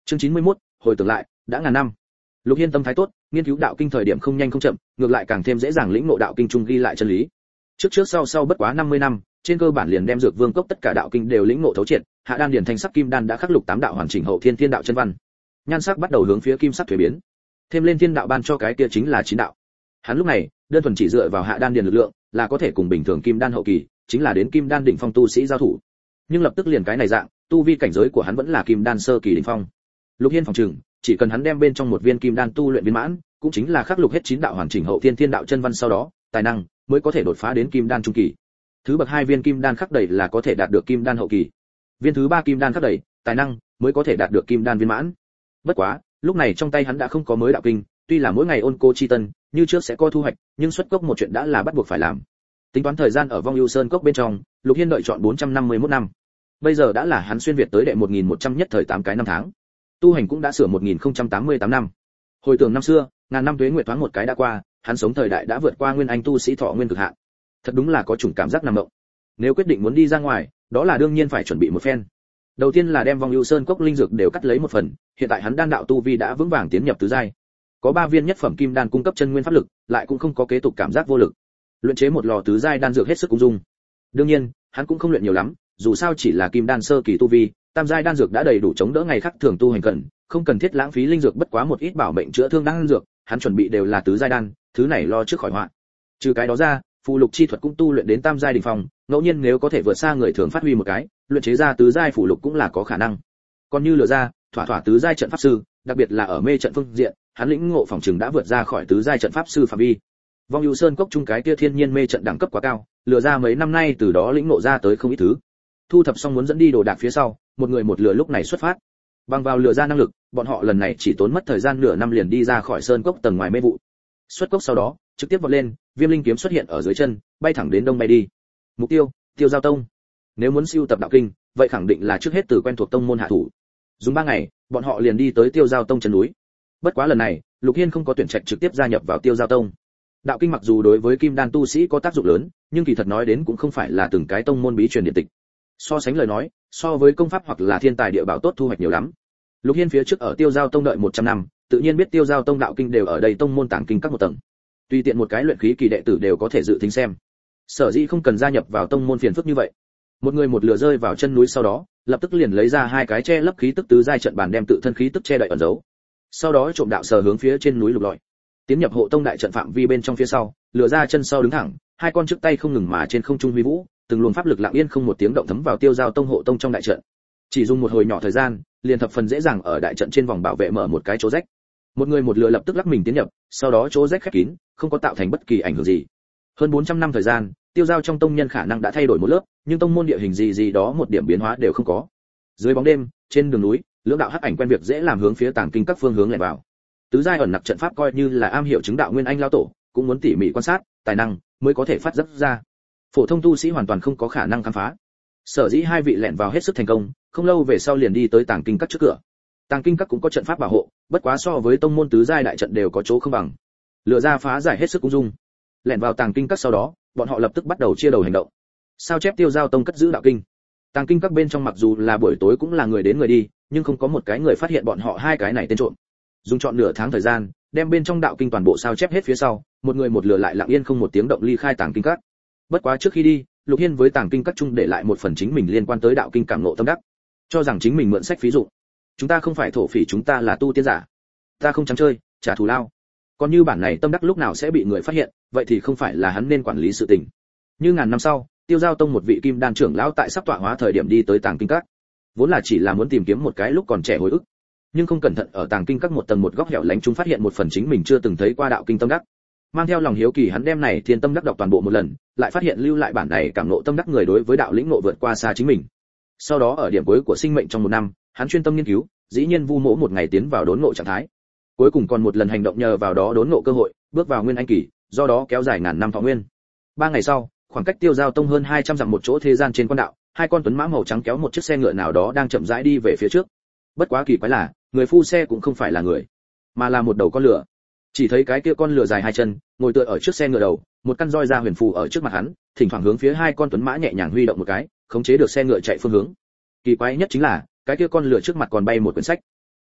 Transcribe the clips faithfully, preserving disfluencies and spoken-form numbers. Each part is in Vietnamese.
Chương chín mươi mốt, hồi tưởng lại, đã ngàn năm. Lục Hiên tâm thái tốt, nghiên cứu đạo kinh thời điểm không nhanh không chậm, ngược lại càng thêm dễ dàng lĩnh ngộ đạo kinh trung ghi lại chân lý. Trước trước sau sau bất quá năm mươi năm, trên cơ bản liền đem Dược Vương cốc tất cả đạo kinh đều lĩnh ngộ thấu triệt, hạ đan điển thanh sắc kim đan đã khắc lục tám đạo hoàn chỉnh hậu thiên thiên đạo chân văn. Nhan sắc bắt đầu hướng phía kim sắc thuế biến. Thêm lên thiên đạo ban cho cái kia chính là chín đạo. Hắn lúc này, đơn thuần chỉ dựa vào hạ đan điển lực lượng, là có thể cùng bình thường kim đan hậu kỳ, chính là đến kim đan đỉnh phong tu sĩ giao thủ. Nhưng lập tức liền cái này dạng, tu vi cảnh giới của hắn vẫn là kim đan sơ kỳ đỉnh phong. Lục Hiên phòng trừng, chỉ cần hắn đem bên trong một viên kim đan tu luyện viên mãn, cũng chính là khắc lục hết chín đạo hoàn chỉnh hậu thiên thiên đạo chân văn sau đó, tài năng mới có thể đột phá đến kim đan trung kỳ. Thứ bậc hai viên kim đan khắc đầy là có thể đạt được kim đan hậu kỳ. Viên thứ ba kim đan khắc đầy, tài năng mới có thể đạt được kim đan viên mãn. Bất quá, lúc này trong tay hắn đã không có mới đạo kinh, tuy là mỗi ngày ôn cô chi tân, như trước sẽ có thu hoạch, nhưng xuất cốc một chuyện đã là bắt buộc phải làm. Tính toán thời gian ở Vong Ưu Sơn cốc bên trong, Lục Hiên đợi chọn bốn trăm năm mươi mốt năm. Bây giờ đã là hắn xuyên việt tới đệ một nghìn một trăm nhất thời tám cái năm tháng. Tu hành cũng đã sửa một nghìn không trăm tám mươi tám năm. Hồi tưởng năm xưa, ngàn năm tuế nguyệt thoáng một cái đã qua, hắn sống thời đại đã vượt qua nguyên anh tu sĩ thọ nguyên cực hạn. Thật đúng là có chủng cảm giác nằm mộng. Nếu quyết định muốn đi ra ngoài, đó là đương nhiên phải chuẩn bị một phen. Đầu tiên là đem Vong Ưu Sơn cốc linh dược đều cắt lấy một phần, hiện tại hắn đan đạo tu vi đã vững vàng tiến nhập tứ giai. Có ba viên nhất phẩm kim đan cung cấp chân nguyên pháp lực, lại cũng không có kế tục cảm giác vô lực. Luyện chế một lò tứ giai đan dược hết sức cung dung. Đương nhiên, hắn cũng không luyện nhiều lắm, dù sao chỉ là kim đan sơ kỳ tu vi, tam giai đan dược đã đầy đủ chống đỡ ngày khác thường tu hành cần, không cần thiết lãng phí linh dược bất quá một ít bảo mệnh chữa thương đan dược, hắn chuẩn bị đều là tứ giai đan, thứ này lo trước khỏi họa. Trừ cái đó ra, phù lục chi thuật cũng tu luyện đến tam giai đỉnh phong, ngẫu nhiên nếu có thể vượt xa người thường phát huy một cái, luyện chế ra tứ giai phù lục cũng là có khả năng. Còn như lừa ra, thỏa thỏa tứ giai trận pháp sư, đặc biệt là ở mê trận phương diện, hắn lĩnh ngộ phòng trường đã vượt ra khỏi tứ giai trận pháp sư phạm vi. Vong Ưu Sơn cốc chung cái kia thiên nhiên mê trận đẳng cấp quá cao, lừa ra mấy năm nay từ đó lĩnh ngộ ra tới không ít thứ. Thu thập xong muốn dẫn đi đồ đạc phía sau, một người một lừa lúc này xuất phát. Bằng vào lừa ra năng lực, bọn họ lần này chỉ tốn mất thời gian nửa năm liền đi ra khỏi sơn cốc tầng ngoài mê vụ. Xuất cốc sau đó, trực tiếp vọt lên, Viêm Linh kiếm xuất hiện ở dưới chân, bay thẳng đến đông bay đi. Mục tiêu, Tiêu Giao Tông. Nếu muốn siêu tập đạo kinh, vậy khẳng định là trước hết từ quen thuộc tông môn hạ thủ. Dùng ba ngày, bọn họ liền đi tới Tiêu Giao Tông chân núi. Bất quá lần này, Lục Hiên không có tuyển trạch trực tiếp gia nhập vào Tiêu Giao Tông. Đạo kinh mặc dù đối với kim đan tu sĩ có tác dụng lớn, nhưng kỳ thật nói đến cũng không phải là từng cái tông môn bí truyền điện tịch. So sánh lời nói, so với công pháp hoặc là thiên tài địa bảo tốt thu hoạch nhiều lắm. Lục Hiên phía trước ở Tiêu Giao Tông đợi một trăm năm, tự nhiên biết Tiêu Giao Tông đạo kinh đều ở đây tông môn tàng kinh các một tầng. Tùy tiện một cái luyện khí kỳ đệ tử đều có thể dự tính xem. Sở dĩ không cần gia nhập vào tông môn phiền phức như vậy. Một người một lửa rơi vào chân núi sau đó, lập tức liền lấy ra hai cái che lấp khí tức tứ giai trận bàn đem tự thân khí tức che đậy ẩn giấu. Sau đó trộm đạo sờ hướng phía trên núi lục lọi. Tiến nhập hộ tông đại trận phạm vi bên trong phía sau, lửa ra chân sau đứng thẳng, hai con trước tay không ngừng mà trên không trung huy vũ, từng luồng pháp lực lặng yên không một tiếng động thấm vào Tiêu Giao Tông hộ tông trong đại trận. Chỉ dùng một hồi nhỏ thời gian, liền thập phần dễ dàng ở đại trận trên vòng bảo vệ mở một cái chỗ rách. Một người một lửa lập tức lắc mình tiến nhập, sau đó chỗ rách khép kín, không có tạo thành bất kỳ ảnh hưởng gì. Hơn bốn trăm năm thời gian, Tiêu Giao trong tông nhân khả năng đã thay đổi một lớp, nhưng tông môn địa hình gì gì đó một điểm biến hóa đều không có. Dưới bóng đêm, trên đường núi, lưỡng đạo hắc ảnh quen việc dễ làm hướng phía tàng kinh các phương hướng lẻn vào. Tứ giai ẩn nặc trận pháp coi như là am hiểu chứng đạo nguyên anh lão tổ, cũng muốn tỉ mỉ quan sát, tài năng mới có thể phát giác ra. Phổ thông tu sĩ hoàn toàn không có khả năng khám phá. Sở dĩ hai vị lẻn vào hết sức thành công, không lâu về sau liền đi tới tàng kinh các trước cửa. Tàng kinh các cũng có trận pháp bảo hộ, bất quá so với tông môn tứ giai đại trận đều có chỗ không bằng. Lựa ra phá giải hết sức ung dung. Lẻn vào tàng kinh các sau đó, bọn họ lập tức bắt đầu chia đầu hành động. Sao chép Tiêu Giao Tông cất giữ đạo kinh. Tàng kinh các bên trong mặc dù là buổi tối cũng là người đến người đi, nhưng không có một cái người phát hiện bọn họ hai cái này tên trộm. Dùng chọn nửa tháng thời gian, đem bên trong đạo kinh toàn bộ sao chép hết phía sau, một người một lửa lại lặng yên không một tiếng động ly khai tàng kinh các. Bất quá trước khi đi, Lục Hiên với tàng kinh các chung để lại một phần chính mình liên quan tới đạo kinh cảm ngộ tâm đắc, cho rằng chính mình mượn sách ví dụ. Chúng ta không phải thổ phỉ, chúng ta là tu tiên giả. Ta không trắng chơi, trả thù lao. Còn như bản này tâm đắc lúc nào sẽ bị người phát hiện, vậy thì không phải là hắn nên quản lý sự tình. Như ngàn năm sau, Tiêu Giao Tông một vị kim đan trưởng lão tại sắp tọa hóa thời điểm đi tới tàng kinh các, vốn là chỉ là muốn tìm kiếm một cái lúc còn trẻ hồi ức, nhưng không cẩn thận ở tàng kinh các một tầng một góc hẻo lánh chúng phát hiện một phần chính mình chưa từng thấy qua đạo kinh tâm đắc. Mang theo lòng hiếu kỳ hắn đem này thiên tâm đắc đọc toàn bộ một lần, lại phát hiện lưu lại bản này cảm ngộ tâm đắc người đối với đạo lĩnh ngộ vượt qua xa chính mình. Sau đó ở điểm cuối của sinh mệnh trong một năm, hắn chuyên tâm nghiên cứu, dĩ nhiên vu mỗ một ngày tiến vào đốn ngộ trạng thái. Cuối cùng còn một lần hành động nhờ vào đó đốn ngộ cơ hội, bước vào nguyên anh kỳ, do đó kéo dài ngàn năm thọ nguyên. Ba ngày sau, khoảng cách Tiêu Giao Tông hơn hai trăm dặm một chỗ thế gian trên quan đạo, hai con tuấn mã màu trắng kéo một chiếc xe ngựa nào đó đang chậm rãi đi về phía trước. Bất quá kỳ quái là, người phu xe cũng không phải là người, mà là một đầu con lửa. Chỉ thấy cái kia con lửa dài hai chân, ngồi tựa ở trước xe ngựa đầu, một căn roi da huyền phù ở trước mặt hắn, thỉnh thoảng hướng phía hai con tuấn mã nhẹ nhàng huy động một cái, khống chế được xe ngựa chạy phương hướng. Kỳ quái nhất chính là, cái kia con lửa trước mặt còn bay một quyển sách.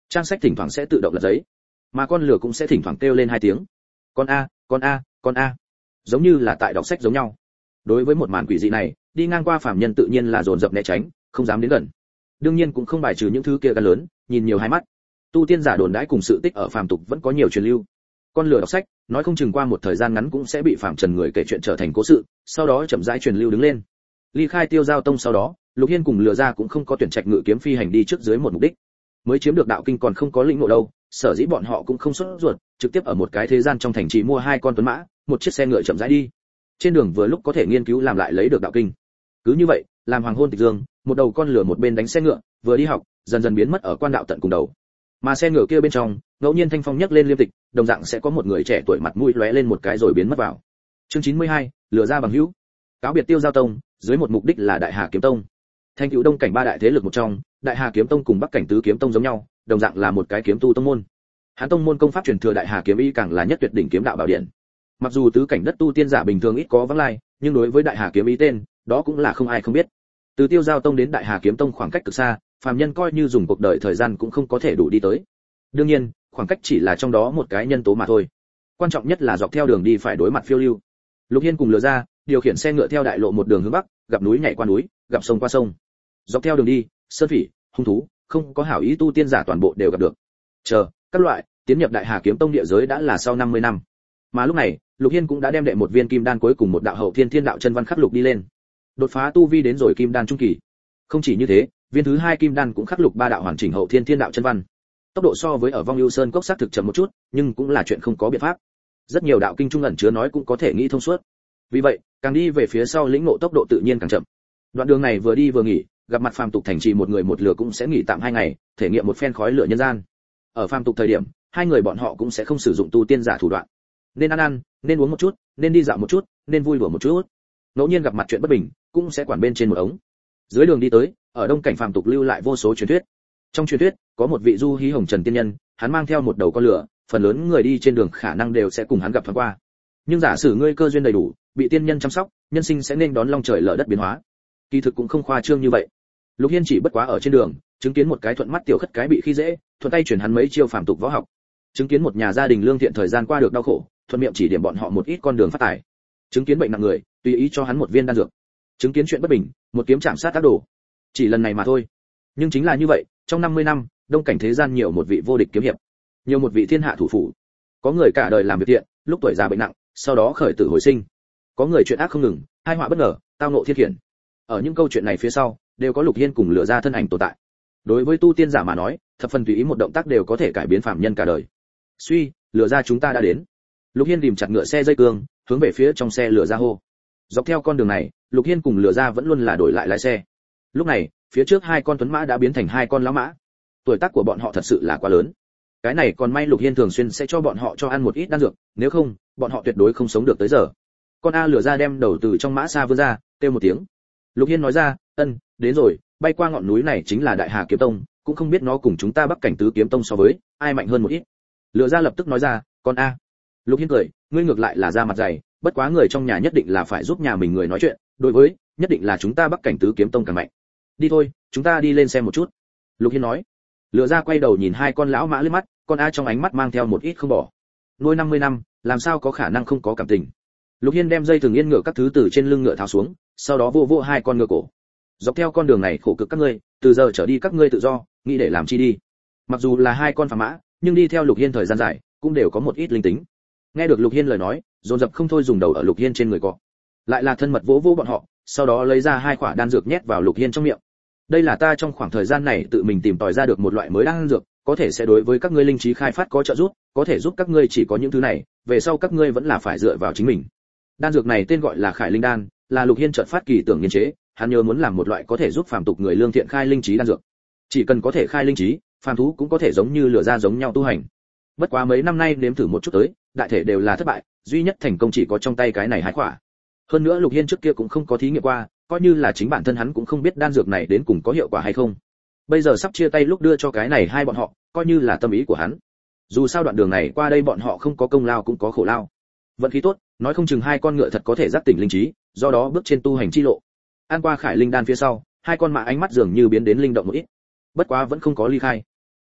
Trang sách thỉnh thoảng sẽ tự động lật giấy, mà con lửa cũng sẽ thỉnh thoảng kêu lên hai tiếng. Con a, con a, con a. Giống như là tại đọc sách giống nhau. Đối với một màn quỷ dị này, đi ngang qua phàm nhân tự nhiên là dồn dập né tránh, không dám đến gần. Đương nhiên cũng không bài trừ những thứ kia gan lớn, nhìn nhiều hai mắt. Tu tiên giả đồn đãi cùng sự tích ở phàm tục vẫn có nhiều truyền lưu. Con lửa đọc sách, nói không chừng qua một thời gian ngắn cũng sẽ bị phàm trần người kể chuyện trở thành cố sự, sau đó chậm rãi truyền lưu đứng lên. Ly khai Tiêu Giao Tông sau đó, Lục Hiên cùng Lừa Ra cũng không có tuyển trạch ngự kiếm phi hành đi trước dưới một mục đích. Mới chiếm được đạo kinh còn không có lĩnh ngộ đâu, sở dĩ bọn họ cũng không sốt ruột, trực tiếp ở một cái thế gian trong thành trì mua hai con tuấn mã, một chiếc xe ngựa chậm rãi đi. Trên đường vừa lúc có thể nghiên cứu làm lại lấy được đạo kinh. Cứ như vậy, làm hoàng hôn tịch dương, một đầu con lửa một bên đánh xe ngựa, vừa đi học, dần dần biến mất ở quan đạo tận cùng đầu. Mà xe ngựa kia bên trong, ngẫu nhiên thanh phong nhấc lên liêm tịch, đồng dạng sẽ có một người trẻ tuổi mặt mũi lóe lên một cái rồi biến mất vào. Chương chín mươi hai, Lừa Ra bằng hữu. Cáo biệt Tiêu Giao Tông, dưới một mục đích là Đại Hà Kiếm Tông. Thành tựu đông cảnh ba đại thế lực một trong, Đại Hà Kiếm Tông cùng Bắc cảnh tứ kiếm tông giống nhau, đồng dạng là một cái kiếm tu tông môn. Hán tông môn công pháp truyền thừa Đại Hà kiếm ý càng là nhất tuyệt đỉnh kiếm đạo bảo điện. Mặc dù tứ cảnh đất tu tiên giả bình thường ít có vắng lai, nhưng đối với Đại Hà kiếm ý tên, đó cũng là không ai không biết. Từ Tiêu Giao Tông đến Đại Hà Kiếm Tông khoảng cách cực xa, phàm nhân coi như dùng cuộc đời thời gian cũng không có thể đủ đi tới. Đương nhiên, khoảng cách chỉ là trong đó một cái nhân tố mà thôi. Quan trọng nhất là dọc theo đường đi phải đối mặt phiêu lưu. Lục Hiên cùng Lừa Ra điều khiển xe ngựa theo đại lộ một đường hướng bắc, gặp núi nhảy qua núi, gặp sông qua sông. Dọc theo đường đi, sơn phỉ, hung thú, không có hảo ý tu tiên giả toàn bộ đều gặp được. Chờ, các loại, tiến nhập Đại Hà Kiếm Tông địa giới đã là sau năm mươi năm. Mà lúc này, Lục Hiên cũng đã đem đệ một viên kim đan cuối cùng một đạo hậu thiên thiên đạo chân văn khắc lục đi lên. Đột phá tu vi đến rồi kim đan trung kỳ. Không chỉ như thế, viên thứ hai kim đan cũng khắc lục ba đạo hoàn chỉnh hậu thiên thiên đạo chân văn. Tốc độ so với ở Vong Ưu Sơn cốc xác thực chậm một chút, nhưng cũng là chuyện không có biện pháp. Rất nhiều đạo kinh trung ẩn chứa nói cũng có thể nghĩ thông suốt. Vì vậy, càng đi về phía sau lĩnh ngộ tốc độ tự nhiên càng chậm. Đoạn đường này vừa đi vừa nghỉ, gặp mặt phàm tục thành trì một người một lửa cũng sẽ nghỉ tạm hai ngày, thể nghiệm một phen khói lửa nhân gian. Ở phàm tục thời điểm, hai người bọn họ cũng sẽ không sử dụng tu tiên giả thủ đoạn. Nên ăn ăn, nên uống một chút, nên đi dạo một chút, nên vui đùa một chút. Ngẫu nhiên gặp mặt chuyện bất bình, cũng sẽ quản bên trên một ống. Dưới đường đi tới, ở đông cảnh phàm tục lưu lại vô số truyền thuyết. Trong truyền thuyết, có một vị du hí hồng trần tiên nhân, hắn mang theo một đầu con lửa, phần lớn người đi trên đường khả năng đều sẽ cùng hắn gặp thoáng qua. Nhưng giả sử ngươi cơ duyên đầy đủ, bị tiên nhân chăm sóc, nhân sinh sẽ nên đón long trời lở đất biến hóa. Kỳ thực cũng không khoa trương như vậy. Lục Hiên chỉ bất quá ở trên đường, chứng kiến một cái thuận mắt tiểu khất cái bị khi dễ, thuận tay truyền hắn mấy chiêu phàm tục võ học. Chứng kiến một nhà gia đình lương thiện thời gian qua được đau khổ, thuận miệng chỉ điểm bọn họ một ít con đường phát tài. Chứng kiến bệnh nặng người, tùy ý cho hắn một viên đan dược. Chứng kiến chuyện bất bình, một kiếm chạm sát tác đồ. Chỉ lần này mà thôi. Nhưng chính là như vậy, trong năm mươi năm, đông cảnh thế gian nhiều một vị vô địch kiếm hiệp, nhiều một vị thiên hạ thủ phủ. Có người cả đời làm việc thiện, lúc tuổi già bệnh nặng, sau đó khởi tử hồi sinh. Có người chuyện ác không ngừng, hai họa bất ngờ, tao ngộ thiên khiển. Ở những câu chuyện này phía sau, đều có Lục Hiên cùng Lừa Ra thân ảnh tồn tại. Đối với tu tiên giả mà nói, thập phần tùy ý một động tác đều có thể cải biến phàm nhân cả đời. Suy, Lừa Ra chúng ta đã đến. Lục Hiên tìm chặt ngựa xe dây cương, hướng về phía trong xe Lừa Ra hô. Dọc theo con đường này, Lục Hiên cùng Lừa Ra vẫn luôn là đổi lại lái xe. Lúc này, phía trước hai con tuấn mã đã biến thành hai con lão mã. Tuổi tác của bọn họ thật sự là quá lớn. Cái này còn may Lục Hiên thường xuyên sẽ cho bọn họ cho ăn một ít đan dược, nếu không, bọn họ tuyệt đối không sống được tới giờ. Con A Lừa Ra đem đầu từ trong mã xa vươn ra, kêu một tiếng. Lục Hiên nói ra, ân, đến rồi, bay qua ngọn núi này chính là Đại Hà Kiếm Tông, cũng không biết nó cùng chúng ta Bắc cảnh tứ kiếm tông so với, ai mạnh hơn một ít. Lừa Ra lập tức nói ra, con A. Lục Hiên cười, ngươi ngược lại là ra mặt dày, bất quá người trong nhà nhất định là phải giúp nhà mình người nói chuyện, đối với, nhất định là chúng ta Bắc cảnh tứ kiếm tông càng mạnh. Đi thôi, chúng ta đi lên xem một chút. Lục Hiên nói. Lừa Ra quay đầu nhìn hai con lão mã liếc mắt, con A trong ánh mắt mang theo một ít không bỏ. Nuôi năm mươi năm, làm sao có khả năng không có cảm tình. Lục Hiên đem dây thừng yên ngựa các thứ từ trên lưng ngựa tháo xuống, sau đó vô vô hai con ngựa cổ. Dọc theo con đường này khổ cực các ngươi, từ giờ trở đi các ngươi tự do, nghĩ để làm chi đi. Mặc dù là hai con phàm mã, nhưng đi theo Lục Hiên thời gian dài, cũng đều có một ít linh tính. Nghe được Lục Hiên lời nói, dồn dập không thôi dùng đầu ở Lục Hiên trên người cọ. Lại là thân mật vỗ vỗ bọn họ, sau đó lấy ra hai quả đan dược nhét vào Lục Hiên trong miệng. Đây là ta trong khoảng thời gian này tự mình tìm tòi ra được một loại mới đan dược, có thể sẽ đối với các ngươi linh trí khai phát có trợ giúp, có thể giúp các ngươi chỉ có những thứ này, về sau các ngươi vẫn là phải dựa vào chính mình. Đan dược này tên gọi là Khải Linh đan, là Lục Hiên chợt phát kỳ tưởng nghiên chế, hắn nhớ muốn làm một loại có thể giúp phàm tục người lương thiện khai linh trí đan dược. Chỉ cần có thể khai linh trí, phàm thú cũng có thể giống như Lừa Ra giống nhau tu hành. Bất quá mấy năm nay nếm thử một chút tới, đại thể đều là thất bại, duy nhất thành công chỉ có trong tay cái này hái quả. Hơn nữa Lục Hiên trước kia cũng không có thí nghiệm qua, coi như là chính bản thân hắn cũng không biết đan dược này đến cùng có hiệu quả hay không. Bây giờ sắp chia tay lúc đưa cho cái này hai bọn họ, coi như là tâm ý của hắn. Dù sao đoạn đường này qua đây bọn họ không có công lao cũng có khổ lao. Vận khí tốt, nói không chừng hai con ngựa thật có thể giác tỉnh linh trí, do đó bước trên tu hành chi lộ. Ăn qua Khải Linh đan phía sau, hai con mã ánh mắt dường như biến đến linh động một ít. Bất quá vẫn không có ly khai.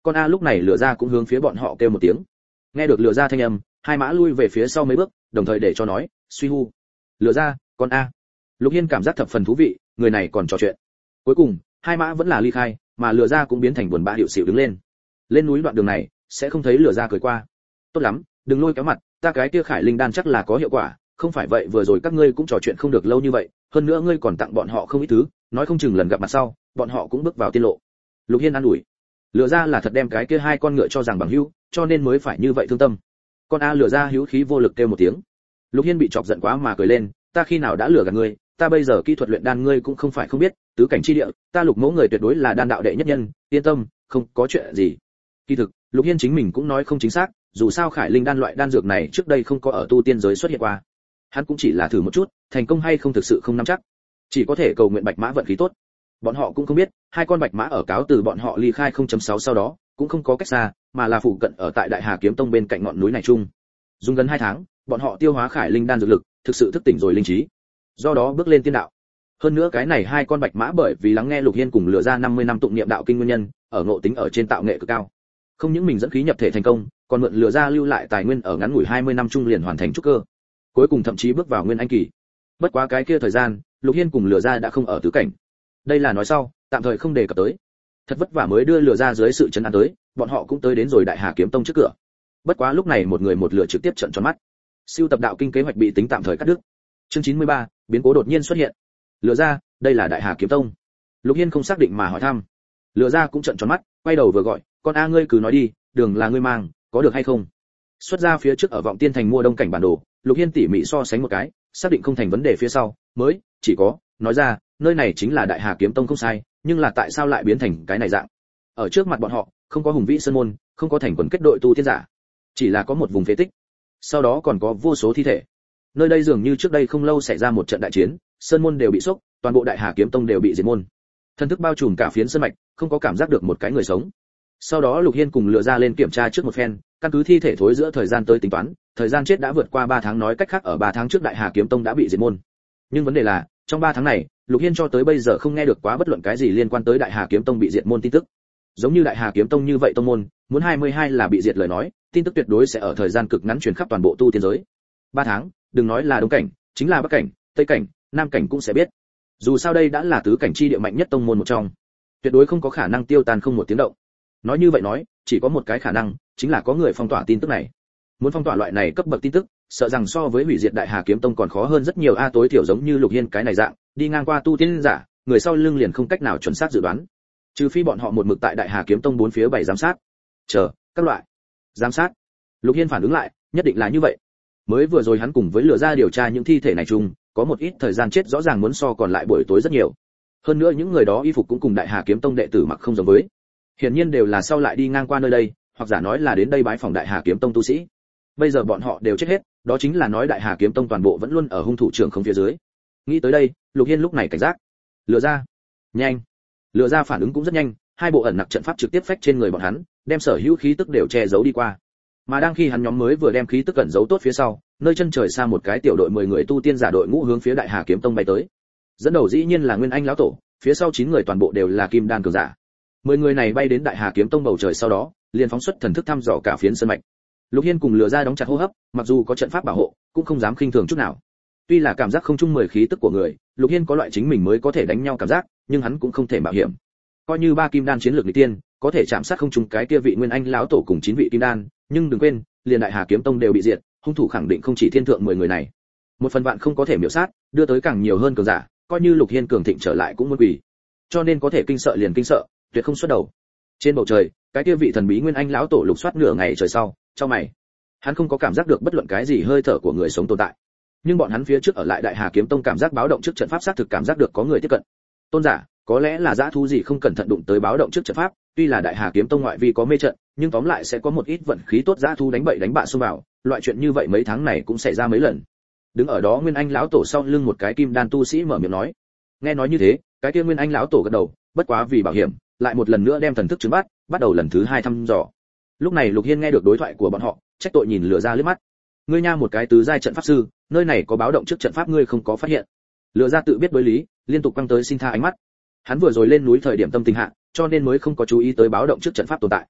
Con A lúc này lừa ra cũng hướng phía bọn họ kêu một tiếng. Nghe được lừa ra thanh âm, hai mã lui về phía sau mấy bước, đồng thời để cho nói, suy hu. Lừa ra, con A. Lục Hiên cảm giác thập phần thú vị, người này còn trò chuyện. Cuối cùng, hai mã vẫn là ly khai, mà lừa ra cũng biến thành buồn bã hiệu xỉu đứng lên. Lên núi đoạn đường này, sẽ không thấy lừa ra cười qua. Tốt lắm, đừng lôi kéo mặt, ta cái kia Khải Linh đan chắc là có hiệu quả, không phải vậy vừa rồi các ngươi cũng trò chuyện không được lâu như vậy, hơn nữa ngươi còn tặng bọn họ không ít thứ, nói không chừng lần gặp mặt sau, bọn họ cũng bước vào tiên lộ. Lục Hiên an ủi. Lừa ra là thật đem cái kia hai con ngựa cho rằng bằng hữu, cho nên mới phải như vậy thương tâm. Con A lừa ra hữu khí vô lực kêu một tiếng. Lục Hiên bị chọc giận quá mà cười lên, ta khi nào đã lừa gạt ngươi, ta bây giờ kỹ thuật luyện đan ngươi cũng không phải không biết, tứ cảnh chi địa, ta Lục mẫu người tuyệt đối là đan đạo đệ nhất nhân, yên tâm, không có chuyện gì. Kỳ thực, Lục Hiên chính mình cũng nói không chính xác, dù sao Khải Linh đan loại đan dược này trước đây không có ở tu tiên giới xuất hiện qua. Hắn cũng chỉ là thử một chút, thành công hay không thực sự không nắm chắc, chỉ có thể cầu nguyện bạch mã vận khí tốt. Bọn họ cũng không biết, hai con bạch mã ở cáo từ bọn họ ly khai không chấm sáu sau đó, cũng không có cách xa, mà là phụ cận ở tại Đại Hà Kiếm Tông bên cạnh ngọn núi này chung. Dùng gần hai tháng, bọn họ tiêu hóa Khải Linh đan dược lực, thực sự thức tỉnh rồi linh trí. Do đó bước lên tiên đạo. Hơn nữa cái này hai con bạch mã bởi vì lắng nghe Lục Hiên cùng lừa ra năm mươi năm tụng niệm đạo kinh nguyên nhân, ở ngộ tính ở trên tạo nghệ cực cao. Không những mình dẫn khí nhập thể thành công, còn mượn lừa ra lưu lại tài nguyên ở ngắn ngủi hai mươi năm chung liền hoàn thành trúc cơ. Cuối cùng thậm chí bước vào nguyên anh kỳ. Bất quá cái kia thời gian, Lục Hiên cùng lừa ra đã không ở tứ cảnh. Đây là nói sau, tạm thời không đề cập tới. Thật vất vả mới đưa lừa ra dưới sự trấn an tới, bọn họ cũng tới đến rồi Đại Hà Kiếm Tông trước cửa. Bất quá lúc này một người một lừa trực tiếp trợn tròn mắt. Siêu tập đạo kinh kế hoạch bị tính tạm thời cắt đứt. Chương chín mươi ba, biến cố đột nhiên xuất hiện. Lừa ra, đây là Đại Hà Kiếm Tông. Lục Hiên không xác định mà hỏi thăm. Lừa ra cũng trợn tròn mắt, quay đầu vừa gọi, con A ngươi cứ nói đi, đường là ngươi mang, có được hay không? Xuất ra phía trước ở Vọng Tiên Thành mua đông cảnh bản đồ, Lục Hiên tỉ mỉ so sánh một cái, xác định không thành vấn đề phía sau, mới chỉ có nói ra, nơi này chính là Đại Hà Kiếm Tông không sai, nhưng là tại sao lại biến thành cái này dạng? Ở trước mặt bọn họ, không có hùng vĩ sơn môn, không có thành quần kết đội tu tiên giả, chỉ là có một vùng phế tích. Sau đó còn có vô số thi thể. Nơi đây dường như trước đây không lâu xảy ra một trận đại chiến, sơn môn đều bị sốc, toàn bộ Đại Hà Kiếm Tông đều bị diệt môn. Thân thức bao trùm cả phiến sơn mạch, không có cảm giác được một cái người sống. Sau đó Lục Hiên cùng lựa ra lên kiểm tra trước một phen, căn cứ thi thể thối giữa thời gian tới tính toán, thời gian chết đã vượt qua ba tháng, nói cách khác ở ba tháng trước Đại Hà Kiếm Tông đã bị diệt môn. Nhưng vấn đề là, trong ba tháng này, Lục Hiên cho tới bây giờ không nghe được quá bất luận cái gì liên quan tới Đại Hà Kiếm Tông bị diệt môn tin tức. Giống như Đại Hà Kiếm Tông như vậy tông môn, muốn hai mươi hai là bị diệt lời nói, tin tức tuyệt đối sẽ ở thời gian cực ngắn truyền khắp toàn bộ tu tiên giới. ba tháng, đừng nói là đông cảnh, chính là bắc cảnh, tây cảnh, nam cảnh cũng sẽ biết. Dù sao đây đã là tứ cảnh chi địa mạnh nhất tông môn một trong, tuyệt đối không có khả năng tiêu tan không một tiếng động. Nói như vậy nói, chỉ có một cái khả năng, chính là có người phong tỏa tin tức này. Muốn phong tỏa loại này cấp bậc tin tức, sợ rằng so với hủy diệt Đại Hà Kiếm Tông còn khó hơn rất nhiều a, tối thiểu giống như Lục Hiên cái này dạng, đi ngang qua tu tiên giả, người sau lưng liền không cách nào chuẩn xác dự đoán. Trừ phi bọn họ một mực tại Đại Hà Kiếm Tông bốn phía bảy giám sát. Chờ, các loại giám sát. Lục Hiên phản ứng lại, nhất định là như vậy. Mới vừa rồi hắn cùng với lừa ra điều tra những thi thể này chung, có một ít thời gian chết rõ ràng muốn so còn lại buổi tối rất nhiều. Hơn nữa những người đó y phục cũng cùng Đại Hà Kiếm Tông đệ tử mặc không giống với. Hiển nhiên đều là sau lại đi ngang qua nơi đây, hoặc giả nói là đến đây bái phỏng Đại Hà Kiếm Tông tu sĩ. Bây giờ bọn họ đều chết hết, đó chính là nói Đại Hà Kiếm Tông toàn bộ vẫn luôn ở hung thủ trưởng không phía dưới. Nghĩ tới đây, Lục Hiên lúc này cảnh giác. Lừa ra, nhanh. Lừa ra phản ứng cũng rất nhanh, hai bộ ẩn nặc trận pháp trực tiếp phách trên người bọn hắn, đem sở hữu khí tức đều che giấu đi qua. Mà đang khi hắn nhóm mới vừa đem khí tức ẩn giấu tốt phía sau, nơi chân trời xa một cái tiểu đội mười người tu tiên giả đội ngũ hướng phía Đại Hà Kiếm Tông bay tới. Dẫn đầu dĩ nhiên là Nguyên Anh lão tổ, phía sau chín người toàn bộ đều là kim đan cường giả. Mười người này bay đến Đại Hà Kiếm Tông bầu trời sau đó, liền phóng xuất thần thức thăm dò cả phiến sơn mạch. Lục Hiên cùng lừa ra đóng chặt hô hấp, mặc dù có trận pháp bảo hộ, cũng không dám khinh thường chút nào. Tuy là cảm giác không chung mười khí tức của người, Lục Hiên có loại chính mình mới có thể đánh nhau cảm giác, nhưng hắn cũng không thể mạo hiểm. Coi như ba kim đan chiến lược nghịch tiên, có thể chạm sát không chung cái kia vị Nguyên Anh lão tổ cùng chín vị kim đan, nhưng đừng quên, liền Đại Hà Kiếm Tông đều bị diệt, hung thủ khẳng định không chỉ thiên thượng mười người này. Một phần vạn không có thể miểu sát, đưa tới càng nhiều hơn cường giả, coi như Lục Hiên cường thịnh trở lại cũng muốn quỳ. Cho nên có thể kinh sợ liền kinh sợ, tuyệt không xuất đầu. Trên bầu trời, cái kia vị thần bí Nguyên Anh lão tổ lục soát nửa ngày trời sau, cho mày. Hắn không có cảm giác được bất luận cái gì hơi thở của người sống tồn tại. Nhưng bọn hắn phía trước ở lại Đại Hà Kiếm Tông cảm giác báo động trước trận pháp xác thực cảm giác được có người tiếp cận. Tôn giả, có lẽ là dã thú gì không cẩn thận đụng tới báo động trước trận pháp, tuy là Đại Hà Kiếm Tông ngoại vi có mê trận, nhưng tóm lại sẽ có một ít vận khí tốt dã thú đánh bậy đánh bạ xông vào, loại chuyện như vậy mấy tháng này cũng xảy ra mấy lần. Đứng ở đó Nguyên Anh lão tổ sau lưng một cái kim đan tu sĩ mở miệng nói. Nghe nói như thế, cái kia Nguyên Anh lão tổ gật đầu, bất quá vì bảo hiểm, lại một lần nữa đem thần thức trừng bắt, bắt đầu lần thứ hai thăm dò. Lúc này Lục Hiên nghe được đối thoại của bọn họ, trách tội nhìn lừa ra liếc mắt. Ngươi nha một cái tứ giai trận pháp sư, nơi này có báo động trước trận pháp ngươi không có phát hiện. Lừa ra tự biết đối lý, liên tục quăng tới xin tha ánh mắt. Hắn vừa rồi lên núi thời điểm tâm tình hạ, cho nên mới không có chú ý tới báo động trước trận pháp tồn tại.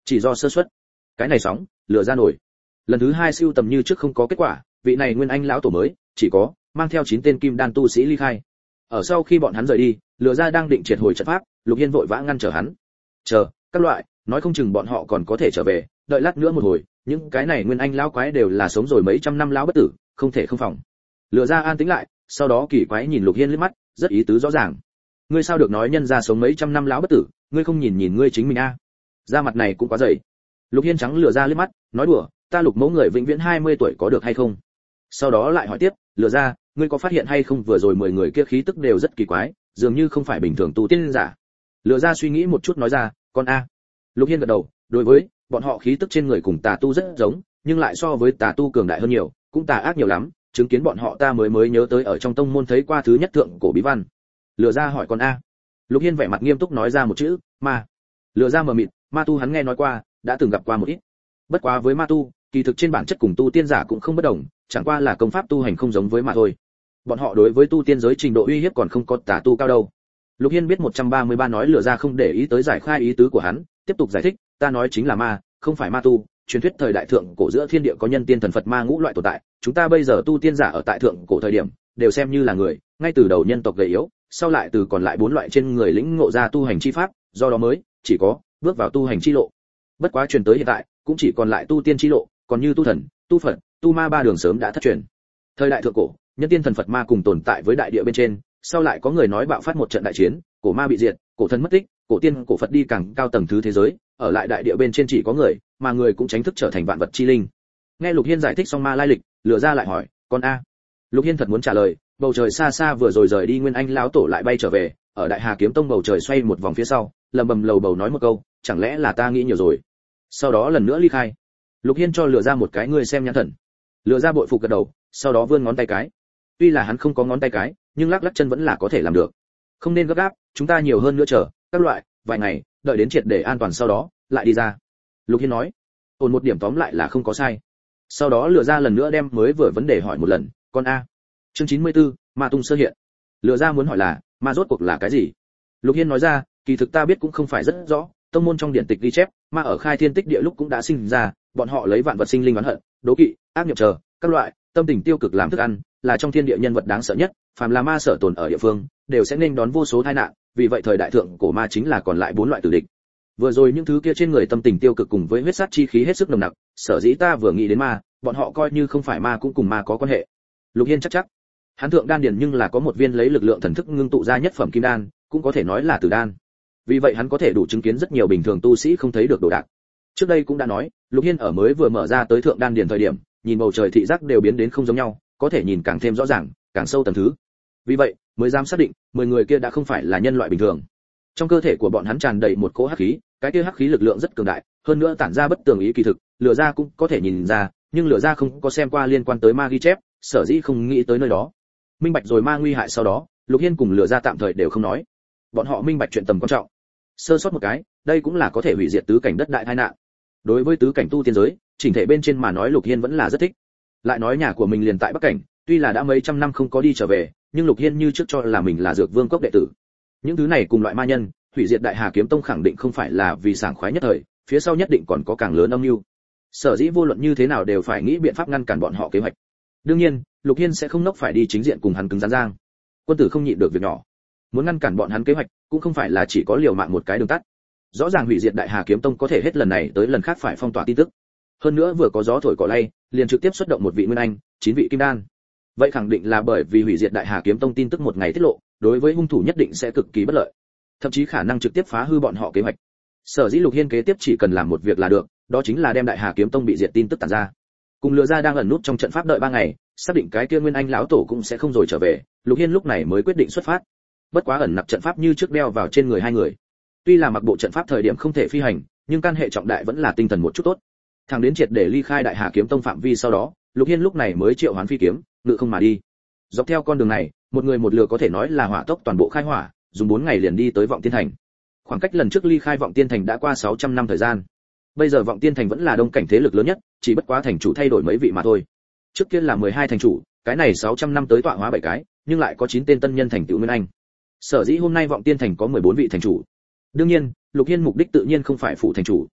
chỉ do sơ suất. Cái này sóng lừa ra nổi. Lần thứ hai siêu tầm như trước không có kết quả, vị này nguyên anh lão tổ mới chỉ có mang theo chín tên kim đan tu sĩ ly khai. Ở sau khi bọn hắn rời đi, lừa ra đang định triệt hồi trận pháp, Lục Hiên vội vã ngăn trở hắn. Chờ, các loại, nói không chừng bọn họ còn có thể trở về, đợi lát nữa một hồi, những cái này nguyên anh lão quái đều là sống rồi mấy trăm năm lão bất tử, không thể không phòng. Lừa ra an tĩnh lại, sau đó kỳ quái nhìn Lục Hiên liếc mắt, rất ý tứ rõ ràng. Ngươi sao được nói nhân ra sống mấy trăm năm lão bất tử, ngươi không nhìn nhìn ngươi chính mình a? À? Da mặt này cũng quá dày. Lục Hiên trắng lừa ra liếc mắt, nói đùa, ta Lục mẫu người vĩnh viễn hai mươi tuổi có được hay không? Sau đó lại hỏi tiếp, lừa ra, ngươi có phát hiện hay không vừa rồi mười người kia khí tức đều rất kỳ quái, dường như không phải bình thường tu tiên giả. Lừa ra suy nghĩ một chút nói ra, con a. Lục Hiên gật đầu, đối với bọn họ khí tức trên người cùng tà tu rất giống, nhưng lại so với tà tu cường đại hơn nhiều, cũng tà ác nhiều lắm, chứng kiến bọn họ ta mới mới nhớ tới ở trong tông môn thấy qua thứ nhất thượng cổ bí văn. Lừa ra hỏi con a. Lục Hiên vẻ mặt nghiêm túc nói ra một chữ, ma. Lừa ra mờ mịt, ma tu hắn nghe nói qua, đã từng gặp qua một ít. Bất quá với ma tu, kỳ thực trên bản chất cùng tu tiên giả cũng không bất đồng, chẳng qua là công pháp tu hành không giống với mà thôi. Bọn họ đối với tu tiên giới trình độ uy hiếp còn không có tà tu cao đâu. Lục Hiên biết một trăm ba mươi ba nói lừa ra không để ý tới giải khai ý tứ của hắn, tiếp tục giải thích, ta nói chính là ma, không phải ma tu, truyền thuyết thời đại thượng cổ giữa thiên địa có nhân tiên thần Phật ma ngũ loại tồn tại, chúng ta bây giờ tu tiên giả ở tại thượng cổ thời điểm, đều xem như là người, ngay từ đầu nhân tộc gầy yếu, sau lại từ còn lại bốn loại trên người lĩnh ngộ ra tu hành chi pháp, do đó mới chỉ có bước vào tu hành chi lộ. Bất quá truyền tới hiện tại, cũng chỉ còn lại tu tiên chi lộ, còn như tu thần, tu Phật, tu ma ba đường sớm đã thất truyền. Thời đại thượng cổ, nhân tiên thần Phật ma cùng tồn tại với đại địa bên trên, sau lại có người nói bạo phát một trận đại chiến, cổ ma bị diệt, cổ thần mất tích, cổ tiên cổ Phật đi càng cao tầng thứ thế giới, ở lại đại địa bên trên chỉ có người, mà người cũng tránh thức trở thành vạn vật chi linh. Nghe Lục Hiên giải thích xong ma lai lịch, lừa ra lại hỏi, con a. Lục Hiên thật muốn trả lời, bầu trời xa xa vừa rồi rời đi nguyên anh lão tổ lại bay trở về, ở Đại Hà Kiếm Tông bầu trời xoay một vòng phía sau, lầm bầm lầu bầu nói một câu, chẳng lẽ là ta nghĩ nhiều rồi. Sau đó lần nữa ly khai. Lục Hiên cho lừa ra một cái ngươi xem nhãn thần. Lừa ra bội phục gật đầu, sau đó vươn ngón tay cái. Tuy là hắn không có ngón tay cái, nhưng lắc lắc chân vẫn là có thể làm được. Không nên gấp gáp, chúng ta nhiều hơn nữa chờ, các loại, vài ngày, đợi đến triệt để an toàn sau đó, lại đi ra. Lục Hiên nói. Ổn một điểm tóm lại là không có sai. Sau đó lừa ra lần nữa đem mới vừa vấn đề hỏi một lần, con a. Chương chín mươi tư, ma tung sơ hiện. Lừa ra muốn hỏi là, ma rốt cuộc là cái gì? Lục Hiên nói ra, kỳ thực ta biết cũng không phải rất rõ, tông môn trong điển tịch ghi chép, ma ở khai thiên tích địa lúc cũng đã sinh ra, bọn họ lấy vạn vật sinh linh oán hận, đố kỵ, ác nghiệp chờ, các loại tâm tình tiêu cực làm thức ăn, là trong thiên địa nhân vật đáng sợ nhất, phàm là ma sở tồn ở địa phương, đều sẽ nên đón vô số tai nạn, vì vậy thời đại thượng cổ ma chính là còn lại bốn loại tử địch. Vừa rồi những thứ kia trên người tâm tình tiêu cực cùng với huyết sát chi khí hết sức nồng nặc, sở dĩ ta vừa nghĩ đến ma, bọn họ coi như không phải ma cũng cùng ma có quan hệ. Lục Hiên chắc chắc. Hắn thượng đan điền nhưng là có một viên lấy lực lượng thần thức ngưng tụ ra nhất phẩm kim đan, cũng có thể nói là tử đan. Vì vậy hắn có thể đủ chứng kiến rất nhiều bình thường tu sĩ không thấy được đồ đạc. Trước đây cũng đã nói, Lục Hiên ở mới vừa mở ra tới thượng đan điền thời điểm, nhìn bầu trời thị giác đều biến đến không giống nhau, có thể nhìn càng thêm rõ ràng, càng sâu tầng thứ. Vì vậy, mới dám xác định, mười người kia đã không phải là nhân loại bình thường. Trong cơ thể của bọn hắn tràn đầy một cỗ hắc khí, cái kia hắc khí lực lượng rất cường đại, hơn nữa tản ra bất tường ý kỳ thực, lừa ra cũng có thể nhìn ra, nhưng lừa ra không có xem qua liên quan tới ma ghi chép, sở dĩ không nghĩ tới nơi đó. Minh bạch rồi ma nguy hại sau đó, Lục Hiên cùng lừa ra tạm thời đều không nói. Bọn họ minh bạch chuyện tầm quan trọng. Sơ sót một cái, đây cũng là có thể hủy diệt tứ cảnh đất đại tai nạn. Đối với tứ cảnh tu tiên giới, chỉnh thể bên trên mà nói Lục Hiên vẫn là rất thích. Lại nói nhà của mình liền tại Bắc cảnh, tuy là đã mấy trăm năm không có đi trở về, nhưng Lục Hiên như trước cho là mình là Dược Vương cốc đệ tử. Những thứ này cùng loại ma nhân, hủy diệt Đại Hà Kiếm Tông khẳng định không phải là vì sảng khoái nhất thời, phía sau nhất định còn có càng lớn âm mưu. Sở dĩ vô luận như thế nào đều phải nghĩ biện pháp ngăn cản bọn họ kế hoạch. Đương nhiên, Lục Hiên sẽ không nốc phải đi chính diện cùng hắn cứng rắn giang. Quân tử không nhịn được việc nhỏ. Muốn ngăn cản bọn hắn kế hoạch, cũng không phải là chỉ có liều mạng một cái đường tắt. Rõ ràng hủy diệt Đại Hà Kiếm Tông có thể hết lần này tới lần khác phải phong tỏa tin tức. Hơn nữa vừa có gió thổi cỏ lay, liền trực tiếp xuất động một vị nguyên anh, chín vị kim đan. Vậy khẳng định là bởi vì hủy diệt Đại Hà Kiếm Tông tin tức một ngày tiết lộ, đối với hung thủ nhất định sẽ cực kỳ bất lợi, thậm chí khả năng trực tiếp phá hư bọn họ kế hoạch. Sở dĩ Lục Hiên kế tiếp chỉ cần làm một việc là được, đó chính là đem Đại Hà Kiếm Tông bị diệt tin tức tản ra. Cùng lừa ra đang ẩn nút trong trận pháp đợi ba ngày, xác định cái kia nguyên anh lão tổ cũng sẽ không rồi trở về, Lục Hiên lúc này mới quyết định xuất phát. Bất quá ẩn nặc trận pháp như trước đeo vào trên người hai người. Tuy là mặc bộ trận pháp thời điểm không thể phi hành, nhưng căn hệ trọng đại vẫn là tinh thần một chút tốt. Thằng đến triệt để ly khai Đại Hà Kiếm Tông phạm vi sau đó, Lục Hiên lúc này mới triệu hoán phi kiếm, ngự không mà đi. Dọc theo con đường này, một người một lừa có thể nói là hỏa tốc toàn bộ khai hỏa, dùng bốn ngày liền đi tới Vọng Tiên Thành. Khoảng cách lần trước ly khai Vọng Tiên Thành đã qua sáu trăm năm thời gian. Bây giờ Vọng Tiên Thành vẫn là đông cảnh thế lực lớn nhất, chỉ bất quá thành chủ thay đổi mấy vị mà thôi. Trước kia là mười hai thành chủ, cái này sáu trăm năm tới tọa hóa bảy cái, nhưng lại có chín tên tân nhân thành tựu nguyên anh. Sở dĩ hôm nay Vọng Tiên Thành có mười bốn vị thành chủ. Đương nhiên, Lục Hiên mục đích tự nhiên không phải phụ thành chủ.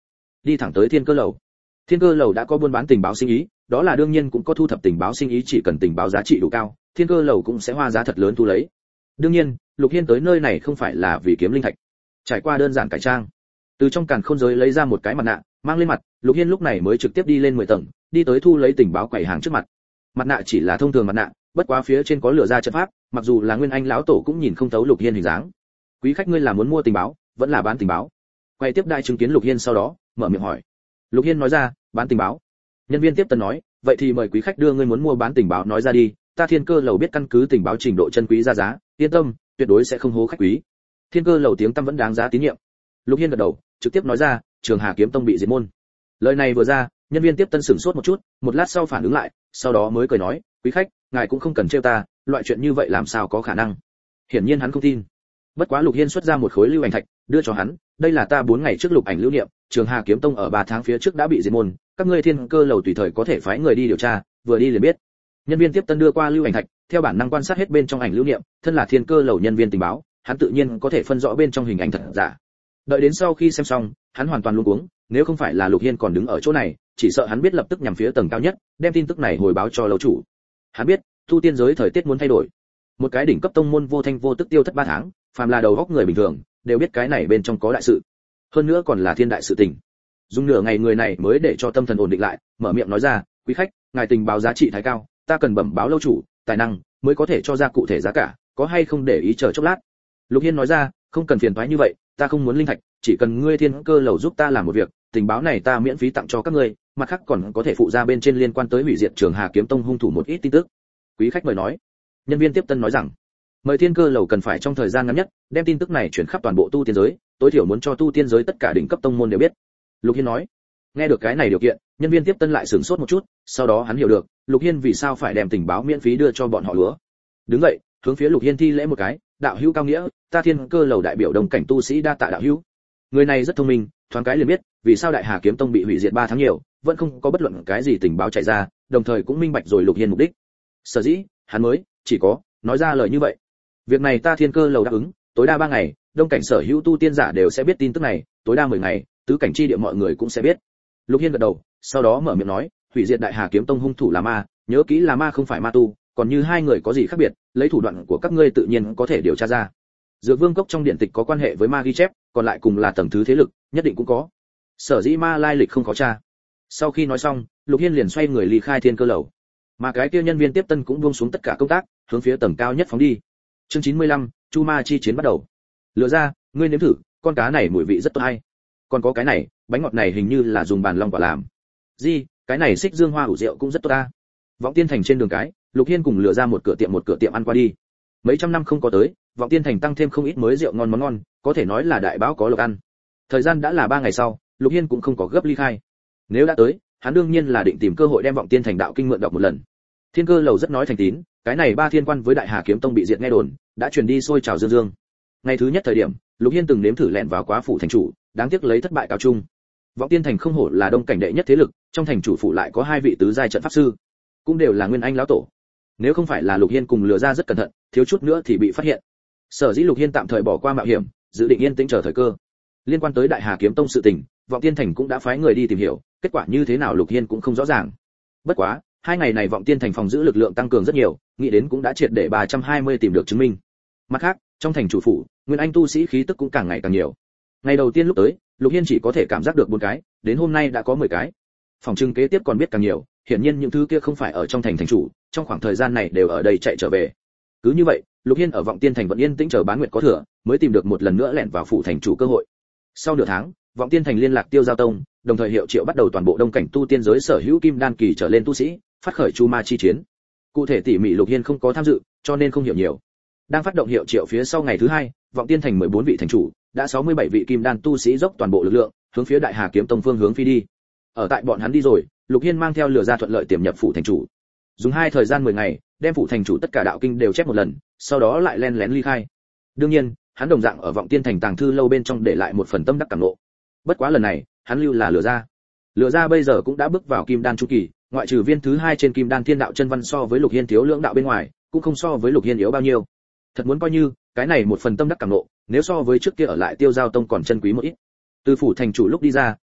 đi thẳng tới Thiên Cơ lầu. Thiên Cơ lầu đã có buôn bán tình báo sinh ý, đó là đương nhiên cũng có thu thập tình báo sinh ý, chỉ cần tình báo giá trị đủ cao, Thiên Cơ lầu cũng sẽ hoa giá thật lớn thu lấy. Đương nhiên, Lục Hiên tới nơi này không phải là vì kiếm linh thạch. Trải qua đơn giản cải trang, từ trong càn khôn giới lấy ra một cái mặt nạ, mang lên mặt, Lục Hiên lúc này mới trực tiếp đi lên mười tầng, đi tới thu lấy tình báo quầy hàng trước mặt. Mặt nạ chỉ là thông thường mặt nạ, bất quá phía trên có lửa ra trận pháp, mặc dù là Nguyên Anh lão tổ cũng nhìn không thấu Lục Hiên hình dáng. Quý khách ngươi là muốn mua tình báo, vẫn là bán tình báo? Quay tiếp đại chứng kiến Lục Hiên sau đó, mở miệng hỏi. Lục Hiên nói ra, bán tình báo. Nhân viên tiếp tân nói, vậy thì mời quý khách đưa ngươi muốn mua bán tình báo nói ra đi, ta Thiên Cơ lầu biết căn cứ tình báo trình độ chân quý ra giá, yên tâm, tuyệt đối sẽ không hố khách quý. Thiên Cơ lầu tiếng tăm vẫn đáng giá tín nhiệm. Lục Hiên gật đầu, trực tiếp nói ra, Trường Hà kiếm tông bị diệt môn. Lời này vừa ra, nhân viên tiếp tân sửng sốt một chút, một lát sau phản ứng lại, sau đó mới cười nói, quý khách, ngài cũng không cần trêu ta, loại chuyện như vậy làm sao có khả năng. Hiển nhiên hắn không tin. Bất quá Lục Hiên xuất ra một khối lưu ảnh thạch, đưa cho hắn, đây là ta bốn ngày trước lục ảnh lưu niệm, Trường Hà kiếm tông ở ba tháng phía trước đã bị diệt môn, các ngươi Thiên Cơ lầu tùy thời có thể phái người đi điều tra, vừa đi liền biết. Nhân viên tiếp tân đưa qua lưu ảnh thạch, theo bản năng quan sát hết bên trong ảnh lưu niệm, thân là Thiên Cơ lầu nhân viên tình báo, hắn tự nhiên có thể phân rõ bên trong hình ảnh thật giả. Đợi đến sau khi xem xong, hắn hoàn toàn luống cuống, nếu không phải là Lục Hiên còn đứng ở chỗ này, chỉ sợ hắn biết lập tức nhằm phía tầng cao nhất, đem tin tức này hồi báo cho lâu chủ. Hắn biết, tu tiên giới thời tiết muốn thay đổi. Một cái đỉnh cấp tông môn vô thanh vô tức tiêu thất ba tháng, phàm là đầu óc người bình thường, đều biết cái này bên trong có đại sự. Hơn nữa còn là thiên đại sự tình. Dùng nửa ngày người này mới để cho tâm thần ổn định lại, mở miệng nói ra, quý khách, ngài tình báo giá trị thái cao, ta cần bẩm báo lâu chủ, tài năng mới có thể cho ra cụ thể giá cả, có hay không để ý chờ chốc lát. Lục Hiên nói ra, không cần phiền toái như vậy, ta không muốn linh thạch, chỉ cần ngươi Thiên Cơ lầu giúp ta làm một việc, tình báo này ta miễn phí tặng cho các ngươi, mặt khác còn có thể phụ ra bên trên liên quan tới hủy diệt Trường Hà kiếm tông hung thủ một ít tin tức. Quý khách mời nói. Nhân viên tiếp tân nói rằng, mời Thiên Cơ lầu cần phải trong thời gian ngắn nhất đem tin tức này chuyển khắp toàn bộ tu tiên giới, tối thiểu muốn cho tu tiên giới tất cả đỉnh cấp tông môn đều biết. Lục Hiên nói. Nghe được cái này điều kiện, nhân viên tiếp tân lại sửng sốt một chút, sau đó hắn hiểu được, Lục Hiên vì sao phải đem tình báo miễn phí đưa cho bọn họ lúa. Đứng vậy, hướng phía Lục Hiên thi lễ một cái, đạo hữu cao nghĩa, ta Thiên Cơ lầu đại biểu đồng cảnh tu sĩ đa tạ đạo hữu. Người này rất thông minh, thoáng cái liền biết vì sao Đại Hà kiếm tông bị hủy diệt ba tháng nhiều, vẫn không có bất luận cái gì tình báo chạy ra, đồng thời cũng minh bạch rồi Lục Hiên mục đích. Sở dĩ, hắn mới chỉ có nói ra lời như vậy. Việc này ta Thiên Cơ lầu đáp ứng, tối đa ba ngày, đông cảnh sở hữu tu tiên giả đều sẽ biết tin tức này, tối đa mười ngày, tứ cảnh chi địa mọi người cũng sẽ biết. Lục Hiên gật đầu, sau đó mở miệng nói, hủy diệt Đại Hà kiếm tông hung thủ là ma, nhớ kỹ là ma không phải ma tu, còn như hai người có gì khác biệt, lấy thủ đoạn của các ngươi tự nhiên có thể điều tra ra. Dược Vương cốc trong điện tịch có quan hệ với ma ghi chép, còn lại cùng là tầng thứ thế lực, nhất định cũng có. Sở dĩ ma lai lịch không có tra. Sau khi nói xong, Lục Hiên liền xoay người ly khai Thiên Cơ lầu. Mà cái kia nhân viên tiếp tân cũng buông xuống tất cả công tác, hướng phía tầng cao nhất phóng đi. Chương chín mươi lăm, Chu Ma chi chiến bắt đầu. Lựa ra, ngươi nếm thử, con cá này mùi vị rất tốt hay. Còn có cái này, bánh ngọt này hình như là dùng bàn long quả làm. Gì, cái này xích dương hoa ủ rượu cũng rất tốt ta. Vọng Tiên thành trên đường cái, Lục Hiên cùng lựa ra một cửa tiệm một cửa tiệm ăn qua đi. Mấy trăm năm không có tới, Vọng Tiên thành tăng thêm không ít mới rượu ngon món ngon, có thể nói là đại báo có lộc ăn. Thời gian đã là ba ngày sau, Lục Hiên cũng không có gấp ly khai. Nếu đã tới, hắn đương nhiên là định tìm cơ hội đem Vọng Tiên thành đạo kinh mượn đọc một lần. Thiên Cơ lầu rất nói thành tín, cái này ba thiên quan với Đại Hà kiếm tông bị diệt nghe đồn, đã truyền đi sôi trào dương dương. Ngày thứ nhất thời điểm, Lục Hiên từng nếm thử lẻn vào quá phủ thành chủ, đáng tiếc lấy thất bại cao trung. Vọng Tiên thành không hổ là đông cảnh đệ nhất thế lực, trong thành chủ phủ lại có hai vị tứ giai trận pháp sư, cũng đều là Nguyên Anh lão tổ. Nếu không phải là Lục Hiên cùng lừa ra rất cẩn thận, thiếu chút nữa thì bị phát hiện. Sở dĩ Lục Hiên tạm thời bỏ qua mạo hiểm, dự định yên tĩnh chờ thời cơ. Liên quan tới Đại Hà kiếm tông sự tình, Vọng Tiên thành cũng đã phái người đi tìm hiểu, kết quả như thế nào Lục Hiên cũng không rõ ràng. Bất quá, hai ngày này Vọng Tiên thành phòng giữ lực lượng tăng cường rất nhiều, nghĩ đến cũng đã triệt để ba trăm hai mươi tìm được chứng minh. Mặt khác, trong thành chủ phủ, Nguyên Anh tu sĩ khí tức cũng càng ngày càng nhiều. Ngày đầu tiên lúc tới, Lục Hiên chỉ có thể cảm giác được bốn cái, đến hôm nay đã có mười cái. Phòng trưng kế tiếp còn biết càng nhiều, hiển nhiên những thứ kia không phải ở trong thành thành chủ, trong khoảng thời gian này đều ở đây chạy trở về. Cứ như vậy, Lục Hiên ở Vọng Tiên thành vẫn yên tĩnh chờ bán nguyệt có thừa, mới tìm được một lần nữa lẻn vào phủ thành chủ cơ hội. Sau nửa tháng, Vọng Tiên thành liên lạc Tiêu Giao tông, đồng thời hiệu triệu bắt đầu toàn bộ đông cảnh tu tiên giới sở hữu kim đan kỳ trở lên tu sĩ, phát khởi Chu Ma chi chiến. Cụ thể tỉ mỉ Lục Hiên không có tham dự, cho nên không hiểu nhiều. Đang phát động hiệu triệu phía sau ngày thứ hai, Vọng Tiên thành mười bốn vị thành chủ, đã sáu mươi bảy vị kim đan tu sĩ dốc toàn bộ lực lượng, hướng phía Đại Hà kiếm tông phương hướng phi đi. Ở tại bọn hắn đi rồi, Lục Hiên mang theo lửa ra thuận lợi tiềm nhập phủ thành chủ. Dùng hai thời gian mười ngày, đem phủ thành chủ tất cả đạo kinh đều chép một lần, sau đó lại len lén ly khai. Đương nhiên, hắn đồng dạng ở Vọng Tiên thành tàng thư lâu bên trong để lại một phần tâm đắc cảm ngộ. Bất quá lần này, hắn lưu là lửa ra. Lửa ra bây giờ cũng đã bước vào kim đan chu kỳ, ngoại trừ viên thứ hai trên kim đan thiên đạo chân văn so với Lục Hiên thiếu lưỡng đạo bên ngoài, cũng không so với Lục Hiên yếu bao nhiêu. Thật muốn coi như, cái này một phần tâm đắc cảm ngộ, nếu so với trước kia ở lại Tiêu Giao tông còn chân quý một ít. Từ phủ thành chủ lúc đi ra,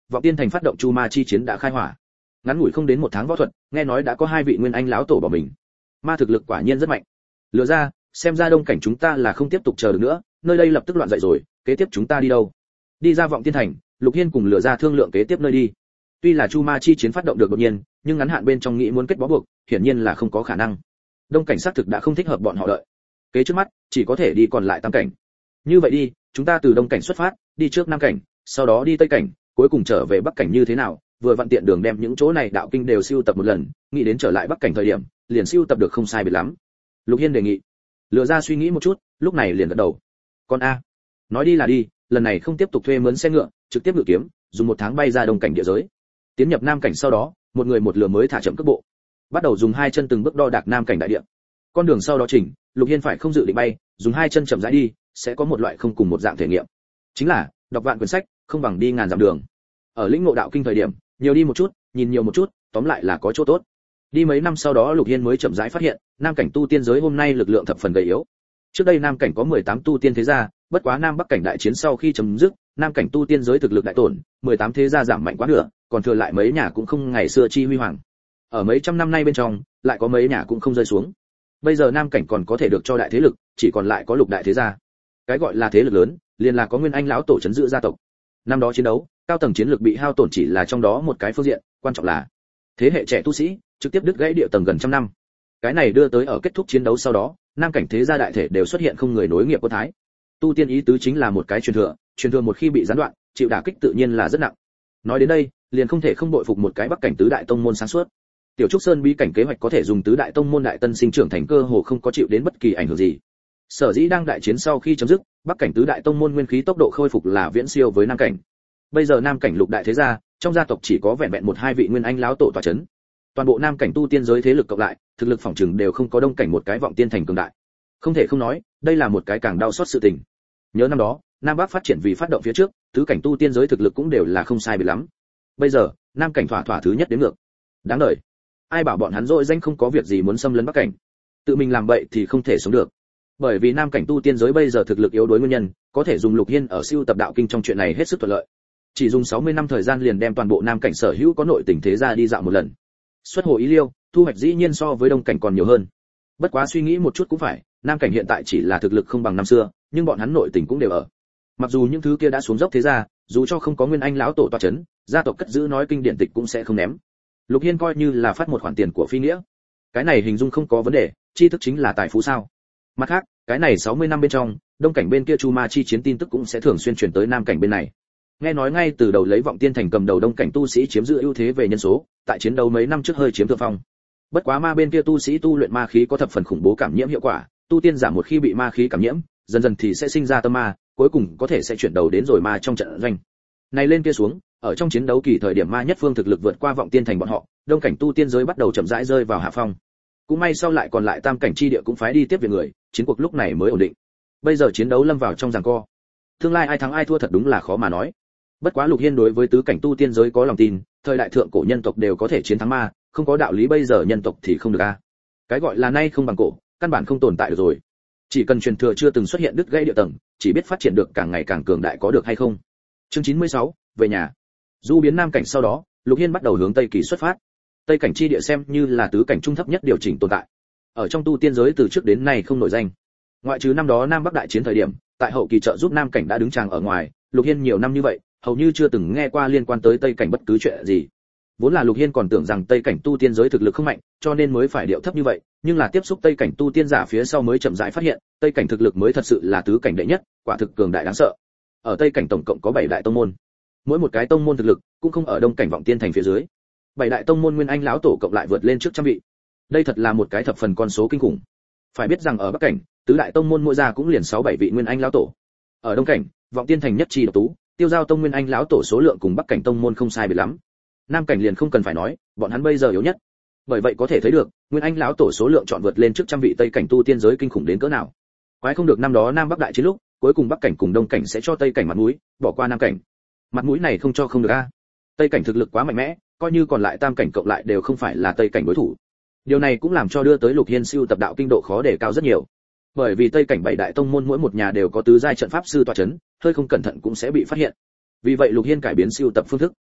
vọng tiên thành phát động chu ma chi chiến đã khai hỏa. Ngắn ngủi không đến một tháng võ thuật, nghe nói đã có hai vị nguyên anh lão tổ bỏ mình. Ma thực lực quả nhiên rất mạnh. Lừa ra, xem ra đông cảnh chúng ta là không tiếp tục chờ được nữa, nơi đây lập tức loạn dậy rồi, kế tiếp chúng ta đi đâu? Đi ra vọng tiên thành, Lục Hiên cùng Lừa ra thương lượng kế tiếp nơi đi. Tuy là chu ma chi chiến phát động được đột nhiên, nhưng ngắn hạn bên trong nghĩ muốn kết bó buộc, hiển nhiên là không có khả năng. Đông cảnh xác thực đã không thích hợp bọn họ đợi. Kế trước mắt, chỉ có thể đi còn lại tam cảnh. Như vậy đi, chúng ta từ đông cảnh xuất phát, đi trước nam cảnh, sau đó đi tây cảnh, cuối cùng trở về bắc cảnh như thế nào? Vừa vặn tiện đường đem những chỗ này đạo kinh đều siêu tập một lần, nghĩ đến trở lại bắc cảnh thời điểm, liền siêu tập được không sai biệt lắm. Lục Hiên đề nghị. Lừa ra suy nghĩ một chút, lúc này liền gật đầu. Con a, nói đi là đi, lần này không tiếp tục thuê mướn xe ngựa, trực tiếp ngự kiếm, dùng một tháng bay ra đông cảnh địa giới. Tiến nhập nam cảnh sau đó, một người một lừa mới thả chậm cước bộ, bắt đầu dùng hai chân từng bước đo đạc nam cảnh đại địa. Con đường sau đó chỉnh, Lục Hiên phải không dự định bay, dùng hai chân chậm rãi đi, sẽ có một loại không cùng một dạng thể nghiệm. Chính là, đọc vạn quyển sách, không bằng đi ngàn dặm đường. Ở lĩnh ngộ đạo kinh thời điểm, nhiều đi một chút, nhìn nhiều một chút, tóm lại là có chỗ tốt. Đi mấy năm sau đó Lục Hiên mới chậm rãi phát hiện, nam cảnh tu tiên giới hôm nay lực lượng thập phần gầy yếu. Trước đây nam cảnh có mười tám tu tiên thế gia, bất quá nam bắc cảnh đại chiến sau khi chấm dứt, nam cảnh tu tiên giới thực lực đại tổn, mười tám thế gia giảm mạnh quá nửa, còn thừa lại mấy nhà cũng không ngày xưa chi huy hoàng. Ở mấy trăm năm nay bên trong, lại có mấy nhà cũng không rơi xuống. Bây giờ nam cảnh còn có thể được cho đại thế lực, chỉ còn lại có lục đại thế gia. Cái gọi là thế lực lớn, liền là có nguyên anh lão tổ trấn giữ gia tộc. Năm đó chiến đấu, cao tầng chiến lược bị hao tổn chỉ là trong đó một cái phương diện, quan trọng là thế hệ trẻ tu sĩ trực tiếp đứt gãy địa tầng gần trăm năm. Cái này đưa tới ở kết thúc chiến đấu sau đó, nam cảnh thế gia đại thể đều xuất hiện không người nối nghiệp có thái. Tu tiên ý tứ chính là một cái truyền thừa, truyền thừa một khi bị gián đoạn, chịu đả kích tự nhiên là rất nặng. Nói đến đây, liền không thể không bội phục một cái bắc cảnh tứ đại tông môn sáng suốt. Tiểu Trúc Sơn bí cảnh kế hoạch có thể dùng tứ đại tông môn đại tân sinh trưởng thành cơ hồ không có chịu đến bất kỳ ảnh hưởng gì. Sở dĩ đang đại chiến sau khi chấm dứt, bắc cảnh tứ đại tông môn nguyên khí tốc độ khôi phục là viễn siêu với nam cảnh. Bây giờ nam cảnh lục đại thế gia, trong gia tộc chỉ có vẹn vẹn một hai vị nguyên anh lão tổ tọa chấn. Toàn bộ nam cảnh tu tiên giới thế lực cộng lại, thực lực phòng trừng đều không có đông cảnh một cái vọng tiên thành cường đại. Không thể không nói, đây là một cái càng đau xót sự tình. Nhớ năm đó, nam bắc phát triển vì phát động phía trước, tứ cảnh tu tiên giới thực lực cũng đều là không sai biệt lắm. Bây giờ, nam cảnh thỏa thỏa thứ nhất đến ngược. Đáng đời. Ai bảo bọn hắn dội danh không có việc gì muốn xâm lấn bắc cảnh, tự mình làm bậy thì không thể sống được. Bởi vì nam cảnh tu tiên giới bây giờ thực lực yếu đuối nguyên nhân, có thể dùng Lục Hiên ở siêu tập đạo kinh trong chuyện này hết sức thuận lợi. Chỉ dùng sáu mươi năm thời gian liền đem toàn bộ nam cảnh sở hữu có nội tình thế gia đi dạo một lần. Xuất hồ ý liêu, thu hoạch dĩ nhiên so với đông cảnh còn nhiều hơn. Bất quá suy nghĩ một chút cũng phải, nam cảnh hiện tại chỉ là thực lực không bằng năm xưa, nhưng bọn hắn nội tình cũng đều ở. Mặc dù những thứ kia đã xuống dốc thế gia, dù cho không có nguyên anh lão tổ tọa chấn, gia tộc cất giữ nói kinh điển tịch cũng sẽ không ném. Lục Hiên coi như là phát một khoản tiền của phi nghĩa. Cái này hình dung không có vấn đề, tri thức chính là tài phú sao? Mặt khác, cái này sáu mươi năm bên trong, đông cảnh bên kia chu ma chi chiến tin tức cũng sẽ thường xuyên truyền tới nam cảnh bên này. Nghe nói ngay từ đầu lấy vọng tiên thành cầm đầu đông cảnh tu sĩ chiếm giữ ưu thế về nhân số, tại chiến đấu mấy năm trước hơi chiếm thượng phong. Bất quá ma bên kia tu sĩ tu luyện ma khí có thập phần khủng bố cảm nhiễm hiệu quả, tu tiên giả một khi bị ma khí cảm nhiễm, dần dần thì sẽ sinh ra tâm ma, cuối cùng có thể sẽ chuyển đầu đến rồi ma trong trận doanh. Này lên kia xuống, ở trong chiến đấu kỳ thời điểm ma nhất phương thực lực vượt qua vọng tiên thành bọn họ, đông cảnh tu tiên giới bắt đầu chậm rãi rơi vào hạ phong. Cũng may sau lại còn lại tam cảnh chi địa cũng phái đi tiếp viện người, chiến cuộc lúc này mới ổn định. Bây giờ chiến đấu lâm vào trong giằng co. Tương lai ai thắng ai thua thật đúng là khó mà nói. Bất quá Lục Hiên đối với tứ cảnh tu tiên giới có lòng tin, thời đại thượng cổ nhân tộc đều có thể chiến thắng ma, không có đạo lý bây giờ nhân tộc thì không được a. Cái gọi là nay không bằng cổ, căn bản không tồn tại được rồi. Chỉ cần truyền thừa chưa từng xuất hiện đứt gãy địa tầng, chỉ biết phát triển được càng ngày càng cường đại có được hay không. Chương chín mươi sáu, về nhà. Du biến nam cảnh sau đó, Lục Hiên bắt đầu hướng tây kỳ xuất phát. Tây cảnh chi địa xem như là tứ cảnh trung thấp nhất điều chỉnh tồn tại. Ở trong tu tiên giới từ trước đến nay không nổi danh. Ngoại trừ năm đó Nam Bắc đại chiến thời điểm, tại hậu kỳ trợ giúp nam cảnh đã đứng tràng ở ngoài, Lục Hiên nhiều năm như vậy, hầu như chưa từng nghe qua liên quan tới Tây cảnh bất cứ chuyện gì. Vốn là Lục Hiên còn tưởng rằng Tây cảnh tu tiên giới thực lực không mạnh, cho nên mới phải điệu thấp như vậy, nhưng là tiếp xúc Tây cảnh tu tiên giả phía sau mới chậm rãi phát hiện, Tây cảnh thực lực mới thật sự là tứ cảnh đệ nhất, quả thực cường đại đáng sợ. Ở Tây cảnh tổng cộng có bảy đại tông môn. Mỗi một cái tông môn thực lực cũng không ở đông cảnh vọng tiên thành phía dưới. Bảy đại tông môn nguyên anh lão tổ cộng lại vượt lên trước trăm vị. Đây thật là một cái thập phần con số kinh khủng. Phải biết rằng ở Bắc cảnh, tứ đại tông môn mỗi gia cũng liền sáu bảy vị nguyên anh lão tổ. Ở đông cảnh, vọng tiên thành nhất chi độc tú, tiêu giao tông nguyên anh lão tổ số lượng cùng Bắc cảnh tông môn không sai biệt lắm. Nam cảnh liền không cần phải nói, bọn hắn bây giờ yếu nhất. Bởi vậy có thể thấy được, nguyên anh lão tổ số lượng chọn vượt lên trước trăm vị Tây cảnh tu tiên giới kinh khủng đến cỡ nào. Quái không được năm đó Nam Bắc đại chiến lúc, cuối cùng Bắc cảnh cùng Đông cảnh sẽ cho Tây cảnh mặt mũi, bỏ qua Nam cảnh. Mặt mũi này không cho không được a. Tây cảnh thực lực quá mạnh mẽ, coi như còn lại tam cảnh cộng lại đều không phải là Tây cảnh đối thủ. Điều này cũng làm cho đưa tới Lục Hiên siêu tập đạo kinh độ khó đề cao rất nhiều. Bởi vì Tây cảnh bảy đại tông môn mỗi một nhà đều có tứ giai trận pháp sư tọa chấn, hơi không cẩn thận cũng sẽ bị phát hiện. Vì vậy Lục Hiên cải biến siêu tập phương thức.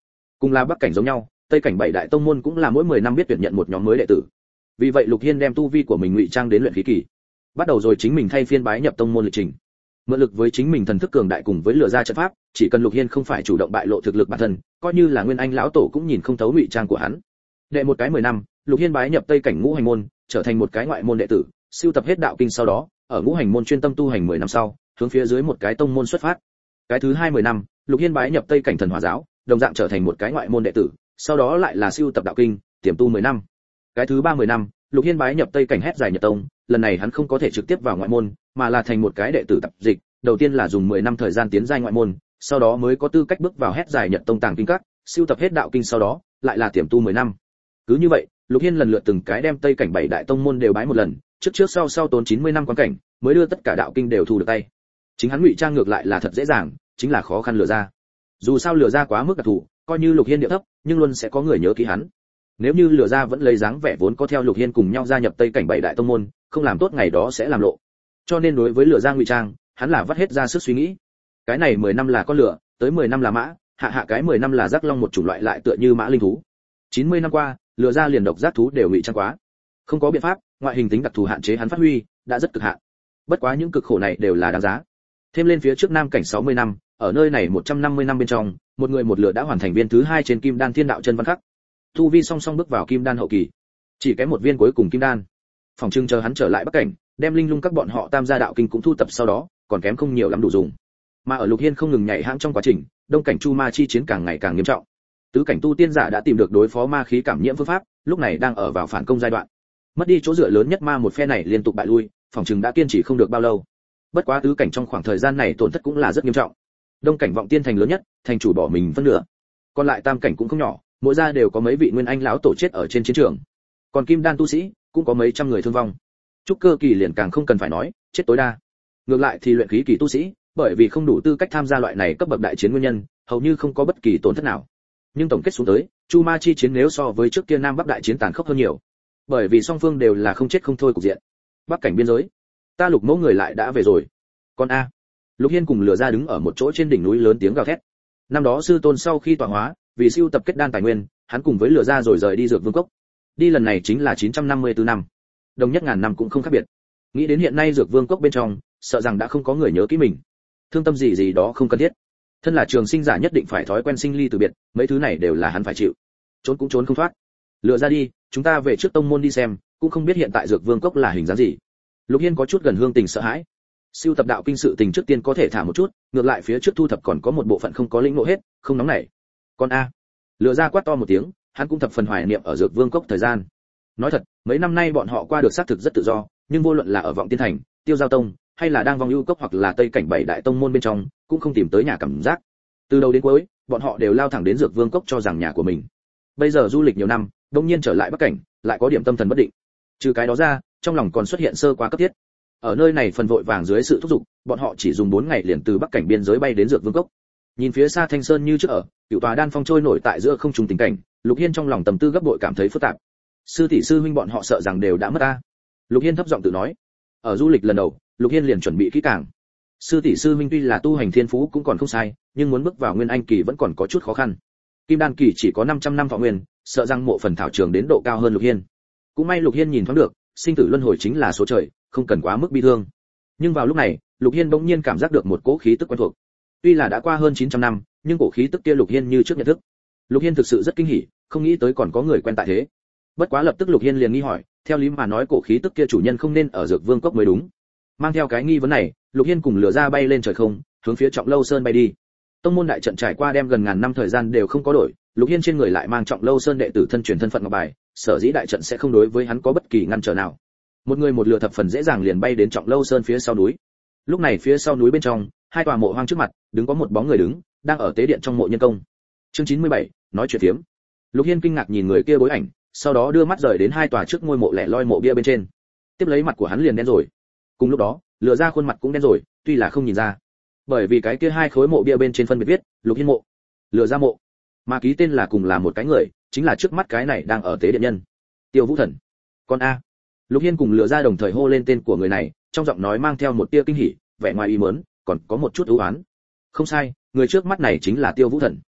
Cùng là Bắc cảnh giống nhau, Tây cảnh bảy đại tông môn cũng là mỗi mười năm biết tuyển nhận một nhóm mới đệ tử. Vì vậy Lục Hiên đem tu vi của mình ngụy trang đến luyện khí kỳ, bắt đầu rồi chính mình thay phiên bái nhập tông môn lịch trình. Mượn lực với chính mình thần thức cường đại cùng với lừa ra trận pháp, chỉ cần Lục Hiên không phải chủ động bại lộ thực lực bản thân, coi như là Nguyên Anh lão tổ cũng nhìn không thấu ngụy trang của hắn. Đệ một cái mười năm, Lục Hiên bái nhập Tây cảnh ngũ hành môn, trở thành một cái ngoại môn đệ tử, siêu tập hết đạo kinh sau đó, ở ngũ hành môn chuyên tâm tu hành mười năm sau, hướng phía dưới một cái tông môn xuất phát. Cái thứ hai mười năm, Lục Hiên bái nhập Tây cảnh thần hỏa giáo, đồng dạng trở thành một cái ngoại môn đệ tử, sau đó lại là siêu tập đạo kinh, tiềm tu mười năm. Cái thứ ba mười năm, Lục Hiên bái nhập Tây cảnh hét dài Nhật tông, lần này hắn không có thể trực tiếp vào ngoại môn, mà là thành một cái đệ tử tập dịch, đầu tiên là dùng mười năm thời gian tiến giai ngoại môn, sau đó mới có tư cách bước vào hét dài Nhật tông tàng kinh các, siêu tập hết đạo kinh sau đó, lại là tiềm tu mười năm. Cứ như vậy, Lục Hiên lần lượt từng cái đem Tây cảnh bảy đại tông môn đều bái một lần, trước trước sau sau tốn chín mươi năm quan cảnh, mới đưa tất cả đạo kinh đều thu được tay. Chính hắn ngụy trang ngược lại là thật dễ dàng, chính là khó khăn lừa ra. Dù sao lừa ra quá mức đặc thù, coi như Lục Hiên địa thấp, nhưng luôn sẽ có người nhớ kỹ hắn. Nếu như lừa ra vẫn lấy dáng vẻ vốn có theo Lục Hiên cùng nhau gia nhập Tây cảnh bảy đại tông môn, không làm tốt ngày đó sẽ làm lộ. Cho nên đối với lừa ra ngụy trang, hắn là vắt hết ra sức suy nghĩ. Cái này mười năm là con lừa, tới mười năm là mã, hạ hạ cái mười năm là giác long một chủng loại lại tựa như mã linh thú. chín mươi năm qua, lừa ra liền độc giác thú đều ngụy trang quá. Không có biện pháp, ngoại hình tính đặc thù hạn chế hắn phát huy, đã rất cực hạn. Bất quá những cực khổ này đều là đáng giá. Thêm lên phía trước nam cảnh sáu mươi năm, ở nơi này một trăm năm mươi năm bên trong, một người một lửa đã hoàn thành viên thứ hai trên Kim Đan Thiên Đạo chân văn khắc. Tu vi song song bước vào Kim Đan hậu kỳ, chỉ kém một viên cuối cùng Kim Đan. Phòng trưng chờ hắn trở lại Bắc cảnh, đem linh lung các bọn họ tam gia đạo kinh cũng thu tập sau đó, còn kém không nhiều lắm đủ dùng. Mà ở Lục Hiên không ngừng nhảy hãng trong quá trình, đông cảnh chu ma chi chiến càng ngày càng nghiêm trọng. Tứ cảnh tu tiên giả đã tìm được đối phó ma khí cảm nhiễm phương pháp, lúc này đang ở vào phản công giai đoạn. Mất đi chỗ dựa lớn nhất ma một phe này liên tục bại lui, phòng trừng đã kiên trì không được bao lâu. Bất quá tứ cảnh trong khoảng thời gian này tổn thất cũng là rất nghiêm trọng. Đông cảnh vọng tiên thành lớn nhất, thành chủ bỏ mình phân nửa. Còn lại tam cảnh cũng không nhỏ, mỗi gia đều có mấy vị nguyên anh lão tổ chết ở trên chiến trường. Còn kim đan tu sĩ cũng có mấy trăm người thương vong. Trúc cơ kỳ liền càng không cần phải nói, chết tối đa. Ngược lại thì luyện khí kỳ tu sĩ, bởi vì không đủ tư cách tham gia loại này cấp bậc đại chiến nguyên nhân, hầu như không có bất kỳ tổn thất nào. Nhưng tổng kết xuống tới, Chu Ma chi chiến nếu so với trước kia Nam Bắc đại chiến tàn khốc hơn nhiều. Bởi vì song phương đều là không chết không thôi cục diện. Bắc cảnh biên giới, ta Lục Mẫu người lại đã về rồi. Con a. Lục Hiên cùng Lừa Ra đứng ở một chỗ trên đỉnh núi lớn tiếng gào thét. Năm đó sư tôn sau khi tọa hóa, vì siêu tập kết đan tài nguyên, hắn cùng với Lừa Ra rồi rời đi Dược Vương cốc. Đi lần này chính là chín trăm năm mươi tư năm. Đồng nhất ngàn năm cũng không khác biệt. Nghĩ đến hiện nay Dược Vương cốc bên trong, sợ rằng đã không có người nhớ kỹ mình. Thương tâm gì gì đó không cần thiết. Thân là trường sinh giả nhất định phải thói quen sinh ly từ biệt, mấy thứ này đều là hắn phải chịu. Trốn cũng trốn không thoát. Lừa Ra đi, chúng ta về trước tông môn đi xem, cũng không biết hiện tại Dược Vương cốc là hình dáng gì. Lục Hiên có chút gần hương tình sợ hãi. Siêu tập đạo kinh sự tình trước tiên có thể thả một chút, ngược lại phía trước thu thập còn có một bộ phận không có lĩnh ngộ hết, không nóng nảy. Con a. Lừa Ra quát to một tiếng, hắn cũng thập phần hoài niệm ở Dược Vương cốc thời gian. Nói thật, mấy năm nay bọn họ qua được xác thực rất tự do, nhưng vô luận là ở Vọng Tiên Thành, Tiêu Giao Tông, hay là đang Vong Ưu cốc hoặc là Tây cảnh bảy đại tông môn bên trong, cũng không tìm tới nhà cảm giác. Từ đầu đến cuối, bọn họ đều lao thẳng đến Dược Vương cốc cho rằng nhà của mình. Bây giờ du lịch nhiều năm, đột nhiên trở lại Bắc cảnh, lại có điểm tâm thần bất định. Trừ cái đó ra, trong lòng còn xuất hiện sơ qua cấp thiết. Ở nơi này phần vội vàng dưới sự thúc giục, bọn họ chỉ dùng bốn ngày liền từ Bắc cảnh biên giới bay đến Dược Vương cốc. Nhìn phía xa Thanh Sơn như trước ở, cửu tòa đan phong trôi nổi tại giữa không trung tình cảnh, Lục Hiên trong lòng tầm tư gấp bội cảm thấy phức tạp. Sư tỷ sư huynh bọn họ sợ rằng đều đã mất ta. Lục Hiên thấp giọng tự nói. Ở du lịch lần đầu, Lục Hiên liền chuẩn bị kỹ càng. Sư tỷ sư huynh tuy là tu hành thiên phú cũng còn không sai, nhưng muốn bước vào nguyên anh kỳ vẫn còn có chút khó khăn. Kim đan kỳ chỉ có năm trăm năm thọ nguyên, sợ rằng mộ phần thảo trường đến độ cao hơn Lục Hiên. Cũng may Lục Hiên nhìn thoáng được, sinh tử luân hồi chính là số trời, không cần quá mức bi thương. Nhưng vào lúc này, Lục Hiên bỗng nhiên cảm giác được một cỗ khí tức quen thuộc. Tuy là đã qua hơn chín trăm năm, nhưng cổ khí tức kia Lục Hiên như trước nhận thức. Lục Hiên thực sự rất kinh hỉ, không nghĩ tới còn có người quen tại thế. Bất quá lập tức Lục Hiên liền nghi hỏi, theo lý mà nói cổ khí tức kia chủ nhân không nên ở Dược Vương cốc mới đúng. Mang theo cái nghi vấn này, Lục Hiên cùng Lừa Ra bay lên trời không, hướng phía Trọng Lâu Sơn bay đi. Tông môn đại trận trải qua đem gần ngàn năm thời gian đều không có đổi, Lục Hiên trên người lại mang Trọng Lâu Sơn đệ tử thân truyền thân phận ngọc bài, sở dĩ đại trận sẽ không đối với hắn có bất kỳ ngăn trở nào. Một người một lừa thập phần dễ dàng liền bay đến Trọng Lâu Sơn phía sau núi. Lúc này phía sau núi bên trong, hai tòa mộ hoang trước mặt, đứng có một bóng người đứng, đang ở tế điện trong mộ nhân công. Chương chín mươi bảy, nói chuyện phiếm. Lục Hiên kinh ngạc nhìn người kia bối ảnh, sau đó đưa mắt rời đến hai tòa trước ngôi mộ lẻ loi mộ bia bên trên. Tiếp lấy mặt của hắn liền đen rồi. Cùng lúc đó, Lừa Ra khuôn mặt cũng đen rồi, tuy là không nhìn ra. Bởi vì cái kia hai khối mộ bia bên trên phân biệt viết, Lục Hiên mộ, Lừa Ra mộ. Mà ký tên là cùng là một cái người, chính là trước mắt cái này đang ở tế điện nhân. Tiêu Vũ Thần. Con a. Lục Hiên cùng Lừa Ra đồng thời hô lên tên của người này, trong giọng nói mang theo một tia kinh hỉ, vẻ ngoài ý muốn, còn có một chút ưu oán. Không sai, người trước mắt này chính là Tiêu Vũ Thần.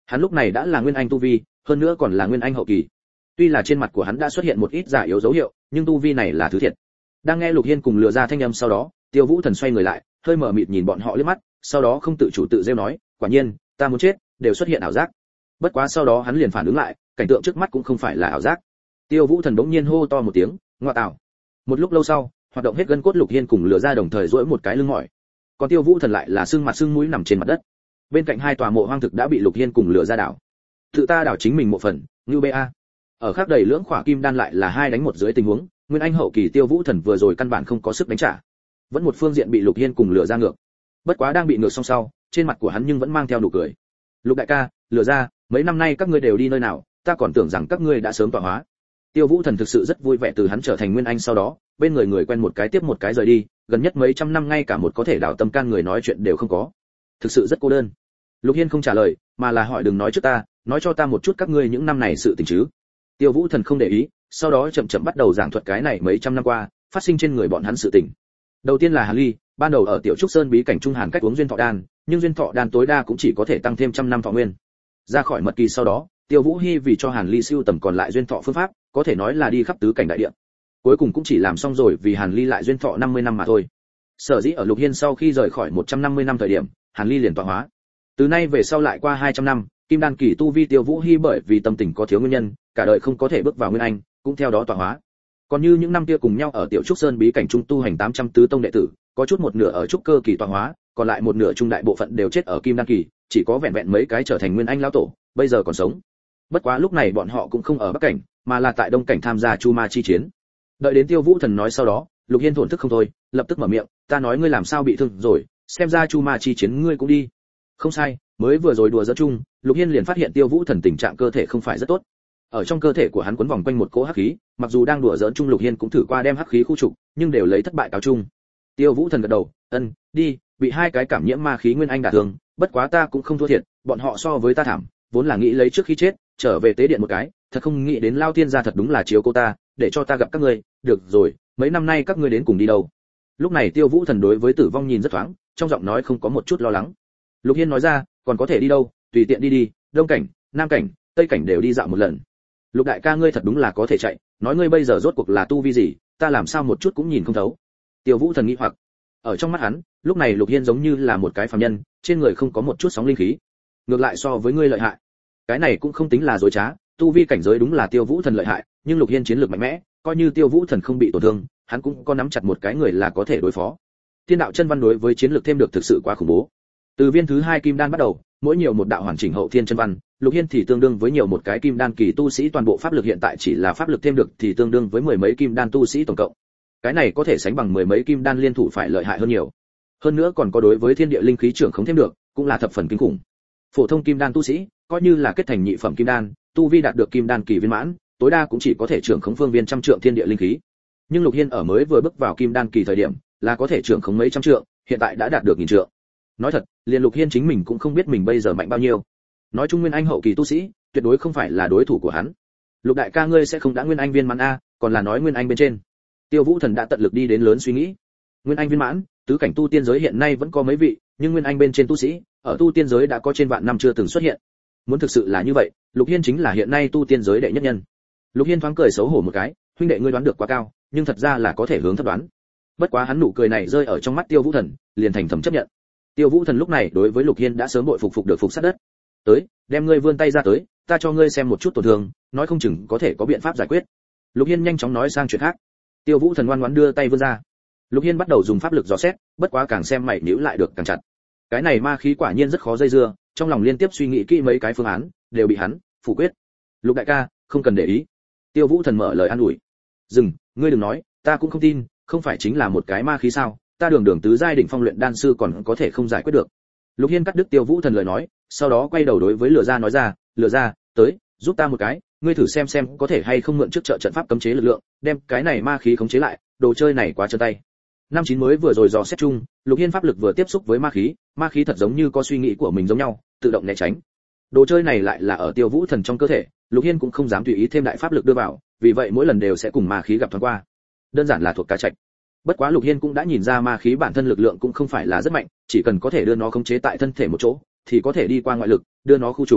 Hắn lúc này đã là nguyên anh tu vi, hơn nữa còn là nguyên anh hậu kỳ. Tuy là trên mặt của hắn đã xuất hiện một ít giả yếu dấu hiệu, nhưng tu vi này là thứ thiệt. Đang nghe Lục Hiên cùng lừa ra thanh âm sau đó, Tiêu Vũ Thần xoay người lại, hơi mở mịt nhìn bọn họ liếc mắt, sau đó không tự chủ tự rêu nói, quả nhiên, ta muốn chết, đều xuất hiện ảo giác. Bất quá sau đó hắn liền phản ứng lại, cảnh tượng trước mắt cũng không phải là ảo giác. Tiêu Vũ Thần bỗng nhiên hô to một tiếng, ngoa tạo. Một lúc lâu sau, hoạt động hết gân cốt Lục Hiên cùng lừa ra đồng thời duỗi một cái lưng mỏi. Còn Tiêu Vũ Thần lại là sưng mặt sưng mũi nằm trên mặt đất. Bên cạnh hai tòa mộ hoang thực đã bị Lục Hiên cùng lừa ra đảo. Tự ta đảo chính mình một phần, như ba. Ở khác đầy lưỡng khỏa kim đan lại là hai đánh một dưới tình huống, nguyên anh hậu kỳ Tiêu Vũ Thần vừa rồi căn bản không có sức đánh trả. Vẫn một phương diện bị Lục Hiên cùng lừa ra ngược. Bất quá đang bị ngược xong sau, trên mặt của hắn nhưng vẫn mang theo nụ cười. Lục đại ca, lừa ra, mấy năm nay các ngươi đều đi nơi nào, ta còn tưởng rằng các ngươi đã sớm tọa hóa. Tiêu Vũ Thần thực sự rất vui vẻ từ hắn trở thành nguyên anh sau đó, bên người người quen một cái tiếp một cái rời đi, gần nhất mấy trăm năm ngay cả một có thể đảo tâm can người nói chuyện đều không có. Thực sự rất cô đơn. Lục Hiên không trả lời, mà là hỏi đừng nói trước ta, nói cho ta một chút các ngươi những năm này sự tình chứ. Tiêu Vũ Thần không để ý, sau đó chậm chậm bắt đầu giảng thuật cái này mấy trăm năm qua phát sinh trên người bọn hắn sự tình. Đầu tiên là Hàn Ly, ban đầu ở Tiểu Trúc Sơn bí cảnh trung Hàn cách uống duyên thọ đan, nhưng duyên thọ đan tối đa cũng chỉ có thể tăng thêm trăm năm thọ nguyên. Ra khỏi mật kỳ sau đó, Tiêu Vũ Hi vì cho Hàn Ly siêu tầm còn lại duyên thọ phương pháp, có thể nói là đi khắp tứ cảnh đại địa. Cuối cùng cũng chỉ làm xong rồi vì Hàn Ly lại duyên thọ năm mươi năm mà thôi. Sở dĩ ở Lục Hiên sau khi rời khỏi một trăm năm mươi năm thời điểm, Hàn Ly liền tọa hóa. Từ nay về sau lại qua hai trăm năm, kim đan kỳ tu vi Tiêu Vũ Hi bởi vì tâm tình có thiếu nguyên nhân, cả đời không có thể bước vào nguyên anh, cũng theo đó tọa hóa. Còn như những năm kia cùng nhau ở Tiểu Trúc Sơn bí cảnh trung tu hành tám trăm tứ tông đệ tử, có chút một nửa ở trúc cơ kỳ tọa hóa, còn lại một nửa trung đại bộ phận đều chết ở kim đan kỳ, chỉ có vẹn vẹn mấy cái trở thành nguyên anh lão tổ, bây giờ còn sống. Bất quá lúc này bọn họ cũng không ở Bắc cảnh, mà là tại Đông cảnh tham gia Chu Ma chi chiến. Đợi đến Tiêu Vũ Thần nói sau đó, Lục Hiên thổn thức không thôi, lập tức mở miệng, ta nói ngươi làm sao bị thương rồi, xem ra Chu Ma chi chiến ngươi cũng đi. Không sai, mới vừa rồi đùa giỡn chung, Lục Hiên liền phát hiện Tiêu Vũ Thần tình trạng cơ thể không phải rất tốt. Ở trong cơ thể của hắn quấn vòng quanh một cỗ hắc khí, mặc dù đang đùa giỡn chung Lục Hiên cũng thử qua đem hắc khí khu trục, nhưng đều lấy thất bại cáo chung. Tiêu Vũ Thần gật đầu, ân, đi, bị hai cái cảm nhiễm ma khí nguyên anh đả thương, bất quá ta cũng không thua thiệt, bọn họ so với ta thảm, vốn là nghĩ lấy trước khi chết, trở về tế điện một cái, thật không nghĩ đến Lao Tiên gia thật đúng là chiếu cô ta, để cho ta gặp các ngươi, được rồi, mấy năm nay các ngươi đến cùng đi đâu? Lúc này Tiêu Vũ Thần đối với Tử Vong nhìn rất thoáng, trong giọng nói không có một chút lo lắng. Lục Hiên nói ra, còn có thể đi đâu, tùy tiện đi đi, Đông cảnh, Nam cảnh, Tây cảnh đều đi dạo một lần. Lục đại ca ngươi thật đúng là có thể chạy, nói ngươi bây giờ rốt cuộc là tu vi gì, ta làm sao một chút cũng nhìn không thấu. Tiêu Vũ Thần nghĩ hoặc, ở trong mắt hắn, lúc này Lục Hiên giống như là một cái phàm nhân, trên người không có một chút sóng linh khí. Ngược lại so với ngươi lợi hại. Cái này cũng không tính là dối trá, tu vi cảnh giới đúng là Tiêu Vũ Thần lợi hại, nhưng Lục Hiên chiến lược mạnh mẽ, coi như Tiêu Vũ Thần không bị tổn thương, hắn cũng có nắm chặt một cái người là có thể đối phó. Thiên đạo chân văn đối với chiến lược thêm được thực sự quá khủng bố. Từ viên thứ hai kim đan bắt đầu, mỗi nhiều một đạo hoàn chỉnh hậu thiên chân văn, Lục Hiên thì tương đương với nhiều một cái kim đan kỳ tu sĩ, toàn bộ pháp lực hiện tại chỉ là pháp lực thêm được thì tương đương với mười mấy kim đan tu sĩ tổng cộng. Cái này có thể sánh bằng mười mấy kim đan liên thủ phải lợi hại hơn nhiều. Hơn nữa còn có đối với thiên địa linh khí trưởng không thêm được, cũng là thập phần kinh khủng. Phổ thông kim đan tu sĩ, coi như là kết thành nhị phẩm kim đan, tu vi đạt được kim đan kỳ viên mãn, tối đa cũng chỉ có thể trưởng khống phương viên trăm trượng thiên địa linh khí. Nhưng Lục Hiên ở mới vừa bước vào kim đan kỳ thời điểm, là có thể trưởng khống mấy trăm trượng, hiện tại đã đạt được nghìn trượng. Nói thật, liền Lục Hiên chính mình cũng không biết mình bây giờ mạnh bao nhiêu. Nói chung nguyên anh hậu kỳ tu sĩ, tuyệt đối không phải là đối thủ của hắn. Lục đại ca ngươi sẽ không đã nguyên anh viên mãn a, còn là nói nguyên anh bên trên. Tiêu Vũ Thần đã tận lực đi đến lớn suy nghĩ. Nguyên anh viên mãn, tứ cảnh tu tiên giới hiện nay vẫn có mấy vị, nhưng nguyên anh bên trên tu sĩ, ở tu tiên giới đã có trên vạn năm chưa từng xuất hiện. Muốn thực sự là như vậy, Lục Hiên chính là hiện nay tu tiên giới đệ nhất nhân. Lục Hiên thoáng cười xấu hổ một cái, huynh đệ ngươi đoán được quá cao, nhưng thật ra là có thể hướng thấp đoán. Bất quá hắn nụ cười này rơi ở trong mắt Tiêu Vũ Thần, liền thành thầm chấp nhận. Tiêu Vũ Thần lúc này đối với Lục Hiên đã sớm bội phục phục được phục sát đất. Tới, đem ngươi vươn tay ra tới, ta cho ngươi xem một chút tổn thương, nói không chừng có thể có biện pháp giải quyết. Lục Hiên nhanh chóng nói sang chuyện khác. Tiêu Vũ Thần ngoan ngoãn đưa tay vươn ra. Lục Hiên bắt đầu dùng pháp lực dò xét, bất quá càng xem mày nhíu lại được càng chặt. Cái này ma khí quả nhiên rất khó dây dưa, trong lòng liên tiếp suy nghĩ kỹ mấy cái phương án, đều bị hắn phủ quyết. Lục đại ca, không cần để ý. Tiêu Vũ Thần mở lời an ủi. Dừng, ngươi đừng nói, ta cũng không tin, không phải chính là một cái ma khí sao? Ta đường đường tứ giai đỉnh phong luyện đan sư còn có thể không giải quyết được. Lục Hiên cắt đứt Tiêu Vũ Thần lời nói, sau đó quay đầu đối với Lừa Gia nói ra, Lừa Gia, tới, giúp ta một cái, ngươi thử xem xem có thể hay không mượn trước trợ trận pháp cấm chế lực lượng, đem cái này ma khí khống chế lại, đồ chơi này quá chân tay. Năm chín mới vừa rồi dò xét chung, Lục Hiên pháp lực vừa tiếp xúc với ma khí, ma khí thật giống như có suy nghĩ của mình giống nhau, tự động né tránh. Đồ chơi này lại là ở Tiêu Vũ Thần trong cơ thể, Lục Hiên cũng không dám tùy ý thêm đại pháp lực đưa vào, vì vậy mỗi lần đều sẽ cùng ma khí gặp thoáng qua. Đơn giản là thuộc cá trạch. Bất quá Lục Hiên cũng đã nhìn ra ma khí bản thân lực lượng cũng không phải là rất mạnh, chỉ cần có thể đưa nó khống chế tại thân thể một chỗ, thì có thể đi qua ngoại lực, đưa nó khu trục.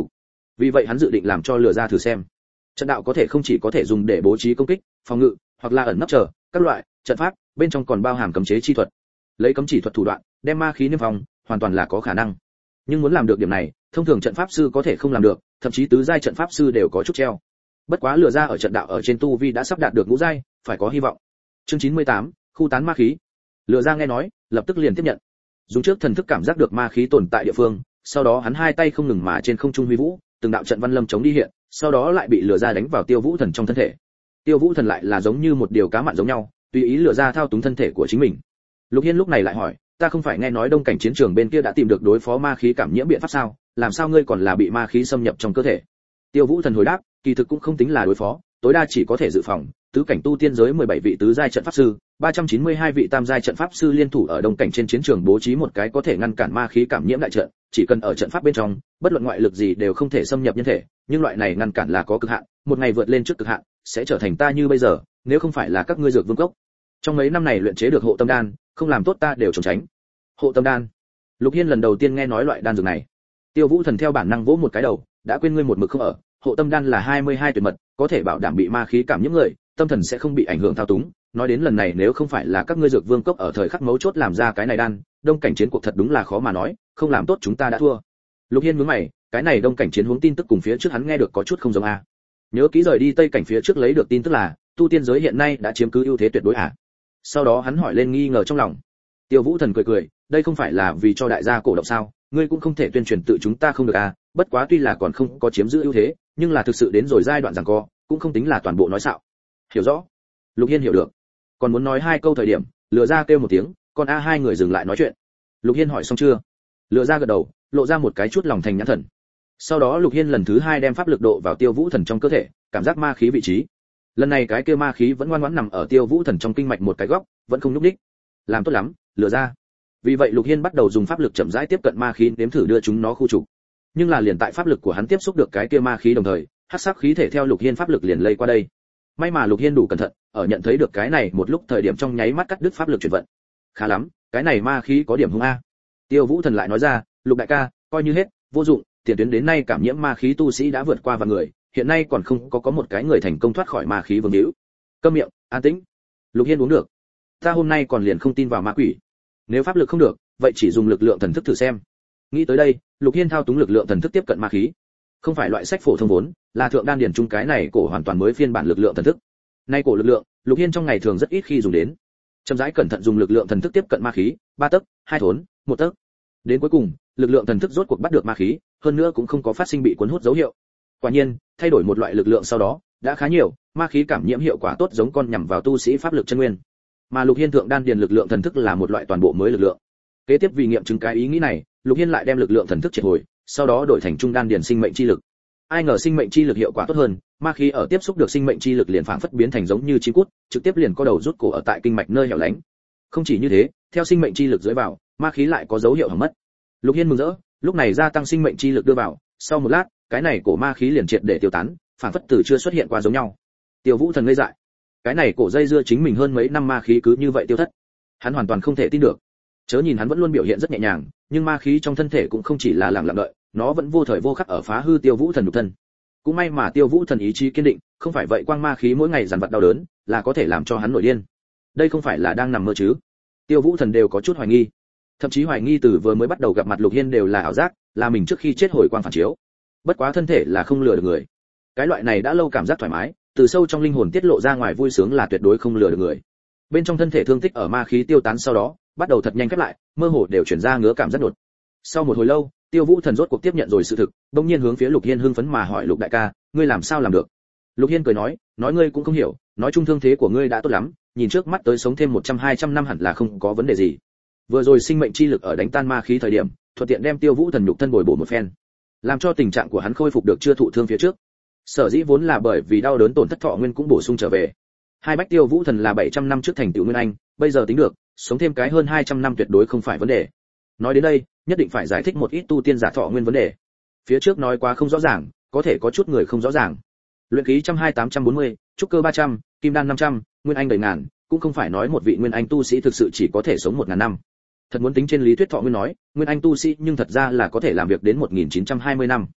Vì vậy hắn dự định làm cho lừa ra thử xem. Trận đạo có thể không chỉ có thể dùng để bố trí công kích, phòng ngự, hoặc là ẩn nấp chờ các loại trận pháp, bên trong còn bao hàm cấm chế chi thuật. Lấy cấm chỉ thuật thủ đoạn, đem ma khí niêm phong, hoàn toàn là có khả năng. Nhưng muốn làm được điểm này, thông thường trận pháp sư có thể không làm được, thậm chí tứ giai trận pháp sư đều có chút treo. Bất quá lừa ra ở trận đạo ở trên tu vi đã sắp đạt được ngũ giai, phải có hy vọng. Chương chín mươi tám, khu tán ma khí. Lừa ra nghe nói, lập tức liền tiếp nhận. Dùng trước thần thức cảm giác được ma khí tồn tại địa phương, sau đó hắn hai tay không ngừng mà trên không trung huy vũ, từng đạo trận văn lâm chống đi hiện, sau đó lại bị lừa ra đánh vào Tiêu Vũ Thần trong thân thể. Tiêu Vũ Thần lại là giống như một điều cá mặn giống nhau, tùy ý lừa ra thao túng thân thể của chính mình. Lục Hiên lúc này lại hỏi, ta không phải nghe nói đông cảnh chiến trường bên kia đã tìm được đối phó ma khí cảm nhiễm biện pháp sao, làm sao ngươi còn là bị ma khí xâm nhập trong cơ thể? Tiêu Vũ Thần hồi đáp, kỳ thực cũng không tính là đối phó, tối đa chỉ có thể dự phòng. Tứ cảnh tu tiên giới mười bảy vị tứ giai trận pháp sư, ba trăm chín mươi hai vị tam giai trận pháp sư liên thủ ở đông cảnh trên chiến trường bố trí một cái có thể ngăn cản ma khí cảm nhiễm đại trận, chỉ cần ở trận pháp bên trong, bất luận ngoại lực gì đều không thể xâm nhập nhân thể, nhưng loại này ngăn cản là có cực hạn, một ngày vượt lên trước cực hạn, sẽ trở thành ta như bây giờ, nếu không phải là các ngươi dược vương cốc. Trong mấy năm này luyện chế được hộ tâm đan, không làm tốt ta đều trốn tránh. Hộ tâm đan. Lục Hiên lần đầu tiên nghe nói loại đan dược này. Tiêu Vũ Thần theo bản năng vỗ một cái đầu, đã quên ngươi một mực không ở, hộ tâm đan là hai mươi hai tuyệt mật, có thể bảo đảm bị ma khí cảm nhiễm người, tâm thần sẽ không bị ảnh hưởng thao túng. Nói đến lần này nếu không phải là các ngươi dược vương cốc ở thời khắc mấu chốt làm ra cái này đan, đông cảnh chiến cuộc thật đúng là khó mà nói, không làm tốt chúng ta đã thua. Lục Hiên nhướng mày, cái này đông cảnh chiến huống tin tức cùng phía trước hắn nghe được có chút không giống a. Nhớ kỹ rời đi tây cảnh phía trước lấy được tin tức là tu tiên giới hiện nay đã chiếm cứ ưu thế tuyệt đối à? Sau đó hắn hỏi lên nghi ngờ trong lòng. Tiêu Vũ Thần cười cười, đây không phải là vì cho đại gia cổ động sao, ngươi cũng không thể tuyên truyền tự chúng ta không được à, bất quá tuy là còn không có chiếm giữ ưu thế, nhưng là thực sự đến rồi giai đoạn giằng co, cũng không tính là toàn bộ nói xạo. Hiểu rõ. Lục Hiên hiểu được. Còn muốn nói hai câu thời điểm, lừa ra kêu một tiếng, còn a hai người dừng lại nói chuyện. Lục Hiên hỏi xong chưa? Lừa ra gật đầu, lộ ra một cái chút lòng thành nhãn thần. Sau đó Lục Hiên lần thứ hai đem pháp lực độ vào Tiêu Vũ Thần trong cơ thể, cảm giác ma khí vị trí. Lần này cái kia ma khí vẫn ngoan ngoãn nằm ở Tiêu Vũ Thần trong kinh mạch một cái góc, vẫn không nhúc nhích. Làm tốt lắm, lừa ra. Vì vậy Lục Hiên bắt đầu dùng pháp lực chậm rãi tiếp cận ma khí, nếm thử đưa chúng nó khu trục. Nhưng là liền tại pháp lực của hắn tiếp xúc được cái kia ma khí đồng thời, hắc sắc khí thể theo Lục Hiên pháp lực liền lây qua đây. May mà Lục Hiên đủ cẩn thận, ở nhận thấy được cái này một lúc thời điểm trong nháy mắt cắt đứt pháp lực chuyển vận. Khá lắm, cái này ma khí có điểm hung a. Tiêu Vũ Thần lại nói ra, Lục đại ca, coi như hết, vô dụng, tiền tuyến đến nay cảm nhiễm ma khí tu sĩ đã vượt qua vạn người, hiện nay còn không có có một cái người thành công thoát khỏi ma khí vương hữu. Câm miệng, an tĩnh. Lục Hiên uống được. Ta hôm nay còn liền không tin vào ma quỷ. Nếu pháp lực không được, vậy chỉ dùng lực lượng thần thức thử xem. Nghĩ tới đây, Lục Hiên thao túng lực lượng thần thức tiếp cận ma khí. Không phải loại sách phổ thông vốn, là thượng đan điển trung cái này cổ hoàn toàn mới phiên bản lực lượng thần thức. Nay cổ lực lượng, Lục Hiên trong ngày thường rất ít khi dùng đến. Chậm rãi cẩn thận dùng lực lượng thần thức tiếp cận ma khí, ba tấc, hai thốn, một tấc. Đến cuối cùng, lực lượng thần thức rốt cuộc bắt được ma khí, hơn nữa cũng không có phát sinh bị cuốn hút dấu hiệu. Quả nhiên, thay đổi một loại lực lượng sau đó, đã khá nhiều, ma khí cảm nhiễm hiệu quả tốt giống con nhằm vào tu sĩ pháp lực chân nguyên. Mà Lục Hiên thượng đan điền lực lượng thần thức là một loại toàn bộ mới lực lượng. Kế tiếp vì nghiệm chứng cái ý nghĩ này, Lục Hiên lại đem lực lượng thần thức triệt hồi, sau đó đổi thành trung đan điền sinh mệnh chi lực. Ai ngờ sinh mệnh chi lực hiệu quả tốt hơn, ma khí ở tiếp xúc được sinh mệnh chi lực liền phảng phất biến thành giống như chim cút, trực tiếp liền có đầu rút cổ ở tại kinh mạch nơi hẻo lánh. Không chỉ như thế, theo sinh mệnh chi lực dưới vào, ma khí lại có dấu hiệu hỏng mất. Lục Hiên mừng rỡ, lúc này gia tăng sinh mệnh chi lực đưa vào, sau một lát, cái này cổ ma khí liền triệt để tiêu tán, phảng phất từ chưa xuất hiện qua giống nhau. Tiêu Vũ Thần ngây dại. Cái này cổ dây dưa chính mình hơn mấy năm ma khí cứ như vậy tiêu thất. Hắn hoàn toàn không thể tin được. Chớ nhìn hắn vẫn luôn biểu hiện rất nhẹ nhàng, nhưng ma khí trong thân thể cũng không chỉ là lặng lặng đợi, nó vẫn vô thời vô khắc ở phá hư Tiêu Vũ Thần nhục thân. Cũng may mà Tiêu Vũ Thần ý chí kiên định, không phải vậy quang ma khí mỗi ngày dằn vặt đau đớn, là có thể làm cho hắn nổi điên. Đây không phải là đang nằm mơ chứ? Tiêu Vũ Thần đều có chút hoài nghi. Thậm chí hoài nghi từ vừa mới bắt đầu gặp mặt Lục Hiên đều là ảo giác, là mình trước khi chết hồi quang phản chiếu. Bất quá thân thể là không lừa được người. Cái loại này đã lâu cảm giác thoải mái, từ sâu trong linh hồn tiết lộ ra ngoài vui sướng là tuyệt đối không lừa được người. Bên trong thân thể thương tích ở ma khí tiêu tán sau đó, bắt đầu thật nhanh khép lại, mơ hồ đều chuyển ra ngứa cảm rất đột. Sau một hồi lâu, Tiêu Vũ Thần rốt cuộc tiếp nhận rồi sự thực, bỗng nhiên hướng phía Lục Hiên hưng phấn mà hỏi Lục đại ca, ngươi làm sao làm được? Lục Hiên cười nói, nói ngươi cũng không hiểu, nói chung thương thế của ngươi đã tốt lắm, nhìn trước mắt tới sống thêm một trăm hai trăm năm hẳn là không có vấn đề gì. Vừa rồi sinh mệnh chi lực ở đánh tan ma khí thời điểm, thuận tiện đem Tiêu Vũ Thần nhục thân bồi bổ một phen, làm cho tình trạng của hắn khôi phục được chưa thụ thương phía trước. Sở dĩ vốn là bởi vì đau đớn tổn thất thọ nguyên cũng bổ sung trở về. Hai bách Tiêu Vũ Thần là bảy trăm năm trước thành tựu nguyên anh, bây giờ tính được, sống thêm cái hơn hai trăm năm tuyệt đối không phải vấn đề. Nói đến đây, nhất định phải giải thích một ít tu tiên giả thọ nguyên vấn đề. Phía trước nói quá không rõ ràng, có thể có chút người không rõ ràng. Luyện khí một trăm hai mươi tám trăm bốn mươi, trúc cơ ba trăm, kim đan năm trăm, nguyên anh đầy ngàn, cũng không phải nói một vị nguyên anh tu sĩ thực sự chỉ có thể sống một ngàn năm. Thật muốn tính trên lý thuyết thọ nguyên nói, nguyên anh tu sĩ nhưng thật ra là có thể làm việc đến một nghìn chín trăm hai mươi năm.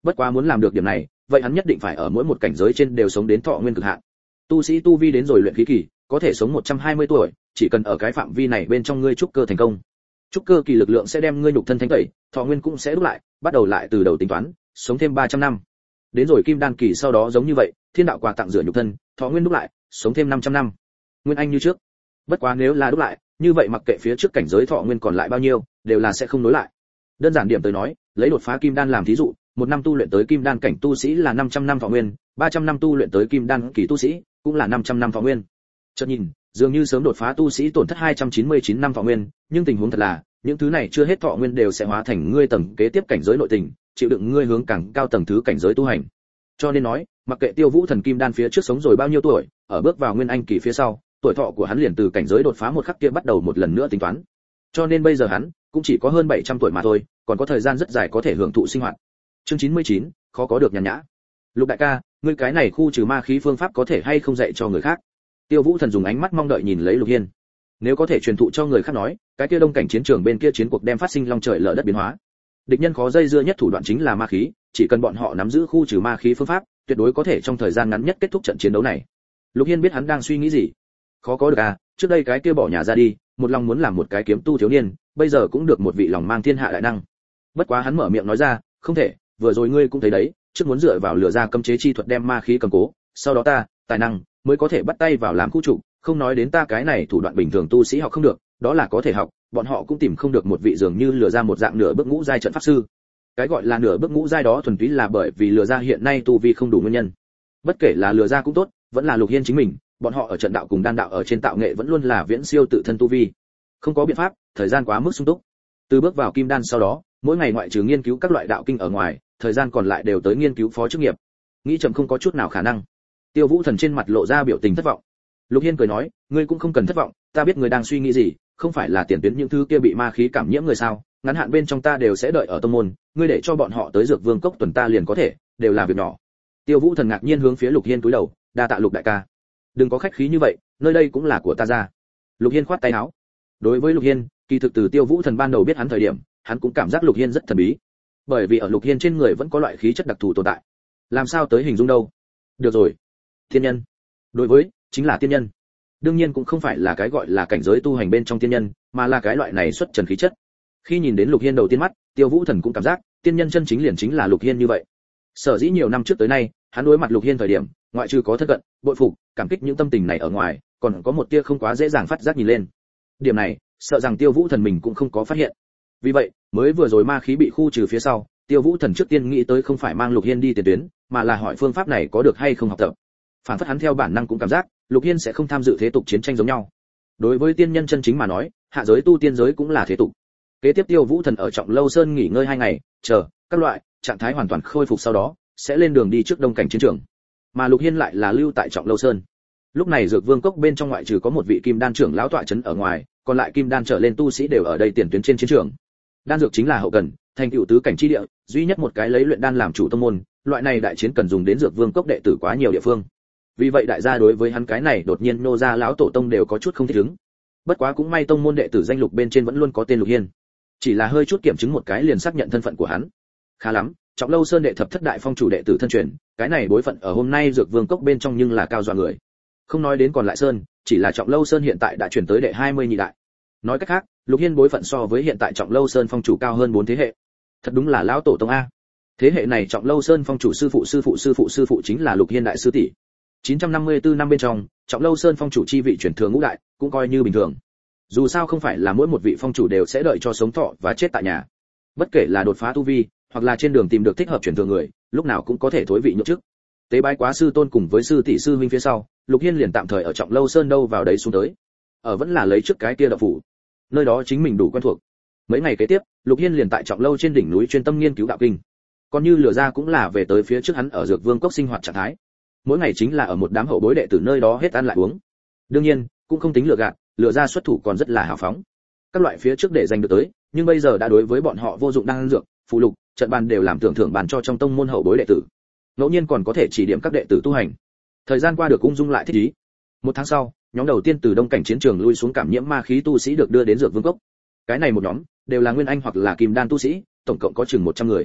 Bất quá muốn làm được điểm này, vậy hắn nhất định phải ở mỗi một cảnh giới trên đều sống đến thọ nguyên cực hạn. Tu sĩ tu vi đến rồi luyện khí kỳ, có thể sống một trăm hai mươi tuổi, chỉ cần ở cái phạm vi này bên trong ngươi trúc cơ thành công. Trúc cơ kỳ lực lượng sẽ đem ngươi nhục thân thanh tẩy, thọ nguyên cũng sẽ đúc lại, bắt đầu lại từ đầu tính toán, sống thêm ba trăm năm. Đến rồi kim đan kỳ sau đó giống như vậy, thiên đạo quà tặng rửa nhục thân, thọ nguyên đúc lại, sống thêm năm trăm năm. Nguyên anh như trước. Bất quá nếu là đúc lại, như vậy mặc kệ phía trước cảnh giới thọ nguyên còn lại bao nhiêu, đều là sẽ không nối lại. Đơn giản điểm tới nói, lấy đột phá kim đan làm thí dụ, một năm tu luyện tới kim đan cảnh tu sĩ là năm trăm năm thọ nguyên, ba trăm năm tu luyện tới kim đan kỳ tu sĩ cũng là năm trăm năm thọ nguyên. Chợt nhìn, dường như sớm đột phá tu sĩ tổn thất hai trăm chín mươi chín năm thọ nguyên, nhưng tình huống thật là, những thứ này chưa hết thọ nguyên đều sẽ hóa thành ngươi tầng kế tiếp cảnh giới nội tình, chịu đựng ngươi hướng càng cao tầng thứ cảnh giới tu hành. Cho nên nói, mặc kệ Tiêu Vũ Thần kim đan phía trước sống rồi bao nhiêu tuổi, ở bước vào nguyên anh kỳ phía sau, tuổi thọ của hắn liền từ cảnh giới đột phá một khắc kia bắt đầu một lần nữa tính toán. Cho nên bây giờ hắn cũng chỉ có hơn bảy trăm tuổi mà thôi, còn có thời gian rất dài có thể hưởng thụ sinh hoạt. Chương chín mươi chín, khó có được nhàn nhã. Lục đại ca, ngươi cái này khu trừ ma khí phương pháp có thể hay không dạy cho người khác? Tiêu Vũ Thần dùng ánh mắt mong đợi nhìn lấy Lục Hiên. Nếu có thể truyền thụ cho người khác nói, cái kia đông cảnh chiến trường bên kia chiến cuộc đem phát sinh long trời lở đất biến hóa. Địch nhân khó dây dưa nhất thủ đoạn chính là ma khí, chỉ cần bọn họ nắm giữ khu trừ ma khí phương pháp, tuyệt đối có thể trong thời gian ngắn nhất kết thúc trận chiến đấu này. Lục Hiên biết hắn đang suy nghĩ gì. Khó có được à, trước đây cái kia bỏ nhà ra đi, một lòng muốn làm một cái kiếm tu thiếu niên, bây giờ cũng được một vị lòng mang thiên hạ đại năng. Bất quá hắn mở miệng nói ra, không thể, vừa rồi ngươi cũng thấy đấy, trước muốn dựa vào lửa ra cấm chế chi thuật đem ma khí cầm cố, sau đó ta, tài năng mới có thể bắt tay vào làm khu trụ, không nói đến ta cái này thủ đoạn bình thường tu sĩ học không được, đó là có thể học, bọn họ cũng tìm không được một vị dường như lừa ra một dạng nửa bước ngũ giai trận pháp sư. Cái gọi là nửa bước ngũ giai đó thuần túy là bởi vì lừa ra hiện nay tu vi không đủ nguyên nhân. Bất kể là lừa ra cũng tốt, vẫn là Lục Hiên chính mình, bọn họ ở trận đạo cùng đan đạo ở trên tạo nghệ vẫn luôn là viễn siêu tự thân tu vi. Không có biện pháp, thời gian quá mức sung túc. Từ bước vào kim đan sau đó, mỗi ngày ngoại trừ nghiên cứu các loại đạo kinh ở ngoài, thời gian còn lại đều tới nghiên cứu phó chức nghiệp. Nghĩ chậm không có chút nào khả năng. Tiêu Vũ Thần trên mặt lộ ra biểu tình thất vọng. Lục Hiên cười nói, ngươi cũng không cần thất vọng, ta biết ngươi đang suy nghĩ gì, không phải là tiền tuyến những thứ kia bị ma khí cảm nhiễm người sao? Ngắn hạn bên trong ta đều sẽ đợi ở tông môn, ngươi để cho bọn họ tới Dược Vương cốc tuần ta liền có thể, đều là việc nhỏ. Tiêu Vũ Thần ngạc nhiên hướng phía Lục Hiên cúi đầu, đa tạ Lục đại ca. Đừng có khách khí như vậy, nơi đây cũng là của ta ra. Lục Hiên khoát tay áo. Đối với Lục Hiên, kỳ thực từ Tiêu Vũ Thần ban đầu biết hắn thời điểm, hắn cũng cảm giác Lục Hiên rất thần bí, bởi vì ở Lục Hiên trên người vẫn có loại khí chất đặc thù tồn tại. Làm sao tới hình dung đâu? Được rồi, thiên nhân. Đối với, chính là tiên nhân. Đương nhiên cũng không phải là cái gọi là cảnh giới tu hành bên trong tiên nhân, mà là cái loại này xuất trần khí chất. Khi nhìn đến Lục Hiên đầu tiên mắt, Tiêu Vũ Thần cũng cảm giác, tiên nhân chân chính liền chính là Lục Hiên như vậy. Sở dĩ nhiều năm trước tới nay, hắn đối mặt Lục Hiên thời điểm, ngoại trừ có thân cận, bội phục, cảm kích những tâm tình này ở ngoài, còn có một tia không quá dễ dàng phát giác nhìn lên. Điểm này, sợ rằng Tiêu Vũ Thần mình cũng không có phát hiện. Vì vậy, mới vừa rồi ma khí bị khu trừ phía sau, Tiêu Vũ Thần trước tiên nghĩ tới không phải mang Lục Hiên đi tiền tuyến, mà là hỏi phương pháp này có được hay không học tập. Phản phất hắn theo bản năng cũng cảm giác, Lục Hiên sẽ không tham dự thế tục chiến tranh giống nhau. Đối với tiên nhân chân chính mà nói, hạ giới tu tiên giới cũng là thế tục. Kế tiếp Tiêu Vũ Thần ở Trọng Lâu Sơn nghỉ ngơi hai ngày, chờ các loại trạng thái hoàn toàn khôi phục sau đó, sẽ lên đường đi trước đông cảnh chiến trường. Mà Lục Hiên lại là lưu tại Trọng Lâu Sơn. Lúc này Dược Vương cốc bên trong ngoại trừ có một vị kim đan trưởng lão tọa trấn ở ngoài, còn lại kim đan trở lên tu sĩ đều ở đây tiền tuyến trên chiến trường. Đan dược chính là hậu cần, thành tựu tứ cảnh chi địa, duy nhất một cái lấy luyện đan làm chủ tông môn, loại này đại chiến cần dùng đến Dược Vương cốc đệ tử quá nhiều địa phương. Vì vậy đại gia đối với hắn cái này đột nhiên nô ra lão tổ tông đều có chút không thích ứng. Bất quá cũng may tông môn đệ tử danh lục bên trên vẫn luôn có tên Lục Hiên, chỉ là hơi chút kiểm chứng một cái liền xác nhận thân phận của hắn. Khá lắm, Trọng Lâu Sơn đệ thập thất đại phong chủ đệ tử thân truyền, cái này bối phận ở hôm nay Dược Vương cốc bên trong nhưng là cao dọa người. Không nói đến còn lại sơn, chỉ là Trọng Lâu Sơn hiện tại đã chuyển tới đệ hai mươi nhị đại. Nói cách khác, Lục Hiên bối phận so với hiện tại Trọng Lâu Sơn phong chủ cao hơn bốn thế hệ. Thật đúng là lão tổ tông a. Thế hệ này Trọng Lâu Sơn phong chủ sư phụ sư phụ sư phụ sư phụ chính là Lục Hiên đại sư tỷ. chín trăm năm mươi tư năm bên trong, Trọng Lâu Sơn phong chủ chi vị chuyển thừa ngũ đại, cũng coi như bình thường. Dù sao không phải là mỗi một vị phong chủ đều sẽ đợi cho sống thọ và chết tại nhà. Bất kể là đột phá tu vi, hoặc là trên đường tìm được thích hợp chuyển thừa người, lúc nào cũng có thể thối vị nhượng chức. Tế bái quá sư tôn cùng với sư tỷ sư huynh phía sau, Lục Hiên liền tạm thời ở Trọng Lâu Sơn đâu vào đấy xuống tới. Ở vẫn là lấy trước cái kia đậu phủ. Nơi đó chính mình đủ quen thuộc. Mấy ngày kế tiếp, Lục Hiên liền tại Trọng Lâu trên đỉnh núi chuyên tâm nghiên cứu đạo kinh. Còn như lừa ra cũng là về tới phía trước hắn ở Dược Vương cốc sinh hoạt trạng thái. Mỗi ngày chính là ở một đám hậu bối đệ tử nơi đó hết ăn lại uống. Đương nhiên, cũng không tính lừa gạt, lừa ra xuất thủ còn rất là hào phóng. Các loại phía trước để giành được tới, nhưng bây giờ đã đối với bọn họ vô dụng đang dược, phụ lục, trận bàn đều làm tưởng thưởng bàn cho trong tông môn hậu bối đệ tử. Ngẫu nhiên còn có thể chỉ điểm các đệ tử tu hành. Thời gian qua được ung dung lại thích ý. Một tháng sau, nhóm đầu tiên từ đông cảnh chiến trường lui xuống cảm nhiễm ma khí tu sĩ được đưa đến Dược Vương cốc. Cái này một nhóm đều là nguyên anh hoặc là kim đan tu sĩ, tổng cộng có chừng một trăm người.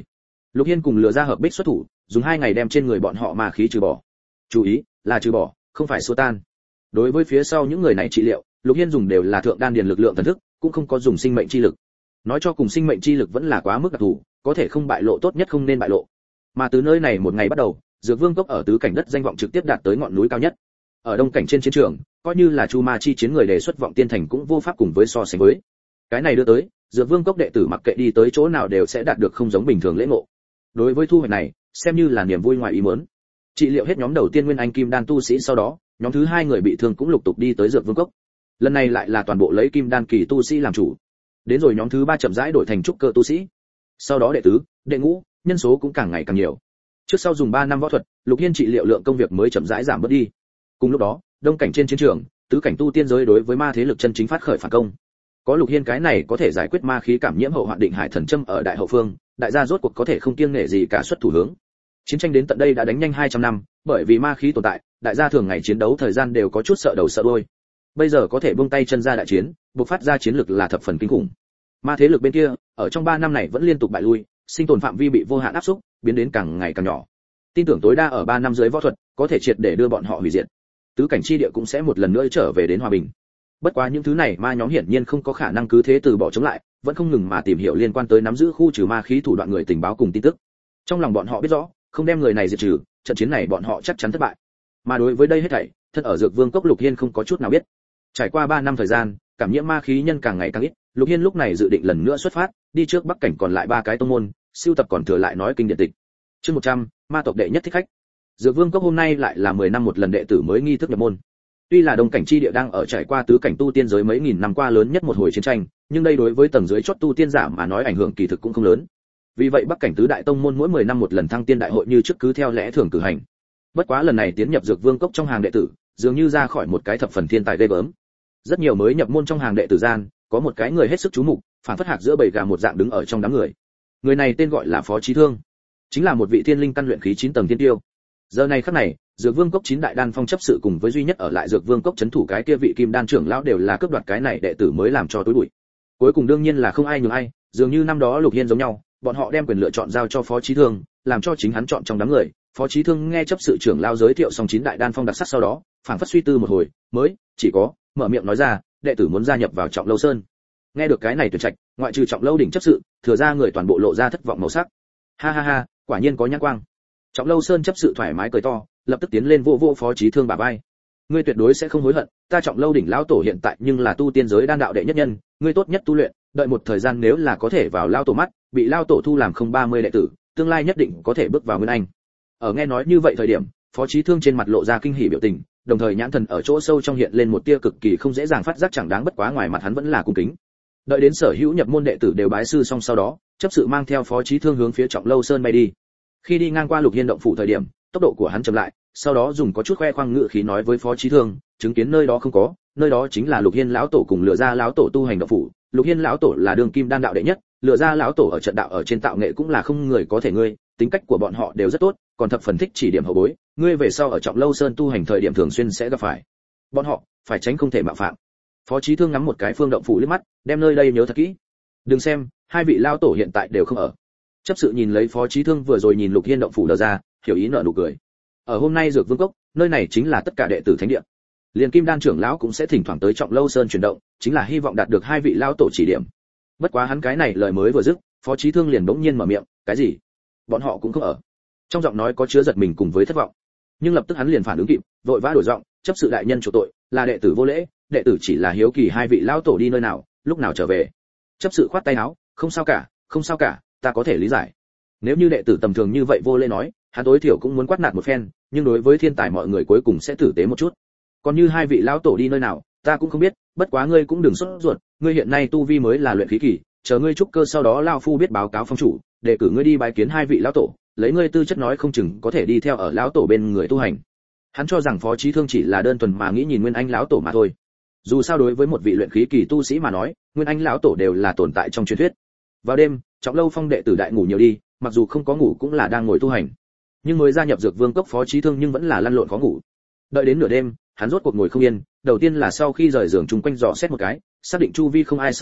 Lục Hiên cùng Lừa Ra hợp bích xuất thủ, dùng hai ngày đem trên người bọn họ ma khí trừ bỏ. Chú ý, là trừ bỏ, không phải xua tan. Đối với phía sau những người này trị liệu, Lục Hiên dùng đều là thượng đan điền lực lượng thần thức, cũng không có dùng sinh mệnh chi lực. Nói cho cùng sinh mệnh chi lực vẫn là quá mức đặc thù, có thể không bại lộ tốt nhất không nên bại lộ. Mà từ nơi này một ngày bắt đầu, Dược Vương cốc ở tứ cảnh đất danh vọng trực tiếp đạt tới ngọn núi cao nhất. Ở đông cảnh trên chiến trường, coi như là Chu Ma chi chiến người đề xuất vọng tiên thành cũng vô pháp cùng với so sánh với. Cái này đưa tới, Dược Vương cốc đệ tử mặc kệ đi tới chỗ nào đều sẽ đạt được không giống bình thường lễ ngộ. Đối với thu hoạch này, xem như là niềm vui ngoài ý muốn. Trị liệu hết nhóm đầu tiên nguyên anh kim đan tu sĩ sau đó, nhóm thứ hai người bị thương cũng lục tục đi tới Dược Vương cốc. Lần này lại là toàn bộ lấy kim đan kỳ tu sĩ làm chủ. Đến rồi nhóm thứ ba chậm rãi đổi thành trúc cơ tu sĩ. Sau đó đệ tứ, đệ ngũ, nhân số cũng càng ngày càng nhiều. Trước sau dùng ba năm võ thuật, Lục Hiên trị liệu lượng công việc mới chậm rãi giảm bớt đi. Cùng lúc đó, đông cảnh trên chiến trường, tứ cảnh tu tiên giới đối với ma thế lực chân chính phát khởi phản công. Có Lục Hiên cái này có thể giải quyết ma khí cảm nhiễm hậu hoạn định hải thần châm ở đại hậu phương, đại gia rốt cuộc có thể không kiêng nể gì cả xuất thủ hướng. Chiến tranh đến tận đây đã đánh nhanh hai trăm năm, bởi vì ma khí tồn tại, đại gia thường ngày chiến đấu thời gian đều có chút sợ đầu sợ đuôi. Bây giờ có thể buông tay chân ra đại chiến, bộc phát ra chiến lực là thập phần kinh khủng. Ma thế lực bên kia, ở trong ba năm này vẫn liên tục bại lui, sinh tồn phạm vi bị vô hạn áp xúc, biến đến càng ngày càng nhỏ. Tin tưởng tối đa ở ba năm dưới võ thuật, có thể triệt để đưa bọn họ hủy diệt. Tứ cảnh chi địa cũng sẽ một lần nữa trở về đến hòa bình. Bất quá những thứ này ma nhóm hiển nhiên không có khả năng cứ thế từ bỏ chống lại, vẫn không ngừng mà tìm hiểu liên quan tới nắm giữ khu trừ ma khí thủ đoạn người tình báo cùng tin tức. Trong lòng bọn họ biết rõ, không đem người này diệt trừ, trận chiến này bọn họ chắc chắn thất bại. Mà đối với đây hết thảy, thân ở Dược Vương cốc Lục Hiên không có chút nào biết. Trải qua ba năm thời gian, cảm nhiễm ma khí nhân càng ngày càng ít, Lục Hiên lúc này dự định lần nữa xuất phát, đi trước Bắc cảnh còn lại ba cái tông môn, siêu tập còn thừa lại nói kinh điển tịch. Chương một trăm, ma tộc đệ nhất thích khách. Dược Vương cốc hôm nay lại là mười năm một lần đệ tử mới nghi thức nhập môn. Tuy là đông cảnh chi địa đang ở trải qua tứ cảnh tu tiên giới mấy nghìn năm qua lớn nhất một hồi chiến tranh, nhưng đây đối với tầng dưới chót tu tiên giả mà nói ảnh hưởng kỳ thực cũng không lớn. Vì vậy Bắc cảnh tứ đại tông môn mỗi mười năm một lần thăng tiên đại hội như trước cứ theo lẽ thường cử hành. Bất quá lần này tiến nhập Dược Vương cốc trong hàng đệ tử, dường như ra khỏi một cái thập phần thiên tài ghê gớm. Rất nhiều mới nhập môn trong hàng đệ tử gian, có một cái người hết sức chú mục, phản phất hạc giữa bầy gà một dạng đứng ở trong đám người. Người này tên gọi là Phó Chí Thương, chính là một vị thiên linh căn luyện khí chín tầng tiên tiêu. Giờ này khắc này, Dược Vương cốc chín đại đan phong chấp sự cùng với duy nhất ở lại Dược Vương cốc trấn thủ cái kia vị kim đan trưởng lão đều là cướp đoạt cái này đệ tử mới làm cho tối bụi. Cuối cùng đương nhiên là không ai nhường ai, dường như năm đó Lục Hiên giống nhau, bọn họ đem quyền lựa chọn giao cho Phó Chí Thương, làm cho chính hắn chọn trong đám người. Phó Chí Thương nghe chấp sự trưởng lão giới thiệu xong chín đại đan phong đặc sắc sau đó, phảng phất suy tư một hồi, mới chỉ có mở miệng nói ra, đệ tử muốn gia nhập vào Trọng Lâu Sơn. Nghe được cái này tuyệt trạch, ngoại trừ Trọng Lâu đỉnh chấp sự, thừa ra người toàn bộ lộ ra thất vọng màu sắc. Ha ha ha, quả nhiên có nhãn quang. Trọng Lâu Sơn chấp sự thoải mái cười to, lập tức tiến lên vô vô Phó Chí Thương bả vai. Ngươi tuyệt đối sẽ không hối hận, ta Trọng Lâu đỉnh lão tổ hiện tại nhưng là tu tiên giới đan đạo đệ nhất nhân, ngươi tốt nhất tu luyện, đợi một thời gian nếu là có thể vào lão tổ mắt, bị lão tổ thu làm không ba mươi đệ tử, tương lai nhất định có thể bước vào nguyên anh. Ở nghe nói như vậy thời điểm, Phó Chí Thương trên mặt lộ ra kinh hỉ biểu tình, đồng thời nhãn thần ở chỗ sâu trong hiện lên một tia cực kỳ không dễ dàng phát giác chẳng đáng bất quá ngoài mặt hắn vẫn là cung kính. Đợi đến sở hữu nhập môn đệ tử đều bái sư xong sau đó, chấp sự mang theo Phó Chí Thương hướng phía Trọng Lâu Sơn bay đi. Khi đi ngang qua Lục Hiên động phủ thời điểm, tốc độ của hắn chậm lại, sau đó dùng có chút khoe khoang ngự khí nói với Phó Chí Thương, chứng kiến nơi đó không có, nơi đó chính là Lục Hiên lão tổ cùng Lừa Ra lão tổ tu hành động phủ. Lục Hiên lão tổ là đường kim đan đạo đệ nhất, Lừa Ra lão tổ ở trận đạo ở trên tạo nghệ cũng là không người có thể ngươi, tính cách của bọn họ đều rất tốt, còn thập phần thích chỉ điểm hậu bối, ngươi về sau ở Trọng Lâu Sơn tu hành thời điểm thường xuyên sẽ gặp phải bọn họ, phải tránh không thể mạo phạm. Phó Chí Thương ngắm một cái phương động phủ liếc mắt, đem nơi đây nhớ thật kỹ. Đừng xem, hai vị lão tổ hiện tại đều không ở. Chấp sự nhìn lấy Phó Chí Thương vừa rồi nhìn Lục Hiên động phủ đờ ra, hiểu ý nở nụ cười. Ở hôm nay Dược Vương cốc, nơi này chính là tất cả đệ tử thánh địa. Liên Kim Đan trưởng lão cũng sẽ thỉnh thoảng tới Trọng Lâu Sơn chuyển động, chính là hy vọng đạt được hai vị lão tổ chỉ điểm. Bất quá hắn cái này lời mới vừa dứt, Phó Chí Thương liền bỗng nhiên mở miệng, cái gì? Bọn họ cũng không ở. Trong giọng nói có chứa giật mình cùng với thất vọng. Nhưng lập tức hắn liền phản ứng kịp, vội vã đổi giọng, chấp sự đại nhân chủ tội, là đệ tử vô lễ, đệ tử chỉ là hiếu kỳ hai vị lão tổ đi nơi nào, lúc nào trở về. Chấp sự khoát tay áo, không sao cả, không sao cả, ta có thể lý giải. Nếu như đệ tử tầm thường như vậy vô lễ nói, hắn tối thiểu cũng muốn quát nạt một phen, nhưng đối với thiên tài mọi người cuối cùng sẽ tử tế một chút. Còn như hai vị lão tổ đi nơi nào, ta cũng không biết, bất quá ngươi cũng đừng sốt ruột, ngươi hiện nay tu vi mới là luyện khí kỳ, chờ ngươi trúc cơ sau đó lão phu biết báo cáo phong chủ, để cử ngươi đi bái kiến hai vị lão tổ, lấy ngươi tư chất nói không chừng có thể đi theo ở lão tổ bên người tu hành. Hắn cho rằng Phó Chí Thương chỉ là đơn thuần mà nghĩ nhìn Nguyên Anh lão tổ mà thôi. Dù sao đối với một vị luyện khí kỳ tu sĩ mà nói, Nguyên Anh lão tổ đều là tồn tại trong truyền thuyết. Vào đêm, Trọng Lâu Phong đệ tử đại ngủ nhiều đi, mặc dù không có ngủ cũng là đang ngồi tu hành. Nhưng mới gia nhập Dược Vương cốc Phó Chí Thương nhưng vẫn là lăn lộn khó ngủ. Đợi đến nửa đêm, hắn rốt cuộc ngồi không yên, đầu tiên là sau khi rời giường chung quanh dò xét một cái, xác định chu vi không ai sau đó,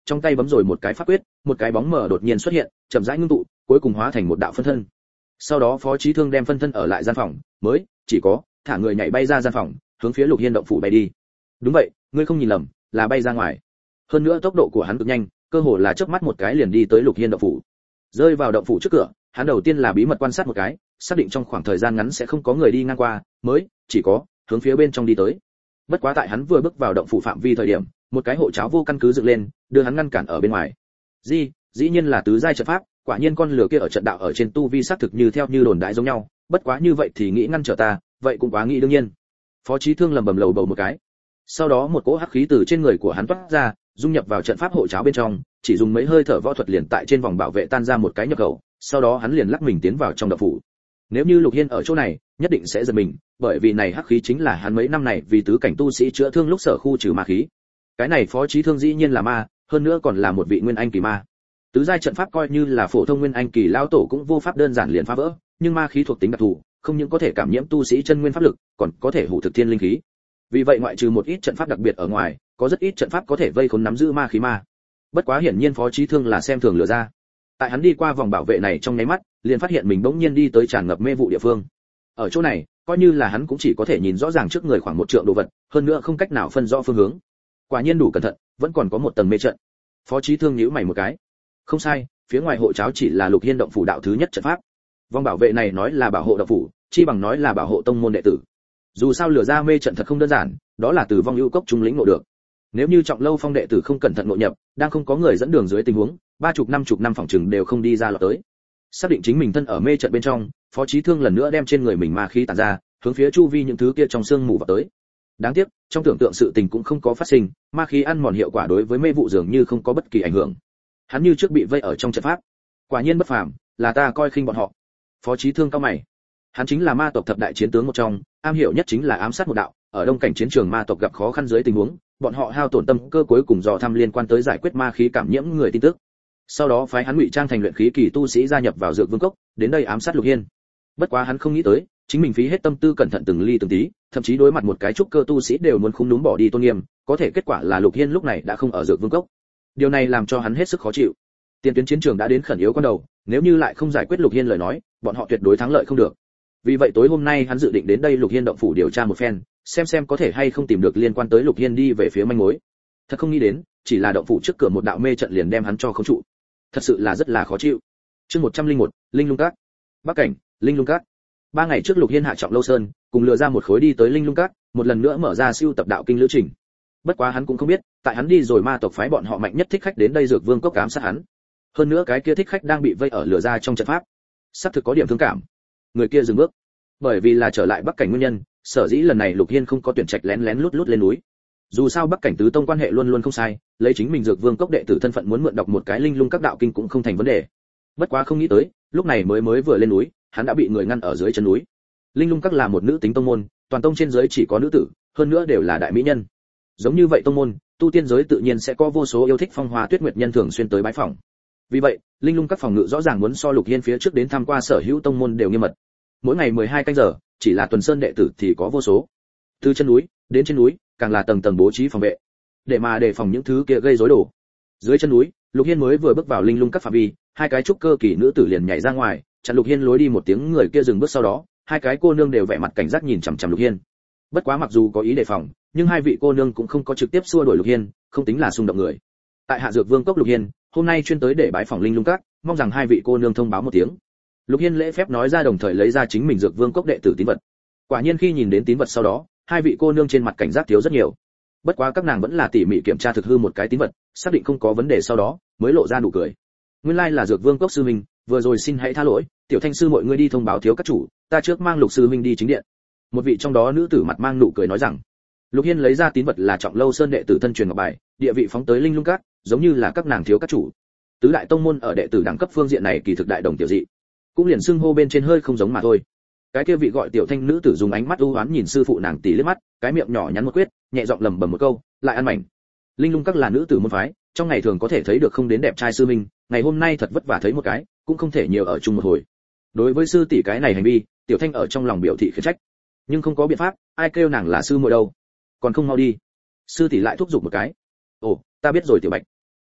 trong tay bấm rồi một cái pháp quyết, một cái bóng mờ đột nhiên xuất hiện, chậm rãi ngưng tụ, cuối cùng hóa thành một đạo phân thân. Sau đó Phó Chí Thương đem phân thân ở lại gian phòng, mới chỉ có thả người nhảy bay ra gian phòng, hướng phía Lục Hiên động phủ bay đi. Đúng vậy, ngươi không nhìn lầm, là bay ra ngoài. Hơn nữa tốc độ của hắn cực nhanh, cơ hồ là chớp mắt một cái liền đi tới Lục Hiên động phủ. Rơi vào động phủ trước cửa, hắn đầu tiên là bí mật quan sát một cái, xác định trong khoảng thời gian ngắn sẽ không có người đi ngang qua, mới chỉ có hướng phía bên trong đi tới. Bất quá tại hắn vừa bước vào động phủ phạm vi thời điểm, một cái hộ cháo vô căn cứ dựng lên, đưa hắn ngăn cản ở bên ngoài. Di, dĩ nhiên là tứ giai trận pháp, quả nhiên con lửa kia ở trận đạo ở trên tu vi xác thực như theo như đồn đại giống nhau, bất quá như vậy thì nghĩ ngăn trở ta, vậy cũng quá nghĩ đương nhiên. Phó Chí Thương lầm bầm lầu bầu một cái. Sau đó một cỗ hắc khí từ trên người của hắn toát ra, dung nhập vào trận pháp hộ cháo bên trong, chỉ dùng mấy hơi thở võ thuật liền tại trên vòng bảo vệ tan ra một cái nhập khẩu, sau đó hắn liền lắc mình tiến vào trong động phủ. Nếu như Lục Hiên ở chỗ này, nhất định sẽ giật mình, bởi vì này hắc khí chính là hắn mấy năm này vì tứ cảnh tu sĩ chữa thương lúc sở khu trừ ma khí. Cái này Phó Chí Thương dĩ nhiên là ma, hơn nữa còn là một vị nguyên anh kỳ ma. Tứ giai trận pháp coi như là phổ thông nguyên anh kỳ lão tổ cũng vô pháp đơn giản liền phá vỡ, nhưng ma khí thuộc tính đặc thù, không những có thể cảm nhiễm tu sĩ chân nguyên pháp lực, còn có thể hủ thực thiên linh khí. Vì vậy ngoại trừ một ít trận pháp đặc biệt ở ngoài, có rất ít trận pháp có thể vây khốn nắm giữ ma khí ma. Bất quá hiển nhiên Phó Chí Thương là xem thường lừa ra. Tại hắn đi qua vòng bảo vệ này trong nháy mắt, liền phát hiện mình bỗng nhiên đi tới tràn ngập mê vụ địa phương. Ở chỗ này, coi như là hắn cũng chỉ có thể nhìn rõ ràng trước người khoảng một trượng đồ vật, hơn nữa không cách nào phân rõ phương hướng. Quả nhiên đủ cẩn thận, vẫn còn có một tầng mê trận. Phó Chí Thương nhíu mày một cái. Không sai, phía ngoài hộ cháo chỉ là Lục Hiên động phủ đạo thứ nhất trận pháp. Vòng bảo vệ này nói là bảo hộ động phủ, chi bằng nói là bảo hộ tông môn đệ tử. Dù sao lừa ra mê trận thật không đơn giản, đó là từ vong ưu cốc trung lĩnh ngộ được. Nếu như Trọng Lâu Phong đệ tử không cẩn thận ngộ nhập, đang không có người dẫn đường dưới tình huống, ba chục năm chục năm phòng chừng đều không đi ra lọt tới. Xác định chính mình thân ở mê trận bên trong, Phó Chí Thương lần nữa đem trên người mình ma khí tản ra, hướng phía chu vi những thứ kia trong sương mù vào tới. Đáng tiếc, trong tưởng tượng sự tình cũng không có phát sinh, ma khí ăn mòn hiệu quả đối với mê vụ dường như không có bất kỳ ảnh hưởng. Hắn như trước bị vây ở trong trận pháp. Quả nhiên bất phàm, là ta coi khinh bọn họ. Phó Chí Thương cao mày. Hắn chính là ma tộc thập đại chiến tướng một trong, am hiểu nhất chính là ám sát một đạo, ở đông cảnh chiến trường ma tộc gặp khó khăn dưới tình huống, bọn họ hao tổn tâm cơ cuối cùng dò thăm liên quan tới giải quyết ma khí cảm nhiễm người tin tức. Sau đó phái hắn ngụy trang thành luyện khí kỳ tu sĩ gia nhập vào Dược Vương cốc, đến đây ám sát Lục Hiên. Bất quá hắn không nghĩ tới, chính mình phí hết tâm tư cẩn thận từng ly từng tí, thậm chí đối mặt một cái trúc cơ tu sĩ đều muốn khung núm bỏ đi tôn nghiêm, có thể kết quả là Lục Hiên lúc này đã không ở Dược Vương cốc. Điều này làm cho hắn hết sức khó chịu. Tiền tuyến chiến trường đã đến khẩn yếu con đầu, nếu như lại không giải quyết Lục Hiên lời nói, bọn họ tuyệt đối thắng lợi không được. Vì vậy tối hôm nay hắn dự định đến đây Lục Hiên động phủ điều tra một phen, xem xem có thể hay không tìm được liên quan tới Lục Hiên đi về phía manh mối. Thật không nghĩ đến, chỉ là động phủ trước cửa một đạo mê trận liền đem hắn cho khống trụ. Thật sự là rất là khó chịu. Chương một trăm lẻ một, Linh Lung Các. Bắc cảnh, Linh Lung Các. Ba ngày trước Lục Hiên hạ Trọng Lâu Sơn, cùng lừa ra một khối đi tới Linh Lung Các, một lần nữa mở ra siêu tập đạo kinh lữ trình. Bất quá hắn cũng không biết, tại hắn đi rồi ma tộc phái bọn họ mạnh nhất thích khách đến đây Dược Vương cốc ám sát hắn. Hơn nữa cái kia thích khách đang bị vây ở lừa ra trong trận pháp. Sắp thực có điểm thương cảm. Người kia dừng bước. Bởi vì là trở lại Bắc cảnh nguyên nhân, sở dĩ lần này Lục Hiên không có tuyển trạch lén lén lút lút lên núi. Dù sao Bắc cảnh tứ tông quan hệ luôn luôn không sai, lấy chính mình Dược Vương cốc đệ tử thân phận muốn mượn đọc một cái Linh Lung Các đạo kinh cũng không thành vấn đề. Bất quá không nghĩ tới, lúc này mới mới vừa lên núi, hắn đã bị người ngăn ở dưới chân núi. Linh Lung Các là một nữ tính tông môn, toàn tông trên dưới chỉ có nữ tử, hơn nữa đều là đại mỹ nhân. Giống như vậy tông môn, tu tiên giới tự nhiên sẽ có vô số yêu thích phong hoa tuyết nguyệt nhân thường xuyên tới bái phỏng. Vì vậy, Linh Lung Các phòng ngự rõ ràng muốn so Lục Hiên phía trước đến tham qua sở hữu tông môn đều nghiêm mật. Mỗi ngày mười hai canh giờ, chỉ là tuần sơn đệ tử thì có vô số. Từ chân núi đến trên núi, càng là tầng tầng bố trí phòng vệ, để mà đề phòng những thứ kia gây rối đổ. Dưới chân núi, Lục Hiên mới vừa bước vào Linh Lung Các phạm vi, hai cái trúc cơ kỳ nữ tử liền nhảy ra ngoài, chặn Lục Hiên lối đi một tiếng, người kia dừng bước, sau đó, hai cái cô nương đều vẻ mặt cảnh giác nhìn chằm chằm Lục Hiên. Bất quá mặc dù có ý đề phòng, nhưng hai vị cô nương cũng không có trực tiếp xua đuổi Lục Hiên, không tính là xung động người. Tại Hạ Dược Vương cốc Lục Hiên, hôm nay chuyên tới để bái phỏng Linh Lung Các, mong rằng hai vị cô nương thông báo một tiếng. Lục Hiên lễ phép nói ra, đồng thời lấy ra chính mình Dược Vương cốc đệ tử tín vật. Quả nhiên khi nhìn đến tín vật sau đó, hai vị cô nương trên mặt cảnh giác thiếu rất nhiều. Bất quá các nàng vẫn là tỉ mỉ kiểm tra thực hư một cái tín vật, xác định không có vấn đề sau đó, mới lộ ra nụ cười. Nguyên lai là Dược Vương cốc sư huynh, vừa rồi xin hãy tha lỗi, tiểu thanh sư mọi người đi thông báo thiếu các chủ, ta trước mang Lục sư huynh đi chính điện. Một vị trong đó nữ tử mặt mang nụ cười nói rằng. Lục Hiên lấy ra tín vật là Trọng Lâu Sơn đệ tử thân truyền ngọc bài, địa vị phóng tới Linh Lung Các, giống như là các nàng thiếu các chủ. Tứ đại tông môn ở đệ tử đẳng cấp phương diện này kỳ thực đại đồng tiểu dị, cũng liền xưng hô bên trên hơi không giống mà thôi. Cái kia vị gọi tiểu thanh nữ tử dùng ánh mắt u uất nhìn sư phụ nàng tỷ liếc mắt, cái miệng nhỏ nhắn một quyết, nhẹ giọng lẩm bẩm một câu, lại ăn mảnh. Linh Lung Các là nữ tử môn phái, trong ngày thường có thể thấy được không đến đẹp trai sư minh, ngày hôm nay thật vất vả thấy một cái, cũng không thể nhiều ở chung một hồi. Đối với sư tỷ cái này hành vi, tiểu thanh ở trong lòng biểu thị khiển trách, nhưng không có biện pháp, ai kêu nàng là sư muội đâu, còn không mau đi. Sư tỷ lại thúc giục một cái. Ồ, ta biết rồi tiểu bạch.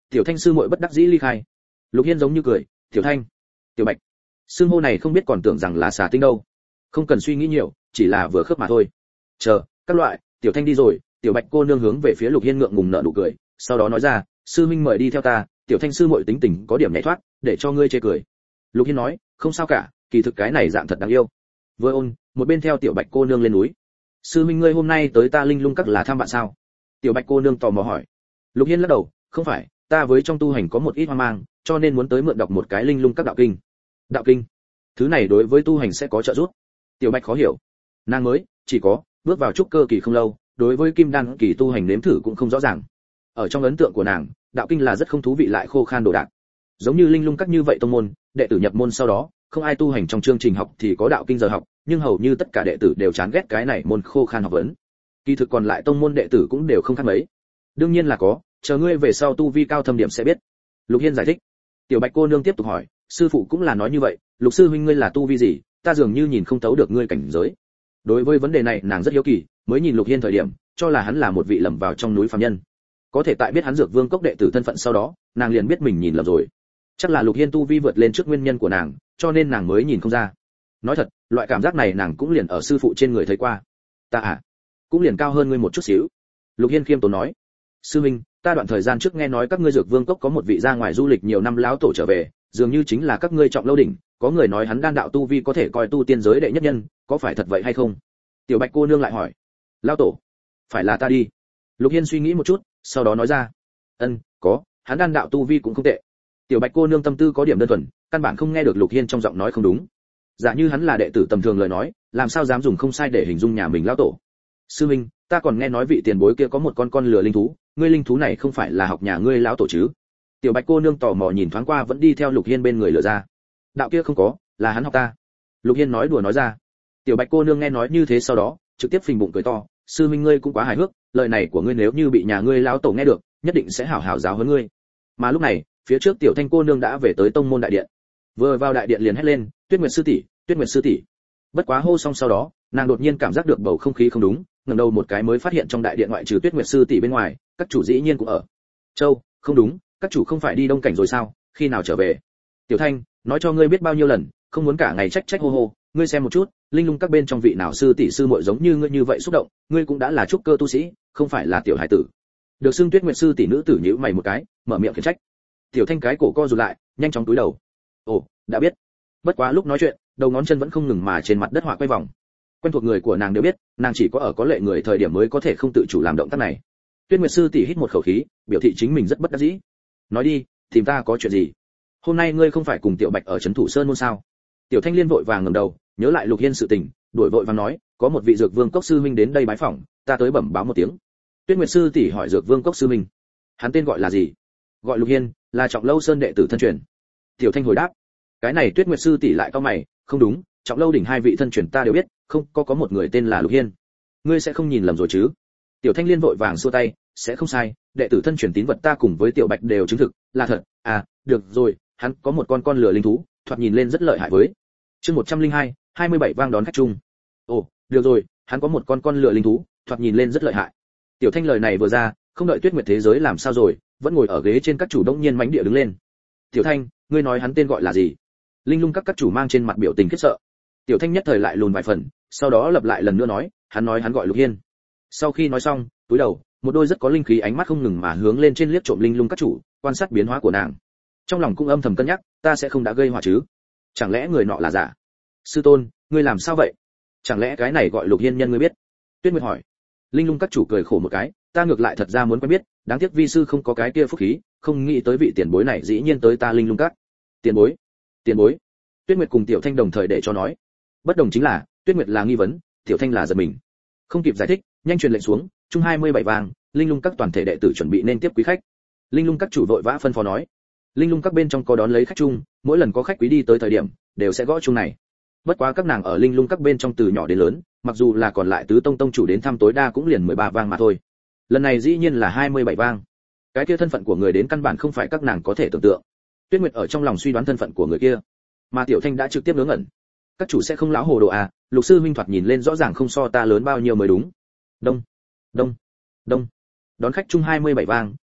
Tiểu Thanh sư muội bất đắc dĩ ly khai. Lục Hiên giống như cười, "Tiểu Thanh, Tiểu Bạch." Xưng hô này không biết còn tưởng rằng là xà tinh đâu. Không cần suy nghĩ nhiều, chỉ là vừa khớp mà thôi. Chờ, các loại, Tiểu Thanh đi rồi, Tiểu Bạch cô nương hướng về phía Lục Hiên ngượng ngùng nở nụ cười, sau đó nói ra, "Sư huynh mời đi theo ta, Tiểu Thanh sư muội tính tình có điểm nhảy thoát, để cho ngươi chê cười." Lục Hiên nói, "Không sao cả, kỳ thực cái này dạng thật đáng yêu." Vừa ôn, một bên theo Tiểu Bạch cô nương lên núi. "Sư huynh ngươi hôm nay tới ta Linh Lung Các là thăm bạn sao?" Tiểu Bạch cô nương tò mò hỏi. Lục Hiên lắc đầu, "Không phải, ta với trong tu hành có một ít hoang mang, cho nên muốn tới mượn đọc một cái Linh Lung Các đạo kinh." Đạo kinh? Thứ này đối với tu hành sẽ có trợ giúp? Tiểu Bạch khó hiểu. Nàng mới chỉ có bước vào trúc cơ kỳ không lâu, đối với kim đan kỳ tu hành nếm thử cũng không rõ ràng. Ở trong ấn tượng của nàng, đạo kinh là rất không thú vị lại khô khan đồ đạc. Giống như Linh Lung Các như vậy tông môn, đệ tử nhập môn sau đó, không ai tu hành trong chương trình học thì có đạo kinh giờ học, nhưng hầu như tất cả đệ tử đều chán ghét cái này môn khô khan học vấn. Kỳ thực còn lại tông môn đệ tử cũng đều không khác mấy. Đương nhiên là có, chờ ngươi về sau tu vi cao thâm điểm sẽ biết. Lục Hiên giải thích. Tiểu Bạch cô nương tiếp tục hỏi, sư phụ cũng là nói như vậy, Lục sư huynh ngươi là tu vi gì, ta dường như nhìn không thấu được ngươi cảnh giới. Đối với vấn đề này nàng rất hiếu kỳ, mới nhìn Lục Hiên thời điểm, cho là hắn là một vị lầm vào trong núi phàm nhân. Có thể tại biết hắn Dược Vương cốc đệ tử thân phận sau đó, nàng liền biết mình nhìn lầm rồi. Chắc là Lục Hiên tu vi vượt lên trước nguyên nhân của nàng, cho nên nàng mới nhìn không ra. Nói thật, loại cảm giác này nàng cũng liền ở sư phụ trên người thấy qua. Ta à, cũng liền cao hơn ngươi một chút xíu. Lục Hiên khiêm tốn nói. Sư huynh, ta đoạn thời gian trước nghe nói các ngươi Dược Vương cốc có một vị ra ngoài du lịch nhiều năm lão tổ trở về, dường như chính là các ngươi Trọng Lâu đỉnh, có người nói hắn đan đạo tu vi có thể coi tu tiên giới đệ nhất nhân, có phải thật vậy hay không? Tiểu Bạch cô nương lại hỏi. Lão tổ? Phải là ta đi. Lục Hiên suy nghĩ một chút, sau đó nói ra. Ân, có, hắn đan đạo tu vi cũng không tệ. Tiểu Bạch cô nương tâm tư có điểm đơn thuần, căn bản không nghe được Lục Hiên trong giọng nói không đúng. Giả như hắn là đệ tử tầm thường lời nói, làm sao dám dùng không sai để hình dung nhà mình lão tổ. Sư huynh, ta còn nghe nói vị tiền bối kia có một con con lừa linh thú, ngươi linh thú này không phải là học nhà ngươi lão tổ chứ? Tiểu Bạch cô nương tò mò nhìn thoáng qua vẫn đi theo Lục Hiên bên người lừa ra. Đạo kia không có, là hắn học ta. Lục Hiên nói đùa nói ra. Tiểu Bạch cô nương nghe nói như thế sau đó, trực tiếp phình bụng cười to, sư huynh ngươi cũng quá hài hước, lời này của ngươi nếu như bị nhà ngươi lão tổ nghe được, nhất định sẽ hảo hảo giáo huấn ngươi. Mà lúc này, phía trước Tiểu Thanh cô nương đã về tới tông môn đại điện. Vừa vào đại điện liền hét lên, Tuyết Nguyệt sư tỷ, Tuyết Nguyệt sư tỷ. Bất quá hô xong sau đó, nàng đột nhiên cảm giác được bầu không khí không đúng, ngẩng đầu một cái mới phát hiện trong đại điện ngoại trừ Tuyết Nguyệt sư tỷ bên ngoài, các chủ dĩ nhiên cũng ở. Châu, không đúng, các chủ không phải đi đông cảnh rồi sao, khi nào trở về? Tiểu Thanh, nói cho ngươi biết bao nhiêu lần, không muốn cả ngày trách trách hô hô, ngươi xem một chút, Linh Lung các bên trong vị nào sư tỷ sư muội giống như ngươi như vậy xúc động, ngươi cũng đã là trúc cơ tu sĩ, không phải là tiểu hải tử. Được xưng Tuyết Nguyệt sư tỷ nữ tử nhíu mày một cái, mở miệng khiển trách. Tiểu Thanh cái cổ co rụt lại, nhanh chóng cúi đầu. Ồ, đã biết. Bất quá lúc nói chuyện, đầu ngón chân vẫn không ngừng mà trên mặt đất họa quay vòng. Quen thuộc người của nàng đều biết, nàng chỉ có ở có lệ người thời điểm mới có thể không tự chủ làm động tác này. Tuyết Nguyệt sư tỷ hít một khẩu khí, biểu thị chính mình rất bất đắc dĩ. Nói đi, tìm ta có chuyện gì? Hôm nay ngươi không phải cùng Tiểu Bạch ở trấn Thủ Sơn môn sao? Tiểu Thanh liên vội vàng ngẩng đầu, nhớ lại Lục Hiên sự tình, đuổi vội vàng nói, có một vị Dược Vương cốc sư huynh đến đây bái phỏng, ta tới bẩm báo một tiếng. Tuyết Nguyệt sư tỷ hỏi Dược Vương cốc sư huynh, hắn tên gọi là gì? Gọi Lục Hiên, là Trọng Lâu Sơn đệ tử thân truyền. Tiểu Thanh hồi đáp. Cái này Tuyết Nguyệt sư tỷ lại cau mày, không đúng, Trọng Lâu đỉnh hai vị thân truyền ta đều biết, không có có một người tên là Lục Hiên. Ngươi sẽ không nhìn lầm rồi chứ? Tiểu Thanh liên vội vàng xua tay, sẽ không sai, đệ tử thân truyền tín vật ta cùng với Tiểu Bạch đều chứng thực, là thật. À, được rồi, hắn có một con con lừa linh thú, thoạt nhìn lên rất lợi hại với. Chương một trăm lẻ hai, hai mươi bảy vang đón khách chung. Ồ, được rồi, hắn có một con con lừa linh thú, thoạt nhìn lên rất lợi hại. Tiểu Thanh lời này vừa ra, không đợi Tuyết Nguyệt thế giới làm sao rồi, vẫn ngồi ở ghế trên các chủ đông nhiên mãnh địa đứng lên. Tiểu Thanh, ngươi nói hắn tên gọi là gì? Linh Lung các các chủ mang trên mặt biểu tình khiếp sợ. Tiểu Thanh nhất thời lại lùn vài phần, sau đó lặp lại lần nữa nói, hắn nói hắn gọi Lục Hiên. Sau khi nói xong, túi đầu, một đôi rất có linh khí ánh mắt không ngừng mà hướng lên trên liếc trộm Linh Lung các chủ, quan sát biến hóa của nàng. Trong lòng cũng âm thầm cân nhắc, ta sẽ không đã gây họa chứ? Chẳng lẽ người nọ là giả? Sư tôn, ngươi làm sao vậy? Chẳng lẽ cái này gọi Lục Hiên nhân ngươi biết? Tuyết Nguyệt hỏi. Linh Lung các chủ cười khổ một cái, ta ngược lại thật ra muốn quen biết, đáng tiếc vi sư không có cái kia phúc khí, không nghĩ tới vị tiền bối này dĩ nhiên tới ta Linh Lung các. Tiền bối? Tiền bối? Tuyết Nguyệt cùng Tiểu Thanh đồng thời để cho nói. Bất đồng chính là, Tuyết Nguyệt là nghi vấn, Tiểu Thanh là giật mình. Không kịp giải thích, nhanh truyền lệnh xuống, chung hai mươi bảy vàng, Linh Lung các toàn thể đệ tử chuẩn bị nên tiếp quý khách. Linh Lung các chủ vội vã phân phó nói. Linh Lung các bên trong có đón lấy khách chung, mỗi lần có khách quý đi tới thời điểm, đều sẽ gõ chung này. Bất quá các nàng ở Linh Lung các bên trong từ nhỏ đến lớn, mặc dù là còn lại tứ tông tông chủ đến thăm tối đa cũng liền mười ba vang mà thôi. Lần này dĩ nhiên là hai mươi bảy vang. Cái kia thân phận của người đến căn bản không phải các nàng có thể tưởng tượng. Tuyết Nguyệt ở trong lòng suy đoán thân phận của người kia, mà Tiểu Thanh đã trực tiếp ngớ ngẩn. Các chủ sẽ không lão hồ đồ à? Lục sư huynh thoạt nhìn lên rõ ràng không so ta lớn bao nhiêu mới đúng. Đông, đông, đông. Đón khách chung hai mươi bảy vang,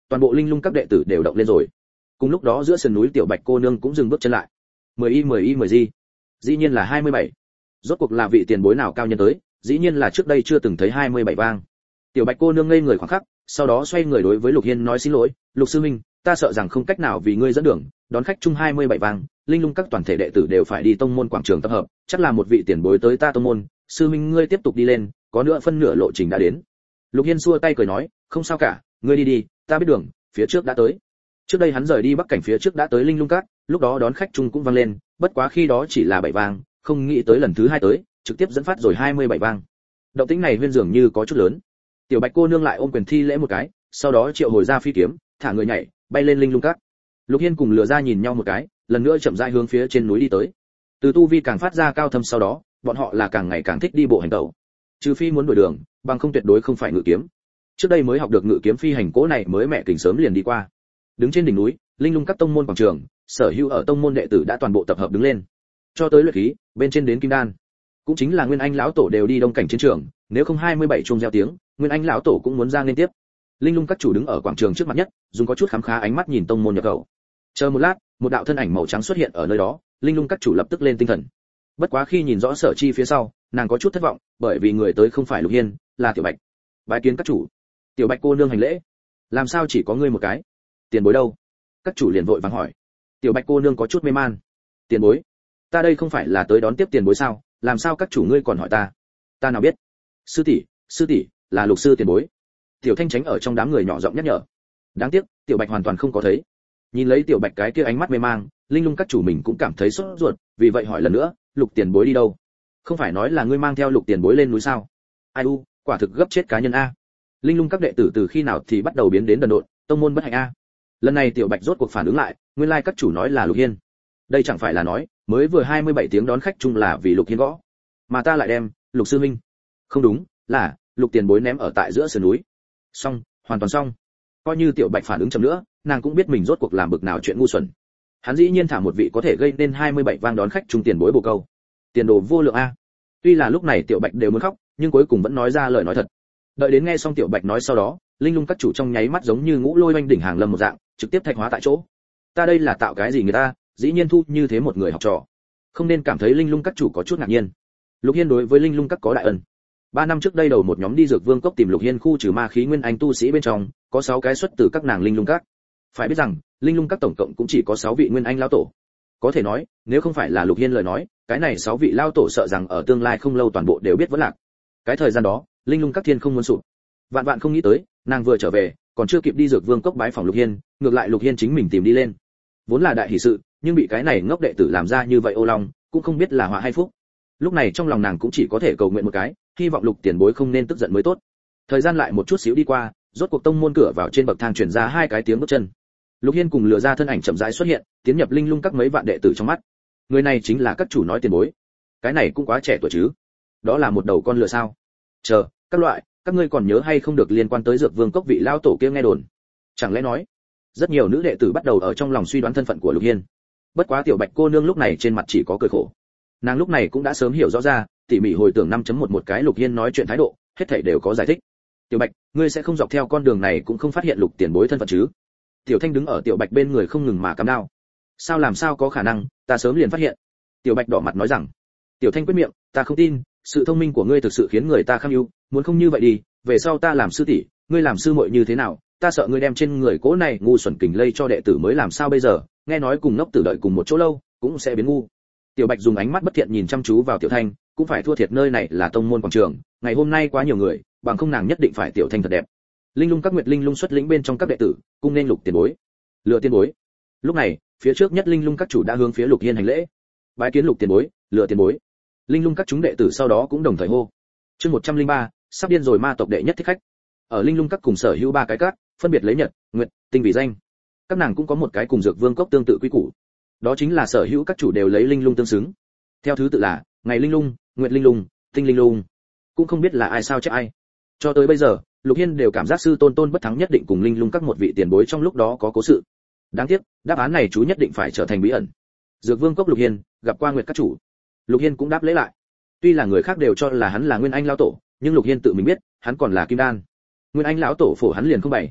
toàn bộ linh lung các đệ tử đều động lên rồi. Cùng lúc đó giữa sườn núi tiểu bạch cô nương cũng dừng bước chân lại. mười y mười y mười di, dĩ nhiên là hai mươi bảy. Rốt cuộc là vị tiền bối nào cao nhân tới, dĩ nhiên là trước đây chưa từng thấy hai mươi bảy vang. Tiểu bạch cô nương ngây người khoảng khắc, sau đó xoay người đối với Lục Hiên nói xin lỗi, Lục sư huynh, ta sợ rằng không cách nào vì ngươi dẫn đường, đón khách chung hai mươi bảy vang, linh lung các toàn thể đệ tử đều phải đi tông môn quảng trường tập hợp, chắc là một vị tiền bối tới ta tông môn, sư huynh ngươi tiếp tục đi lên, có nữa phân nửa lộ trình đã đến. Lục Hiên xua tay cười nói, không sao cả, ngươi đi đi, ta biết đường, phía trước đã tới. Trước đây hắn rời đi bắc cảnh phía trước đã tới linh lung các, lúc đó đón khách chung cũng vang lên, bất quá khi đó chỉ là bảy vang, không nghĩ tới lần thứ hai tới, trực tiếp dẫn phát rồi hai mươi bảy vang. Động tĩnh này huyên dường như có chút lớn. Tiểu bạch cô nương lại ôm quyền thi lễ một cái, sau đó triệu hồi ra phi kiếm, thả người nhảy, bay lên linh lung các. Lục Hiên cùng Lừa Ra nhìn nhau một cái, lần nữa chậm rãi hướng phía trên núi đi tới. Từ tu vi càng phát ra cao thâm sau đó, bọn họ là càng ngày càng thích đi bộ hành tẩu. Trừ phi muốn đuổi đường, bằng không tuyệt đối không phải ngự kiếm. Trước đây mới học được ngự kiếm phi hành cố này mới mẹ kình sớm liền đi qua. Đứng trên đỉnh núi, linh lung các tông môn quảng trường, sở hữu ở tông môn đệ tử đã toàn bộ tập hợp đứng lên. Cho tới luyện khí, bên trên đến kim đan, cũng chính là Nguyên Anh lão tổ đều đi đông cảnh chiến trường, nếu không hai mươi bảy chuông reo tiếng, Nguyên Anh lão tổ cũng muốn ra liên tiếp. Linh lung các chủ đứng ở quảng trường trước mặt nhất, dùng có chút khám khá ánh mắt nhìn tông môn nhập khẩu. Chờ một lát, một đạo thân ảnh màu trắng xuất hiện ở nơi đó, linh lung các chủ lập tức lên tinh thần. Bất quá khi nhìn rõ Sở Chi phía sau, nàng có chút thất vọng, bởi vì người tới không phải Lục Hiên, là Tiểu Bạch. Bái kiến các chủ. Tiểu Bạch cô nương hành lễ. Làm sao chỉ có ngươi một cái? Tiền bối đâu? Các chủ liền vội vàng hỏi. Tiểu Bạch cô nương có chút mê man. Tiền bối? Ta đây không phải là tới đón tiếp tiền bối sao, làm sao các chủ ngươi còn hỏi ta? Ta nào biết. Sư tỷ, sư tỷ, là Lục sư tiền bối. Tiểu Thanh tránh ở trong đám người nhỏ giọng nhắc nhở. Đáng tiếc, Tiểu Bạch hoàn toàn không có thấy. Nhìn lấy Tiểu Bạch cái kia ánh mắt mê mang, linh lung các chủ mình cũng cảm thấy sốt ruột, vì vậy hỏi lần nữa, Lục tiền bối đi đâu? Không phải nói là ngươi mang theo Lục tiền bối lên núi sao? Ai u, quả thực gấp chết cá nhân a. Linh lung các đệ tử từ khi nào thì bắt đầu biến đến đần độn, tông môn bất hạnh a. Lần này Tiểu Bạch rốt cuộc phản ứng lại, nguyên lai các chủ nói là Lục Hiên. Đây chẳng phải là nói, mới vừa hai mươi bảy tiếng đón khách chung là vì Lục Hiên gõ, mà ta lại đem Lục sư minh. Không đúng, là Lục tiền bối ném ở tại giữa sườn núi. Xong, hoàn toàn xong. Coi như Tiểu Bạch phản ứng chậm nữa, nàng cũng biết mình rốt cuộc làm bực nào chuyện ngu xuẩn. Hắn dĩ nhiên thả một vị có thể gây nên hai mươi bảy vang đón khách chung tiền bối bồ câu. Tiền đồ vô lượng a. Tuy là lúc này Tiểu Bạch đều muốn khóc, nhưng cuối cùng vẫn nói ra lời nói thật. Đợi đến nghe xong Tiểu Bạch nói sau đó, linh lung các chủ trong nháy mắt giống như ngũ lôi oanh đỉnh hàng lâm một dạng, trực tiếp thạch hóa tại chỗ. Ta đây là tạo cái gì người ta, dĩ nhiên thu như thế một người học trò. Không nên cảm thấy linh lung các chủ có chút ngạc nhiên. Lục Hiên đối với linh lung các có đại ân. Ba năm trước đây đầu một nhóm đi dược vương cốc tìm Lục Hiên khu trừ ma khí nguyên anh tu sĩ bên trong, có sáu cái xuất từ các nàng linh lung các. Phải biết rằng, linh lung các tổng cộng cũng chỉ có sáu vị nguyên anh lão tổ. Có thể nói, nếu không phải là Lục Hiên lời nói, cái này sáu vị lão tổ sợ rằng ở tương lai không lâu toàn bộ đều biết vẫn lạc. Cái thời gian đó, linh lung các thiên không muốn sụp. Vạn vạn không nghĩ tới, nàng vừa trở về, còn chưa kịp đi dược vương cốc bái phòng Lục Hiên, ngược lại Lục Hiên chính mình tìm đi lên. Vốn là đại hỷ sự, nhưng bị cái này ngốc đệ tử làm ra như vậy ô long, cũng không biết là họa hay phúc. Lúc này trong lòng nàng cũng chỉ có thể cầu nguyện một cái, hy vọng Lục tiền bối không nên tức giận mới tốt. Thời gian lại một chút xíu đi qua, rốt cuộc tông môn cửa vào trên bậc thang truyền ra hai cái tiếng bước chân. Lục Hiên cùng Lừa Ra thân ảnh chậm rãi xuất hiện, tiến nhập linh lung các mấy vạn đệ tử trong mắt. Người này chính là các chủ nói tiền bối. Cái này cũng quá trẻ tuổi chứ. Đó là một đầu con lừa sao? Chờ, các loại, các ngươi còn nhớ hay không được liên quan tới dược vương cốc vị lao tổ kia nghe đồn? Chẳng lẽ nói? Rất nhiều nữ đệ tử bắt đầu ở trong lòng suy đoán thân phận của Lục Hiên. Bất quá Tiểu Bạch cô nương lúc này trên mặt chỉ có cười khổ. Nàng lúc này cũng đã sớm hiểu rõ ra, tỉ mỉ hồi tưởng năm chấm một một cái Lục Hiên nói chuyện thái độ, hết thảy đều có giải thích. Tiểu Bạch, ngươi sẽ không dọc theo con đường này cũng không phát hiện Lục tiền bối thân phận chứ? Tiểu Thanh đứng ở Tiểu Bạch bên người không ngừng mà cắm đao. Sao làm sao có khả năng, ta sớm liền phát hiện. Tiểu Bạch đỏ mặt nói rằng. Tiểu Thanh quyết miệng, ta không tin, sự thông minh của ngươi thực sự khiến người ta khâm yêu, muốn không như vậy đi, về sau ta làm sư tỷ, ngươi làm sư muội như thế nào, ta sợ ngươi đem trên người cố này ngu xuẩn kình lây cho đệ tử mới làm sao bây giờ, nghe nói cùng ngốc tử đợi cùng một chỗ lâu, cũng sẽ biến ngu. Tiểu Bạch dùng ánh mắt bất thiện nhìn chăm chú vào Tiểu Thanh, cũng phải thua thiệt nơi này là tông môn quảng trường, ngày hôm nay quá nhiều người, bằng không nàng nhất định phải Tiểu Thanh thật đẹp. Linh lung các nguyệt linh lung xuất lĩnh bên trong các đệ tử, cung nên Lục tiền bối. Lựa tiền bối. Lúc này, phía trước nhất linh lung các chủ đã hướng phía Lục Hiên hành lễ. Bái kiến Lục tiền bối, Lựa tiền bối. Linh lung các chúng đệ tử sau đó cũng đồng thời hô. Chương một trăm linh ba, sắp điên rồi ma tộc đệ nhất thích khách. Ở linh lung các cùng sở hữu ba cái các, phân biệt lấy nhật, nguyệt, tinh vì danh. Các nàng cũng có một cái cùng dược vương cốc tương tự quy củ. Đó chính là sở hữu các chủ đều lấy linh lung tương xứng. Theo thứ tự là ngày linh lung, nguyệt linh lung, tinh linh lung. Cũng không biết là ai sao chứ ai. Cho tới bây giờ, Lục Hiên đều cảm giác sư tôn tôn bất thắng nhất định cùng linh lung các một vị tiền bối trong lúc đó có cố sự. Đáng tiếc, đáp án này chú nhất định phải trở thành bí ẩn. Dược vương cốc Lục Hiên gặp qua nguyệt các chủ. Lục Hiên cũng đáp lễ lại. Tuy là người khác đều cho là hắn là nguyên anh lão tổ, nhưng Lục Hiên tự mình biết, hắn còn là kim đan. Nguyên anh lão tổ phổ hắn liền không bày.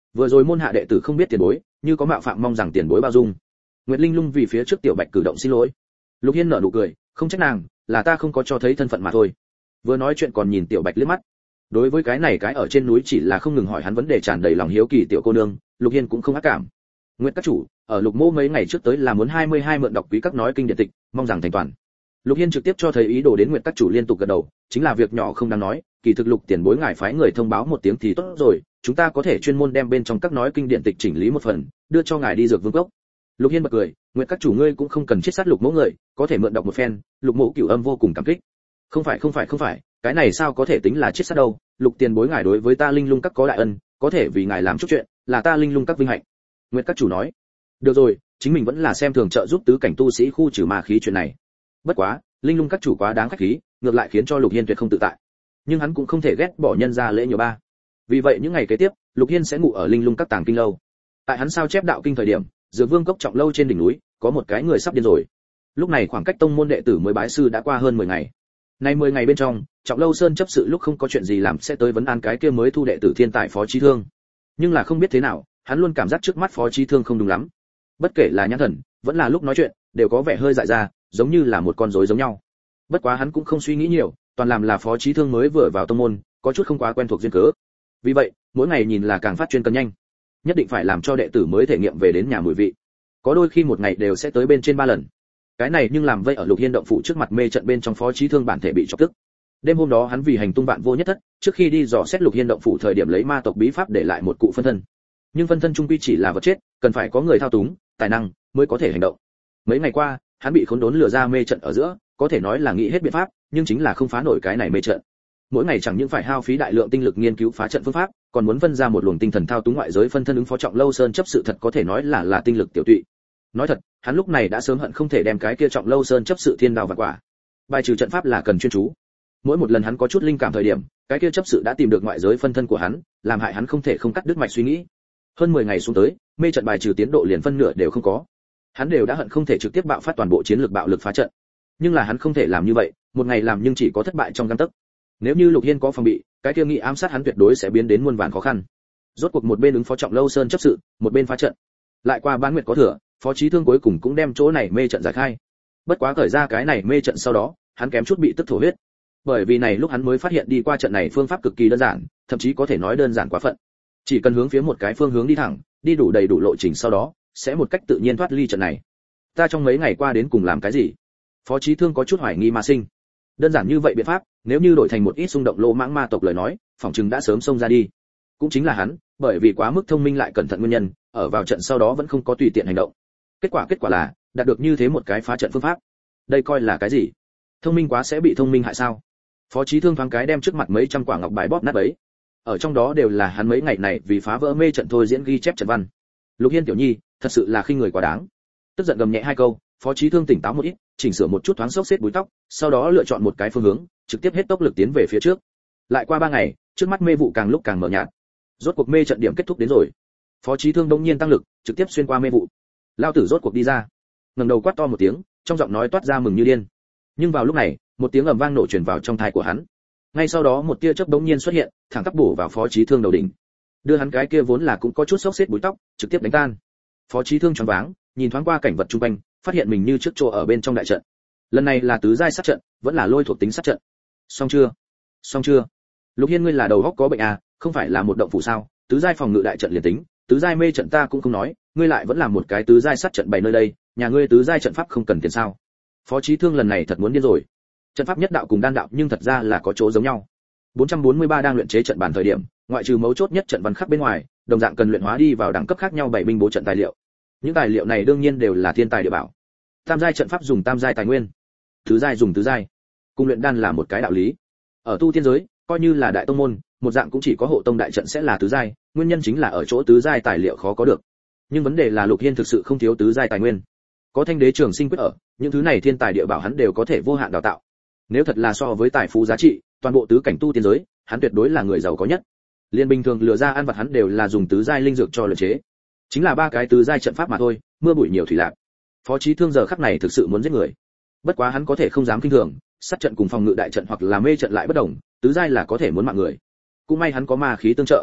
Vừa rồi môn hạ đệ tử không biết tiền bối, như có mạo phạm mong rằng tiền bối bao dung. Nguyệt Linh Lung vì phía trước Tiểu Bạch cử động xin lỗi. Lục Hiên nở nụ cười, không trách nàng, là ta không có cho thấy thân phận mà thôi. Vừa nói chuyện còn nhìn Tiểu Bạch liếc mắt. Đối với cái này cái ở trên núi chỉ là không ngừng hỏi hắn vấn đề tràn đầy lòng hiếu kỳ tiểu cô nương, Lục Hiên cũng không ác cảm. Nguyệt các chủ, ở Lục Mô mấy ngày trước tới là muốn hai mươi hai mượn đọc quý các nói kinh điển tịch, mong rằng thành toàn. Lục Hiên trực tiếp cho thấy ý đồ đến Nguyệt các chủ liên tục gật đầu, chính là việc nhỏ không đáng nói, kỳ thực Lục tiền bối ngài phái người thông báo một tiếng thì tốt rồi, chúng ta có thể chuyên môn đem bên trong các nói kinh điển tịch chỉnh lý một phần, đưa cho ngài đi dược vương cốc. Lục Hiên bật cười, Nguyệt các chủ ngươi cũng không cần chết sát Lục Mẫu người, có thể mượn đọc một phen, Lục Mẫu cửu âm vô cùng cảm kích. Không phải không phải không phải, cái này sao có thể tính là chết sát đâu, Lục tiền bối ngài đối với ta Linh Lung các có đại ân, có thể vì ngài làm chút chuyện, là ta Linh Lung các vinh hạnh. Nguyệt các chủ nói. Được rồi, chính mình vẫn là xem thường trợ giúp tứ cảnh tu sĩ khu trừ ma khí chuyện này. Bất quá, Linh Lung các chủ quá đáng khách khí, ngược lại khiến cho Lục Hiên tuyệt không tự tại. Nhưng hắn cũng không thể ghét bỏ nhân ra lễ nhiều ba. Vì vậy những ngày kế tiếp, Lục Hiên sẽ ngủ ở Linh Lung các tàng kinh lâu. Tại hắn sao chép đạo kinh thời điểm, Dược Vương cốc trọng lâu trên đỉnh núi, có một cái người sắp điên rồi. Lúc này khoảng cách tông môn đệ tử mới bái sư đã qua hơn mười ngày. Nay mười ngày bên trong, trọng lâu sơn chấp sự lúc không có chuyện gì làm sẽ tới vấn an cái kia mới thu đệ tử thiên tài Phó Chí Thương. Nhưng là không biết thế nào, hắn luôn cảm giác trước mắt Phó Chí Thương không đúng lắm. Bất kể là nhãn thần, vẫn là lúc nói chuyện, đều có vẻ hơi dại ra, giống như là một con rối giống nhau. Bất quá hắn cũng không suy nghĩ nhiều, toàn làm là Phó Chí Thương mới vừa vào tông môn, có chút không quá quen thuộc duyên cớ. Vì vậy, mỗi ngày nhìn là càng phát chuyên cần nhanh, nhất định phải làm cho đệ tử mới thể nghiệm về đến nhà mùi vị. Có đôi khi một ngày đều sẽ tới bên trên ba lần. Cái này nhưng làm vây ở Lục Hiên động phủ trước mặt mê trận bên trong Phó Chí Thương bản thể bị chọc tức. Đêm hôm đó hắn vì hành tung vạn vô nhất thất, trước khi đi dò xét Lục Hiên động phủ thời điểm lấy ma tộc bí pháp để lại một cụ phân thân. Nhưng phân thân trung quy chỉ là vật chết, cần phải có người thao túng, tài năng mới có thể hành động. Mấy ngày qua, hắn bị khốn đốn lừa ra mê trận ở giữa, có thể nói là nghĩ hết biện pháp, nhưng chính là không phá nổi cái này mê trận. Mỗi ngày chẳng những phải hao phí đại lượng tinh lực nghiên cứu phá trận phương pháp, còn muốn phân ra một luồng tinh thần thao túng ngoại giới phân thân ứng phó trọng lâu sơn chấp sự thật có thể nói là là tinh lực tiểu tụy. Nói thật, hắn lúc này đã sớm hận không thể đem cái kia trọng lâu sơn chấp sự thiên đao vạn quả. Bài trừ trận pháp là cần chuyên chú. Mỗi một lần hắn có chút linh cảm thời điểm, cái kia chấp sự đã tìm được ngoại giới phân thân của hắn, làm hại hắn không thể không cắt đứt mạch suy nghĩ. Hơn mười ngày xuống tới, mê trận bài trừ tiến độ liền phân nửa đều không có. Hắn đều đã hận không thể trực tiếp bạo phát toàn bộ chiến lược bạo lực phá trận. Nhưng là hắn không thể làm như vậy, một ngày làm nhưng chỉ có thất bại trong gang tấc. Nếu như Lục Hiên có phòng bị, cái kia nghị ám sát hắn tuyệt đối sẽ biến đến muôn vàn khó khăn. Rốt cuộc một bên ứng phó trọng lâu sơn chấp sự, một bên phá trận. Lại qua bán nguyệt có thừa, Phó Chí Thương cuối cùng cũng đem chỗ này mê trận giải khai. Bất quá khởi ra cái này mê trận sau đó, hắn kém chút bị tức thổ huyết. Bởi vì này lúc hắn mới phát hiện đi qua trận này phương pháp cực kỳ đơn giản, thậm chí có thể nói đơn giản quá phận. Chỉ cần hướng phía một cái phương hướng đi thẳng, đi đủ đầy đủ lộ trình sau đó, sẽ một cách tự nhiên thoát ly trận này. Ta trong mấy ngày qua đến cùng làm cái gì? Phó Chí Thương có chút hoài nghi mà sinh. Đơn giản như vậy biện pháp, nếu như đổi thành một ít xung động lô mãng ma tộc lời nói, phỏng chừng đã sớm xông ra đi. Cũng chính là hắn, bởi vì quá mức thông minh lại cẩn thận nguyên nhân, ở vào trận sau đó vẫn không có tùy tiện hành động. Kết quả kết quả là đạt được như thế một cái phá trận phương pháp. Đây coi là cái gì? Thông minh quá sẽ bị thông minh hại sao? Phó Chí Thương thoáng cái đem trước mặt mấy trăm quả ngọc bài bóp nát ấy. Ở trong đó đều là hắn mấy ngày này vì phá vỡ mê trận thôi diễn ghi chép trận văn. Lục Hiên tiểu nhi, thật sự là khinh người quá đáng. Tức giận gầm nhẹ hai câu, Phó Chí Thương tỉnh táo một ít, chỉnh sửa một chút thoáng xốc xếp búi tóc, sau đó lựa chọn một cái phương hướng, trực tiếp hết tốc lực tiến về phía trước. Lại qua ba ngày, trước mắt mê vụ càng lúc càng mờ nhạt. Rốt cuộc mê trận điểm kết thúc đến rồi. Phó Chí Thương đông nhiên tăng lực, trực tiếp xuyên qua mê vụ. Lao tử rốt cuộc đi ra. Ngẩng đầu quát to một tiếng, trong giọng nói toát ra mừng như điên. Nhưng vào lúc này, một tiếng ầm vang nổ truyền vào trong tai của hắn. Ngay sau đó một tia chớp bỗng nhiên xuất hiện, thẳng tắp bổ vào Phó Chí Thương đầu đỉnh. Đưa hắn cái kia vốn là cũng có chút xốc xếp búi tóc, trực tiếp đánh tan. Phó Chí Thương choáng váng, nhìn thoáng qua cảnh vật xung quanh, phát hiện mình như trước chỗ ở bên trong đại trận. Lần này là tứ giai sát trận, vẫn là lôi thuộc tính sát trận. Xong chưa? Xong chưa? Lục Hiên ngươi là đầu óc có bệnh à, không phải là một động phủ sao? Tứ giai phòng ngự đại trận liền tính, tứ giai mê trận ta cũng không nói, ngươi lại vẫn làm một cái tứ giai sát trận bày nơi đây, nhà ngươi tứ giai trận pháp không cần tiền sao? Phó Chí Thương lần này thật muốn điên rồi. Trận pháp nhất đạo cùng đan đạo nhưng thật ra là có chỗ giống nhau. bốn trăm bốn mươi ba đang luyện chế trận bàn thời điểm, ngoại trừ mấu chốt nhất trận văn khắc bên ngoài, đồng dạng cần luyện hóa đi vào đẳng cấp khác nhau bảy binh bố trận tài liệu. Những tài liệu này đương nhiên đều là thiên tài địa bảo. Tam giai trận pháp dùng tam giai tài nguyên, tứ giai dùng tứ giai. Cùng luyện đan là một cái đạo lý. Ở tu tiên giới, coi như là đại tông môn, một dạng cũng chỉ có hộ tông đại trận sẽ là tứ giai, nguyên nhân chính là ở chỗ tứ giai tài liệu khó có được. Nhưng vấn đề là Lục Hiên thực sự không thiếu tứ giai tài nguyên. Có Thanh Đế Trường Sinh quyết ở, những thứ này thiên tài địa bảo hắn đều có thể vô hạn đào tạo. Nếu thật là so với tài phú giá trị, toàn bộ tứ cảnh tu tiên giới, hắn tuyệt đối là người giàu có nhất. Liên bình thường lừa ra ăn vật hắn đều là dùng tứ giai linh dược cho luyện chế. Chính là ba cái tứ giai trận pháp mà thôi, mưa bụi nhiều thủy lạc. Phó Chí Thương giờ khắc này thực sự muốn giết người. Bất quá hắn có thể không dám kinh thường, sát trận cùng phòng ngự đại trận hoặc là mê trận lại bất đồng, tứ giai là có thể muốn mạng người. Cũng may hắn có ma khí tương trợ.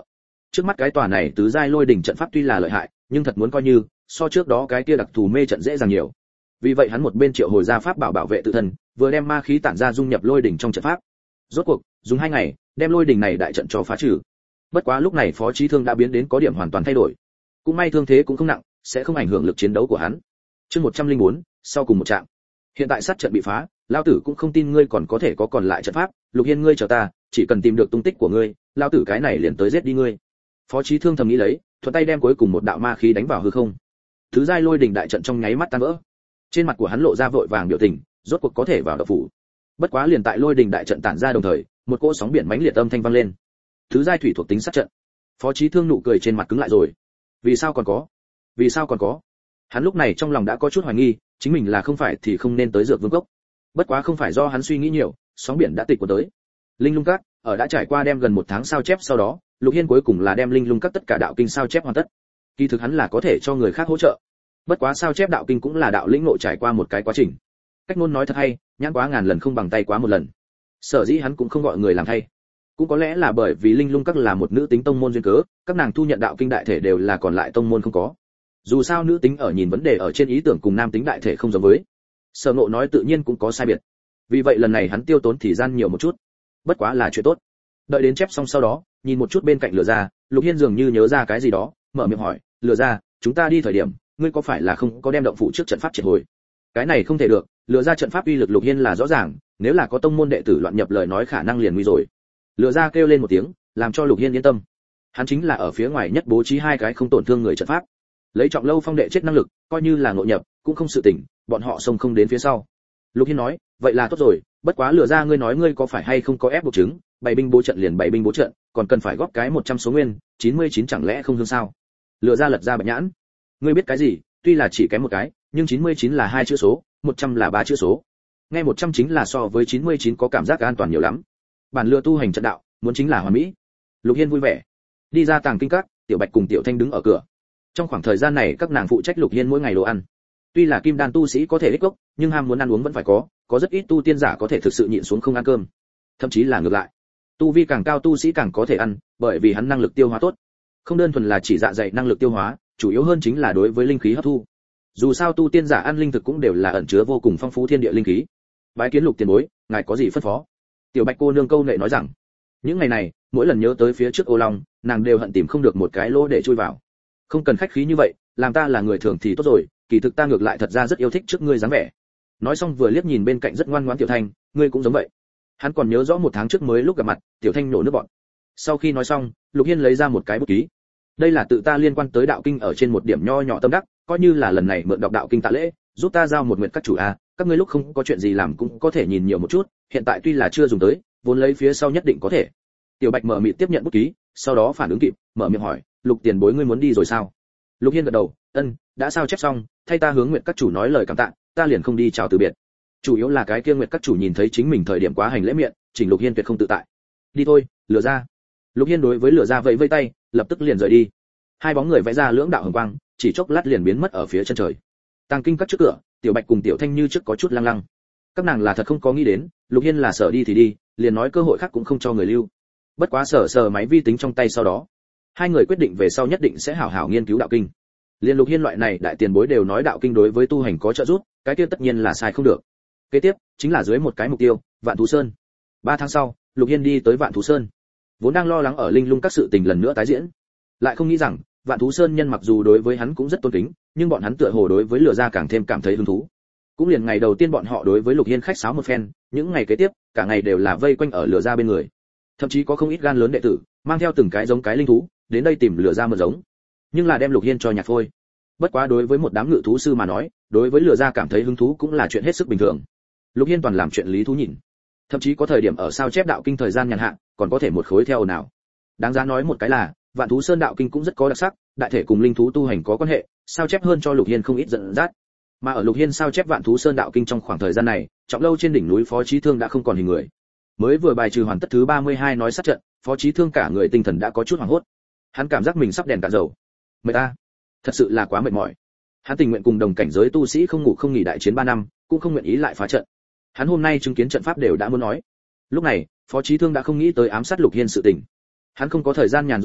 Trước mắt cái tòa này tứ giai lôi đỉnh trận pháp tuy là lợi hại, nhưng thật muốn coi như so trước đó cái kia đặc thù mê trận dễ dàng nhiều. Vì vậy hắn một bên triệu hồi ra pháp bảo bảo vệ tự thân, vừa đem ma khí tản ra dung nhập lôi đỉnh trong trận pháp. Rốt cuộc, dùng hai ngày, đem lôi đỉnh này đại trận cho phá trừ. Bất quá lúc này Phó Chí Thương đã biến đến có điểm hoàn toàn thay đổi. Cũng may thương thế cũng không nặng, sẽ không ảnh hưởng lực chiến đấu của hắn. Chương một trăm lẻ bốn, sau cùng một trận. Hiện tại sát trận bị phá, lão tử cũng không tin ngươi còn có thể có còn lại trận pháp, Lục Hiên ngươi chờ ta, chỉ cần tìm được tung tích của ngươi, lão tử cái này liền tới giết đi ngươi. Phó Chí Thương thầm nghĩ lấy, thuận tay đem cuối cùng một đạo ma khí đánh vào hư không. Thứ giai lôi đỉnh đại trận trong nháy mắt tan vỡ. Trên mặt của hắn lộ ra vội vàng biểu tình, rốt cuộc có thể vào động phủ. Bất quá liền tại lôi đỉnh đại trận tản ra đồng thời, một cỗ sóng biển mãnh liệt âm thanh vang lên. Thứ giai thủy thuộc tính sát trận. Phó Chí Thương nụ cười trên mặt cứng lại rồi. Vì sao còn có? Vì sao còn có? Hắn lúc này trong lòng đã có chút hoài nghi, chính mình là không phải thì không nên tới Dược Vương cốc. Bất quá không phải do hắn suy nghĩ nhiều, sóng biển đã tịch của tới. Linh Lung Các, ở đã trải qua đem gần một tháng sao chép sau đó, Lục Hiên cuối cùng là đem Linh Lung Các tất cả đạo kinh sao chép hoàn tất. Kỳ thực hắn là có thể cho người khác hỗ trợ. Bất quá sao chép đạo kinh cũng là đạo lĩnh ngộ trải qua một cái quá trình. Cách ngôn nói thật hay, nhãn quá ngàn lần không bằng tay quá một lần. Sở dĩ hắn cũng không gọi người làm thay. Cũng có lẽ là bởi vì Linh Lung Các là một nữ tính tông môn duyên cớ, các nàng thu nhận đạo kinh đại thể đều là còn lại tông môn không có. Dù sao nữ tính ở nhìn vấn đề ở trên ý tưởng cùng nam tính đại thể không giống với. Sở Ngộ nói tự nhiên cũng có sai biệt. Vì vậy lần này hắn tiêu tốn thời gian nhiều một chút. Bất quá là chuyện tốt. Đợi đến chép xong sau đó, nhìn một chút bên cạnh Lừa Gia, Lục Hiên dường như nhớ ra cái gì đó, mở miệng hỏi, "Lừa Gia, chúng ta đi thời điểm, ngươi có phải là không có đem động phủ trước trận pháp triệt hồi?" Cái này không thể được, Lừa Gia trận pháp uy lực Lục Hiên là rõ ràng, nếu là có tông môn đệ tử loạn nhập lời nói khả năng liền nguy rồi. Lừa Gia kêu lên một tiếng, làm cho Lục Hiên yên tâm. Hắn chính là ở phía ngoài nhất bố trí hai cái không tổn thương người trận pháp. Lấy Trọng Lâu Phong đệ chết năng lực, coi như là ngộ nhập, cũng không sự tỉnh, bọn họ xông không đến phía sau. Lục Hiên nói, vậy là tốt rồi, bất quá Lừa Gia ngươi nói ngươi có phải hay không có ép buộc chứng, bảy binh bố trận liền bảy binh bố trận, còn cần phải góp cái một trăm số nguyên, chín mươi chín chẳng lẽ không hương sao? Lừa Gia lật ra bạch nhãn. Ngươi biết cái gì, tuy là chỉ kém một cái, nhưng chín mươi chín là hai chữ số, một trăm là ba chữ số. Nghe một trăm chính là so với chín mươi chín có cảm giác an toàn nhiều lắm. Bản lừa tu hành trận đạo, muốn chính là hoàn mỹ. Lục Hiên vui vẻ. Đi ra Tàng Kinh Các, Tiểu Bạch cùng Tiểu Thanh đứng ở cửa. Trong khoảng thời gian này các nàng phụ trách Lục Hiên mỗi ngày đồ ăn. Tuy là kim đan tu sĩ có thể ích gốc, nhưng ham muốn ăn uống vẫn phải có, có rất ít tu tiên giả có thể thực sự nhịn xuống không ăn cơm. Thậm chí là ngược lại. Tu vi càng cao tu sĩ càng có thể ăn, bởi vì hắn năng lực tiêu hóa tốt. Không đơn thuần là chỉ dạ dày năng lực tiêu hóa, chủ yếu hơn chính là đối với linh khí hấp thu. Dù sao tu tiên giả ăn linh thực cũng đều là ẩn chứa vô cùng phong phú thiên địa linh khí. Bái kiến Lục tiền bối, ngài có gì phân phó? Tiểu Bạch cô nương câu nệ nói rằng, những ngày này, mỗi lần nhớ tới phía trước Ô Long, nàng đều hận tìm không được một cái lỗ để chui vào. Không cần khách khí như vậy, làm ta là người thường thì tốt rồi, kỳ thực ta ngược lại thật ra rất yêu thích trước ngươi dáng vẻ. Nói xong vừa liếc nhìn bên cạnh rất ngoan ngoãn Tiểu Thanh, ngươi cũng giống vậy. Hắn còn nhớ rõ một tháng trước mới lúc gặp mặt, Tiểu Thanh nổ nước bọt. Sau khi nói xong, Lục Hiên lấy ra một cái bút ký. Đây là tự ta liên quan tới đạo kinh ở trên một điểm nho nhỏ tâm đắc, coi như là lần này mượn đọc đạo kinh tạ lễ, giúp ta giao một nguyện các chủ a, các ngươi lúc không có chuyện gì làm cũng có thể nhìn nhiều một chút, hiện tại tuy là chưa dùng tới, vốn lấy phía sau nhất định có thể. Tiểu Bạch mở miệng tiếp nhận bút ký, sau đó phản ứng kịp, mở miệng hỏi, Lục tiền bối ngươi muốn đi rồi sao? Lục Hiên gật đầu, ân, đã sao chép xong, thay ta hướng nguyện các chủ nói lời cảm tạ, ta liền không đi chào từ biệt. Chủ yếu là cái kia nguyện các chủ nhìn thấy chính mình thời điểm quá hành lễ miệng, chỉnh Lục Hiên tuyệt không tự tại. Đi thôi, Lừa Gia. Lục Hiên đối với Lừa Gia vẫy vẫy tay, lập tức liền rời đi. Hai bóng người vẽ ra lưỡng đạo hồng quang, chỉ chốc lát liền biến mất ở phía chân trời. Tàng Kinh Các trước cửa, Tiểu Bạch cùng Tiểu Thanh như trước có chút lăng lăng. Các nàng là thật không có nghĩ đến, Lục Hiên là sợ đi thì đi, liền nói cơ hội khác cũng không cho người lưu. Bất quá sờ sờ máy vi tính trong tay sau đó, hai người quyết định về sau nhất định sẽ hảo hảo nghiên cứu đạo kinh. Liên Lục Hiên loại này đại tiền bối đều nói đạo kinh đối với tu hành có trợ giúp, cái kia tất nhiên là sai không được. Kế tiếp chính là dưới một cái mục tiêu, Vạn Thú Sơn. Ba tháng sau, Lục Hiên đi tới Vạn Thú Sơn. Vốn đang lo lắng ở Linh Lung các sự tình lần nữa tái diễn, lại không nghĩ rằng Vạn Thú Sơn nhân mặc dù đối với hắn cũng rất tôn kính, nhưng bọn hắn tựa hồ đối với Lừa Gia càng thêm cảm thấy hứng thú. Cũng liền ngày đầu tiên bọn họ đối với Lục Hiên khách sáo một phen, những ngày kế tiếp, cả ngày đều là vây quanh ở Lừa Gia bên người. Thậm chí có không ít gan lớn đệ tử, mang theo từng cái giống cái linh thú, đến đây tìm Lừa Gia mượn giống, nhưng là đem Lục Hiên cho nhạc phôi. Bất quá đối với một đám ngự thú sư mà nói, đối với Lừa Gia cảm thấy hứng thú cũng là chuyện hết sức bình thường. Lục Hiên toàn làm chuyện lý thú nhìn, thậm chí có thời điểm ở sao chép đạo kinh thời gian nhàn hạ, còn có thể một khối theo nào. Đáng giá nói một cái là, Vạn Thú Sơn đạo kinh cũng rất có đặc sắc, đại thể cùng linh thú tu hành có quan hệ, sao chép hơn cho Lục Hiên không ít dẫn dắt. Mà ở Lục Hiên sao chép Vạn Thú Sơn đạo kinh trong khoảng thời gian này, Trọng Lâu trên đỉnh núi Phó Chí Thương đã không còn hình người. Mới vừa bài trừ hoàn tất thứ ba mươi hai nói sát trận, Phó Chí Thương cả người tinh thần đã có chút hoảng hốt. Hắn cảm giác mình sắp đèn cạn dầu. Mệt ta, thật sự là quá mệt mỏi. Hắn tình nguyện cùng đồng cảnh giới tu sĩ không ngủ không nghỉ đại chiến ba năm, cũng không nguyện ý lại phá trận. Hắn hôm nay chứng kiến trận pháp đều đã muốn nói. Lúc này, Phó Chí Thương đã không nghĩ tới ám sát Lục Hiên sự tình. Hắn không có thời gian nhàn rỗi đâu,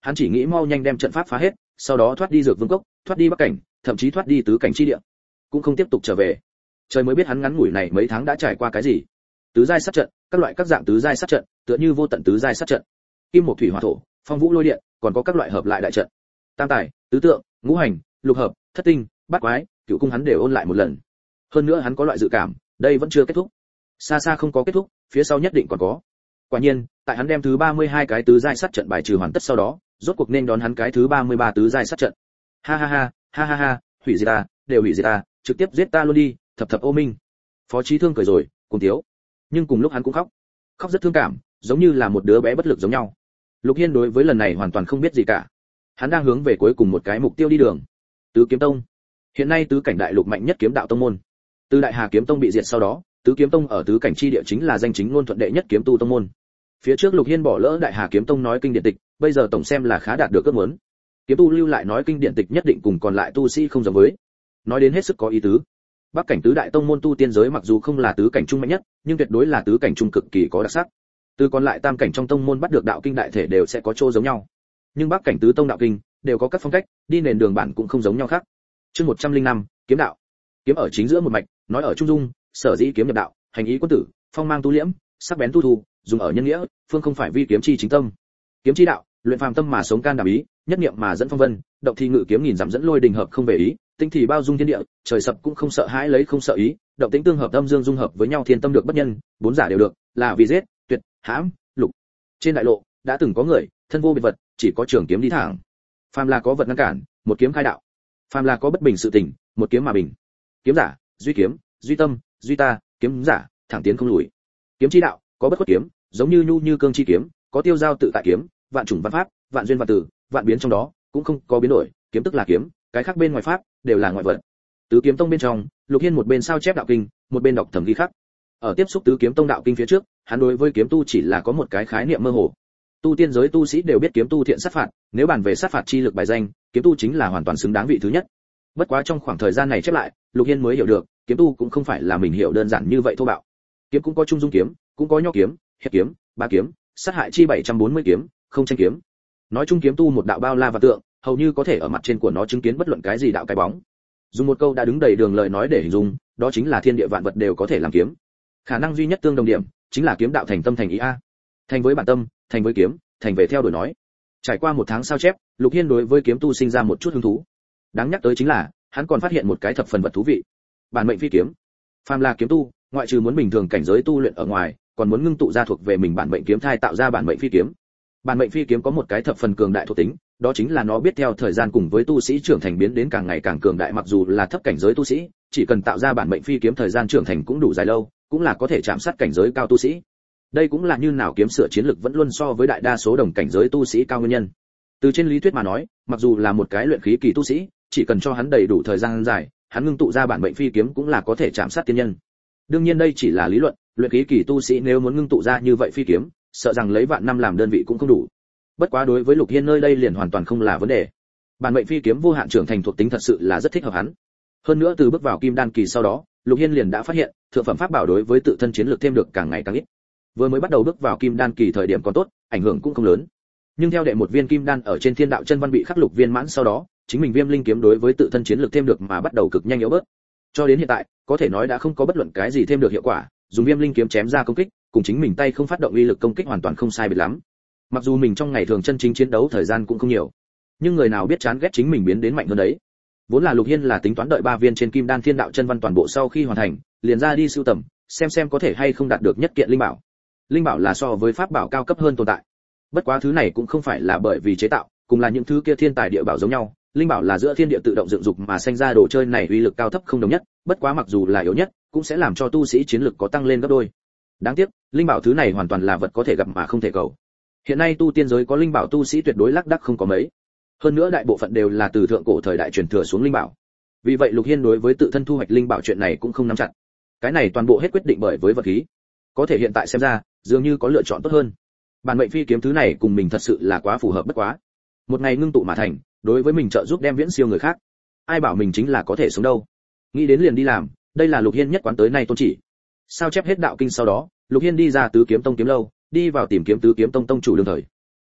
hắn chỉ nghĩ mau nhanh đem trận pháp phá hết, sau đó thoát đi Dược Vương cốc, thoát đi Bắc cảnh, thậm chí thoát đi tứ cảnh chi địa, cũng không tiếp tục trở về. Trời mới biết hắn ngắn ngủi này mấy tháng đã trải qua cái gì. Tứ giai sát trận, các loại các dạng tứ giai sát trận, tựa như vô tận tứ giai sát trận. Kim một thủy hỏa thổ, phong vũ lôi điện, còn có các loại hợp lại đại trận. Tam tài, tứ tượng, ngũ hành, lục hợp, thất tinh, bát quái, cửu cung hắn đều ôn lại một lần. Hơn nữa hắn có loại dự cảm, đây vẫn chưa kết thúc. Xa xa không có kết thúc, phía sau nhất định còn có. Quả nhiên, tại hắn đem thứ ba mươi hai cái tứ giai sát trận bài trừ hoàn tất sau đó, rốt cuộc nên đón hắn cái thứ ba mươi ba tứ giai sát trận. Ha ha ha, ha ha ha, hủy diệt ta, đều hủy diệt ta, trực tiếp giết ta luôn đi, thập thập ô minh. Phó Chí Thương cười rồi, cùng thiếu. Nhưng cùng lúc hắn cũng khóc. Khóc rất thương cảm, giống như là một đứa bé bất lực giống nhau. Lục Hiên đối với lần này hoàn toàn không biết gì cả. Hắn đang hướng về cuối cùng một cái mục tiêu đi đường. Tứ Kiếm Tông. Hiện nay tứ cảnh đại lục mạnh nhất kiếm đạo tông môn. Từ Đại Hà Kiếm Tông bị diệt sau đó, Tứ Kiếm Tông ở tứ cảnh chi địa chính là danh chính ngôn thuận đệ nhất kiếm tu tông môn. Phía trước Lục Hiên bỏ lỡ Đại Hà Kiếm Tông nói kinh điển tịch, bây giờ tổng xem là khá đạt được ước muốn. Kiếm tu lưu lại nói kinh điển tịch nhất định cùng còn lại tu sĩ không giống với. Nói đến hết sức có ý tứ. Bắc cảnh tứ đại tông môn tu tiên giới mặc dù không là tứ cảnh trung mạnh nhất, nhưng tuyệt đối là tứ cảnh trung cực kỳ có đặc sắc. Từ còn lại tam cảnh trong tông môn bắt được đạo kinh đại thể đều sẽ có chỗ giống nhau. Nhưng Bắc cảnh tứ tông đạo kinh đều có các phong cách, đi nền đường bản cũng không giống nhau khác. Chương một trăm linh năm, kiếm đạo. Kiếm ở chính giữa một mạch, nói ở trung dung, sở dĩ kiếm nhập đạo, hành ý quân tử, phong mang tu liễm, sắc bén tu thu, dùng ở nhân nghĩa, phương không phải vi kiếm chi chính tâm. Kiếm chi đạo, luyện phàm tâm mà sống can đảm ý, nhất niệm mà dẫn phong vân, động thì ngự kiếm nghìn dặm dẫn lôi đình hợp không về ý, tinh thì bao dung thiên địa, trời sập cũng không sợ hãi lấy không sợ ý, động tĩnh tương hợp âm dương dung hợp với nhau thiên tâm được bất nhân, bốn giả đều được, là vì giết, tuyệt, hãm, lục. Trên đại lộ, đã từng có người, thân vô biệt vật, chỉ có trường kiếm đi thẳng. Phàm là có vật ngăn cản, một kiếm khai đạo. Phàm là có bất bình sự tình, một kiếm mà bình. Kiếm giả, duy kiếm, duy tâm, duy ta, kiếm giả, thẳng tiến không lùi. Kiếm chi đạo, có bất khuất kiếm, giống như nhu như cương chi kiếm, có tiêu giao tự tại kiếm, vạn chủng văn pháp, vạn duyên vạn tử, vạn biến trong đó, cũng không có biến đổi, kiếm tức là kiếm, cái khác bên ngoài pháp đều là ngoại vật. Tứ Kiếm Tông bên trong, Lục Hiên một bên sao chép đạo kinh, một bên đọc thẩm ghi khắc. Ở tiếp xúc Tứ Kiếm Tông đạo kinh phía trước, hắn đối với kiếm tu chỉ là có một cái khái niệm mơ hồ. Tu tiên giới tu sĩ đều biết kiếm tu thiện sát phạt, nếu bàn về sát phạt chi lực bài danh, kiếm tu chính là hoàn toàn xứng đáng vị thứ nhất. Bất quá trong khoảng thời gian này chép lại, Lục Hiên mới hiểu được, kiếm tu cũng không phải là mình hiểu đơn giản như vậy thô bạo. Kiếm cũng có trung dung kiếm, cũng có nho kiếm, hiệp kiếm, ba kiếm, sát hại chi bảy trăm bốn mươi kiếm, không tranh kiếm. Nói chung kiếm tu một đạo bao la và tượng, hầu như có thể ở mặt trên của nó chứng kiến bất luận cái gì đạo cái bóng. Dùng một câu đã đứng đầy đường lời nói để hình dung, đó chính là thiên địa vạn vật đều có thể làm kiếm. Khả năng duy nhất tương đồng điểm, chính là kiếm đạo thành tâm thành ý a. Thành với bản tâm, thành với kiếm, thành về theo đuổi nói. Trải qua một tháng sao chép, Lục Hiên đối với kiếm tu sinh ra một chút hứng thú. Đáng nhắc tới chính là, hắn còn phát hiện một cái thập phần vật thú vị. Bản mệnh phi kiếm. Phàm là kiếm tu, ngoại trừ muốn bình thường cảnh giới tu luyện ở ngoài, còn muốn ngưng tụ ra thuộc về mình bản mệnh kiếm thai tạo ra bản mệnh phi kiếm. Bản mệnh phi kiếm có một cái thập phần cường đại thuộc tính, đó chính là nó biết theo thời gian cùng với tu sĩ trưởng thành biến đến càng ngày càng cường đại, mặc dù là thấp cảnh giới tu sĩ, chỉ cần tạo ra bản mệnh phi kiếm thời gian trưởng thành cũng đủ dài lâu, cũng là có thể chạm sát cảnh giới cao tu sĩ. Đây cũng là như nào kiếm sửa chiến lực vẫn luôn so với đại đa số đồng cảnh giới tu sĩ cao nguyên nhân. Từ trên lý thuyết mà nói, mặc dù là một cái luyện khí kỳ tu sĩ, chỉ cần cho hắn đầy đủ thời gian dài, hắn ngưng tụ ra bản mệnh phi kiếm cũng là có thể chạm sát tiên nhân. Đương nhiên đây chỉ là lý luận, luyện khí kỳ tu sĩ nếu muốn ngưng tụ ra như vậy phi kiếm, sợ rằng lấy vạn năm làm đơn vị cũng không đủ. Bất quá đối với Lục Hiên nơi đây liền hoàn toàn không là vấn đề. Bản mệnh phi kiếm vô hạn trưởng thành thuộc tính thật sự là rất thích hợp hắn. Hơn nữa từ bước vào kim đan kỳ sau đó, Lục Hiên liền đã phát hiện, thượng phẩm pháp bảo đối với tự thân chiến lược thêm được càng ngày càng ít. Vừa mới bắt đầu bước vào kim đan kỳ thời điểm còn tốt, ảnh hưởng cũng không lớn. Nhưng theo đệ một viên kim đan ở trên thiên đạo chân văn bị khắc lục viên mãn sau đó, chính mình viêm linh kiếm đối với tự thân chiến lược thêm được mà bắt đầu cực nhanh yếu bớt. Cho đến hiện tại, có thể nói đã không có bất luận cái gì thêm được hiệu quả, dùng viêm linh kiếm chém ra công kích, cùng chính mình tay không phát động uy lực công kích hoàn toàn không sai biệt lắm. Mặc dù mình trong ngày thường chân chính chiến đấu thời gian cũng không nhiều, nhưng người nào biết chán ghét chính mình biến đến mạnh hơn đấy. Vốn là Lục Hiên là tính toán đợi ba viên trên kim đan thiên đạo chân văn toàn bộ sau khi hoàn thành, liền ra đi sưu tầm, xem xem có thể hay không đạt được nhất kiện linh bảo. Linh bảo là so với pháp bảo cao cấp hơn tồn tại. Bất quá thứ này cũng không phải là bởi vì chế tạo, cùng là những thứ kia thiên tài địa bảo giống nhau, linh bảo là giữa thiên địa tự động dựng dục mà sinh ra đồ chơi này uy lực cao thấp không đồng nhất, bất quá mặc dù là yếu nhất, cũng sẽ làm cho tu sĩ chiến lực có tăng lên gấp đôi. Đáng tiếc, linh bảo thứ này hoàn toàn là vật có thể gặp mà không thể cầu. Hiện nay tu tiên giới có linh bảo tu sĩ tuyệt đối lác đác không có mấy. Hơn nữa đại bộ phận đều là từ thượng cổ thời đại truyền thừa xuống linh bảo. Vì vậy Lục Hiên đối với tự thân thu hoạch linh bảo chuyện này cũng không nắm chặt. Cái này toàn bộ hết quyết định bởi với vật khí. Có thể hiện tại xem ra, dường như có lựa chọn tốt hơn. Bản mệnh phi kiếm thứ này cùng mình thật sự là quá phù hợp bất quá. Một ngày ngưng tụ mà thành, đối với mình trợ giúp đem viễn siêu người khác. Ai bảo mình chính là có thể sống đâu. Nghĩ đến liền đi làm, đây là Lục Hiên nhất quán tới nay tôn chỉ. Sao chép hết đạo kinh sau đó, Lục Hiên đi ra Tứ Kiếm Tông kiếm lâu, đi vào tìm kiếm Tứ Kiếm Tông tông chủ đương thời.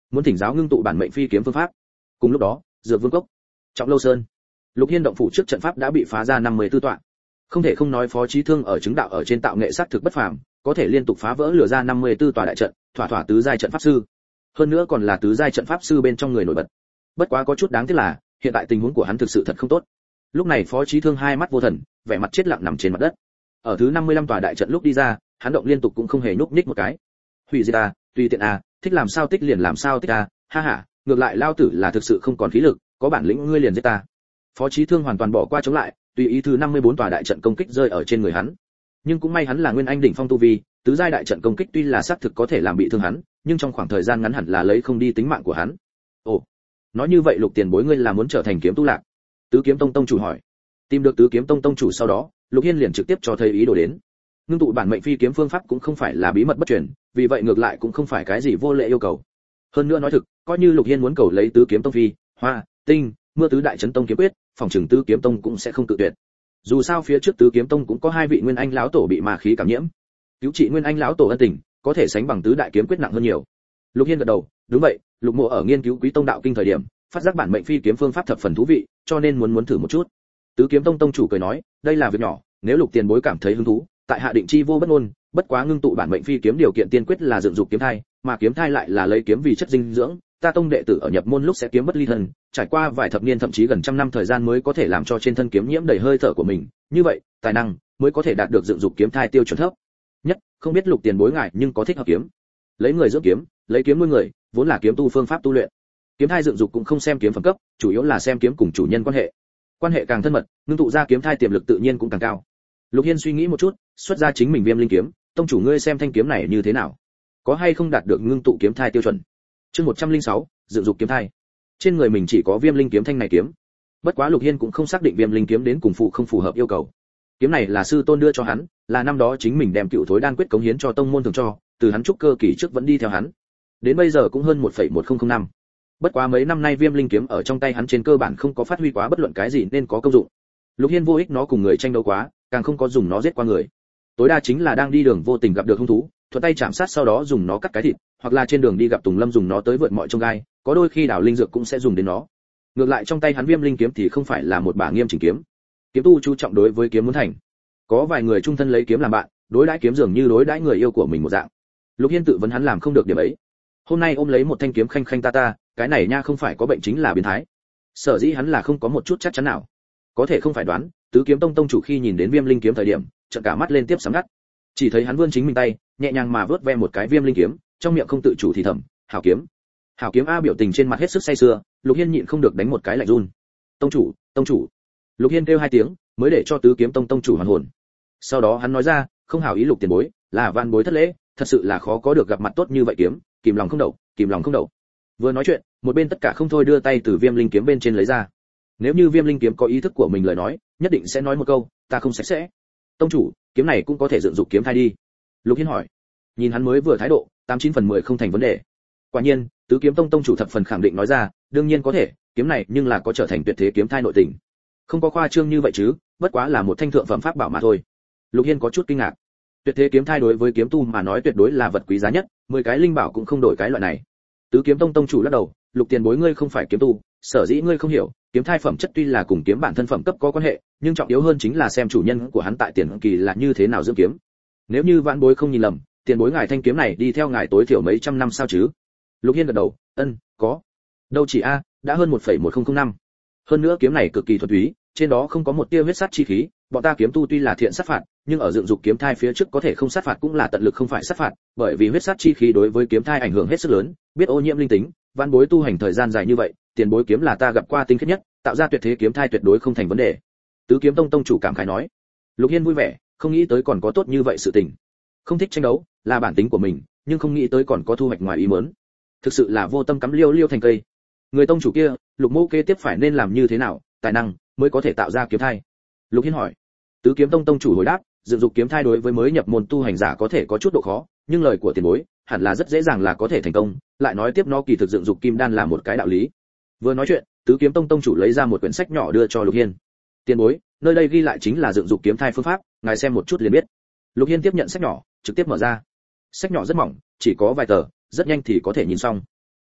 muốn thỉnh giáo ngưng tụ bản mệnh phi kiếm phương pháp. Cùng lúc đó, Dược Vương Cốc, Trọng Lâu Sơn, Lục Hiên động phủ trước trận pháp đã bị phá ra năm mươi tư tọa. Không thể không nói Phó Chí Thương ở chứng đạo ở trên tạo nghệ sát thực bất phàm, có thể liên tục phá vỡ lừa ra năm mươi tư tòa đại trận, thỏa thỏa tứ giai trận pháp sư. Hơn nữa còn là tứ giai trận pháp sư bên trong người nổi bật. Bất quá có chút đáng tiếc là, hiện tại tình huống của hắn thực sự thật không tốt. Lúc này Phó Chí Thương hai mắt vô thần, vẻ mặt chết lặng nằm trên mặt đất. Ở thứ năm mươi lăm tòa đại trận lúc đi ra, hắn động liên tục cũng không hề nhúc nhích một cái. Hủy diệt à, tùy tiện à, thích làm sao tích liền làm sao tích à, ha ha, ngược lại lao tử là thực sự không còn khí lực, có bản lĩnh ngươi liền giết ta. Phó Chí Thương hoàn toàn bỏ qua chống lại, tùy ý thứ năm mươi bốn tòa đại trận công kích rơi ở trên người hắn. Nhưng cũng may hắn là nguyên anh đỉnh phong tu vi, tứ giai đại trận công kích tuy là xác thực có thể làm bị thương hắn, nhưng trong khoảng thời gian ngắn hẳn là lấy không đi tính mạng của hắn. Ồ, nói như vậy Lục Tiền Bối ngươi là muốn trở thành kiếm tu lạc? Tứ Kiếm Tông tông chủ hỏi. Tìm được Tứ Kiếm Tông tông chủ sau đó, Lục Hiên liền trực tiếp cho thấy ý đồ đến. Ngưng tụ bản mệnh phi kiếm phương pháp cũng không phải là bí mật bất truyền, vì vậy ngược lại cũng không phải cái gì vô lệ yêu cầu. Hơn nữa nói thực, coi như Lục Hiên muốn cầu lấy Tứ Kiếm Tông phi, hoa, tinh, mưa tứ đại chấn tông kiếm quyết, phòng trường Tứ Kiếm Tông cũng sẽ không tự tuyệt. Dù sao phía trước Tứ Kiếm Tông cũng có hai vị nguyên anh lão tổ bị ma khí cảm nhiễm, cứu trị nguyên anh lão tổ ân tình, có thể sánh bằng tứ đại kiếm quyết nặng hơn nhiều. Lục Hiên gật đầu, đúng vậy, Lục Mộ ở nghiên cứu Quý Tông đạo kinh thời điểm, phát giác bản mệnh phi kiếm phương pháp thập phần thú vị, cho nên muốn muốn thử một chút. Tứ Kiếm Tông tông chủ cười nói, đây là việc nhỏ, nếu Lục Tiền Bối cảm thấy hứng thú, tại hạ định chi vô bất ngôn, bất quá ngưng tụ bản mệnh phi kiếm điều kiện tiên quyết là dựng dục kiếm thai, mà kiếm thai lại là lấy kiếm vì chất dinh dưỡng, ta tông đệ tử ở nhập môn lúc sẽ kiếm bất ly thân, trải qua vài thập niên thậm chí gần trăm năm thời gian mới có thể làm cho trên thân kiếm nhiễm đầy hơi thở của mình, như vậy, tài năng mới có thể đạt được dựng dục kiếm thai tiêu chuẩn thấp nhất, không biết Lục Tiền Bối ngài nhưng có thích hợp kiếm. Lấy người dưỡng kiếm, lấy kiếm nuôi người, vốn là kiếm tu phương pháp tu luyện. Kiếm thai dựng dục cũng không xem kiếm phẩm cấp, chủ yếu là xem kiếm cùng chủ nhân quan hệ. Quan hệ càng thân mật, ngưng tụ ra kiếm thai tiềm lực tự nhiên cũng càng cao. Lục Hiên suy nghĩ một chút, xuất ra chính mình Viêm Linh kiếm, tông chủ ngươi xem thanh kiếm này như thế nào, có hay không đạt được ngưng tụ kiếm thai tiêu chuẩn. Chương một trăm lẻ sáu, dựng dục kiếm thai. Trên người mình chỉ có Viêm Linh kiếm thanh này kiếm. Bất quá Lục Hiên cũng không xác định Viêm Linh kiếm đến cùng phụ không phù hợp yêu cầu. Kiếm này là sư tôn đưa cho hắn, là năm đó chính mình đem Cựu Thối Đan quyết cống hiến cho tông môn thường cho, từ hắn trúc cơ kỳ trước vẫn đi theo hắn. Đến bây giờ cũng hơn một phẩy một không không năm. Bất quá mấy năm nay Viêm Linh kiếm ở trong tay hắn trên cơ bản không có phát huy quá bất luận cái gì nên có công dụng. Lục Hiên vô ích nó cùng người tranh đấu quá, càng không có dùng nó giết qua người. Tối đa chính là đang đi đường vô tình gặp được hung thú, thuận tay chạm sát sau đó dùng nó cắt cái thịt, hoặc là trên đường đi gặp Tùng Lâm dùng nó tới vượt mọi chông gai, có đôi khi đảo linh dược cũng sẽ dùng đến nó. Ngược lại trong tay hắn Viêm Linh kiếm thì không phải là một bả nghiêm chỉnh kiếm. Kiếm tu chú trọng đối với kiếm muốn thành. Có vài người trung thân lấy kiếm làm bạn, đối đãi kiếm dường như đối đãi người yêu của mình một dạng. Lục Hiên tự vấn hắn làm không được điểm ấy. Hôm nay ôm lấy một thanh kiếm khanh khanh ta ta, cái này nha không phải có bệnh chính là biến thái. Sở dĩ hắn là không có một chút chắc chắn nào. Có thể không phải đoán, Tứ Kiếm Tông tông chủ khi nhìn đến Viêm Linh kiếm thời điểm, trợn cả mắt lên tiếp sắm ngắt. Chỉ thấy hắn vươn chính mình tay, nhẹ nhàng mà vớt ve một cái Viêm Linh kiếm, trong miệng không tự chủ thì thầm, "Hảo kiếm." Hảo kiếm a, biểu tình trên mặt hết sức say sưa, Lục Hiên nhịn không được đánh một cái lạnh run. "Tông chủ, tông chủ." Lục Hiên kêu hai tiếng, mới để cho Tứ Kiếm Tông tông chủ hoàn hồn. Sau đó hắn nói ra, "Không hảo ý Lục tiền bối, là van bối thất lễ, thật sự là khó có được gặp mặt tốt như vậy kiếm, kìm lòng không đậu, kìm lòng không đậu." Vừa nói chuyện, một bên tất cả không thôi đưa tay từ Viêm Linh kiếm bên trên lấy ra. Nếu như Viêm Linh kiếm có ý thức của mình lời nói, nhất định sẽ nói một câu, "Ta không sạch sẽ." "Tông chủ, kiếm này cũng có thể dựng dục kiếm thai đi?" Lục Hiên hỏi. Nhìn hắn mới vừa thái độ, tám chín phần mười không thành vấn đề. Quả nhiên, Tứ Kiếm Tông tông chủ thập phần khẳng định nói ra, "Đương nhiên có thể, kiếm này nhưng là có trở thành tuyệt thế kiếm thai nội tình." Không có khoa trương như vậy chứ, bất quá là một thanh thượng phẩm pháp bảo mà thôi. Lục Hiên có chút kinh ngạc. Tuyệt thế kiếm thai đối với kiếm tu mà nói tuyệt đối là vật quý giá nhất, mười cái linh bảo cũng không đổi cái loại này. Tứ Kiếm Tông tông chủ lắc đầu, "Lục tiền bối ngươi không phải kiếm tu, sở dĩ ngươi không hiểu, kiếm thai phẩm chất tuy là cùng kiếm bản thân phẩm cấp có quan hệ, nhưng trọng yếu hơn chính là xem chủ nhân của hắn tại tiền kỳ là như thế nào dưỡng kiếm. Nếu như vãn bối không nhìn lầm, tiền bối ngài thanh kiếm này đi theo ngài tối thiểu mấy trăm năm sao chứ?" Lục Hiên gật đầu, "Ân, có." "Đâu chỉ a, đã hơn một phẩy một không không năm. Hơn nữa kiếm này cực kỳ thuần túy, trên đó không có một tia huyết sát chi khí, bọn ta kiếm tu tuy là thiện sát phạt, nhưng ở dựng dục kiếm thai phía trước có thể không sát phạt cũng là tận lực không phải sát phạt, bởi vì huyết sát chi khí đối với kiếm thai ảnh hưởng hết sức lớn, biết ô nhiễm linh tính, vãn bối tu hành thời gian dài như vậy, tiền bối kiếm là ta gặp qua tinh khiết nhất, tạo ra tuyệt thế kiếm thai tuyệt đối không thành vấn đề." Tứ Kiếm Tông tông chủ cảm khái nói. Lục Hiên vui vẻ, không nghĩ tới còn có tốt như vậy sự tình. Không thích tranh đấu, là bản tính của mình, nhưng không nghĩ tới còn có thu hoạch ngoài ý muốn. Thực sự là vô tâm cắm liêu liêu thành cây. Người tông chủ kia, Lục Mộ kế tiếp phải nên làm như thế nào, tài năng mới có thể tạo ra kiếm thai? Lục Hiên hỏi. Tứ Kiếm Tông tông chủ hồi đáp, dựng dục kiếm thai đối với mới nhập môn tu hành giả có thể có chút độ khó, nhưng lời của tiền bối hẳn là rất dễ dàng là có thể thành công, lại nói tiếp nó kỳ thực dựng dục kim đan là một cái đạo lý. Vừa nói chuyện, Tứ Kiếm Tông tông chủ lấy ra một quyển sách nhỏ đưa cho Lục Hiên. "Tiền bối, nơi đây ghi lại chính là dựng dục kiếm thai phương pháp, ngài xem một chút liền biết." Lục Hiên tiếp nhận sách nhỏ, trực tiếp mở ra. Sách nhỏ rất mỏng, chỉ có vài tờ, rất nhanh thì có thể nhìn xong.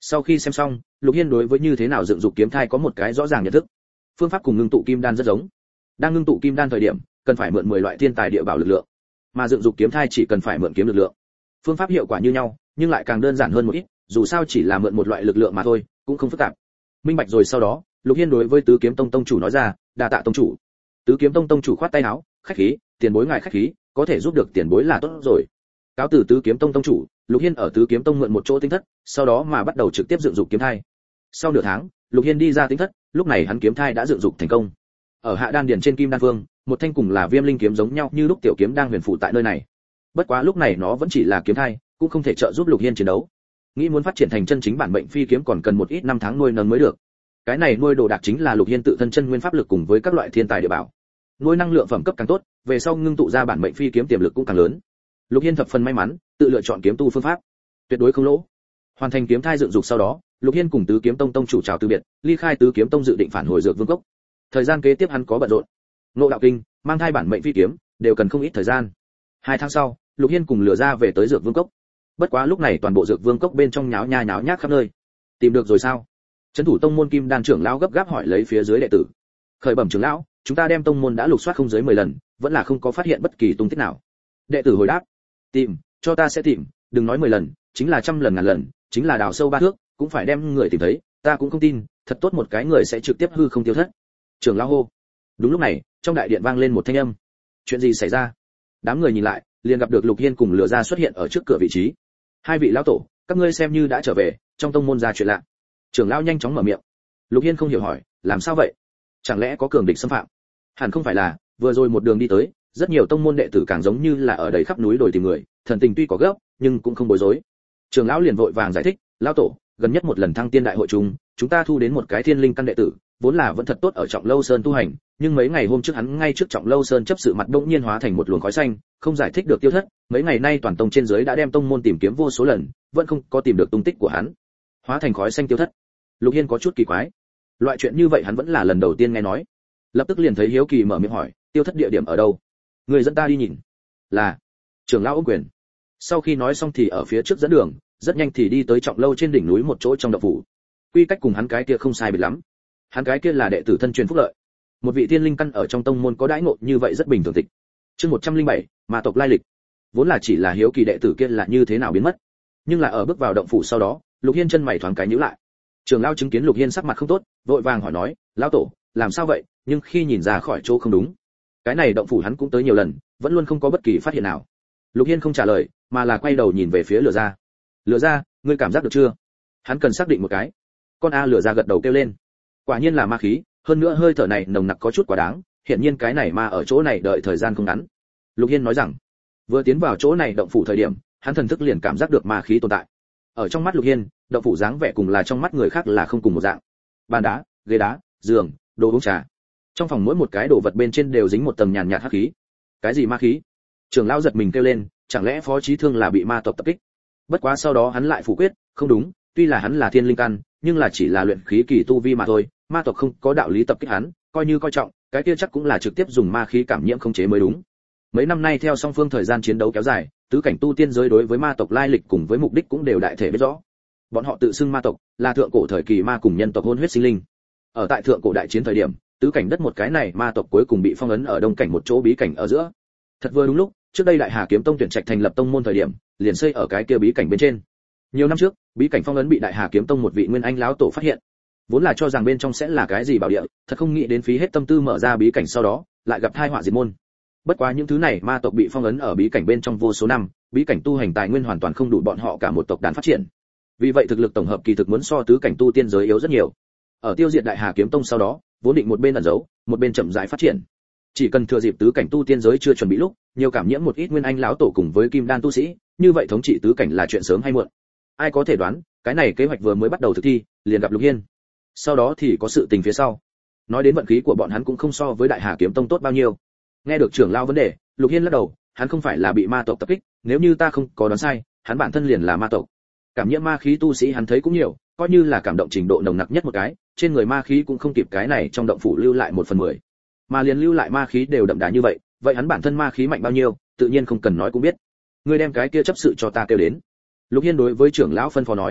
Sau khi xem xong, Lục Hiên đối với như thế nào dựng dục kiếm thai có một cái rõ ràng nhận thức. Phương pháp cùng ngưng tụ kim đan rất giống. Đang ngưng tụ kim đan thời điểm, cần phải mượn mười loại thiên tài địa bảo lực lượng, mà dựng dục kiếm thai chỉ cần phải mượn kiếm lực lượng. Phương pháp hiệu quả như nhau, nhưng lại càng đơn giản hơn một ít, dù sao chỉ là mượn một loại lực lượng mà thôi, cũng không phức tạp. Minh bạch rồi sau đó, Lục Hiên đối với Tứ Kiếm Tông tông chủ nói ra, đa tạ tông chủ. Tứ Kiếm Tông tông chủ khoát tay áo, khách khí, tiền bối ngài khách khí, có thể giúp được tiền bối là tốt rồi. Cáo từ Tứ Kiếm Tông tông chủ, Lục Hiên ở Tứ Kiếm Tông mượn một chỗ tinh thất, sau đó mà bắt đầu trực tiếp dựng dục kiếm thai. Sau nửa tháng, Lục Hiên đi ra tinh thất, lúc này hắn kiếm thai đã dựng dục thành công. Ở hạ đan điền trên kim đan vương, một thanh cùng là viêm linh kiếm giống nhau như lúc tiểu kiếm đang huyền phụ tại nơi này. Bất quá lúc này nó vẫn chỉ là kiếm thai, cũng không thể trợ giúp Lục Hiên chiến đấu. Nghĩ muốn phát triển thành chân chính bản mệnh phi kiếm còn cần một ít năm tháng nuôi nấng mới được. Cái này nuôi đồ đạc chính là Lục Hiên tự thân chân nguyên pháp lực cùng với các loại thiên tài địa bảo. Nuôi năng lượng phẩm cấp càng tốt, về sau ngưng tụ ra bản mệnh phi kiếm tiềm lực cũng càng lớn. Lục Hiên thập phần may mắn, tự lựa chọn kiếm tu phương pháp, tuyệt đối không lỗ. Hoàn thành kiếm thai dựng dục sau đó, Lục Hiên cùng Tứ Kiếm Tông tông chủ chào từ biệt, ly khai Tứ Kiếm Tông dự định phản hồi Dược Vương cốc. Thời gian kế tiếp hắn có bận rộn. Ngộ đạo kinh, mang thai bản mệnh phi kiếm, đều cần không ít thời gian. Hai tháng sau, Lục Hiên cùng lừa ra về tới Dược Vương cốc. Bất quá lúc này toàn bộ Dược Vương cốc bên trong nháo nha nháo nhác khắp nơi. Tìm được rồi sao? Trấn thủ tông môn Kim Đan trưởng lão gấp gáp hỏi lấy phía dưới đệ tử. Khởi bẩm trưởng lão, chúng ta đem tông môn đã lục soát không dưới mười lần, vẫn là không có phát hiện bất kỳ tung tích nào. Đệ tử hồi đáp, tìm, cho ta sẽ tìm, đừng nói mười lần, chính là trăm lần ngàn lần, chính là đào sâu ba thước, cũng phải đem người tìm thấy, ta cũng không tin, thật tốt một cái người sẽ trực tiếp hư không tiêu thất. Trưởng lão hô. Đúng lúc này, trong đại điện vang lên một thanh âm. Chuyện gì xảy ra? Đám người nhìn lại, liền gặp được Lục Hiên cùng Lừa Gia xuất hiện ở trước cửa vị trí. Hai vị lão tổ, các ngươi xem như đã trở về, trong tông môn ra chuyện lạ. Trưởng lão nhanh chóng mở miệng. Lục Hiên không hiểu hỏi, làm sao vậy? Chẳng lẽ có cường địch xâm phạm? Hẳn không phải là, vừa rồi một đường đi tới, rất nhiều tông môn đệ tử càng giống như là ở đầy khắp núi đồi tìm người, thần tình tuy có gấp, nhưng cũng không bối rối. Trưởng lão liền vội vàng giải thích, lão tổ, gần nhất một lần thăng tiên đại hội chung, chúng ta thu đến một cái thiên linh căn đệ tử, vốn là vẫn thật tốt ở Trọng Lâu Sơn tu hành, nhưng mấy ngày hôm trước hắn ngay trước Trọng Lâu Sơn chấp sự mặt bỗng nhiên hóa thành một luồng khói xanh, không giải thích được tiêu thất, mấy ngày nay toàn tông trên dưới đã đem tông môn tìm kiếm vô số lần, vẫn không có tìm được tung tích của hắn. Hóa thành khói xanh tiêu thất. Lục Hiên có chút kỳ quái. Loại chuyện như vậy hắn vẫn là lần đầu tiên nghe nói. Lập tức liền thấy hiếu kỳ mở miệng hỏi, tiêu thất địa điểm ở đâu? Người dẫn ta đi nhìn. Là. Trưởng lão ôm quyền. Sau khi nói xong thì ở phía trước dẫn đường, rất nhanh thì đi tới Trọng Lâu trên đỉnh núi một chỗ trong động phủ. Quy cách cùng hắn cái kia không sai biệt lắm. Hắn cái kia là đệ tử thân truyền phúc lợi. Một vị thiên linh căn ở trong tông môn có đãi ngộ như vậy rất bình thường tịch. Chương một trăm linh bảy, ma tộc lai lịch. Vốn là chỉ là hiếu kỳ đệ tử kia là như thế nào biến mất, nhưng là ở bước vào động phủ sau đó, Lục Hiên chân mày thoáng cái nhíu lại. Trưởng lão chứng kiến Lục Hiên sắc mặt không tốt, vội vàng hỏi nói, lão tổ, làm sao vậy? Nhưng khi nhìn ra khỏi chỗ không đúng. Cái này động phủ hắn cũng tới nhiều lần, vẫn luôn không có bất kỳ phát hiện nào. Lục Hiên không trả lời, mà là quay đầu nhìn về phía Lừa Gia. Lừa Gia, ngươi cảm giác được chưa? Hắn cần xác định một cái. Con a Lừa Gia gật đầu kêu lên. Quả nhiên là ma khí, hơn nữa hơi thở này nồng nặc có chút quá đáng, hiện nhiên cái này ma ở chỗ này đợi thời gian không ngắn. Lục Hiên nói rằng, vừa tiến vào chỗ này động phủ thời điểm, hắn thần thức liền cảm giác được ma khí tồn tại. Ở trong mắt Lục Hiên, động phủ dáng vẻ cùng là trong mắt người khác là không cùng một dạng. Bàn đá, ghế đá, giường, đồ uống trà. Trong phòng mỗi một cái đồ vật bên trên đều dính một tầng nhàn nhạt hắc khí. Cái gì ma khí? Trưởng lão giật mình kêu lên, chẳng lẽ Phó Chí Thương là bị ma tộc tập kích? Bất quá sau đó hắn lại phủ quyết, không đúng, tuy là hắn là thiên linh căn, nhưng là chỉ là luyện khí kỳ tu vi mà thôi, ma tộc không có đạo lý tập kích hắn, coi như coi trọng, cái kia chắc cũng là trực tiếp dùng ma khí cảm nhiễm không chế mới đúng. Mấy năm nay theo song phương thời gian chiến đấu kéo dài, tứ cảnh tu tiên giới đối với ma tộc lai lịch cùng với mục đích cũng đều đại thể biết rõ. Bọn họ tự xưng ma tộc, là thượng cổ thời kỳ ma cùng nhân tộc hôn huyết sinh linh. Ở tại thượng cổ đại chiến thời điểm, tứ cảnh đất một cái này ma tộc cuối cùng bị phong ấn ở đông cảnh một chỗ bí cảnh ở giữa. Thật vừa đúng lúc, trước đây Đại Hà Kiếm Tông tuyển trạch thành lập tông môn thời điểm, liền xây ở cái kia bí cảnh bên trên. Nhiều năm trước, bí cảnh phong ấn bị Đại Hà Kiếm Tông một vị nguyên anh lão tổ phát hiện. Vốn là cho rằng bên trong sẽ là cái gì bảo địa, thật không nghĩ đến phí hết tâm tư mở ra bí cảnh sau đó, lại gặp tai họa diệt môn. Bất quá những thứ này ma tộc bị phong ấn ở bí cảnh bên trong vô số năm, bí cảnh tu hành tài nguyên hoàn toàn không đủ bọn họ cả một tộc đàn phát triển. Vì vậy thực lực tổng hợp kỳ thực muốn so tứ cảnh tu tiên giới yếu rất nhiều. Ở tiêu diệt Đại Hà Kiếm Tông sau đó, vốn định một bên ẩn giấu, một bên chậm rãi phát triển. Chỉ cần thừa dịp tứ cảnh tu tiên giới chưa chuẩn bị lúc, nhiều cảm nhiễm một ít nguyên anh lão tổ cùng với kim đan tu sĩ, như vậy thống trị tứ cảnh là chuyện sớm hay muộn. Ai có thể đoán, cái này kế hoạch vừa mới bắt đầu thực thi, liền gặp Lục Hiên. Sau đó thì có sự tình phía sau. Nói đến vận khí của bọn hắn cũng không so với Đại Hà Kiếm Tông tốt bao nhiêu. Nghe được trưởng lão vấn đề, Lục Hiên lắc đầu, hắn không phải là bị ma tộc tập kích, nếu như ta không có đoán sai, hắn bản thân liền là ma tộc. Cảm nhiễm ma khí tu sĩ hắn thấy cũng nhiều, coi như là cảm động trình độ nồng nặc nhất một cái, trên người ma khí cũng không kịp cái này trong động phủ lưu lại một phần mười. Mà liền lưu lại ma khí đều đậm đà như vậy, vậy hắn bản thân ma khí mạnh bao nhiêu, tự nhiên không cần nói cũng biết. Ngươi đem cái kia chấp sự cho ta kêu đến. Lục Hiên đối với trưởng lão phân phó nói.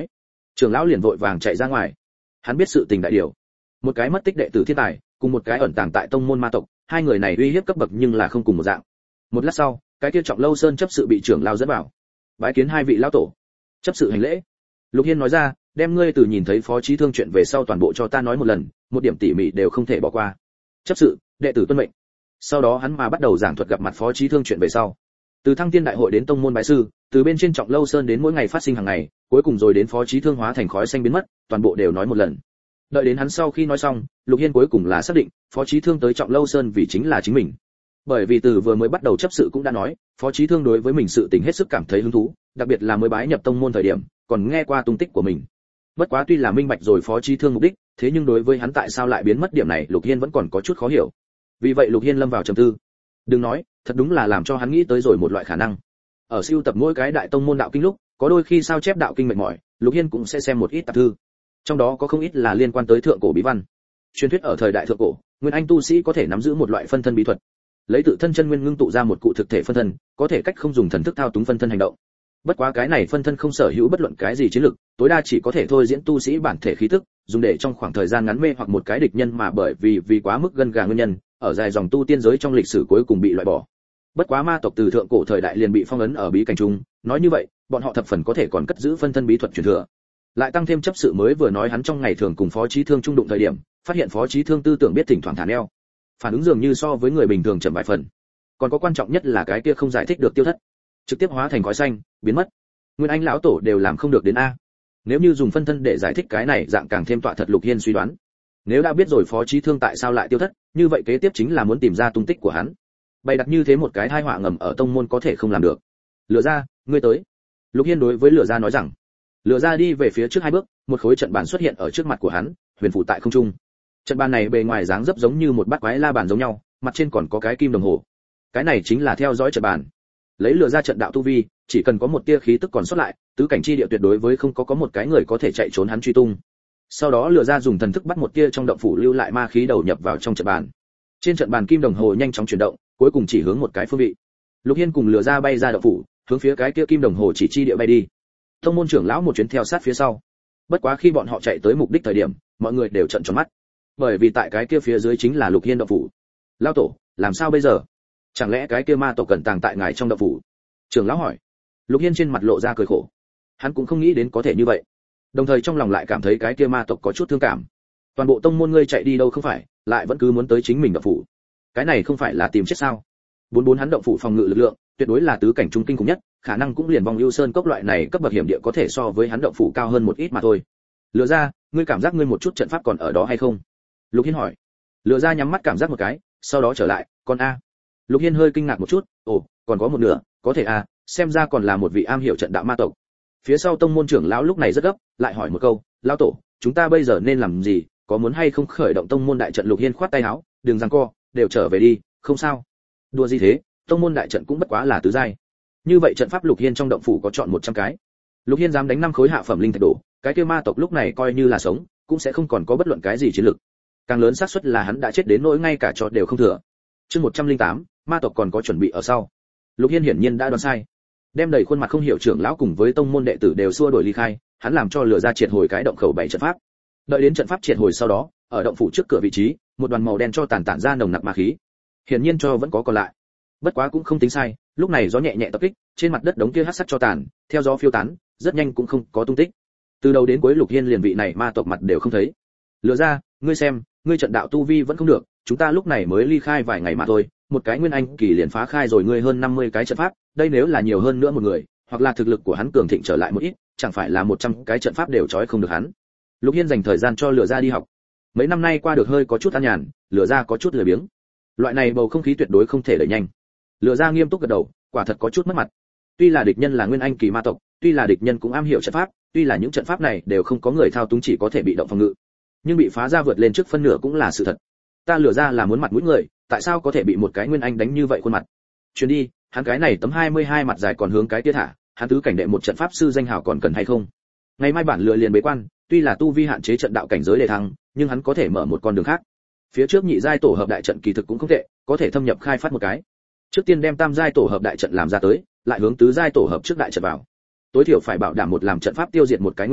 Trưởng lão liền vội vàng chạy ra ngoài. Hắn biết sự tình đại điều, một cái mất tích đệ tử thiên tài, cùng một cái ẩn tàng tại tông môn ma tộc, hai người này uy hiếp cấp bậc nhưng là không cùng một dạng. Một lát sau, cái kia Trọng Lâu Sơn chấp sự bị trưởng lão dẫn vào. Bái kiến hai vị lão tổ. Chấp sự hành lễ. Lục Hiên nói ra, đem ngươi từ nhìn thấy Phó Chí Thương chuyện về sau toàn bộ cho ta nói một lần, một điểm tỉ mỉ đều không thể bỏ qua. Chấp sự, đệ tử tuân mệnh. Sau đó hắn mà bắt đầu giảng thuật gặp mặt Phó Chí Thương chuyện về sau. Từ Thăng Tiên đại hội đến tông môn bái sư, từ bên trên Trọng Lâu Sơn đến mỗi ngày phát sinh hàng ngày, cuối cùng rồi đến Phó Chí Thương hóa thành khói xanh biến mất, toàn bộ đều nói một lần. Đợi đến hắn sau khi nói xong, Lục Hiên cuối cùng là xác định, Phó Chí Thương tới Trọng Lâu Sơn vì chính là chính mình. Bởi vì từ vừa mới bắt đầu chấp sự cũng đã nói, Phó Chí Thương đối với mình sự tình hết sức cảm thấy hứng thú, đặc biệt là mới bái nhập tông môn thời điểm, còn nghe qua tung tích của mình. Bất quá tuy là minh bạch rồi Phó Chí Thương mục đích, thế nhưng đối với hắn tại sao lại biến mất điểm này, Lục Hiên vẫn còn có chút khó hiểu. Vì vậy Lục Hiên lâm vào trầm tư. Đừng nói, thật đúng là làm cho hắn nghĩ tới rồi một loại khả năng. Ở siêu tập mỗi cái đại tông môn đạo kinh lúc, có đôi khi sao chép đạo kinh mệt mỏi, Lục Hiên cũng sẽ xem một ít tạp thư. Trong đó có không ít là liên quan tới thượng cổ bí văn. Truyền thuyết ở thời đại thượng cổ, nguyên anh tu sĩ có thể nắm giữ một loại phân thân bí thuật, lấy tự thân chân nguyên ngưng tụ ra một cụ thực thể phân thân, có thể cách không dùng thần thức thao túng phân thân hành động. Bất quá cái này phân thân không sở hữu bất luận cái gì chiến lực, tối đa chỉ có thể thôi diễn tu sĩ bản thể khí tức, dùng để trong khoảng thời gian ngắn mê hoặc một cái địch nhân, mà bởi vì vì quá mức gân gà nguyên nhân, ở dài dòng tu tiên giới trong lịch sử cuối cùng bị loại bỏ. Bất quá ma tộc từ thượng cổ thời đại liền bị phong ấn ở bí cảnh trung, nói như vậy, bọn họ thập phần có thể còn cất giữ phân thân bí thuật truyền thừa. Lại tăng thêm chấp sự mới vừa nói hắn trong ngày thường cùng Phó Chí Thương trung đụng thời điểm, phát hiện Phó Chí Thương tư tưởng biết thỉnh thoảng thả neo, phản ứng dường như so với người bình thường chậm vài phần. Còn có quan trọng nhất là cái kia không giải thích được tiêu thất, trực tiếp hóa thành khói xanh, biến mất. Nguyên Anh lão tổ đều làm không được đến a. Nếu như dùng phân thân để giải thích cái này dạng càng thêm tọa thật. Lục Hiên suy đoán, nếu đã biết rồi Phó Chí Thương tại sao lại tiêu thất, như vậy kế tiếp chính là muốn tìm ra tung tích của hắn. Bày đặt như thế một cái tai họa ngầm ở tông môn có thể không làm được. Lừa ra, ngươi tới. Lục Hiên đối với Lừa ra nói rằng. Lừa ra đi về phía trước hai bước, một khối trận bàn xuất hiện ở trước mặt của hắn, huyền phù tại không trung. Trận bàn này bề ngoài dáng dấp giống như một bát quái la bàn giống nhau, mặt trên còn có cái kim đồng hồ. Cái này chính là theo dõi trận bàn. Lấy Lừa ra trận đạo tu vi, chỉ cần có một tia khí tức còn sót lại, tứ cảnh chi địa tuyệt đối với không có có một cái người có thể chạy trốn hắn truy tung. Sau đó Lừa ra dùng thần thức bắt một tia trong động phủ lưu lại ma khí đầu nhập vào trong trận bàn. Trên trận bàn kim đồng hồ nhanh chóng chuyển động, cuối cùng chỉ hướng một cái phương vị. Lục Hiên cùng Lừa ra bay ra động phủ, hướng phía cái kia kim đồng hồ chỉ chi địa bay đi. Tông môn trưởng lão một chuyến theo sát phía sau. Bất quá khi bọn họ chạy tới mục đích thời điểm, mọi người đều trợn tròn mắt, bởi vì tại cái kia phía dưới chính là Lục Hiên động phủ. Lão tổ, làm sao bây giờ? Chẳng lẽ cái kia ma tộc cẩn tàng tại ngài trong động phủ? Trưởng lão hỏi. Lục Hiên trên mặt lộ ra cười khổ. Hắn cũng không nghĩ đến có thể như vậy, đồng thời trong lòng lại cảm thấy cái kia ma tộc có chút thương cảm. Toàn bộ tông môn ngươi chạy đi đâu không phải, lại vẫn cứ muốn tới chính mình động phủ. Cái này không phải là tìm chết sao? Bốn bốn hắn động phủ phòng ngự lực lượng, tuyệt đối là tứ cảnh trung kinh khủng nhất, khả năng cũng liền vòng ưu sơn cốc loại này cấp bậc hiểm địa có thể so với hắn động phủ cao hơn một ít mà thôi. Lừa ra, ngươi cảm giác ngươi một chút trận pháp còn ở đó hay không? Lục Hiên hỏi. Lừa ra nhắm mắt cảm giác một cái, sau đó trở lại, còn a. Lục Hiên hơi kinh ngạc một chút, ồ, còn có một nửa, có thể a, xem ra còn là một vị am hiểu trận đạo ma tộc. Phía sau tông môn trưởng lão lúc này rất gấp, lại hỏi một câu, lão tổ, chúng ta bây giờ nên làm gì, có muốn hay không khởi động tông môn đại trận? Lục Hiên khoát tay áo, đừng giằng co, đều trở về đi, không sao. Đùa gì thế, tông môn đại trận cũng bất quá là tứ giai. Như vậy trận pháp Lục Hiên trong động phủ có chọn một trăm cái. Lục Hiên dám đánh năm khối hạ phẩm linh thạch đổ, cái kia ma tộc lúc này coi như là sống, cũng sẽ không còn có bất luận cái gì chiến lực. Càng lớn xác suất là hắn đã chết đến nỗi ngay cả trò đều không thừa. Chương một trăm linh tám, ma tộc còn có chuẩn bị ở sau. Lục Hiên hiển nhiên đã đoán sai, đem đầy khuôn mặt không hiểu trưởng lão cùng với tông môn đệ tử đều xua đuổi ly khai, hắn làm cho Lừa ra triệt hồi cái động khẩu bảy trận pháp. Đợi đến trận pháp triệt hồi sau đó, ở động phủ trước cửa vị trí, một đoàn màu đen cho tàn tản ra nồng nặc ma khí. Hiển nhiên cho vẫn có còn lại. Bất quá cũng không tính sai, lúc này gió nhẹ nhẹ tập kích, trên mặt đất đống kia hắc sắc cho tàn, theo gió phiêu tán, rất nhanh cũng không có tung tích. Từ đầu đến cuối Lục Hiên liền vị này ma tộc mặt đều không thấy. Lừa ra, ngươi xem, ngươi trận đạo tu vi vẫn không được, chúng ta lúc này mới ly khai vài ngày mà thôi, một cái nguyên anh kỳ liền phá khai rồi ngươi hơn năm mươi cái trận pháp, đây nếu là nhiều hơn nữa một người, hoặc là thực lực của hắn cường thịnh trở lại một ít, chẳng phải là một trăm cái trận pháp đều trói không được hắn. Lục Hiên dành thời gian cho Lừa ra đi học. Mấy năm nay qua được hơi có chút an nhàn, Lừa ra có chút lười biếng. Loại này bầu không khí tuyệt đối không thể đẩy nhanh. Lừa ra nghiêm túc gật đầu, quả thật có chút mất mặt. Tuy là địch nhân là nguyên anh kỳ ma tộc, tuy là địch nhân cũng am hiểu trận pháp, tuy là những trận pháp này đều không có người thao túng, chỉ có thể bị động phòng ngự, nhưng bị phá ra vượt lên trước phân nửa cũng là sự thật. Ta Lừa ra là muốn mặt mũi người, tại sao có thể bị một cái nguyên anh đánh như vậy khuôn mặt? Chuyến đi, hắn cái này tấm hai mươi hai mặt dài còn hướng cái kia thả, hắn tứ cảnh đệ một trận pháp sư danh hào còn cần hay không? Ngày mai bản Lừa liền bế quan, tuy là tu vi hạn chế trận đạo cảnh giới để thăng, nhưng hắn có thể mở một con đường khác. Phía trước nhị giai tổ hợp đại trận kỳ thực cũng không tệ, có thể thâm nhập khai phát một cái. Trước tiên đem tam giai tổ hợp đại trận làm ra tới, lại hướng tứ giai tổ hợp trước đại trận vào. Tối thiểu phải bảo đảm một làm trận pháp tiêu diệt một cái nguyên anh,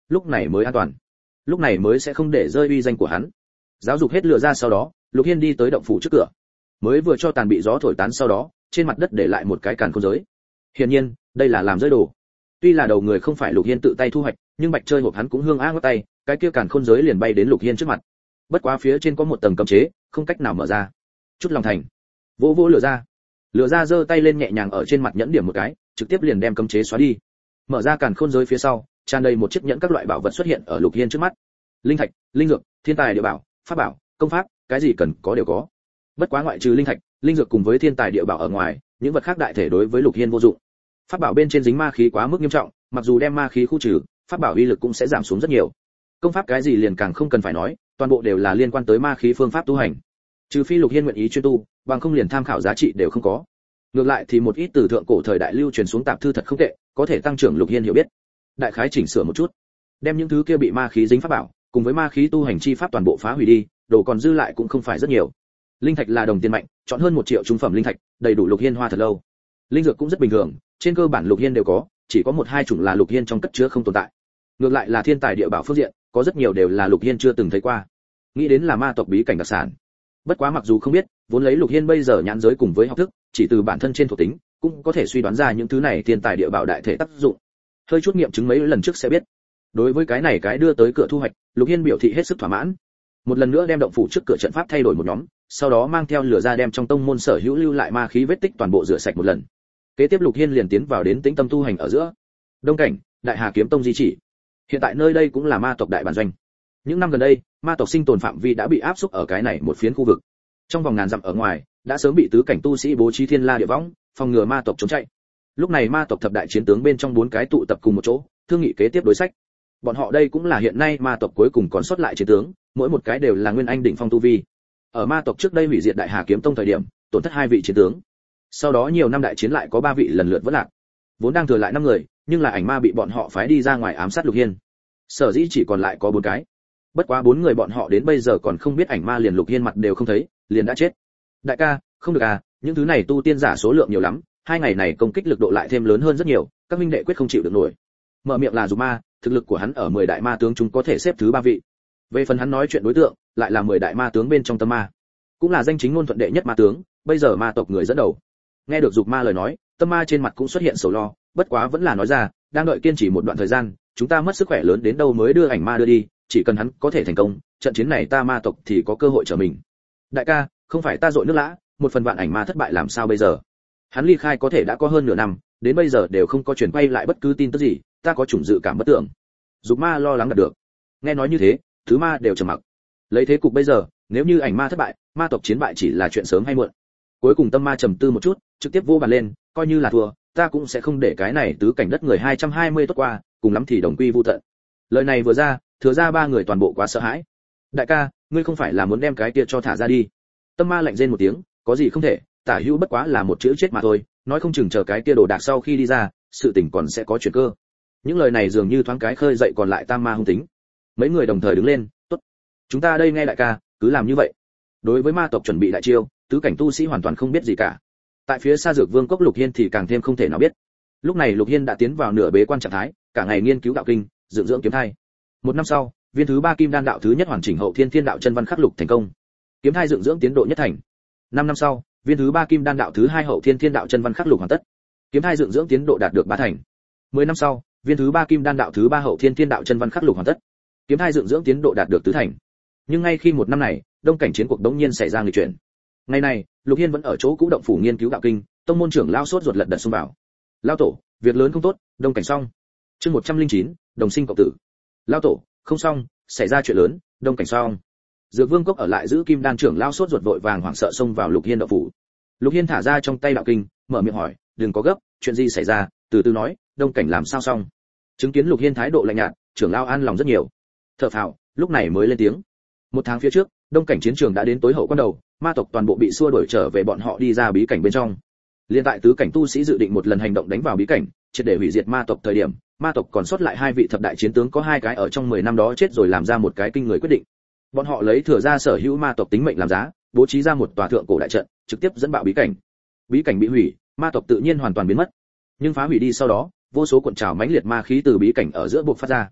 lúc này mới an toàn, lúc này mới sẽ không để rơi uy danh của hắn. Giáo dục hết lừa ra sau đó, Lục Hiên đi tới động phủ trước cửa, mới vừa cho tàn bị gió thổi tán sau đó, trên mặt đất để lại một cái càn khôn giới. Hiển nhiên, đây là làm rơi đồ. Tuy là đầu người không phải Lục Hiên tự tay thu hoạch, nhưng bạch chơi hộp hắn cũng hương á ngót tay, cái kia càn khôn giới liền bay đến Lục Hiên trước mặt. Bất quá phía trên có một tầng cấm chế, không cách nào mở ra. Chút lòng thành, vỗ vỗ lừa ra. Lừa ra giơ tay lên nhẹ nhàng ở trên mặt nhẫn điểm một cái, trực tiếp liền đem cấm chế xóa đi. Mở ra càn khôn giới phía sau, tràn đầy một chiếc nhẫn các loại bảo vật xuất hiện ở Lục Hiên trước mắt. Linh thạch, linh dược, thiên tài địa bảo, pháp bảo, công pháp, cái gì cần có đều có. Bất quá ngoại trừ linh thạch, linh dược cùng với thiên tài địa bảo ở ngoài, những vật khác đại thể đối với Lục Hiên vô dụng. Pháp bảo bên trên dính ma khí quá mức nghiêm trọng, mặc dù đem ma khí khu trừ, pháp bảo uy lực cũng sẽ giảm xuống rất nhiều. Công pháp cái gì liền càng không cần phải nói, toàn bộ đều là liên quan tới ma khí phương pháp tu hành. Trừ phi Lục Hiên nguyện ý chuyên tu, bằng không liền tham khảo giá trị đều không có. Ngược lại thì một ít từ thượng cổ thời đại lưu truyền xuống tạp thư thật không tệ, có thể tăng trưởng Lục Hiên hiểu biết. Đại khái chỉnh sửa một chút, đem những thứ kia bị ma khí dính pháp bảo, cùng với ma khí tu hành chi pháp toàn bộ phá hủy đi, đồ còn dư lại cũng không phải rất nhiều. Linh thạch là đồng tiền mạnh, chọn hơn một triệu trung phẩm linh thạch, đầy đủ Lục Hiên hoa thật lâu. Linh dược cũng rất bình thường, trên cơ bản Lục Hiên đều có, chỉ có một hai chủng là Lục Hiên trong cất chứa không tồn tại. Ngược lại là thiên tài địa bảo phương diện, có rất nhiều đều là Lục Hiên chưa từng thấy qua. Nghĩ đến là ma tộc bí cảnh đặc sản. Bất quá mặc dù không biết, vốn lấy Lục Hiên bây giờ nhãn giới cùng với học thức, chỉ từ bản thân trên thuộc tính, cũng có thể suy đoán ra những thứ này thiên tài địa bảo đại thể tác dụng. Hơi chút nghiệm chứng mấy lần trước sẽ biết. Đối với cái này cái đưa tới cửa thu hoạch, Lục Hiên biểu thị hết sức thỏa mãn. Một lần nữa đem động phủ trước cửa trận pháp thay đổi một nhóm, sau đó mang theo lửa ra đem trong tông môn sở hữu lưu lại ma khí vết tích toàn bộ rửa sạch một lần. Kế tiếp Lục Hiên liền tiến vào đến tĩnh tâm tu hành ở giữa. Đông cảnh, Đại Hà Kiếm Tông di chỉ. Hiện tại nơi đây cũng là ma tộc đại bản doanh. Những năm gần đây, ma tộc sinh tồn phạm vi đã bị áp xúc ở cái này một phiến khu vực. Trong vòng ngàn dặm ở ngoài, đã sớm bị tứ cảnh tu sĩ bố trí thiên la địa võng, phòng ngừa ma tộc trốn chạy. Lúc này ma tộc thập đại chiến tướng bên trong bốn cái tụ tập cùng một chỗ, thương nghị kế tiếp đối sách. Bọn họ đây cũng là hiện nay ma tộc cuối cùng còn sót lại chiến tướng, mỗi một cái đều là nguyên anh đỉnh phong tu vi. Ở ma tộc trước đây hủy diệt Đại Hà Kiếm Tông thời điểm, tổn thất hai vị chiến tướng. Sau đó nhiều năm đại chiến lại có ba vị lần lượt vỡ lạc. Vốn đang thừa lại năm người, nhưng là ảnh ma bị bọn họ phái đi ra ngoài ám sát Lục Hiên. Sở dĩ chỉ còn lại có bốn cái. Bất quá bốn người bọn họ đến bây giờ còn không biết ảnh ma liền Lục Hiên mặt đều không thấy, liền đã chết. Đại ca, không được à, những thứ này tu tiên giả số lượng nhiều lắm, hai ngày này công kích lực độ lại thêm lớn hơn rất nhiều, các huynh đệ quyết không chịu được nổi. Mở miệng là Dục Ma, thực lực của hắn ở mười đại ma tướng chúng có thể xếp thứ ba vị. Về phần hắn nói chuyện đối tượng, lại là mười đại ma tướng bên trong Tâm Ma, cũng là danh chính ngôn thuận đệ nhất ma tướng, bây giờ ma tộc người dẫn đầu. Nghe được Dục Ma lời nói, Tâm Ma trên mặt cũng xuất hiện sầu lo, bất quá vẫn là nói ra, đang đợi kiên trì một đoạn thời gian, chúng ta mất sức khỏe lớn đến đâu mới đưa ảnh ma đưa đi, chỉ cần hắn có thể thành công, trận chiến này ta ma tộc thì có cơ hội trở mình. Đại ca, không phải ta dội nước lã, một phần vạn ảnh ma thất bại làm sao bây giờ? Hắn ly khai có thể đã có hơn nửa năm, đến bây giờ đều không có truyền quay lại bất cứ tin tức gì, ta có chủng dự cảm bất tưởng. Dục Ma lo lắng đạt được. Nghe nói như thế, thứ ma đều trầm mặc. Lấy thế cục bây giờ, nếu như ảnh ma thất bại, ma tộc chiến bại chỉ là chuyện sớm hay muộn. Cuối cùng Tâm Ma trầm tư một chút, trực tiếp vô bàn lên, coi như là thua, ta cũng sẽ không để cái này tứ cảnh đất người hai trăm hai mươi tốt qua, cùng lắm thì đồng quy vu tận. Lời này vừa ra, thừa ra ba người toàn bộ quá sợ hãi. Đại ca, ngươi không phải là muốn đem cái kia cho thả ra đi? Tâm Ma lạnh rên một tiếng, có gì không thể, tả hữu bất quá là một chữ chết mà thôi, nói không chừng chờ cái kia đồ đạc sau khi đi ra, sự tình còn sẽ có chuyển cơ. Những lời này dường như thoáng cái khơi dậy còn lại tam ma hung tính. Mấy người đồng thời đứng lên, tốt, chúng ta đây nghe đại ca, cứ làm như vậy. Đối với ma tộc chuẩn bị đại chiêu, tứ cảnh tu sĩ hoàn toàn không biết gì cả. Tại phía xa Dược Vương cốc Lục Hiên thì càng thêm không thể nào biết. Lúc này Lục Hiên đã tiến vào nửa bế quan trạng thái, cả ngày nghiên cứu đạo kinh, dưỡng dưỡng kiếm thai. Một năm sau, viên thứ ba kim đan đạo thứ nhất hoàn chỉnh hậu thiên thiên đạo chân văn khắc lục thành công. Kiếm thai dưỡng dưỡng tiến độ nhất thành. Năm năm sau, viên thứ ba kim đan đạo thứ hai hậu thiên thiên đạo chân văn khắc lục hoàn tất. Kiếm thai dưỡng dưỡng tiến độ đạt được ba thành. Mười năm sau, viên thứ ba kim đan đạo thứ ba hậu thiên thiên đạo chân văn khắc lục hoàn tất. Kiếm thai dưỡng dưỡng tiến độ đạt được tứ thành. Nhưng ngay khi một năm này, đông cảnh chiến cuộc đống nhiên xảy ra nghịch chuyển. Ngày này, Lục Hiên vẫn ở chỗ cũ động phủ nghiên cứu đạo kinh, tông môn trưởng lao sốt ruột lật đật xông vào. Lao tổ, việc lớn không tốt, đông cảnh xong. Chương một trăm linh chín, đồng sinh cộng tử. Lao tổ, không xong, xảy ra chuyện lớn, đông cảnh xong. Dược Vương cốc ở lại giữ kim đan trưởng lao sốt ruột vội vàng hoảng sợ xông vào Lục Hiên động phủ. Lục Hiên thả ra trong tay đạo kinh, mở miệng hỏi, đừng có gấp, chuyện gì xảy ra, từ từ nói, đông cảnh làm sao xong. Chứng kiến Lục Hiên thái độ lạnh nhạt, trưởng lao an lòng rất nhiều. Thở phào, lúc này mới lên tiếng. Một tháng phía trước, đông cảnh chiến trường đã đến tối hậu quan đầu, ma tộc toàn bộ bị xua đuổi trở về, bọn họ đi ra bí cảnh bên trong. Liên tại tứ cảnh tu sĩ dự định một lần hành động đánh vào bí cảnh, triệt để hủy diệt ma tộc thời điểm, ma tộc còn sót lại hai vị thập đại chiến tướng có hai cái ở trong mười năm đó chết rồi làm ra một cái kinh người quyết định. Bọn họ lấy thừa ra sở hữu ma tộc tính mệnh làm giá, bố trí ra một tòa thượng cổ đại trận, trực tiếp dẫn bạo bí cảnh. Bí cảnh bị hủy, ma tộc tự nhiên hoàn toàn biến mất. Nhưng phá hủy đi sau đó, vô số cuộn trào mãnh liệt ma khí từ bí cảnh ở giữa bộc phát ra.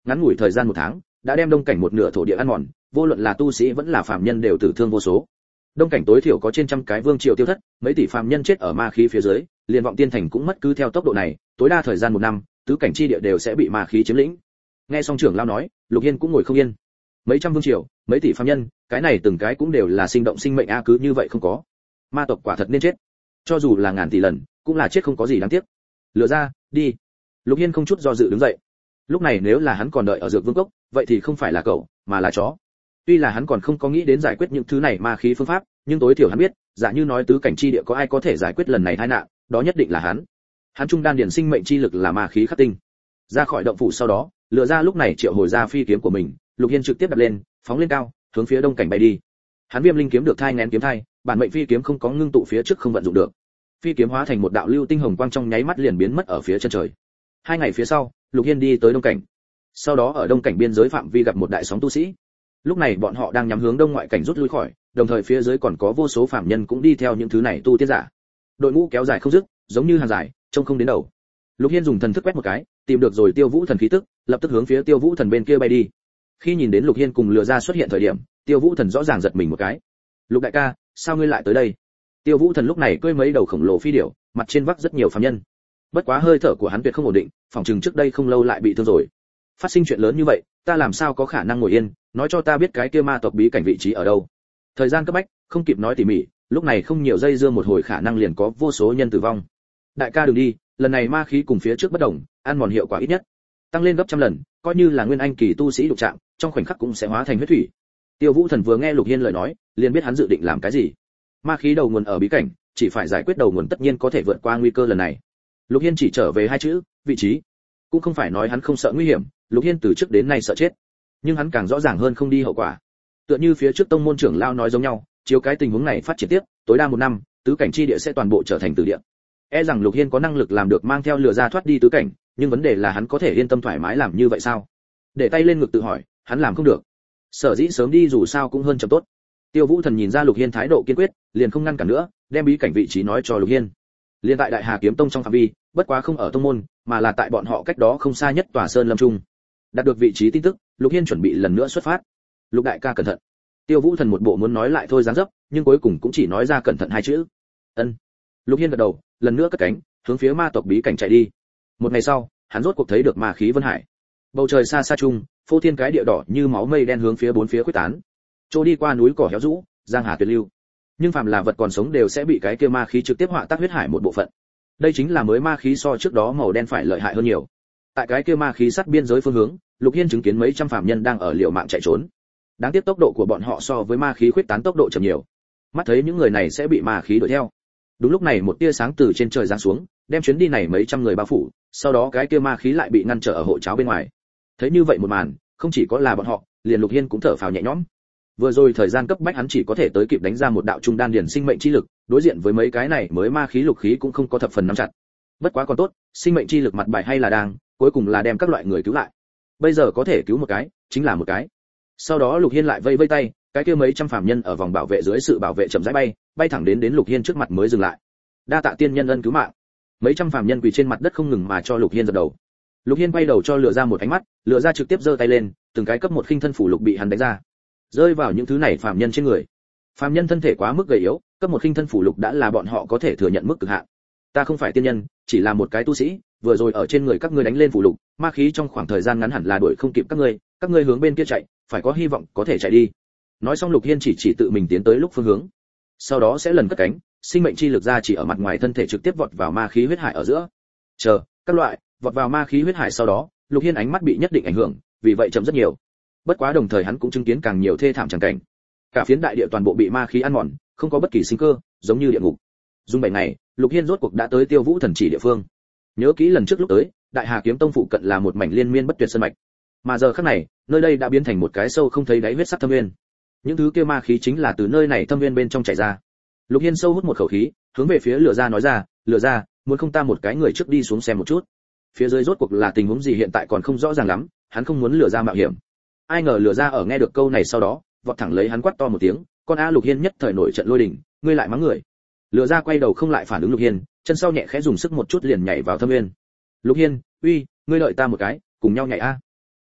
Ngắn ngủi thời gian một tháng, đã đem đông cảnh một nửa thổ địa ăn mòn, vô luận là tu sĩ vẫn là phàm nhân đều tử thương vô số. Đông cảnh tối thiểu có trên trăm cái vương triều tiêu thất, mấy tỷ phàm nhân chết ở ma khí phía dưới, liền vọng tiên thành cũng mất cứ theo tốc độ này, tối đa thời gian một năm, tứ cảnh chi địa đều sẽ bị ma khí chiếm lĩnh. Nghe xong trưởng lão nói, Lục Hiên cũng ngồi không yên. Mấy trăm vương triều, mấy tỷ phàm nhân, cái này từng cái cũng đều là sinh động sinh mệnh a, cứ như vậy không có. Ma tộc quả thật nên chết. Cho dù là ngàn tỷ lần, cũng là chết không có gì đáng tiếc. Lừa ra, đi. Lục Hiên không chút do dự đứng dậy. Lúc này nếu là hắn còn đợi ở Dược Vương cốc, vậy thì không phải là cậu, mà là chó. Tuy là hắn còn không có nghĩ đến giải quyết những thứ này ma khí phương pháp, nhưng tối thiểu hắn biết, giả như nói tứ cảnh chi địa có ai có thể giải quyết lần này tai nạn, đó nhất định là hắn. Hắn trung đan điển sinh mệnh chi lực là ma khí khắc tinh. Ra khỏi động phủ sau đó, Lừa ra lúc này triệu hồi ra phi kiếm của mình, Lục Hiên trực tiếp đặt lên, phóng lên cao, hướng phía đông cảnh bay đi. Hắn Viêm Linh kiếm được thai nghén kiếm thai, bản mệnh phi kiếm không có ngưng tụ phía trước không vận dụng được. Phi kiếm hóa thành một đạo lưu tinh hồng quang trong nháy mắt liền biến mất ở phía chân trời. Hai ngày phía sau, Lục Hiên đi tới đông cảnh. Sau đó ở đông cảnh biên giới phạm vi gặp một đại sóng tu sĩ. Lúc này bọn họ đang nhắm hướng đông ngoại cảnh rút lui khỏi, đồng thời phía dưới còn có vô số phạm nhân cũng đi theo những thứ này tu tiên giả. Đội ngũ kéo dài không dứt, giống như hàng dài, trông không đến đầu. Lục Hiên dùng thần thức quét một cái, tìm được rồi Tiêu Vũ thần khí tức, lập tức hướng phía Tiêu Vũ thần bên kia bay đi. Khi nhìn đến Lục Hiên cùng Lừa ra xuất hiện thời điểm, Tiêu Vũ thần rõ ràng giật mình một cái. Lục đại ca, sao ngươi lại tới đây? Tiêu Vũ thần lúc này cưỡi mấy đầu khổng lồ phi điểu, mặt trên vác rất nhiều phàm nhân. Bất quá hơi thở của hắn tuyệt không ổn định, phòng chừng trước đây không lâu lại bị thương rồi. Phát sinh chuyện lớn như vậy, ta làm sao có khả năng ngồi yên, nói cho ta biết cái kia ma tộc bí cảnh vị trí ở đâu. Thời gian cấp bách, không kịp nói tỉ mỉ, lúc này không nhiều dây dưa một hồi khả năng liền có vô số nhân tử vong. Đại ca đừng đi, lần này ma khí cùng phía trước bất đồng, ăn mòn hiệu quả ít nhất tăng lên gấp trăm lần, coi như là nguyên anh kỳ tu sĩ đụng chạm, trong khoảnh khắc cũng sẽ hóa thành huyết thủy. Tiêu Vũ thần vừa nghe Lục Hiên lời nói, liền biết hắn dự định làm cái gì. Ma khí đầu nguồn ở bí cảnh, chỉ phải giải quyết đầu nguồn tất nhiên có thể vượt qua nguy cơ lần này. Lục Hiên chỉ trở về hai chữ, vị trí. Cũng không phải nói hắn không sợ nguy hiểm, Lục Hiên từ trước đến nay sợ chết, nhưng hắn càng rõ ràng hơn không đi hậu quả. Tựa như phía trước tông môn trưởng lao nói giống nhau, chiếu cái tình huống này phát triển tiếp, tối đa một năm, tứ cảnh chi địa sẽ toàn bộ trở thành tử địa. E rằng Lục Hiên có năng lực làm được mang theo Lừa ra thoát đi tứ cảnh, nhưng vấn đề là hắn có thể yên tâm thoải mái làm như vậy sao? Để tay lên ngực tự hỏi, hắn làm không được. Sở dĩ sớm đi dù sao cũng hơn chậm tốt. Tiêu Vũ thần nhìn ra Lục Hiên thái độ kiên quyết, liền không ngăn cản nữa, đem bí cảnh vị trí nói cho Lục Hiên. Liên tại Đại Hà Kiếm Tông trong phạm vi, bất quá không ở tông môn, mà là tại bọn họ cách đó không xa nhất tòa sơn lâm trung. Đạt được vị trí tin tức, Lục Hiên chuẩn bị lần nữa xuất phát. Lục đại ca cẩn thận. Tiêu Vũ thần một bộ muốn nói lại thôi dáng dấp, nhưng cuối cùng cũng chỉ nói ra cẩn thận hai chữ. Ân. Lục Hiên gật đầu, lần nữa cất cánh, hướng phía ma tộc bí cảnh chạy đi. Một ngày sau, hắn rốt cuộc thấy được ma khí Vân Hải. Bầu trời xa xa trung, phô thiên cái địa đỏ như máu mây đen hướng phía bốn phía khuếch tán. Trôi đi qua núi cỏ héo rũ, giang hà tuyệt lưu. Nhưng phàm là vật còn sống đều sẽ bị cái kia ma khí trực tiếp họa tác huyết hải một bộ phận. Đây chính là mới ma khí so trước đó màu đen phải lợi hại hơn nhiều. Tại cái kia ma khí sát biên giới phương hướng, Lục Hiên chứng kiến mấy trăm phàm nhân đang ở liều mạng chạy trốn. Đáng tiếc tốc độ của bọn họ so với ma khí khuếch tán tốc độ chậm nhiều. Mắt thấy những người này sẽ bị ma khí đuổi theo. Đúng lúc này một tia sáng từ trên trời giáng xuống, đem chuyến đi này mấy trăm người bao phủ, sau đó cái kia ma khí lại bị ngăn trở ở hộ cháo bên ngoài. Thấy như vậy một màn, không chỉ có là bọn họ, liền Lục Hiên cũng thở phào nhẹ nhõm. Vừa rồi thời gian cấp bách hắn chỉ có thể tới kịp đánh ra một đạo trung đan điển sinh mệnh chi lực, đối diện với mấy cái này mới ma khí lục khí cũng không có thập phần nắm chặt. Bất quá còn tốt, sinh mệnh chi lực mặt bài hay là đang, cuối cùng là đem các loại người cứu lại. Bây giờ có thể cứu một cái, chính là một cái. Sau đó Lục Hiên lại vây vây tay, cái kia mấy trăm phàm nhân ở vòng bảo vệ dưới sự bảo vệ chậm rãi bay, bay thẳng đến đến Lục Hiên trước mặt mới dừng lại. Đa tạ tiên nhân ân cứu mạng. Mấy trăm phàm nhân quỳ trên mặt đất không ngừng mà cho Lục Hiên dập đầu. Lục Hiên quay đầu cho Lừa ra một ánh mắt, Lừa ra trực tiếp giơ tay lên, từng cái cấp một khinh thân phủ lục bị hắn đánh ra, rơi vào những thứ này phàm nhân trên người. Phàm nhân thân thể quá mức gầy yếu, cấp một khinh thân phủ lục đã là bọn họ có thể thừa nhận mức cực hạn. Ta không phải tiên nhân, chỉ là một cái tu sĩ, vừa rồi ở trên người các ngươi đánh lên phủ lục, ma khí trong khoảng thời gian ngắn hẳn là đuổi không kịp các ngươi, các ngươi hướng bên kia chạy, phải có hy vọng có thể chạy đi. Nói xong Lục Hiên chỉ chỉ tự mình tiến tới lúc phương hướng. Sau đó sẽ lần cất cánh, sinh mệnh chi lực ra chỉ ở mặt ngoài thân thể trực tiếp vọt vào ma khí huyết hải ở giữa. Chờ, các loại, vọt vào ma khí huyết hải sau đó, Lục Hiên ánh mắt bị nhất định ảnh hưởng, vì vậy chậm rất nhiều. Bất quá đồng thời hắn cũng chứng kiến càng nhiều thê thảm chẳng cảnh. Cả phiến đại địa toàn bộ bị ma khí ăn mòn, không có bất kỳ sinh cơ, giống như địa ngục. Dùng bảy ngày, Lục Hiên rốt cuộc đã tới Tiêu Vũ thần chỉ địa phương. Nhớ kỹ lần trước lúc tới, Đại Hà Kiếm Tông phụ cận là một mảnh liên miên bất tuyệt sơn mạch. Mà giờ khắc này, nơi đây đã biến thành một cái sâu không thấy đáy huyết sắc thâm nguyên. Những thứ kia ma khí chính là từ nơi này thâm nguyên bên trong chảy ra. Lục Hiên sâu hút một khẩu khí, hướng về phía Lừa ra nói ra, Lừa ra, muốn không ta một cái người trước đi xuống xem một chút. Phía dưới rốt cuộc là tình huống gì hiện tại còn không rõ ràng lắm, hắn không muốn Lừa ra mạo hiểm. Ai ngờ Lừa ra ở nghe được câu này sau đó, vọt thẳng lấy hắn quát to một tiếng, con a. Lục Hiên nhất thời nổi trận lôi đình, ngươi lại mắng người. Lừa ra quay đầu không lại phản ứng Lục Hiên, chân sau nhẹ khẽ dùng sức một chút liền nhảy vào thâm nguyên. Lục Hiên, uy, ngươi đợi ta một cái, cùng nhau nhảy a.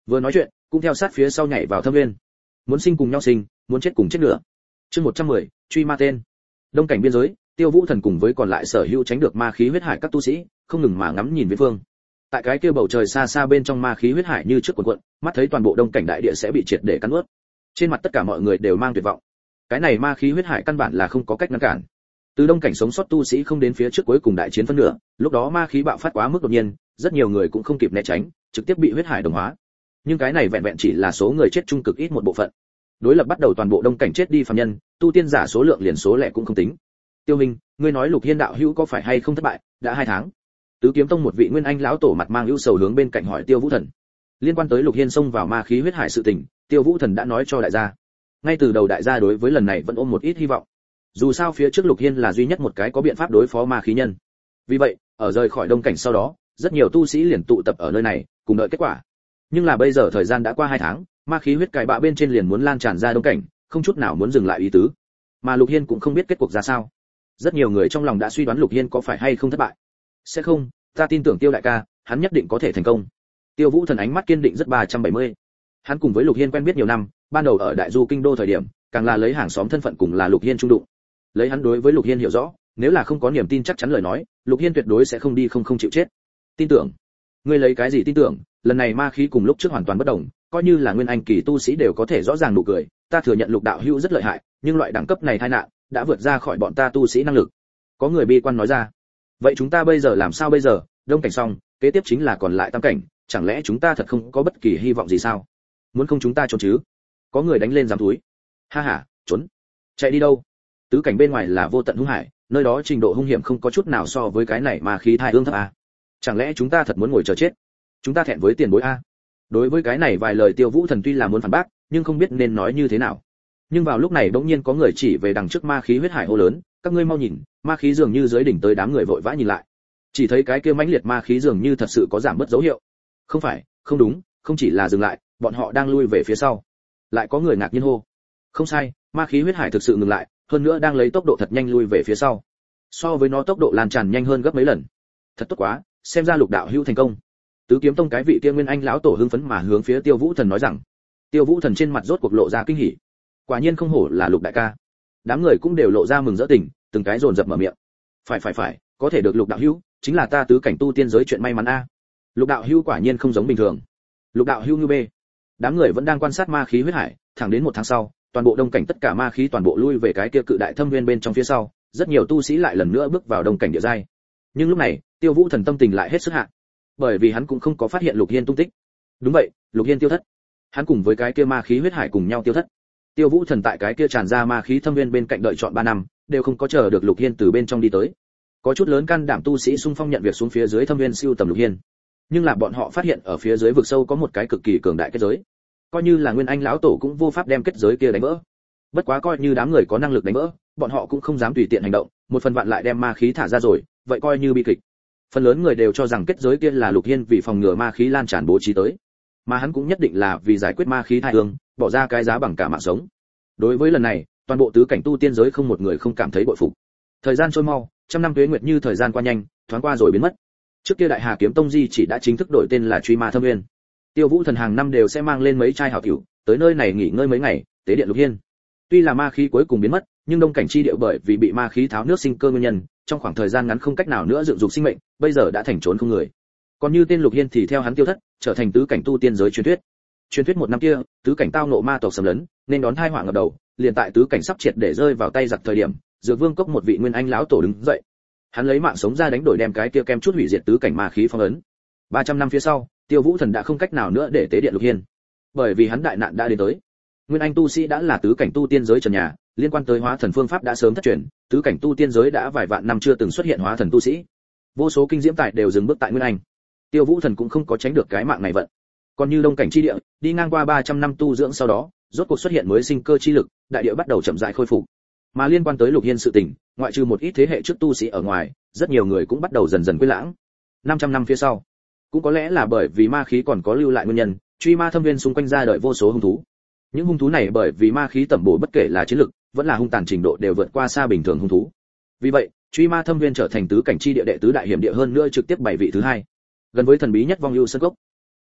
Vừa nói chuyện, cũng theo sát phía sau nhảy vào thâm nguyên. Muốn sinh cùng nhau sinh, muốn chết cùng chết nữa. Chương một trăm mười, truy ma tên. Đông cảnh biên giới, Tiêu Vũ Thần cùng với còn lại sở hữu tránh được ma khí huyết hải các tu sĩ, không ngừng mà ngắm nhìn viễn phương. Tại cái kia bầu trời xa xa bên trong ma khí huyết hải như trước cuộn cuộn, mắt thấy toàn bộ đông cảnh đại địa sẽ bị triệt để cắn nuốt. Trên mặt tất cả mọi người đều mang tuyệt vọng. Cái này ma khí huyết hải căn bản là không có cách ngăn cản. Từ đông cảnh sống sót tu sĩ không đến phía trước cuối cùng đại chiến phân nửa, lúc đó ma khí bạo phát quá mức đột nhiên, rất nhiều người cũng không kịp né tránh, trực tiếp bị huyết hải đồng hóa. Nhưng cái này vẹn vẹn chỉ là số người chết trung cực ít một bộ phận. Đối lập bắt đầu toàn bộ đông cảnh chết đi phàm nhân, tu tiên giả số lượng liền số lẻ cũng không tính. Tiêu Minh, ngươi nói Lục Hiên đạo hữu có phải hay không thất bại, đã hai tháng. Tứ Kiếm Tông một vị nguyên anh lão tổ mặt mang ưu sầu hướng bên cạnh hỏi Tiêu Vũ Thần. Liên quan tới Lục Hiên xông vào ma khí huyết hải sự tình, Tiêu Vũ Thần đã nói cho đại gia. Ngay từ đầu đại gia đối với lần này vẫn ôm một ít hy vọng. Dù sao phía trước Lục Hiên là duy nhất một cái có biện pháp đối phó ma khí nhân. Vì vậy, ở rời khỏi đông cảnh sau đó, rất nhiều tu sĩ liền tụ tập ở nơi này, cùng đợi kết quả. Nhưng là bây giờ thời gian đã qua hai tháng, ma khí huyết cải bạ bên trên liền muốn lan tràn ra đông cảnh, không chút nào muốn dừng lại ý tứ. Mà Lục Hiên cũng không biết kết cục ra sao. Rất nhiều người trong lòng đã suy đoán Lục Hiên có phải hay không thất bại. Sẽ không, ta tin tưởng Tiêu đại ca, hắn nhất định có thể thành công. Tiêu Vũ Thần ánh mắt kiên định rất ba trăm bảy mươi. Hắn cùng với Lục Hiên quen biết nhiều năm, ban đầu ở Đại Du kinh đô thời điểm, càng là lấy hàng xóm thân phận cùng là Lục Hiên trung đụng. Lấy hắn đối với Lục Hiên hiểu rõ, nếu là không có niềm tin chắc chắn lời nói, Lục Hiên tuyệt đối sẽ không đi không không chịu chết. Tin tưởng? Ngươi lấy cái gì tin tưởng? Lần này ma khí cùng lúc trước hoàn toàn bất đồng, coi như là nguyên anh kỳ tu sĩ đều có thể rõ ràng nụ cười, ta thừa nhận Lục đạo hữu rất lợi hại, nhưng loại đẳng cấp này tai nạn đã vượt ra khỏi bọn ta tu sĩ năng lực. Có người bi quan nói ra. Vậy chúng ta bây giờ làm sao bây giờ? Đông cảnh xong, kế tiếp chính là còn lại tam cảnh, chẳng lẽ chúng ta thật không có bất kỳ hy vọng gì sao? Muốn không chúng ta trốn chứ? Có người đánh lên giám túi. Ha ha, trốn? Chạy đi đâu? Tứ cảnh bên ngoài là vô tận hung hải, nơi đó trình độ hung hiểm không có chút nào so với cái này mà khí thai ương thấp à? Chẳng lẽ chúng ta thật muốn ngồi chờ chết? Chúng ta thẹn với tiền bối a? Đối với cái này vài lời Tiêu Vũ Thần tuy là muốn phản bác, nhưng không biết nên nói như thế nào. Nhưng vào lúc này bỗng nhiên có người chỉ về đằng trước ma khí huyết hải hô lớn, các ngươi mau nhìn, ma khí dường như dưới đỉnh tới, đám người vội vã nhìn lại. Chỉ thấy cái kia mãnh liệt ma khí dường như thật sự có giảm bớt dấu hiệu. Không phải, không đúng, không chỉ là dừng lại, bọn họ đang lui về phía sau. Lại có người ngạc nhiên hô. Không sai, ma khí huyết hải thực sự ngừng lại, hơn nữa đang lấy tốc độ thật nhanh lui về phía sau. So với nó tốc độ lan tràn nhanh hơn gấp mấy lần. Thật tốt quá, xem ra Lục đạo hữu thành công. Tứ Kiếm Tông cái vị kia nguyên anh lão tổ hưng phấn mà hướng phía Tiêu Vũ Thần nói rằng. Tiêu Vũ Thần trên mặt rốt cuộc lộ ra kinh hỉ. Quả nhiên không hổ là Lục đại ca. Đám người cũng đều lộ ra mừng rỡ tình, từng cái dồn dập mở miệng. Phải phải phải, có thể được Lục đạo hữu, chính là ta tứ cảnh tu tiên giới chuyện may mắn a. Lục đạo hữu quả nhiên không giống bình thường. Lục đạo hữu như bê. Đám người vẫn đang quan sát ma khí huyết hải, thẳng đến một tháng sau, toàn bộ đông cảnh tất cả ma khí toàn bộ lui về cái kia cự đại thâm nguyên bên trong phía sau, rất nhiều tu sĩ lại lần nữa bước vào đông cảnh địa giai. Nhưng lúc này, Tiêu Vũ Thần tâm tình lại hết sức hạ, bởi vì hắn cũng không có phát hiện Lục Hiên tung tích. Đúng vậy, Lục Hiên tiêu thất. Hắn cùng với cái kia ma khí huyết hải cùng nhau tiêu thất. Tiêu Vũ Thần tại cái kia tràn ra ma khí thâm nguyên bên cạnh đợi chọn ba năm, đều không có chờ được Lục Hiên từ bên trong đi tới. Có chút lớn can đảm tu sĩ xung phong nhận việc xuống phía dưới thâm nguyên siêu tầm Lục Hiên. Nhưng là bọn họ phát hiện ở phía dưới vực sâu có một cái cực kỳ cường đại kết giới. Coi như là nguyên anh lão tổ cũng vô pháp đem kết giới kia đánh vỡ. Bất quá coi như đám người có năng lực đánh vỡ, bọn họ cũng không dám tùy tiện hành động, một phần vạn lại đem ma khí thả ra rồi, vậy coi như bi kịch. Phần lớn người đều cho rằng kết giới kia là Lục Hiên vì phòng ngừa ma khí lan tràn bố trí tới, mà hắn cũng nhất định là vì giải quyết ma khí thai hương, bỏ ra cái giá bằng cả mạng sống. Đối với lần này, toàn bộ tứ cảnh tu tiên giới không một người không cảm thấy bội phục. Thời gian trôi mau, trăm năm tuế nguyệt như thời gian qua nhanh, thoáng qua rồi biến mất. Trước kia Đại Hà Kiếm Tông Di chỉ đã chính thức đổi tên là Truy Ma Thâm Nguyên. Tiêu Vũ Thần hàng năm đều sẽ mang lên mấy chai hảo tiểu, tới nơi này nghỉ ngơi mấy ngày, tế điện Lục Hiên. Tuy là ma khí cuối cùng biến mất, nhưng đông cảnh chi địa bởi vì bị ma khí tháo nước sinh cơ nguyên nhân, trong khoảng thời gian ngắn không cách nào nữa dựng dục sinh mệnh, bây giờ đã thành trốn không người. Còn như tên Lục Hiên thì theo hắn tiêu thất, trở thành tứ cảnh tu tiên giới truyền thuyết. Truyền thuyết một năm kia, tứ cảnh tao ngộ ma tộc xâm lấn, nên đón tai họa ngập đầu, liền tại tứ cảnh sắp triệt để rơi vào tay giặc thời điểm, Dược Vương cốc một vị nguyên anh lão tổ đứng dậy. Hắn lấy mạng sống ra đánh đổi đem cái kia kem chút hủy diệt tứ cảnh ma khí phong ấn. ba trăm năm phía sau, Tiêu Vũ Thần đã không cách nào nữa để tế điện Lục Hiên, bởi vì hắn đại nạn đã đến tới. Nguyên anh tu sĩ đã là tứ cảnh tu tiên giới trần nhà, liên quan tới hóa thần phương pháp đã sớm thất truyền, tứ cảnh tu tiên giới đã vài vạn năm chưa từng xuất hiện hóa thần tu sĩ. Vô số kinh diễm tài đều dừng bước tại Nguyên anh. Tiêu Vũ Thần cũng không có tránh được cái mạng này vận. Còn như đông cảnh chi địa, đi ngang qua ba trăm năm tu dưỡng sau đó, rốt cuộc xuất hiện mới sinh cơ chi lực, đại địa bắt đầu chậm rãi khôi phục. Mà liên quan tới Lục Hiên sự tình, ngoại trừ một ít thế hệ trước tu sĩ ở ngoài, rất nhiều người cũng bắt đầu dần dần quên lãng. năm trăm năm phía sau, cũng có lẽ là bởi vì ma khí còn có lưu lại nguyên nhân, Truy Ma Thâm Nguyên xung quanh ra đời vô số hung thú. Những hung thú này bởi vì ma khí tẩm bổ bất kể là chiến lực, vẫn là hung tàn trình độ đều vượt qua xa bình thường hung thú. Vì vậy, Truy Ma Thâm Nguyên trở thành tứ cảnh chi địa đệ tứ đại hiểm địa hơn nữa trực tiếp bảy vị thứ hai. Gần với thần bí nhất Vong Ưu Sơn Cốc.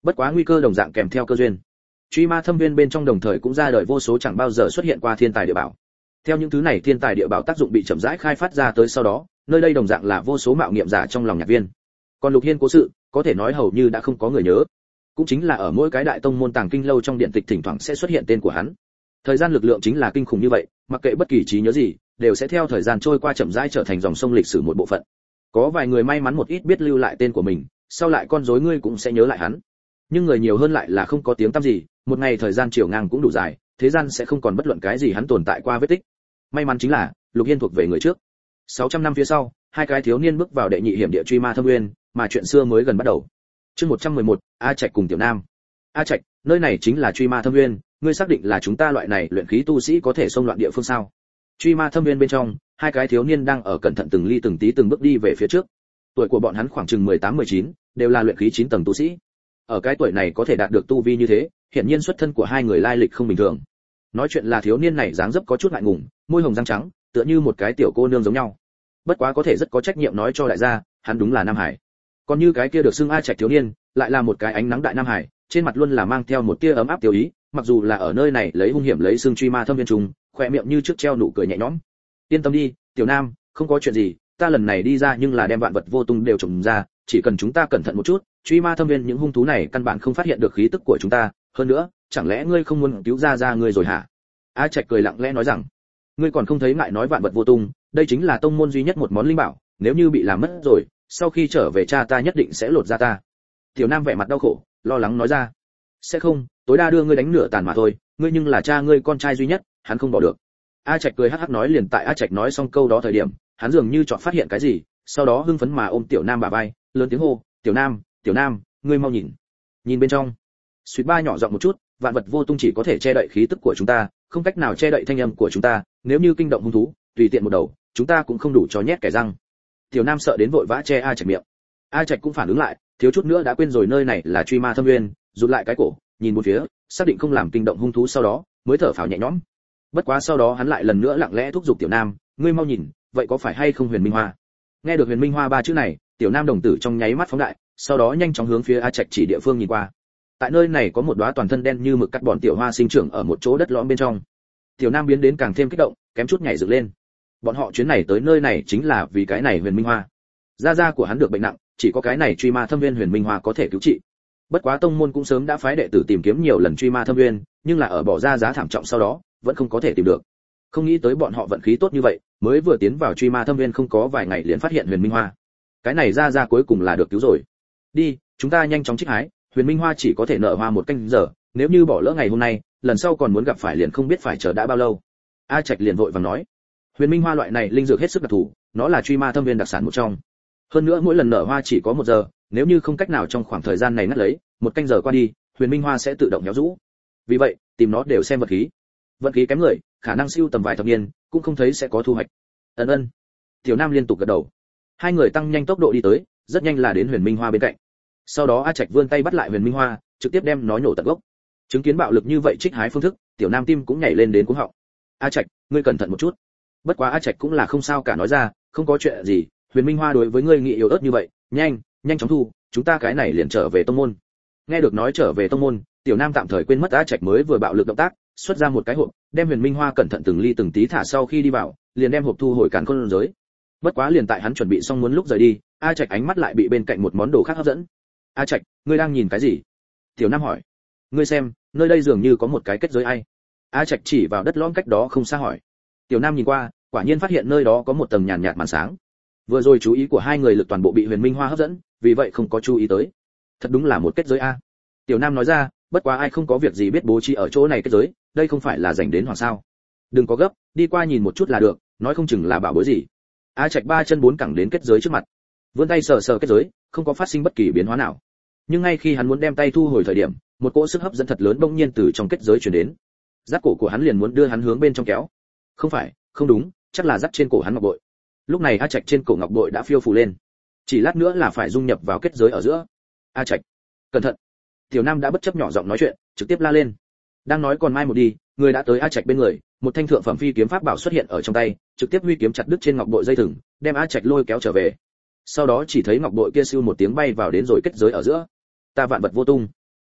Bất quá nguy cơ đồng dạng kèm theo cơ duyên. Truy ma thâm viên bên trong đồng thời cũng ra đời vô số chẳng bao giờ xuất hiện qua thiên tài địa bảo. Theo những thứ này thiên tài địa bảo tác dụng bị chậm rãi khai phát ra tới sau đó, nơi đây đồng dạng là vô số mạo nghiệm giả trong lòng nhạc viên. Còn Lục Hiên cố sự, có thể nói hầu như đã không có người nhớ. Cũng chính là ở mỗi cái đại tông môn tàng kinh lâu trong điện tịch thỉnh thoảng sẽ xuất hiện tên của hắn. Thời gian lực lượng chính là kinh khủng như vậy, mặc kệ bất kỳ trí nhớ gì, đều sẽ theo thời gian trôi qua chậm rãi trở thành dòng sông lịch sử một bộ phận. Có vài người may mắn một ít biết lưu lại tên của mình, sau lại con rối ngươi cũng sẽ nhớ lại hắn. Nhưng người nhiều hơn lại là không có tiếng tăm gì, một ngày thời gian chiều ngang cũng đủ dài, thế gian sẽ không còn bất luận cái gì hắn tồn tại qua vết tích. May mắn chính là, Lục Hiên thuộc về người trước. sáu trăm năm phía sau, hai cái thiếu niên bước vào đệ nhị hiểm địa truy ma thâm nguyên, mà chuyện xưa mới gần bắt đầu. Chương một trăm mười một, A Trạch cùng Tiểu Nam. A Trạch, nơi này chính là truy ma thâm nguyên, ngươi xác định là chúng ta loại này luyện khí tu sĩ có thể xông loạn địa phương sao? Truy ma thâm nguyên bên trong, hai cái thiếu niên đang ở cẩn thận từng ly từng tí từng bước đi về phía trước. Tuổi của bọn hắn khoảng chừng mười tám mười chín, đều là luyện khí chín tầng tu sĩ. Ở cái tuổi này có thể đạt được tu vi như thế, hiển nhiên xuất thân của hai người lai lịch không bình thường. Nói chuyện là thiếu niên này dáng dấp có chút ngại ngùng, môi hồng răng trắng, tựa như một cái tiểu cô nương giống nhau. Bất quá có thể rất có trách nhiệm nói cho đại gia, hắn đúng là Nam Hải. Còn như cái kia được xưng A Trạch thiếu niên, lại là một cái ánh nắng đại Nam Hải, trên mặt luôn là mang theo một tia ấm áp tiểu ý, mặc dù là ở nơi này lấy hung hiểm lấy xương truy ma thâm viên trùng, khỏe miệng như trước treo nụ cười nhẹ nhõm. Yên tâm đi, Tiểu Nam, không có chuyện gì, ta lần này đi ra nhưng là đem vạn vật vô tung đều trồng ra, chỉ cần chúng ta cẩn thận một chút, truy ma thâm viên những hung thú này căn bản không phát hiện được khí tức của chúng ta, hơn nữa, chẳng lẽ ngươi không muốn cứu ra ra ngươi rồi hả? A Trạch cười lặng lẽ nói rằng, ngươi còn không thấy ngại nói vạn vật vô tung, đây chính là tông môn duy nhất một món linh bảo, nếu như bị làm mất rồi, sau khi trở về cha ta nhất định sẽ lột ra ta. Tiểu Nam vẻ mặt đau khổ, lo lắng nói ra, sẽ không, tối đa đưa ngươi đánh nửa tàn mà thôi, ngươi nhưng là cha ngươi con trai duy nhất, hắn không bỏ được. A Trạch cười hắc hắc nói. Liền tại A Trạch nói xong câu đó thời điểm, hắn dường như chợt phát hiện cái gì, sau đó hưng phấn mà ôm Tiểu Nam bả vai, lớn tiếng hô, Tiểu Nam, Tiểu Nam, ngươi mau nhìn. Nhìn bên trong. Suýt ba nhỏ giọng một chút, vạn vật vô tung chỉ có thể che đậy khí tức của chúng ta, không cách nào che đậy thanh âm của chúng ta, nếu như kinh động hung thú, tùy tiện một đầu, chúng ta cũng không đủ cho nhét kẻ răng. Tiểu Nam sợ đến vội vã che A Trạch miệng. A Trạch cũng phản ứng lại, thiếu chút nữa đã quên rồi nơi này là truy ma thâm nguyên, rụt lại cái cổ, nhìn một phía, xác định không làm kinh động hung thú sau đó, mới thở phào nhẹ nhõm. Bất quá sau đó hắn lại lần nữa lặng lẽ thúc giục Tiểu Nam, ngươi mau nhìn, vậy có phải hay không Huyền Minh Hoa? Nghe được Huyền Minh Hoa ba chữ này, Tiểu Nam đồng tử trong nháy mắt phóng đại, sau đó nhanh chóng hướng phía A Trạch chỉ địa phương nhìn qua. Tại nơi này có một đóa toàn thân đen như mực cắt bòn tiểu hoa sinh trưởng ở một chỗ đất lõm bên trong. Tiểu Nam biến đến càng thêm kích động, kém chút nhảy dựng lên. Bọn họ chuyến này tới nơi này chính là vì cái này Huyền Minh Hoa. Gia gia của hắn được bệnh nặng, chỉ có cái này truy ma thâm viên Huyền Minh Hoa có thể cứu trị. Bất quá tông môn cũng sớm đã phái đệ tử tìm kiếm nhiều lần truy ma thâm viên, nhưng là ở bỏ ra giá thảm trọng sau đó, vẫn không có thể tìm được. Không nghĩ tới bọn họ vận khí tốt như vậy, mới vừa tiến vào truy ma thâm viên không có vài ngày liền phát hiện Huyền Minh Hoa. Cái này gia gia cuối cùng là được cứu rồi. Đi, chúng ta nhanh chóng trích hái, Huyền Minh Hoa chỉ có thể nở hoa một canh giờ, nếu như bỏ lỡ ngày hôm nay, lần sau còn muốn gặp phải liền không biết phải chờ đã bao lâu. A Trạch liền vội vàng nói, Huyền Minh Hoa loại này linh dược hết sức đặc thù, nó là truy ma thâm viên đặc sản một trong. Hơn nữa mỗi lần nở hoa chỉ có một giờ, nếu như không cách nào trong khoảng thời gian này ngắt lấy, một canh giờ qua đi, Huyền Minh Hoa sẽ tự động héo rũ. Vì vậy, tìm nó đều xem vật khí. Vận khí kém người, khả năng siêu tầm vài thập niên, cũng không thấy sẽ có thu hoạch. Ân ân. Tiểu Nam liên tục gật đầu. Hai người tăng nhanh tốc độ đi tới, rất nhanh là đến Huyền Minh Hoa bên cạnh. Sau đó A Trạch vươn tay bắt lại Huyền Minh Hoa, trực tiếp đem nó nhổ tận gốc. Chứng kiến bạo lực như vậy trích hái phương thức, Tiểu Nam tim cũng nhảy lên đến cuống họng. A Trạch, ngươi cẩn thận một chút. Bất quá A Trạch cũng là không sao cả nói ra, không có chuyện gì, Huyền Minh Hoa đối với ngươi nghị yếu ớt như vậy, nhanh, nhanh chóng thu, chúng ta cái này liền trở về tông môn. Nghe được nói trở về tông môn, Tiểu Nam tạm thời quên mất A Trạch mới vừa bạo lực động tác, xuất ra một cái hộp, đem Huyền Minh Hoa cẩn thận từng ly từng tí thả sau khi đi vào, liền đem hộp thu hồi càn khôn giới. Bất quá liền tại hắn chuẩn bị xong muốn lúc rời đi, A Trạch ánh mắt lại bị bên cạnh một món đồ khác hấp dẫn. A Trạch, ngươi đang nhìn cái gì? Tiểu Nam hỏi. Ngươi xem, nơi đây dường như có một cái kết giới ai? A Trạch chỉ vào đất lõm cách đó không xa hỏi. Tiểu Nam nhìn qua, quả nhiên phát hiện nơi đó có một tầng nhàn nhạt màn sáng. Vừa rồi chú ý của hai người lực toàn bộ bị Huyền Minh Hoa hấp dẫn, vì vậy không có chú ý tới. Thật đúng là một kết giới a. Tiểu Nam nói ra, bất quá ai không có việc gì biết bố trí ở chỗ này kết giới, đây không phải là dành đến hoàng sao? Đừng có gấp, đi qua nhìn một chút là được, nói không chừng là bảo bối gì. A Trạch ba chân bốn cẳng đến kết giới trước mặt, vươn tay sờ sờ kết giới, không có phát sinh bất kỳ biến hóa nào. Nhưng ngay khi hắn muốn đem tay thu hồi thời điểm, một cỗ sức hấp dẫn thật lớn bỗng nhiên từ trong kết giới truyền đến. Dắt cổ của hắn liền muốn đưa hắn hướng bên trong kéo. Không phải, không đúng, chắc là dắt trên cổ hắn ngọc bội. Lúc này A Trạch trên cổ ngọc bội đã phiêu phù lên, chỉ lát nữa là phải dung nhập vào kết giới ở giữa. A Trạch, cẩn thận! Tiểu Nam đã bất chấp nhỏ giọng nói chuyện, trực tiếp la lên. Đang nói còn mai một đi, người đã tới A Trạch bên người, một thanh thượng phẩm phi kiếm pháp bảo xuất hiện ở trong tay, trực tiếp huy kiếm chặt đứt trên ngọc bội dây thừng, đem A Trạch lôi kéo trở về. Sau đó chỉ thấy ngọc bội kia siêu một tiếng bay vào đến rồi kết giới ở giữa. Ta vạn vật vô tung.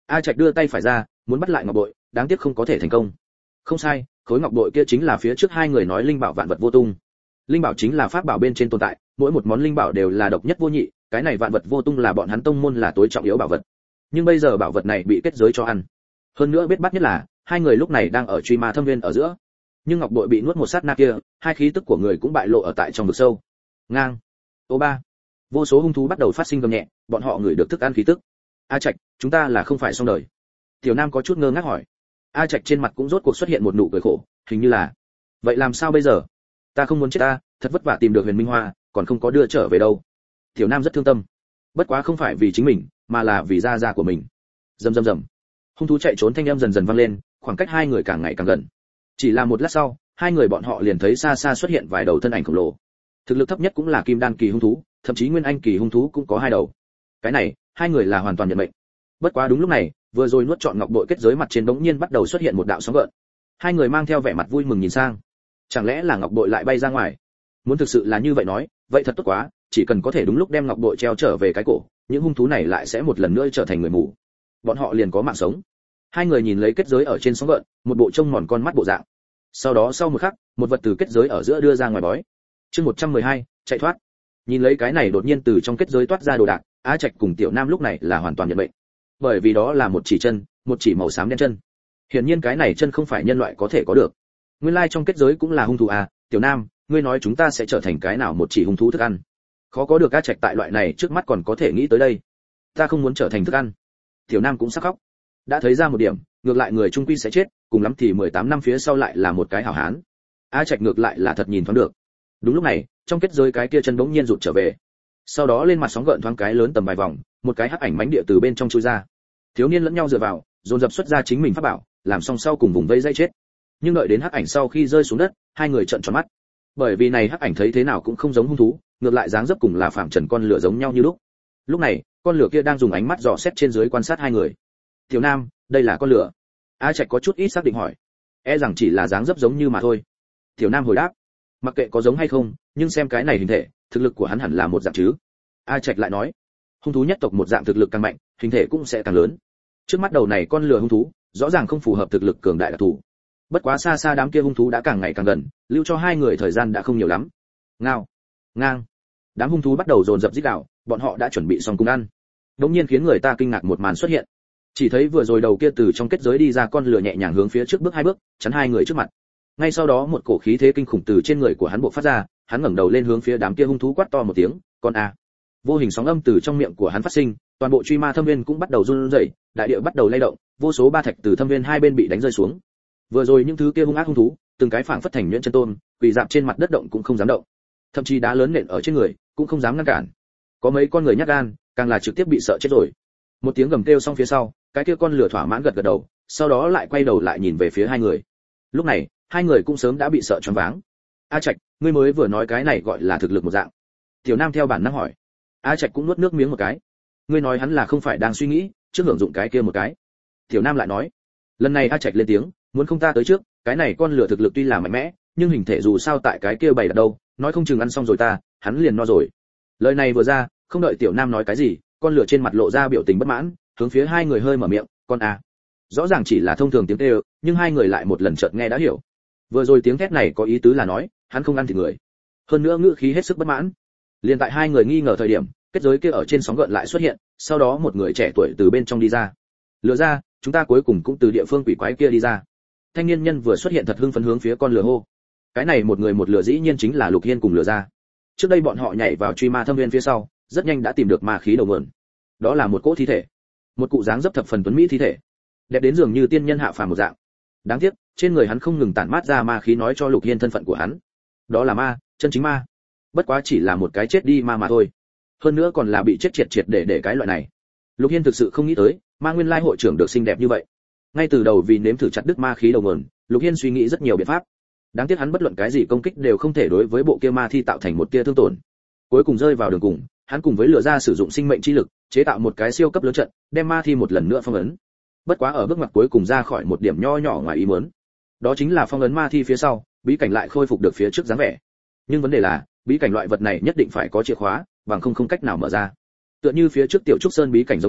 A Trạch đưa tay phải ra, muốn bắt lại ngọc bội, đáng tiếc không có thể thành công. Không sai, khối ngọc bội kia chính là phía trước hai người nói linh bảo vạn vật vô tung. Linh bảo chính là pháp bảo bên trên tồn tại, mỗi một món linh bảo đều là độc nhất vô nhị, cái này vạn vật vô tung là bọn hắn tông môn là tối trọng yếu bảo vật. Nhưng bây giờ bảo vật này bị kết giới cho ăn. Hơn nữa biết bắt nhất là, hai người lúc này đang ở truy ma thâm viên ở giữa. Nhưng ngọc bội bị nuốt một sát na kia, hai khí tức của người cũng bại lộ ở tại trong vực sâu. Ngang. Ô ba. Vô số hung thú bắt đầu phát sinh gầm nhẹ, bọn họ ngửi được thức ăn khí tức. A Trạch, chúng ta là không phải xong đời. Tiểu Nam có chút ngơ ngác hỏi. A Trạch trên mặt cũng rốt cuộc xuất hiện một nụ cười khổ, hình như là, vậy làm sao bây giờ? Ta không muốn chết ta, thật vất vả tìm được Huyền Minh Hoa, còn không có đưa trở về đâu. Tiểu Nam rất thương tâm, bất quá không phải vì chính mình, mà là vì gia gia của mình. Rầm rầm rầm. Hung thú chạy trốn thanh âm dần dần vang lên, khoảng cách hai người càng ngày càng gần. Chỉ là một lát sau, hai người bọn họ liền thấy xa xa xuất hiện vài đầu thân ảnh khổng lồ. Thực lực thấp nhất cũng là kim đan kỳ hung thú, thậm chí nguyên anh kỳ hung thú cũng có hai đầu. Cái này, hai người là hoàn toàn nhận mệnh. Bất quá đúng lúc này, vừa rồi nuốt trọn ngọc bội kết giới mặt trên bỗng nhiên bắt đầu xuất hiện một đạo sóng gợn. Hai người mang theo vẻ mặt vui mừng nhìn sang. Chẳng lẽ là ngọc bội lại bay ra ngoài? Muốn thực sự là như vậy nói, vậy thật tốt quá, chỉ cần có thể đúng lúc đem ngọc bội treo trở về cái cổ, những hung thú này lại sẽ một lần nữa trở thành người mù. Bọn họ liền có mạng sống. Hai người nhìn lấy kết giới ở trên sóng gợn, một bộ trông mòn con mắt bộ dạng. Sau đó sau một khắc, một vật từ kết giới ở giữa đưa ra ngoài bói. Chương một trăm mười hai, chạy thoát. Nhìn lấy cái này đột nhiên từ trong kết giới toát ra đồ đạc, Á Trạch cùng Tiểu Nam lúc này là hoàn toàn nhận bệnh. Bởi vì đó là một chỉ chân, một chỉ màu xám đen chân. Hiển nhiên cái này chân không phải nhân loại có thể có được. Nguyên lai trong kết giới cũng là hung thú à, Tiểu Nam, ngươi nói chúng ta sẽ trở thành cái nào một chỉ hung thú thức ăn? Khó có được Á Trạch tại loại này trước mắt còn có thể nghĩ tới đây. Ta không muốn trở thành thức ăn. Tiểu Nam cũng sắp khóc. Đã thấy ra một điểm, ngược lại người trung quy sẽ chết, cùng lắm thì mười tám năm phía sau lại là một cái hảo hán. A Trạch ngược lại là thật nhìn thoáng được. Đúng lúc này, trong kết giới cái kia chân bỗng nhiên rụt trở về. Sau đó lên mặt sóng gợn thoáng cái lớn tầm vài vòng, một cái hắc ảnh mãnh địa từ bên trong chui ra. Thiếu niên lẫn nhau dựa vào, dồn dập xuất ra chính mình pháp bảo, làm xong sau cùng vùng vây dây chết. Nhưng đợi đến hắc ảnh sau khi rơi xuống đất, hai người trợn tròn mắt. Bởi vì này hắc ảnh thấy thế nào cũng không giống hung thú, ngược lại dáng dấp cùng là phạm trần con lửa giống nhau như lúc. Lúc này, con lửa kia đang dùng ánh mắt dò xét trên dưới quan sát hai người. Tiểu Nam, đây là con lửa. A Trạch có chút ít xác định hỏi. E rằng chỉ là dáng dấp giống như mà thôi. Tiểu Nam hồi đáp. Mặc kệ có giống hay không, nhưng xem cái này hình thể, thực lực của hắn hẳn là một dạng chứ. A Trạch lại nói. Hung thú nhất tộc một dạng thực lực càng mạnh, hình thể cũng sẽ càng lớn. Trước mắt đầu này con lửa hung thú, rõ ràng không phù hợp thực lực cường đại đặc thù. Bất quá xa xa đám kia hung thú đã càng ngày càng gần, lưu cho hai người thời gian đã không nhiều lắm. Ngao, ngang. Đám hung thú bắt đầu dồn dập rít gào, bọn họ đã chuẩn bị xong cùng ăn. Đống nhiên khiến người ta kinh ngạc một màn xuất hiện. Chỉ thấy vừa rồi đầu kia từ trong kết giới đi ra con lửa nhẹ nhàng hướng phía trước bước hai bước, chắn hai người trước mặt. Ngay sau đó một cổ khí thế kinh khủng từ trên người của hắn bộc phát ra, hắn ngẩng đầu lên hướng phía đám kia hung thú quát to một tiếng, "Con a!" Vô hình sóng âm từ trong miệng của hắn phát sinh, toàn bộ truy ma thâm viên cũng bắt đầu run rẩy, đại địa bắt đầu lay động, vô số ba thạch từ thâm viên hai bên bị đánh rơi xuống. Vừa rồi những thứ kia hung ác hung thú, từng cái phảng phất thành nhuyễn chân tôn, quỳ rạp trên mặt đất động cũng không dám động. Thậm chí đá lớn nện ở trên người, cũng không dám ngăn cản. Có mấy con người nhát gan, càng là trực tiếp bị sợ chết rồi. Một tiếng gầm kêu xong phía sau, cái kia con lửa thỏa mãn gật gật đầu, sau đó lại quay đầu lại nhìn về phía hai người. Lúc này, hai người cũng sớm đã bị sợ choáng váng. A Trạch, ngươi mới vừa nói cái này gọi là thực lực một dạng. Tiểu Nam theo bản năng hỏi. A Trạch cũng nuốt nước miếng một cái. Ngươi nói hắn là không phải đang suy nghĩ, trước hưởng dụng cái kia một cái. Tiểu Nam lại nói. Lần này A Trạch lên tiếng, muốn không ta tới trước, cái này con lửa thực lực tuy là mạnh mẽ, nhưng hình thể dù sao tại cái kia bày đặt đâu, nói không chừng ăn xong rồi ta, hắn liền no rồi. Lời này vừa ra, không đợi Tiểu Nam nói cái gì, con lửa trên mặt lộ ra biểu tình bất mãn, hướng phía hai người hơi mở miệng, "Con a." Rõ ràng chỉ là thông thường tiếng kêu, nhưng hai người lại một lần chợt nghe đã hiểu. Vừa rồi tiếng thét này có ý tứ là nói, hắn không ăn thịt người. Hơn nữa ngữ khí hết sức bất mãn. Liên tại hai người nghi ngờ thời điểm, kết giới kia ở trên sóng gợn lại xuất hiện, sau đó một người trẻ tuổi từ bên trong đi ra. "Lừa ra, chúng ta cuối cùng cũng từ địa phương quỷ quái kia đi ra." Thanh niên nhân vừa xuất hiện thật hưng phấn hướng phía con lừa hô. Cái này một người một lừa dĩ nhiên chính là Lục Hiên cùng Lừa ra. Trước đây bọn họ nhảy vào truy ma thâm viên phía sau, rất nhanh đã tìm được ma khí đầu nguồn. Đó là một cỗ thi thể, một cụ dáng dấp thập phần tuấn mỹ thi thể, đẹp đến dường như tiên nhân hạ phàm một dạng. Đáng tiếc, trên người hắn không ngừng tản mát ra ma khí nói cho Lục Hiên thân phận của hắn. Đó là ma, chân chính ma. Bất quá chỉ là một cái chết đi ma mà thôi. Hơn nữa còn là bị chết triệt triệt để để cái loại này. Lục Hiên thực sự không nghĩ tới, ma nguyên lai hội trưởng được xinh đẹp như vậy. Ngay từ đầu vì nếm thử chặt đứt ma khí đầu nguồn, Lục Hiên suy nghĩ rất nhiều biện pháp. Đáng tiếc hắn bất luận cái gì công kích đều không thể đối với bộ kia ma thi tạo thành một tia thương tổn. Cuối cùng rơi vào đường cùng, hắn cùng với Lừa ra sử dụng sinh mệnh chi lực, chế tạo một cái siêu cấp lớn trận, đem ma thi một lần nữa phong ấn. Bất quá ở bước ngoặt cuối cùng ra khỏi một điểm nho nhỏ ngoài ý muốn. Đó chính là phong ấn ma thi phía sau, bí cảnh lại khôi phục được phía trước dáng vẻ. Nhưng vấn đề là, bí cảnh loại vật này nhất định phải có chìa khóa, bằng không không cách nào mở ra. Tựa như phía trước tiểu trúc sơn bí cảnh giống nhau,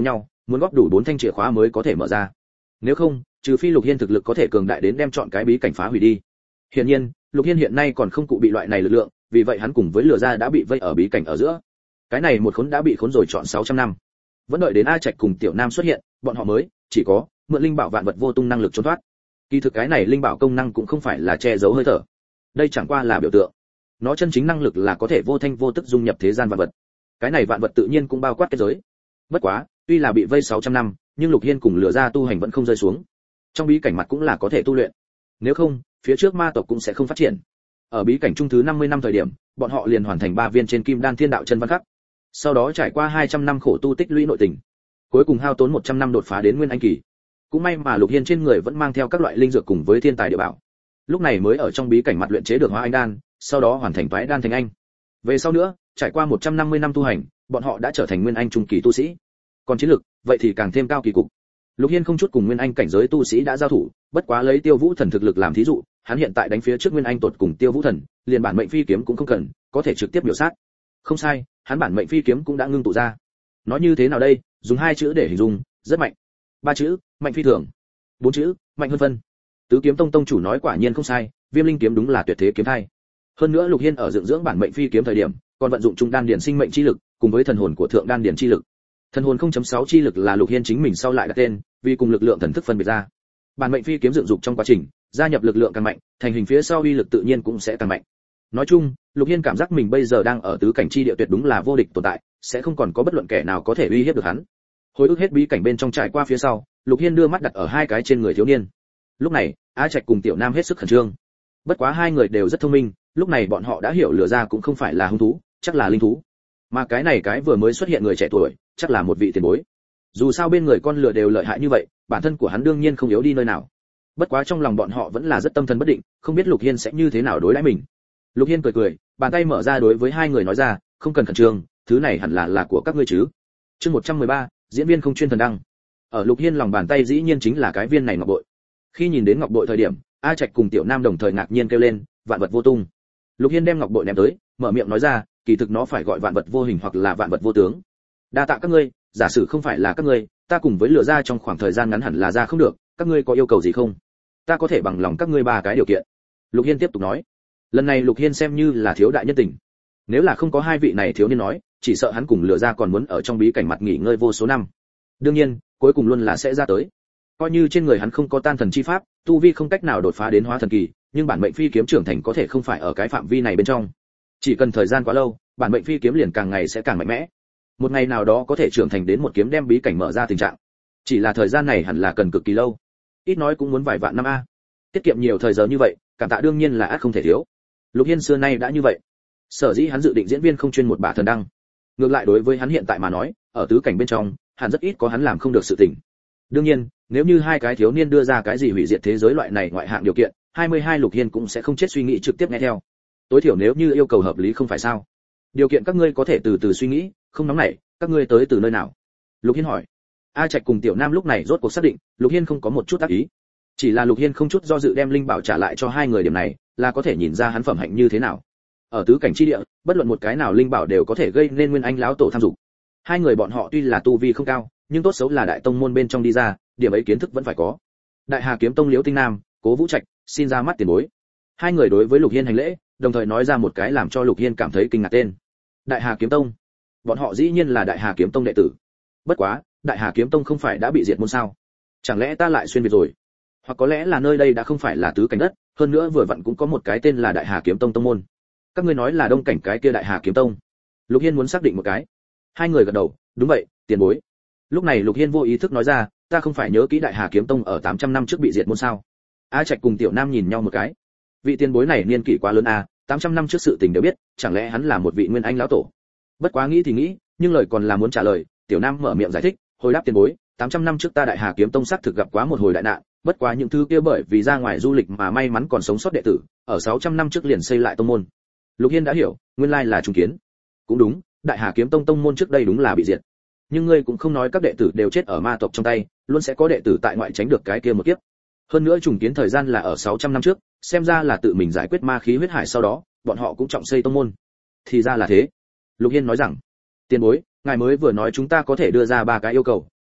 muốn góp đủ bốn thanh chìa khóa mới có thể mở ra. Nếu không, trừ phi Lục Hiên thực lực có thể cường đại đến đem chọn cái bí cảnh phá hủy đi. Hiển nhiên, Lục Hiên hiện nay còn không cụ bị loại này lực lượng, vì vậy hắn cùng với Lừa Gia đã bị vây ở bí cảnh ở giữa. Cái này một khốn đã bị khốn rồi trọn sáu trăm năm. Vẫn đợi đến A Trạch cùng Tiểu Nam xuất hiện, bọn họ mới chỉ có mượn linh bảo vạn vật vô tung năng lực trốn thoát. Kỳ thực cái này linh bảo công năng cũng không phải là che giấu hơi thở. Đây chẳng qua là biểu tượng. Nó chân chính năng lực là có thể vô thanh vô tức dung nhập thế gian vạn vật. Cái này vạn vật tự nhiên cũng bao quát kết giới. Bất quá, tuy là bị vây sáu trăm năm, nhưng Lục Hiên cùng Lừa Gia tu hành vẫn không rơi xuống. Trong bí cảnh mặt cũng là có thể tu luyện. Nếu không, phía trước ma tộc cũng sẽ không phát triển. Ở bí cảnh trung thứ năm mươi năm thời điểm, bọn họ liền hoàn thành ba viên trên kim đan thiên đạo chân văn khắc. Sau đó trải qua hai trăm năm khổ tu tích lũy nội tình, cuối cùng hao tốn một trăm năm đột phá đến nguyên anh kỳ. Cũng may mà Lục Hiên trên người vẫn mang theo các loại linh dược cùng với thiên tài địa bảo. Lúc này mới ở trong bí cảnh mặt luyện chế được Hóa Anh đan, sau đó hoàn thành Toái đan thành anh. Về sau nữa, trải qua một trăm năm mươi năm tu hành, bọn họ đã trở thành nguyên anh trung kỳ tu sĩ. Còn chiến lực, vậy thì càng thêm cao kỳ cục. Lục Hiên không chút cùng nguyên anh cảnh giới tu sĩ đã giao thủ, bất quá lấy Tiêu Vũ Thần thực lực làm thí dụ, hắn hiện tại đánh phía trước nguyên anh tột cùng Tiêu Vũ Thần, liền bản mệnh phi kiếm cũng không cần, có thể trực tiếp biểu sát. Không sai, hắn bản mệnh phi kiếm cũng đã ngưng tụ ra. Nói như thế nào đây, dùng hai chữ để hình dung, rất mạnh. Ba chữ, mạnh phi thường. Bốn chữ, mạnh hơn phân. Tứ Kiếm Tông tông chủ nói quả nhiên không sai, Viêm Linh kiếm đúng là tuyệt thế kiếm thai. Hơn nữa Lục Hiên ở dựng dưỡng bản mệnh phi kiếm thời điểm, còn vận dụng trung đan điển sinh mệnh chi lực, cùng với thần hồn của thượng đan điển chi lực. Thần hồn không chấm sáu chi lực là Lục Hiên chính mình sau lại đặt tên, vì cùng lực lượng thần thức phân biệt ra. Bản mệnh phi kiếm dựng dục trong quá trình, gia nhập lực lượng càng mạnh, thành hình phía sau uy lực tự nhiên cũng sẽ càng mạnh. Nói chung, Lục Hiên cảm giác mình bây giờ đang ở tứ cảnh chi địa tuyệt đúng là vô địch tồn tại, sẽ không còn có bất luận kẻ nào có thể uy hiếp được hắn. Hồi ức hết bí cảnh bên trong trải qua phía sau, Lục Hiên đưa mắt đặt ở hai cái trên người thiếu niên. Lúc này, A Trạch cùng Tiểu Nam hết sức khẩn trương. Bất quá hai người đều rất thông minh, lúc này bọn họ đã hiểu Lừa Gia cũng không phải là hung thú, chắc là linh thú. Mà cái này cái vừa mới xuất hiện người trẻ tuổi, chắc là một vị tiền bối. Dù sao bên người con lừa đều lợi hại như vậy, bản thân của hắn đương nhiên không yếu đi nơi nào. Bất quá trong lòng bọn họ vẫn là rất tâm thần bất định, không biết Lục Hiên sẽ như thế nào đối đãi mình. Lục Hiên cười cười, bàn tay mở ra đối với hai người nói ra, không cần khẩn trương, thứ này hẳn là là của các ngươi chứ. Chương một trăm mười ba, diễn viên không chuyên thần đăng. Ở Lục Hiên lòng bàn tay dĩ nhiên chính là cái viên này ngọc bội. Khi nhìn đến ngọc bội thời điểm, A Trạch cùng Tiểu Nam đồng thời ngạc nhiên kêu lên, vạn vật vô tung. Lục Hiên đem ngọc bội ném tới, mở miệng nói ra, kỳ thực nó phải gọi vạn vật vô hình hoặc là vạn vật vô tướng. Đa tạ các ngươi, giả sử không phải là các ngươi, ta cùng với Lừa Gia trong khoảng thời gian ngắn hẳn là ra không được, các ngươi có yêu cầu gì không? Ta có thể bằng lòng các ngươi ba cái điều kiện. Lục Hiên tiếp tục nói. Lần này Lục Hiên xem như là thiếu đại nhân tình. Nếu là không có hai vị này thiếu niên nói, chỉ sợ hắn cùng Lừa Gia còn muốn ở trong bí cảnh mặt nghỉ ngơi vô số năm. Đương nhiên, cuối cùng luôn là sẽ ra tới. Coi như trên người hắn không có tan thần chi pháp, tu vi không cách nào đột phá đến hóa thần kỳ, nhưng bản mệnh phi kiếm trưởng thành có thể không phải ở cái phạm vi này bên trong. Chỉ cần thời gian quá lâu, bản mệnh phi kiếm liền càng ngày sẽ càng mạnh mẽ. Một ngày nào đó có thể trưởng thành đến một kiếm đem bí cảnh mở ra tình trạng. Chỉ là thời gian này hẳn là cần cực kỳ lâu. Ít nói cũng muốn vài vạn năm a. Tiết kiệm nhiều thời giờ như vậy, cảm tạ đương nhiên là ắt không thể thiếu. Lục Hiên xưa nay đã như vậy. Sở dĩ hắn dự định diễn viên không chuyên một bả thần đăng. Ngược lại đối với hắn hiện tại mà nói, ở tứ cảnh bên trong, hẳn rất ít có hắn làm không được sự tình. Đương nhiên, nếu như hai cái thiếu niên đưa ra cái gì hủy diệt thế giới loại này ngoại hạng điều kiện, hai mươi hai Lục Hiên cũng sẽ không chết suy nghĩ trực tiếp nghe theo. Tối thiểu nếu như yêu cầu hợp lý không phải sao? Điều kiện các ngươi có thể từ từ suy nghĩ, không nóng nảy, các ngươi tới từ nơi nào? Lục Hiên hỏi. A Trạch cùng Tiểu Nam lúc này rốt cuộc xác định, Lục Hiên không có một chút ác ý. Chỉ là Lục Hiên không chút do dự đem linh bảo trả lại cho hai người, điểm này là có thể nhìn ra hắn phẩm hạnh như thế nào. Ở tứ cảnh chi địa, bất luận một cái nào linh bảo đều có thể gây nên nguyên anh lão tổ tham dục. Hai người bọn họ tuy là tu vi không cao, nhưng tốt xấu là đại tông môn bên trong đi ra, điểm ấy kiến thức vẫn phải có. Đại Hà Kiếm Tông Liễu Tinh Nam, Cố Vũ Trạch, xin ra mắt tiền bối. Hai người đối với Lục Hiên hành lễ, đồng thời nói ra một cái làm cho Lục Hiên cảm thấy kinh ngạc tên. Đại Hà Kiếm Tông. Bọn họ dĩ nhiên là Đại Hà Kiếm Tông đệ tử. Bất quá, Đại Hà Kiếm Tông không phải đã bị diệt môn sao? Chẳng lẽ ta lại xuyên việt rồi? Hoặc có lẽ là nơi đây đã không phải là tứ cảnh đất, hơn nữa vừa vặn cũng có một cái tên là Đại Hà Kiếm Tông tông môn. Các ngươi nói là đông cảnh cái kia Đại Hà Kiếm Tông? Lục Hiên muốn xác định một cái. Hai người gật đầu, đúng vậy, tiền bối. Lúc này Lục Hiên vô ý thức nói ra, ta không phải nhớ kỹ Đại Hà Kiếm Tông ở tám trăm năm trước bị diệt môn sao? A Trạch cùng Tiểu Nam nhìn nhau một cái. Vị tiền bối này niên kỷ quá lớn a, tám trăm năm trước sự tình đều biết, chẳng lẽ hắn là một vị nguyên anh lão tổ? Bất quá nghĩ thì nghĩ, nhưng lời còn là muốn trả lời, Tiểu Nam mở miệng giải thích, hồi đáp tiền bối, tám trăm năm trước ta Đại Hà Kiếm Tông xác thực gặp quá một hồi đại nạn, bất quá những thứ kia bởi vì ra ngoài du lịch mà may mắn còn sống sót đệ tử, ở sáu trăm năm trước liền xây lại tông môn. Lục Hiên đã hiểu, nguyên lai là trùng kiến. Cũng đúng, Đại Hà Kiếm Tông tông môn trước đây đúng là bị diệt. Nhưng ngươi cũng không nói các đệ tử đều chết ở ma tộc trong tay, luôn sẽ có đệ tử tại ngoại tránh được cái kia một kiếp. Hơn nữa trùng kiến thời gian là ở sáu trăm năm trước, xem ra là tự mình giải quyết ma khí huyết hải, sau đó, bọn họ cũng trọng xây tông môn. Thì ra là thế. Lục Hiên nói rằng, tiền bối, ngài mới vừa nói chúng ta có thể đưa ra ba cái yêu cầu,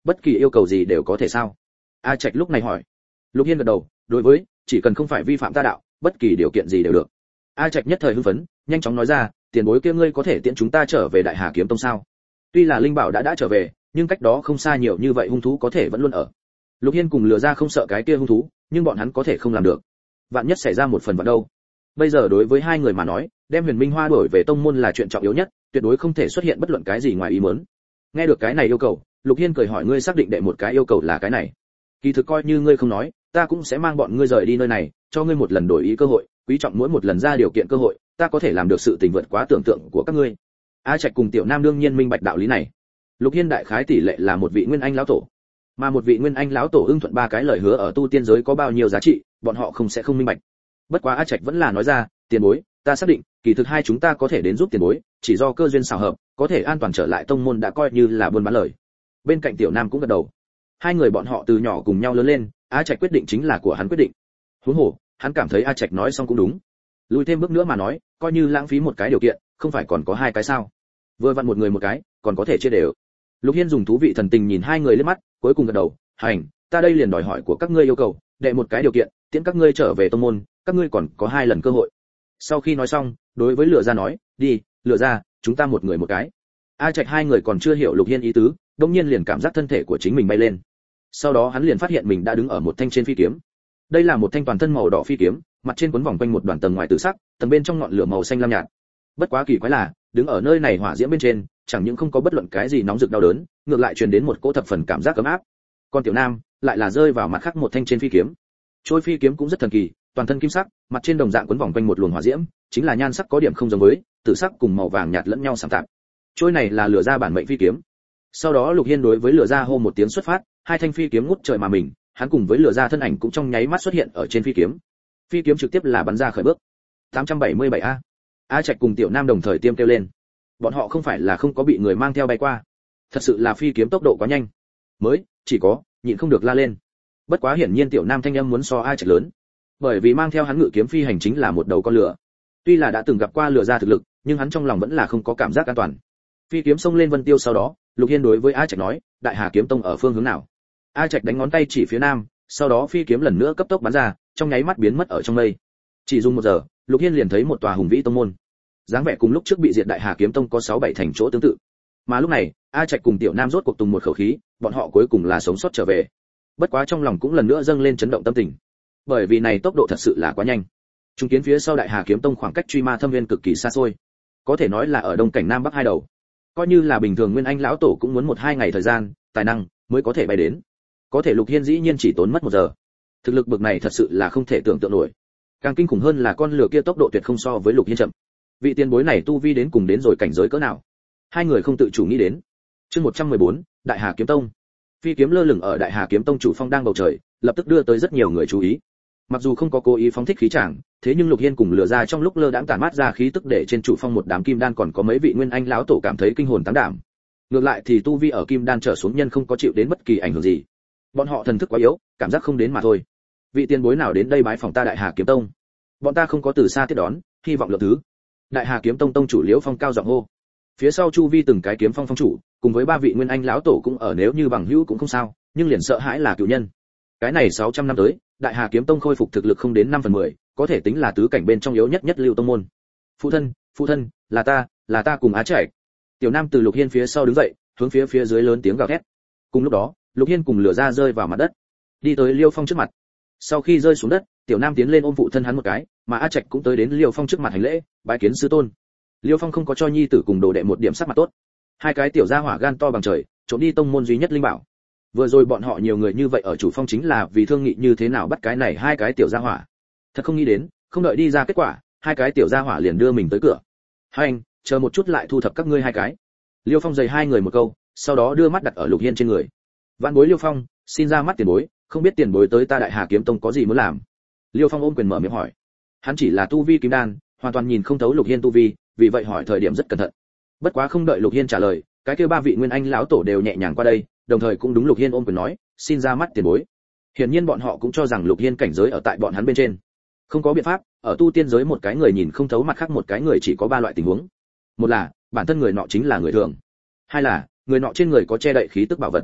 bất kỳ yêu cầu gì đều có thể sao? A Trạch lúc này hỏi. Lục Hiên gật đầu, đối với, chỉ cần không phải vi phạm ta đạo, bất kỳ điều kiện gì đều được. A Trạch nhất thời hưng phấn, nhanh chóng nói ra, tiền bối kia ngươi có thể tiễn chúng ta trở về Đại Hà Kiếm Tông sao? Tuy là linh bảo đã đã trở về, nhưng cách đó không xa nhiều như vậy hung thú có thể vẫn luôn ở. Lục Hiên cùng lừa ra không sợ cái kia hung thú, nhưng bọn hắn có thể không làm được. Vạn nhất xảy ra một phần vạn đâu. Bây giờ đối với hai người mà nói, đem Huyền Minh Hoa đổi về tông môn là chuyện trọng yếu nhất, tuyệt đối không thể xuất hiện bất luận cái gì ngoài ý muốn. Nghe được cái này yêu cầu, Lục Hiên cười hỏi ngươi xác định đệ một cái yêu cầu là cái này? Kỳ thực coi như ngươi không nói, ta cũng sẽ mang bọn ngươi rời đi nơi này, cho ngươi một lần đổi ý cơ hội, quý trọng mỗi một lần ra điều kiện cơ hội, ta có thể làm được sự tình vượt quá tưởng tượng của các ngươi. A Trạch cùng Tiểu Nam đương nhiên minh bạch đạo lý này. Lục Hiên đại khái tỷ lệ là một vị nguyên anh lão tổ, mà một vị nguyên anh lão tổ ưng thuận ba cái lời hứa ở tu tiên giới có bao nhiêu giá trị, bọn họ không sẽ không minh bạch. Bất quá A Trạch vẫn là nói ra, tiền bối, ta xác định, kỳ thực hai chúng ta có thể đến giúp tiền bối, chỉ do cơ duyên xảo hợp, có thể an toàn trở lại tông môn đã coi như là buôn bán lời. Bên cạnh Tiểu Nam cũng gật đầu. Hai người bọn họ từ nhỏ cùng nhau lớn lên, A Trạch quyết định chính là của hắn quyết định. Huống hồ, hắn cảm thấy A Trạch nói xong cũng đúng. Lùi thêm bước nữa mà nói, coi như lãng phí một cái điều kiện, không phải còn có hai cái sao? Vừa vặn một người một cái, còn có thể chia đều. Lục Hiên dùng thú vị thần tình nhìn hai người liếc mắt, cuối cùng gật đầu, "Hành, ta đây liền đòi hỏi của các ngươi yêu cầu, đệ một cái điều kiện, tiễn các ngươi trở về tông môn, các ngươi còn có hai lần cơ hội." Sau khi nói xong, đối với Lựa Gia nói, "Đi, Lựa Gia, chúng ta một người một cái." A Trạch hai người còn chưa hiểu Lục Hiên ý tứ, đột nhiên liền cảm giác thân thể của chính mình bay lên. Sau đó hắn liền phát hiện mình đã đứng ở một thanh trên phi kiếm. Đây là một thanh toàn thân màu đỏ phi kiếm, mặt trên quấn vòng quanh một đoàn tầng ngoài tử sắc, tầng bên trong ngọn lửa màu xanh lam nhạt. Bất quá kỳ quái là, đứng ở nơi này hỏa diễm bên trên, chẳng những không có bất luận cái gì nóng rực đau đớn, ngược lại truyền đến một cỗ thập phần cảm giác ấm áp. Còn Tiểu Nam lại là rơi vào mặt khác một thanh trên phi kiếm. Trôi phi kiếm cũng rất thần kỳ, toàn thân kim sắc, mặt trên đồng dạng quấn vòng quanh một luồng hỏa diễm, chính là nhan sắc có điểm không giống với, tử sắc cùng màu vàng nhạt lẫn nhau sẫm tạp. Trôi này là Lửa Gia bản mệnh phi kiếm. Sau đó Lục Hiên đối với Lửa Gia hô một tiếng xuất phát, hai thanh phi kiếm ngút trời mà mình, hắn cùng với Lửa Gia thân ảnh cũng trong nháy mắt xuất hiện ở trên phi kiếm. Phi kiếm trực tiếp là bắn ra khởi bước. tám trăm bảy mươi bảy A. A Trạch cùng Tiểu Nam đồng thời tiêm kêu lên. Bọn họ không phải là không có bị người mang theo bay qua, thật sự là phi kiếm tốc độ quá nhanh, mới chỉ có nhịn không được la lên. Bất quá hiển nhiên Tiểu Nam thanh âm muốn so A Trạch lớn, bởi vì mang theo hắn ngự kiếm phi hành chính là một đầu con lửa. Tuy là đã từng gặp qua Lửa Gia thực lực, nhưng hắn trong lòng vẫn là không có cảm giác an toàn. Phi kiếm xông lên vân tiêu sau đó, Lục Hiên đối với A Trạch nói, Đại Hà Kiếm Tông ở phương hướng nào? A Trạch đánh ngón tay chỉ phía nam, sau đó phi kiếm lần nữa cấp tốc bắn ra, trong nháy mắt biến mất ở trong mây. Chỉ dùng một giờ, Lục Hiên liền thấy một tòa hùng vĩ tông môn. Dáng vẻ cùng lúc trước bị diệt Đại Hà Kiếm Tông có sáu bảy thành chỗ tương tự. Mà lúc này, A Trạch cùng Tiểu Nam rốt cuộc tùng một khẩu khí, bọn họ cuối cùng là sống sót trở về. Bất quá trong lòng cũng lần nữa dâng lên chấn động tâm tình, bởi vì này tốc độ thật sự là quá nhanh. Trung kiến phía sau Đại Hà Kiếm Tông khoảng cách Truy Ma Thâm Viên cực kỳ xa xôi, có thể nói là ở đông cảnh nam bắc hai đầu. Coi như là bình thường nguyên anh lão tổ cũng muốn một hai ngày thời gian, tài năng mới có thể bay đến. Có thể Lục Hiên dĩ nhiên chỉ tốn mất một giờ. Thực lực bậc này thật sự là không thể tưởng tượng nổi. Càng kinh khủng hơn là con lửa kia tốc độ tuyệt không so với Lục Hiên chậm. Vị tiền bối này tu vi đến cùng đến rồi cảnh giới cỡ nào? Hai người không tự chủ nghĩ đến. Chương một trăm mười bốn, Đại Hà Kiếm Tông. Phi kiếm lơ lửng ở Đại Hà Kiếm Tông chủ phong đang bầu trời, lập tức đưa tới rất nhiều người chú ý. Mặc dù không có cố ý phóng thích khí tràng, thế nhưng Lục Hiên cùng Lửa Ra trong lúc lơ đãng tản mát ra khí tức để trên chủ phong một đám kim đan còn có mấy vị nguyên anh lão tổ cảm thấy kinh hồn táng đảm. Ngược lại thì tu vi ở kim đan trở xuống nhân không có chịu đến bất kỳ ảnh hưởng gì. Bọn họ thần thức quá yếu, cảm giác không đến mà thôi. Vị tiền bối nào đến đây bái phòng ta Đại Hà Kiếm Tông? Bọn ta không có từ xa tiếp đón, hy vọng lượng thứ. Đại Hà Kiếm Tông tông chủ Liễu Phong cao giọng hô. Phía sau chu vi từng cái kiếm phong phong chủ, cùng với ba vị nguyên anh lão tổ cũng ở, nếu như bằng hữu cũng không sao, nhưng liền sợ hãi là cựu nhân. Cái này sáu trăm năm tới, Đại Hà Kiếm Tông khôi phục thực lực không đến năm phần mười, có thể tính là tứ cảnh bên trong yếu nhất nhất lưu tông môn. Phụ thân, phụ thân, là ta, là ta cùng Á Trạch. Tiểu Nam từ Lục Hiên phía sau đứng dậy, hướng phía phía dưới lớn tiếng gào thét. Cùng lúc đó, Lục Hiên cùng Lửa Ra rơi vào mặt đất, đi tới Liêu Phong trước mặt. Sau khi rơi xuống đất, Tiểu Nam tiến lên ôm phụ thân hắn một cái, mà A Trạch cũng tới đến Liêu Phong trước mặt hành lễ, bái kiến sư tôn. Liêu Phong không có cho nhi tử cùng đồ đệ một điểm sắc mặt tốt. Hai cái tiểu gia hỏa gan to bằng trời, trộm đi tông môn duy nhất linh bảo. Vừa rồi bọn họ nhiều người như vậy ở chủ phong chính là vì thương nghị như thế nào bắt cái này hai cái tiểu gia hỏa. Thật không nghĩ đến, không đợi đi ra kết quả, hai cái tiểu gia hỏa liền đưa mình tới cửa. Hai anh, chờ một chút lại thu thập các ngươi hai cái. Liêu Phong giày hai người một câu, sau đó đưa mắt đặt ở Lục Hiên trên người. Vạn bối Liêu Phong, xin ra mắt tiền bối, không biết tiền bối tới ta Đại Hà Kiếm Tông có gì muốn làm? Liêu Phong ôm quyền mở miệng hỏi. Hắn chỉ là tu vi kim đan, hoàn toàn nhìn không thấu Lục Hiên tu vi, vì vậy hỏi thời điểm rất cẩn thận. Bất quá không đợi Lục Hiên trả lời, cái kia ba vị nguyên anh lão tổ đều nhẹ nhàng qua đây, đồng thời cũng đúng Lục Hiên ôm quyền nói, xin ra mắt tiền bối. Hiển nhiên bọn họ cũng cho rằng Lục Hiên cảnh giới ở tại bọn hắn bên trên. Không có biện pháp, ở tu tiên giới một cái người nhìn không thấu mặt khác một cái người chỉ có ba loại tình huống. Một là bản thân người nọ chính là người thường, hai là người nọ trên người có che đậy khí tức bảo vật,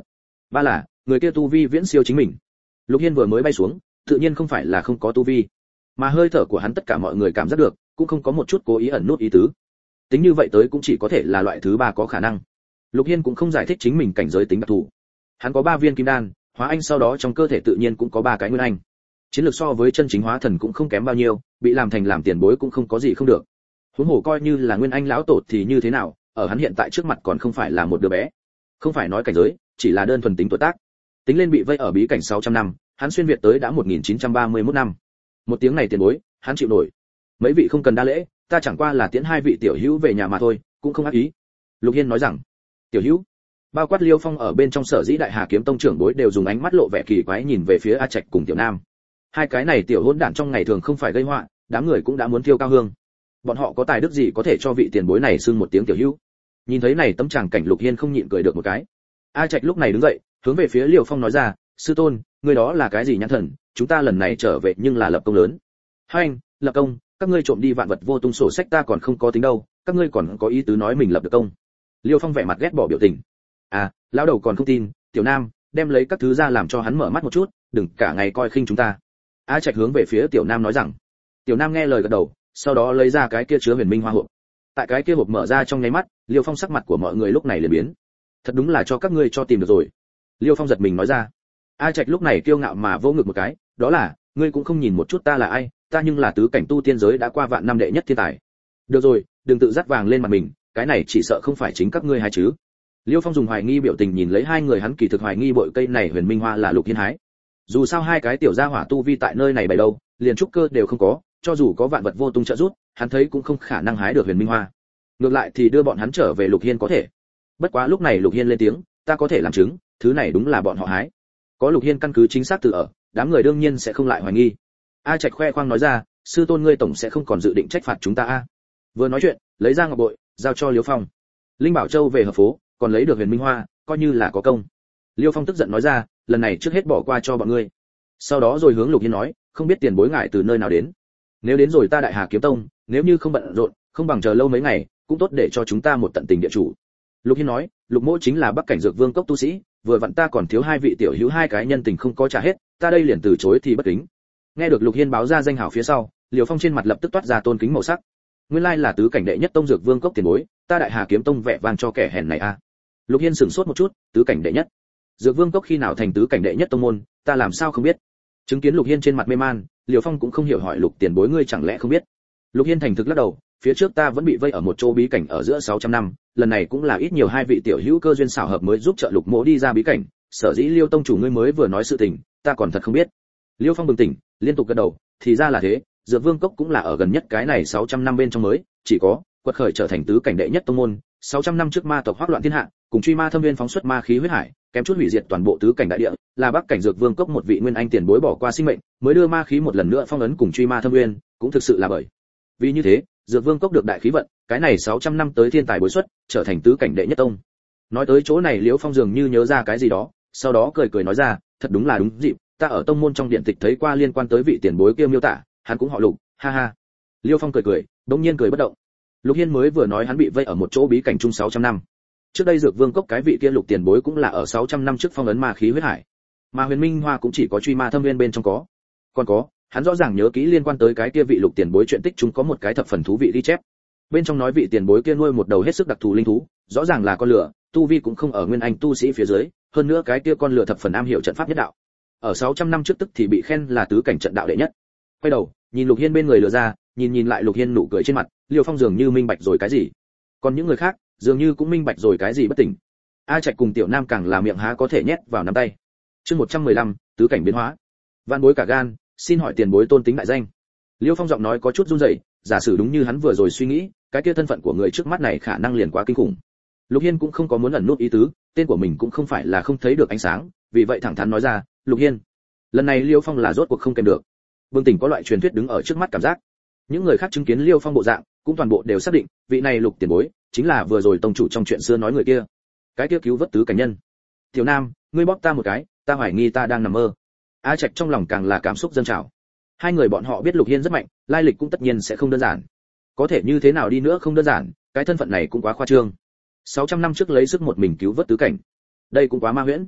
ba là người kia tu vi viễn siêu chính mình. Lục Hiên vừa mới bay xuống, tự nhiên không phải là không có tu vi, mà hơi thở của hắn tất cả mọi người cảm giác được, cũng không có một chút cố ý ẩn nút ý tứ. Tính như vậy tới cũng chỉ có thể là loại thứ ba có khả năng. Lục Hiên cũng không giải thích chính mình cảnh giới tính đặc thù. Hắn có ba viên kim đan, hóa anh sau đó trong cơ thể tự nhiên cũng có ba cái nguyên anh. Chiến lược so với chân chính hóa thần cũng không kém bao nhiêu, bị làm thành làm tiền bối cũng không có gì không được. Huống hồ coi như là nguyên anh lão tổ thì như thế nào, ở hắn hiện tại trước mặt còn không phải là một đứa bé. Không phải nói cảnh giới, chỉ là đơn thuần tính tuổi tác. Tính lên bị vây ở bí cảnh sáu trăm năm, hắn xuyên việt tới đã một nghìn chín trăm ba mươi mốt năm. Một tiếng này tiền bối, hắn chịu nổi. Mấy vị không cần đa lễ, ta chẳng qua là tiễn hai vị tiểu hữu về nhà mà thôi, cũng không ác ý. Lục Hiên nói rằng, tiểu hữu, bao quát Liêu Phong ở bên trong Sở Dĩ Đại Hà Kiếm Tông trưởng bối đều dùng ánh mắt lộ vẻ kỳ quái nhìn về phía A Trạch cùng Tiểu Nam. Hai cái này tiểu hỗn đản trong ngày thường không phải gây họa, đám người cũng đã muốn thiêu cao hương. Bọn họ có tài đức gì có thể cho vị tiền bối này xưng một tiếng tiểu hữu? Nhìn thấy này tấm tràng cảnh, Lục Hiên không nhịn cười được một cái. A Trạch lúc này đứng dậy, hướng về phía Liêu Phong nói ra, sư tôn, ngươi đó là cái gì nhãn thần, chúng ta lần này trở về nhưng là lập công lớn. Hai anh, lập công, các ngươi trộm đi vạn vật vô tung sổ sách ta còn không có tính đâu, các ngươi còn có ý tứ nói mình lập được công. Liêu Phong vẻ mặt ghét bỏ biểu tình. À, lão đầu còn không tin, Tiểu Nam, đem lấy các thứ ra làm cho hắn mở mắt một chút, đừng cả ngày coi khinh chúng ta. A Trạch hướng về phía Tiểu Nam nói rằng. Tiểu Nam nghe lời gật đầu, sau đó lấy ra cái kia chứa huyền minh hoa hộp. Tại cái kia hộp mở ra trong nháy mắt, Liêu Phong sắc mặt của mọi người lúc này liền biến. Thật đúng là cho các ngươi cho tìm được rồi. Liêu Phong giật mình nói ra. A Trạch lúc này kiêu ngạo mà vỗ ngực một cái, đó là, ngươi cũng không nhìn một chút ta là ai, ta nhưng là tứ cảnh tu tiên giới đã qua vạn năm đệ nhất thiên tài. Được rồi, đừng tự dắt vàng lên mặt mình, cái này chỉ sợ không phải chính các ngươi hái chứ. Liêu Phong dùng hoài nghi biểu tình nhìn lấy hai người, hắn kỳ thực hoài nghi bội cây này huyền minh hoa là Lục Hiên hái. Dù sao hai cái tiểu gia hỏa tu vi tại nơi này bày đâu, liền trúc cơ đều không có, cho dù có vạn vật vô tung trợ giúp, hắn thấy cũng không khả năng hái được huyền minh hoa. Ngược lại thì đưa bọn hắn trở về Lục Hiên có thể. Bất quá lúc này Lục Hiên lên tiếng, ta có thể làm chứng, thứ này đúng là bọn họ hái. Có Lục Hiên căn cứ chính xác từ ở, đám người đương nhiên sẽ không lại hoài nghi. A Trạch khoe khoang nói ra, sư tôn ngươi tổng sẽ không còn dự định trách phạt chúng ta a? Vừa nói chuyện, lấy ra ngọc bội, giao cho Liêu Phong. Linh Bảo Châu về hợp phố, còn lấy được huyền minh hoa, coi như là có công. Liêu Phong tức giận nói ra, lần này trước hết bỏ qua cho bọn ngươi. Sau đó rồi hướng Lục Hiên nói, không biết tiền bối ngại từ nơi nào đến. Nếu đến rồi ta Đại Hà Kiếm Tông, nếu như không bận rộn, không bằng chờ lâu mấy ngày, cũng tốt để cho chúng ta một tận tình địa chủ. Lục Hiên nói, Lục Mỗ chính là Bắc cảnh Dược Vương cốc tu sĩ, vừa vặn ta còn thiếu hai vị tiểu hữu hai cái nhân tình không có trả hết, ta đây liền từ chối thì bất kính. Nghe được Lục Hiên báo ra danh hảo phía sau, Liêu Phong trên mặt lập tức toát ra tôn kính màu sắc. Nguyên lai là tứ cảnh đệ nhất tông Dược Vương cốc tiền bối, ta Đại Hà Kiếm Tông vẻ vang cho kẻ hèn này a. À. Lục Hiên sửng sốt một chút, tứ cảnh đệ nhất. Dược Vương cốc khi nào thành tứ cảnh đệ nhất tông môn, ta làm sao không biết. Chứng kiến Lục Hiên trên mặt mê man, Liêu Phong cũng không hiểu hỏi Lục tiền bối ngươi chẳng lẽ không biết. Lục Hiên thành thực lắc đầu, phía trước ta vẫn bị vây ở một chỗ bí cảnh ở giữa sáu trăm năm, lần này cũng là ít nhiều hai vị tiểu hữu cơ duyên xảo hợp mới giúp trợ Lục Mỗ đi ra bí cảnh, sở dĩ Liêu tông chủ ngươi mới vừa nói sự tình, ta còn thật không biết. Liêu Phong bừng tỉnh, liên tục gật đầu, thì ra là thế, Dược Vương cốc cũng là ở gần nhất cái này sáu trăm năm bên trong mới, chỉ có quật khởi trở thành tứ cảnh đệ nhất tông môn, sáu trăm năm trước ma tộc hoắc loạn thiên hạ, cùng truy ma thâm viên phóng xuất ma khí huyết hải, kém chút hủy diệt toàn bộ tứ cảnh đại địa, là Bắc cảnh Dược Vương cốc một vị nguyên anh tiền bối bỏ qua sinh mệnh, mới đưa ma khí một lần nữa phong ấn cùng truy ma thâm viên, cũng thực sự là bởi vì như thế, Dược Vương cốc được đại khí vận, cái này sáu trăm năm tới thiên tài bối xuất, trở thành tứ cảnh đệ nhất tông. Nói tới chỗ này Liễu Phong dường như nhớ ra cái gì đó, sau đó cười cười nói ra, thật đúng là đúng dịp, ta ở tông môn trong điện tịch thấy qua liên quan tới vị tiền bối kia miêu tả, hắn cũng họ Lục, ha ha. Liêu Phong cười cười, đống nhiên cười bất động. Lục Hiên mới vừa nói hắn bị vây ở một chỗ bí cảnh chung sáu trăm năm. Trước đây Dược Vương cốc cái vị kia Lục tiền bối cũng là ở sáu trăm năm trước phong ấn ma khí huyết hải. Mà Huyền Minh Hoa cũng chỉ có truy ma thâm viên bên trong có. Còn có, hắn rõ ràng nhớ kỹ liên quan tới cái kia vị Lục tiền bối chuyện tích chúng có một cái thập phần thú vị ghi chép. Bên trong nói vị tiền bối kia nuôi một đầu hết sức đặc thù linh thú, rõ ràng là con lửa, tu vi cũng không ở nguyên anh tu sĩ phía dưới, hơn nữa cái kia con lửa thập phần am hiểu trận pháp nhất đạo. Ở sáu trăm năm trước tức thì bị khen là tứ cảnh trận đạo đệ nhất. Quay đầu, nhìn Lục Hiên bên người lừa ra, nhìn nhìn lại Lục Hiên nụ cười trên mặt, Liêu Phong dường như minh bạch rồi cái gì. Còn những người khác, dường như cũng minh bạch rồi cái gì bất tỉnh. A Trạch cùng Tiểu Nam càng là miệng há có thể nhét vào nắm tay. Chương một trăm mười lăm, tứ cảnh biến hóa. Vạn bối cả gan, xin hỏi tiền bối tôn tính đại danh. Liêu Phong giọng nói có chút run rẩy, giả sử đúng như hắn vừa rồi suy nghĩ, cái kia thân phận của người trước mắt này khả năng liền quá kinh khủng. Lục Hiên cũng không có muốn ẩn nút ý tứ, tên của mình cũng không phải là không thấy được ánh sáng, vì vậy thẳng thắn nói ra, Lục Hiên. Lần này Liêu Phong là rốt cuộc không kèm được. Bừng tỉnh có loại truyền thuyết đứng ở trước mắt cảm giác. Những người khác chứng kiến Liêu Phong bộ dạng, cũng toàn bộ đều xác định, vị này Lục tiền bối chính là vừa rồi tông chủ trong chuyện xưa nói người kia. Cái kia cứu vớt tứ cảnh nhân. Tiểu Nam, ngươi bóp ta một cái, ta hoài nghi ta đang nằm mơ. A Trạch trong lòng càng là cảm xúc dâng trào. Hai người bọn họ biết Lục Hiên rất mạnh, lai lịch cũng tất nhiên sẽ không đơn giản. Có thể như thế nào đi nữa không đơn giản, cái thân phận này cũng quá khoa trương. sáu trăm năm trước lấy sức một mình cứu vớt tứ cảnh, đây cũng quá ma huyễn.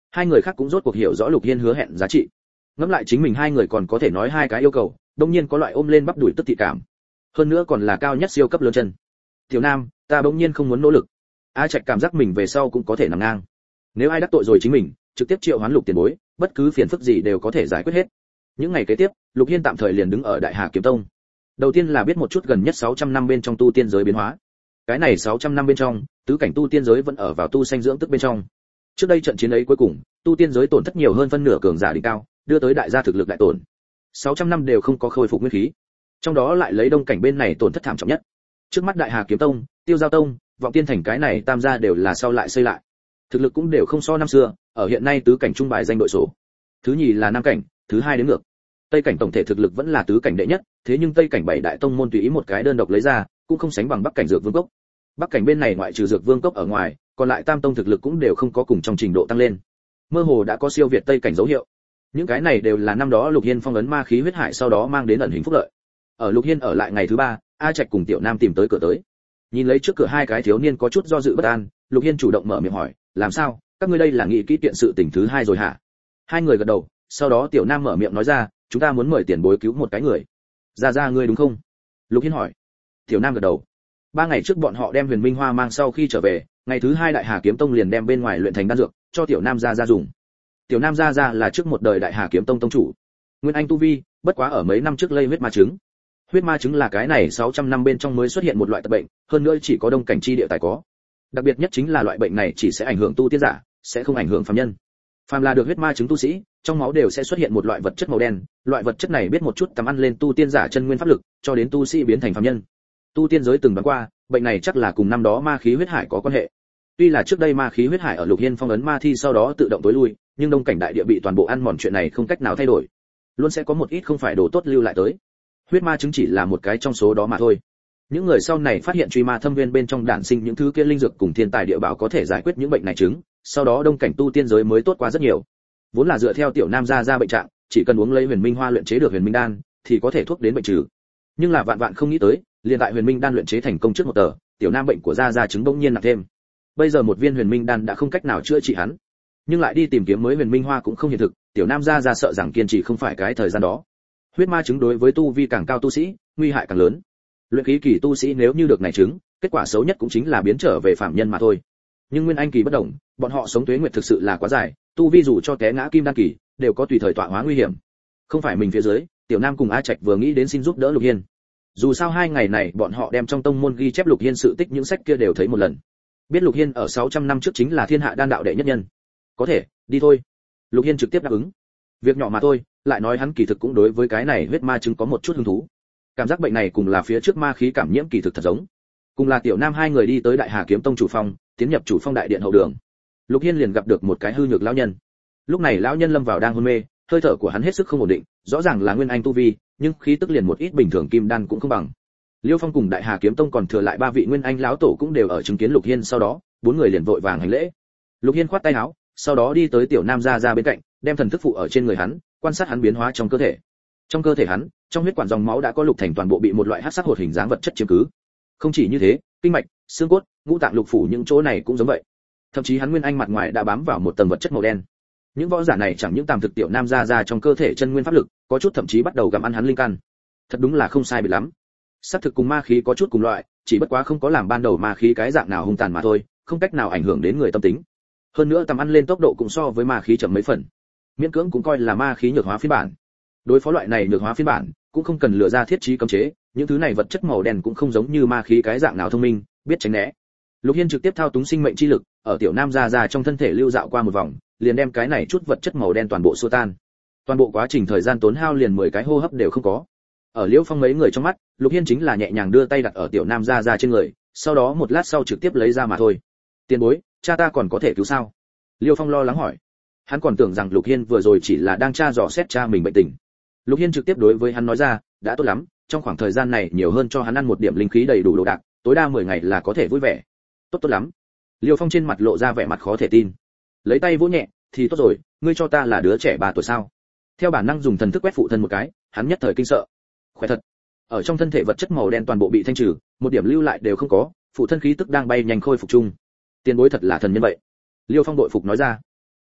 Hai người khác cũng rốt cuộc hiểu rõ Lục Hiên hứa hẹn giá trị. Ngẫm lại chính mình hai người còn có thể nói hai cái yêu cầu, đương nhiên có loại ôm lên bắp đùi tức thị cảm. Hơn nữa còn là cao nhất siêu cấp lớn chân. Tiểu Nam, ta bỗng nhiên không muốn nỗ lực. A Trạch cảm giác mình về sau cũng có thể nằm ngang. Nếu ai đắc tội rồi chính mình, trực tiếp triệu hoán Lục tiền bối, bất cứ phiền phức gì đều có thể giải quyết hết. Những ngày kế tiếp, Lục Hiên tạm thời liền đứng ở Đại Hà Kiếm Tông. Đầu tiên là biết một chút gần nhất sáu trăm năm bên trong tu tiên giới biến hóa. Cái này sáu trăm năm bên trong, tứ cảnh tu tiên giới vẫn ở vào tu sanh dưỡng tức bên trong. Trước đây trận chiến ấy cuối cùng, tu tiên giới tổn thất nhiều hơn phân nửa cường giả đỉnh cao, đưa tới đại gia thực lực đại tổn. sáu trăm năm đều không có khôi phục nguyên khí. Trong đó lại lấy đông cảnh bên này tổn thất thảm trọng nhất. Trước mắt Đại Hà Kiếm Tông, Tiêu Giao Tông, Vọng Tiên Thành cái này tam gia đều là sau lại xây lại. Thực lực cũng đều không so năm xưa, ở hiện nay tứ cảnh trung bài danh đội sổ. Thứ nhì là nam cảnh, thứ hai đến ngược. Tây cảnh tổng thể thực lực vẫn là tứ cảnh đệ nhất, thế nhưng Tây cảnh bảy đại tông môn tùy ý một cái đơn độc lấy ra, cũng không sánh bằng Bắc cảnh Dược Vương Cốc. Bắc cảnh bên này ngoại trừ Dược Vương Cốc ở ngoài, còn lại tam tông thực lực cũng đều không có cùng trong trình độ tăng lên. Mơ hồ đã có siêu việt Tây cảnh dấu hiệu. Những cái này đều là năm đó Lục Hiên phong ấn ma khí huyết hải sau đó mang đến ẩn hình phúc lợi. Ở Lục Hiên ở lại ngày thứ ba, A Trạch cùng Tiểu Nam tìm tới cửa tới. Nhìn lấy trước cửa hai cái thiếu niên có chút do dự bất an, Lục Hiên chủ động mở miệng hỏi, làm sao, các ngươi đây là nghị kỹ kiện sự tình thứ hai rồi hả? Hai người gật đầu, sau đó Tiểu Nam mở miệng nói ra, chúng ta muốn mời tiền bối cứu một cái người. Ra ra ngươi đúng không? Lục Hiên hỏi. Tiểu Nam gật đầu. Ba ngày trước bọn họ đem Huyền Minh Hoa mang sau khi trở về, ngày thứ hai Đại Hà Kiếm Tông liền đem bên ngoài luyện thành đan dược, cho Tiểu Nam ra ra dùng. Tiểu Nam ra ra là trước một đời Đại Hà Kiếm Tông tông chủ. Nguyên Anh tu vi, bất quá ở mấy năm trước lây huyết ma chứng. Huyết ma chứng là cái này sáu trăm năm bên trong mới xuất hiện một loại tật bệnh, hơn nữa chỉ có đông cảnh chi địa tài có. Đặc biệt nhất chính là loại bệnh này chỉ sẽ ảnh hưởng tu tiên giả, sẽ không ảnh hưởng phàm nhân. Phàm là được huyết ma chứng tu sĩ, trong máu đều sẽ xuất hiện một loại vật chất màu đen, loại vật chất này biết một chút tầm ăn lên tu tiên giả chân nguyên pháp lực, cho đến tu sĩ biến thành phàm nhân. Tu tiên giới từng đoán qua, bệnh này chắc là cùng năm đó ma khí huyết hải có quan hệ. Tuy là trước đây ma khí huyết hải ở Lục Hiên phong ấn ma thi sau đó tự động tối lui, nhưng đông cảnh đại địa bị toàn bộ ăn mòn chuyện này không cách nào thay đổi. Luôn sẽ có một ít không phải đồ tốt lưu lại tới. Huyết ma chứng chỉ là một cái trong số đó mà thôi. Những người sau này phát hiện truy ma thâm viên bên trong đản sinh những thứ kia linh dược cùng thiên tài địa bảo có thể giải quyết những bệnh này chứng, sau đó đông cảnh tu tiên giới mới tốt qua rất nhiều. Vốn là dựa theo Tiểu Nam gia ra bệnh trạng, chỉ cần uống lấy Huyền Minh Hoa luyện chế được Huyền Minh đan, thì có thể thuốc đến bệnh trừ. Nhưng là vạn vạn không nghĩ tới, liền tại Huyền Minh đan luyện chế thành công trước một tờ, Tiểu Nam bệnh của gia gia chứng bỗng nhiên nặng thêm. Bây giờ một viên Huyền Minh đan đã không cách nào chữa trị hắn, nhưng lại đi tìm kiếm mới Huyền Minh Hoa cũng không hiện thực, Tiểu Nam gia gia sợ rằng kiên trì không phải cái thời gian đó. Huyết ma chứng đối với tu vi càng cao tu sĩ, nguy hại càng lớn. Luyện khí kỳ tu sĩ nếu như được này chứng, kết quả xấu nhất cũng chính là biến trở về phạm nhân mà thôi. Nhưng Nguyên Anh kỳ bất động, bọn họ sống tuế nguyệt thực sự là quá dài, tu vi dù cho té ngã kim đan kỳ, đều có tùy thời tọa hóa nguy hiểm. Không phải mình phía dưới, Tiểu Nam cùng A Trạch vừa nghĩ đến xin giúp đỡ Lục Hiên. Dù sao hai ngày này bọn họ đem trong tông môn ghi chép Lục Hiên sự tích những sách kia đều thấy một lần. Biết Lục Hiên ở sáu trăm năm trước chính là thiên hạ đan đạo đệ nhất nhân. Có thể, đi thôi. Lục Hiên trực tiếp đáp ứng. Việc nhỏ mà thôi, lại nói hắn kỳ thực cũng đối với cái này huyết ma chứng có một chút hứng thú. Cảm giác bệnh này cùng là phía trước ma khí cảm nhiễm kỳ thực thật giống. Cùng là Tiểu Nam hai người đi tới Đại Hà Kiếm Tông chủ phong, tiến nhập chủ phong đại điện hậu đường. Lục Hiên liền gặp được một cái hư nhược lão nhân. Lúc này lão nhân lâm vào đang hôn mê, hơi thở của hắn hết sức không ổn định, rõ ràng là nguyên anh tu vi, nhưng khí tức liền một ít bình thường kim đan cũng không bằng. Liêu Phong cùng Đại Hà Kiếm Tông còn thừa lại ba vị nguyên anh lão tổ cũng đều ở chứng kiến Lục Hiên, sau đó, bốn người liền vội vàng hành lễ. Lục Hiên khoát tay áo, sau đó đi tới Tiểu Nam gia gia bên cạnh, đem thần thức phụ ở trên người hắn, quan sát hắn biến hóa trong cơ thể. Trong cơ thể hắn, trong huyết quản dòng máu đã có lục thành toàn bộ bị một loại hắc sắc hột hình dáng vật chất chiếm cứ. Không chỉ như thế, kinh mạch, xương cốt, ngũ tạng lục phủ những chỗ này cũng giống vậy. Thậm chí hắn nguyên anh mặt ngoài đã bám vào một tầng vật chất màu đen. Những võ giả này chẳng những tạm thực Tiểu Nam gia gia trong cơ thể chân nguyên pháp lực, có chút thậm chí bắt đầu gặm ăn hắn linh căn. Thật đúng là không sai biệt lắm. Sát thực cùng ma khí có chút cùng loại, chỉ bất quá không có làm ban đầu ma khí cái dạng nào hung tàn mà thôi, không cách nào ảnh hưởng đến người tâm tính. Hơn nữa tầm ăn lên tốc độ cũng so với ma khí chậm mấy phần. Miễn cưỡng cũng coi là ma khí nhược hóa phiên bản. Đối phó loại này nhược hóa phiên bản, cũng không cần lựa ra thiết trí cấm chế, những thứ này vật chất màu đen cũng không giống như ma khí cái dạng nào thông minh, biết tránh né. Lục Hiên trực tiếp thao túng sinh mệnh chi lực, ở Tiểu Nam gia gia trong thân thể lưu dạo qua một vòng, liền đem cái này chút vật chất màu đen toàn bộ xua tan. Toàn bộ quá trình thời gian tốn hao liền mười cái hô hấp đều không có. Ở Liễu Phong mấy người trong mắt, Lục Hiên chính là nhẹ nhàng đưa tay đặt ở Tiểu Nam gia gia trên người, sau đó một lát sau trực tiếp lấy ra mà thôi. Tiền bối, cha ta còn có thể cứu sao? Liễu Phong lo lắng hỏi. Hắn còn tưởng rằng Lục Hiên vừa rồi chỉ là đang tra dò xét cha mình bệnh tình. Lục Hiên trực tiếp đối với hắn nói ra, đã tốt lắm, trong khoảng thời gian này nhiều hơn cho hắn ăn một điểm linh khí đầy đủ đồ đạc, tối đa mười ngày là có thể vui vẻ. Tốt tốt lắm. Liêu Phong trên mặt lộ ra vẻ mặt khó thể tin. Lấy tay vỗ nhẹ, thì tốt rồi, ngươi cho ta là đứa trẻ ba tuổi sao? Theo bản năng dùng thần thức quét phụ thân một cái, hắn nhất thời kinh sợ. Khỏe thật. Ở trong thân thể vật chất màu đen toàn bộ bị thanh trừ, một điểm lưu lại đều không có, phụ thân khí tức đang bay nhanh khôi phục chung. Tiền bối thật là thần nhân vậy. Liêu Phong đội phục nói ra.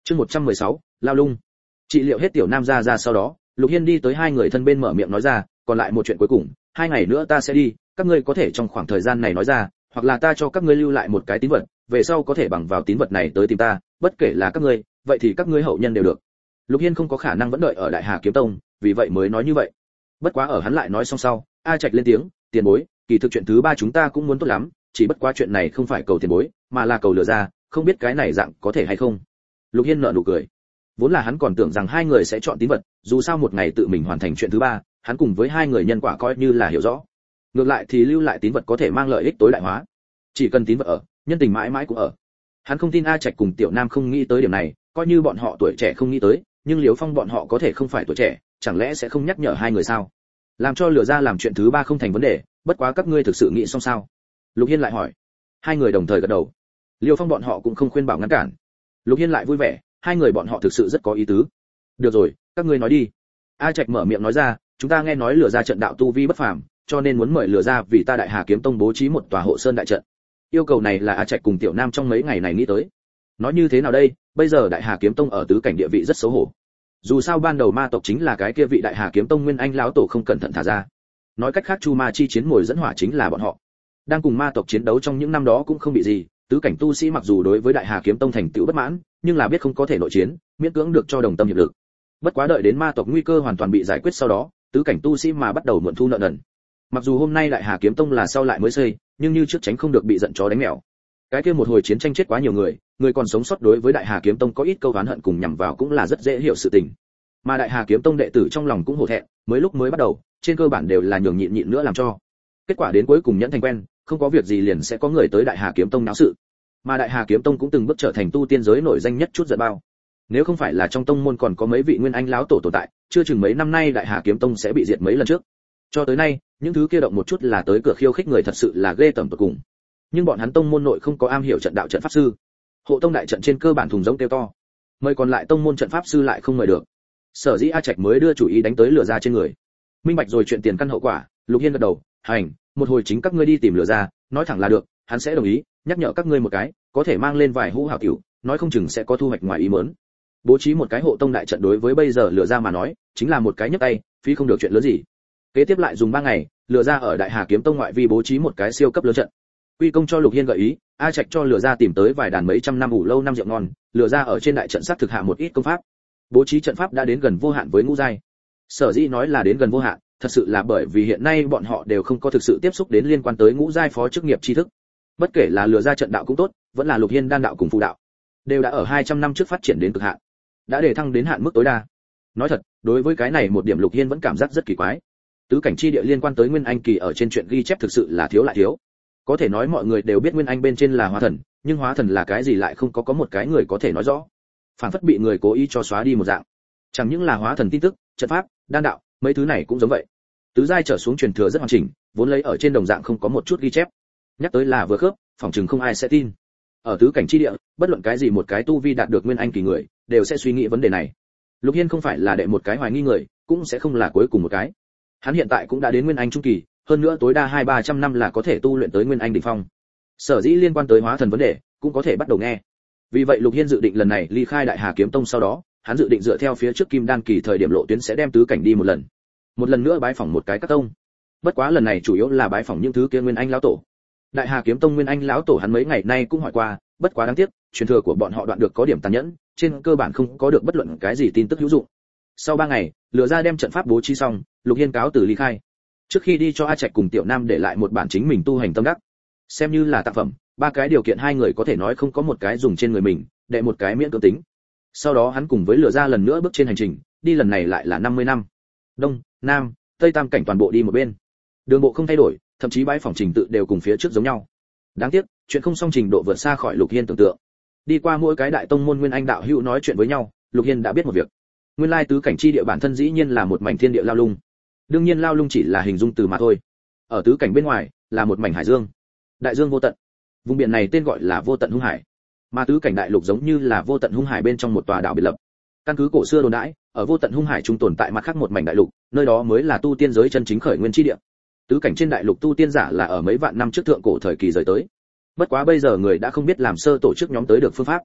Chương một trăm mười sáu, Lao Lung. Trị liệu hết tiểu nam ra ra sau đó, Lục Hiên đi tới hai người thân bên mở miệng nói ra, còn lại một chuyện cuối cùng, hai ngày nữa ta sẽ đi, các ngươi có thể trong khoảng thời gian này nói ra, hoặc là ta cho các ngươi lưu lại một cái tín vật, về sau có thể bằng vào tín vật này tới tìm ta, bất kể là các ngươi, vậy thì các ngươi hậu nhân đều được. Lục Hiên không có khả năng vẫn đợi ở Đại Hà Kiếm Tông, vì vậy mới nói như vậy. Bất quá ở hắn lại nói xong sau, A Trạch lên tiếng, tiền bối, kỳ thực chuyện thứ ba chúng ta cũng muốn tốt lắm, chỉ bất quá chuyện này không phải cầu tiền bối, mà là cầu lừa ra, không biết cái này dạng có thể hay không. Lục Hiên nở nụ cười. Vốn là hắn còn tưởng rằng hai người sẽ chọn tín vật, dù sao một ngày tự mình hoàn thành chuyện thứ ba, hắn cùng với hai người nhân quả coi như là hiểu rõ. Ngược lại thì lưu lại tín vật có thể mang lợi ích tối đại hóa. Chỉ cần tín vật ở, nhân tình mãi mãi cũng ở. Hắn không tin A Trạch cùng Tiểu Nam không nghĩ tới điểm này, coi như bọn họ tuổi trẻ không nghĩ tới, nhưng Liễu Phong bọn họ có thể không phải tuổi trẻ, chẳng lẽ sẽ không nhắc nhở hai người sao? Làm cho lừa ra làm chuyện thứ ba không thành vấn đề, bất quá các ngươi thực sự nghĩ xong sao? Lục Hiên lại hỏi. Hai người đồng thời gật đầu. Liễu Phong bọn họ cũng không khuyên bảo ngăn cản. Lục Hiên lại vui vẻ, hai người bọn họ thực sự rất có ý tứ. Được rồi, các ngươi nói đi. A Trạch mở miệng nói ra, chúng ta nghe nói lừa ra trận đạo tu vi bất phàm, cho nên muốn mời lừa ra vì ta Đại Hà Kiếm Tông bố trí một tòa hộ sơn đại trận. Yêu cầu này là A Trạch cùng Tiểu Nam trong mấy ngày này nghĩ tới. Nói như thế nào đây, bây giờ Đại Hà Kiếm Tông ở tứ cảnh địa vị rất xấu hổ. Dù sao ban đầu ma tộc chính là cái kia vị Đại Hà Kiếm Tông nguyên anh lão tổ không cẩn thận thả ra. Nói cách khác Chu Ma chi chiến mồi dẫn hỏa chính là bọn họ. Đang cùng ma tộc chiến đấu trong những năm đó cũng không bị gì, tứ cảnh tu sĩ mặc dù đối với Đại Hà Kiếm Tông thành tựu bất mãn, nhưng là biết không có thể nội chiến, miễn cưỡng được cho đồng tâm hiệp lực. Bất quá đợi đến ma tộc nguy cơ hoàn toàn bị giải quyết sau đó, tứ cảnh tu sĩ mà bắt đầu muộn thu nợ nần. Mặc dù hôm nay Đại Hà Kiếm Tông là sau lại mới xây, nhưng như trước tránh không được bị giận chó đánh mèo. Cái kia một hồi chiến tranh chết quá nhiều người, người còn sống sót đối với Đại Hà Kiếm Tông có ít câu oán hận cùng nhằm vào cũng là rất dễ hiểu sự tình. Mà Đại Hà Kiếm Tông đệ tử trong lòng cũng hổ thẹn, mới lúc mới bắt đầu, trên cơ bản đều là nhường nhịn nhịn nữa làm cho. Kết quả đến cuối cùng nhẫn thành quen, không có việc gì liền sẽ có người tới Đại Hà Kiếm Tông náo sự. Mà Đại Hà Kiếm Tông cũng từng bước trở thành tu tiên giới nổi danh nhất chút giận bao. Nếu không phải là trong tông môn còn có mấy vị nguyên anh lão tổ tồn tại, chưa chừng mấy năm nay Đại Hà Kiếm Tông sẽ bị diệt mấy lần trước. Cho tới nay, những thứ kia động một chút là tới cửa khiêu khích người thật sự là ghê tởm tột cùng. Nhưng bọn hắn tông môn nội không có am hiểu trận đạo trận pháp sư. Hộ tông đại trận trên cơ bản thùng giống kêu to. Mời còn lại tông môn trận pháp sư lại không mời được. Sở dĩ A Trạch mới đưa chủ ý đánh tới lừa ra trên người. Minh bạch rồi chuyện tiền căn hậu quả, Lục Hiên gật đầu, hành, một hồi chính các ngươi đi tìm lừa ra, nói thẳng là được, hắn sẽ đồng ý, nhắc nhở các ngươi một cái, có thể mang lên vài hũ hảo tiểu, nói không chừng sẽ có thu hoạch ngoài ý muốn. Bố trí một cái hộ tông đại trận đối với bây giờ lừa ra mà nói, chính là một cái nhấc tay, phí không được chuyện lớn gì. Kế tiếp lại dùng ba ngày, lừa ra ở Đại Hà Kiếm Tông ngoại vi bố trí một cái siêu cấp lớn trận. Quy công cho Lục Hiên gợi ý, A Trạch cho lừa ra tìm tới vài đàn mấy trăm năm ủ lâu năm rượu ngon, lừa ra ở trên đại trận sắc thực hạ một ít công pháp. Bố trí trận pháp đã đến gần vô hạn với ngũ giai. Sở dĩ nói là đến gần vô hạn, thật sự là bởi vì hiện nay bọn họ đều không có thực sự tiếp xúc đến liên quan tới ngũ giai phó chức nghiệp tri thức. Bất kể là lừa ra trận đạo cũng tốt, vẫn là Lục Hiên đan đạo cùng phù đạo, đều đã ở hai trăm năm trước phát triển đến cực hạn, đã để thăng đến hạn mức tối đa. Nói thật, đối với cái này một điểm Lục Hiên vẫn cảm giác rất kỳ quái. Tứ cảnh chi địa liên quan tới Nguyên Anh kỳ ở trên chuyện ghi chép thực sự là thiếu lại thiếu. Có thể nói mọi người đều biết Nguyên Anh bên trên là hóa thần, nhưng hóa thần là cái gì lại không có có một cái người có thể nói rõ. Phản phất bị người cố ý cho xóa đi một dạng. Chẳng những là hóa thần tin tức, trận pháp, đan đạo, mấy thứ này cũng giống vậy. Tứ giai trở xuống truyền thừa rất hoàn chỉnh, vốn lấy ở trên đồng dạng không có một chút ghi chép. Nhắc tới là vừa khớp, phỏng chừng không ai sẽ tin. Ở tứ cảnh chi địa, bất luận cái gì một cái tu vi đạt được Nguyên Anh kỳ người, đều sẽ suy nghĩ vấn đề này. Lục Hiên không phải là đệ một cái hoài nghi người, cũng sẽ không là cuối cùng một cái. Hắn hiện tại cũng đã đến Nguyên Anh trung kỳ, hơn nữa tối đa hai ba trăm năm là có thể tu luyện tới Nguyên Anh đỉnh phong. Sở dĩ liên quan tới hóa thần vấn đề, cũng có thể bắt đầu nghe. Vì vậy Lục Hiên dự định lần này ly khai Đại Hà Kiếm Tông sau đó, hắn dự định dựa theo phía trước Kim Đan kỳ thời điểm lộ tuyến sẽ đem tứ cảnh đi một lần. Một lần nữa bái phỏng một cái các tông. Bất quá lần này chủ yếu là bái phỏng những thứ kia Nguyên Anh lão tổ. Đại Hà Kiếm Tông Nguyên Anh lão tổ hắn mấy ngày nay cũng hỏi qua, bất quá đáng tiếc, truyền thừa của bọn họ đoạn được có điểm tàn nhẫn, trên cơ bản không có được bất luận cái gì tin tức hữu dụng. Sau ba ngày, lừa ra đem trận pháp bố trí xong, Lục Hiên cáo từ ly khai. Trước khi đi cho A Trạch cùng Tiểu Nam để lại một bản chính mình tu hành tâm đắc, xem như là tác phẩm, ba cái điều kiện hai người có thể nói không có một cái dùng trên người mình, đệ một cái miễn cưỡng tính. Sau đó hắn cùng với lừa ra lần nữa bước trên hành trình, đi lần này lại là năm mươi năm. Đông, Nam, Tây tam cảnh toàn bộ đi một bên. Đường bộ không thay đổi, thậm chí bãi phòng trình tự đều cùng phía trước giống nhau. Đáng tiếc, chuyện không song trình độ vượt xa khỏi Lục Hiên tưởng tượng. Đi qua mỗi cái đại tông môn Nguyên Anh đạo hữu nói chuyện với nhau, Lục Hiên đã biết một việc. Nguyên lai tứ cảnh chi địa bản thân dĩ nhiên là một mảnh thiên địa lao lung. Đương nhiên lao lung chỉ là hình dung từ mà thôi. Ở tứ cảnh bên ngoài là một mảnh hải dương. Đại dương vô tận. Vùng biển này tên gọi là Vô Tận Hung Hải. Mà tứ cảnh đại lục giống như là Vô Tận Hung Hải bên trong một tòa đảo biệt lập. Căn cứ cổ xưa đồn đãi, ở Vô Tận Hung Hải trung tồn tại mặt khác một mảnh đại lục, nơi đó mới là tu tiên giới chân chính khởi nguyên chi địa. Tứ cảnh trên đại lục tu tiên giả là ở mấy vạn năm trước thượng cổ thời kỳ rời tới. Bất quá bây giờ người đã không biết làm sơ tổ chức nhóm tới được phương pháp.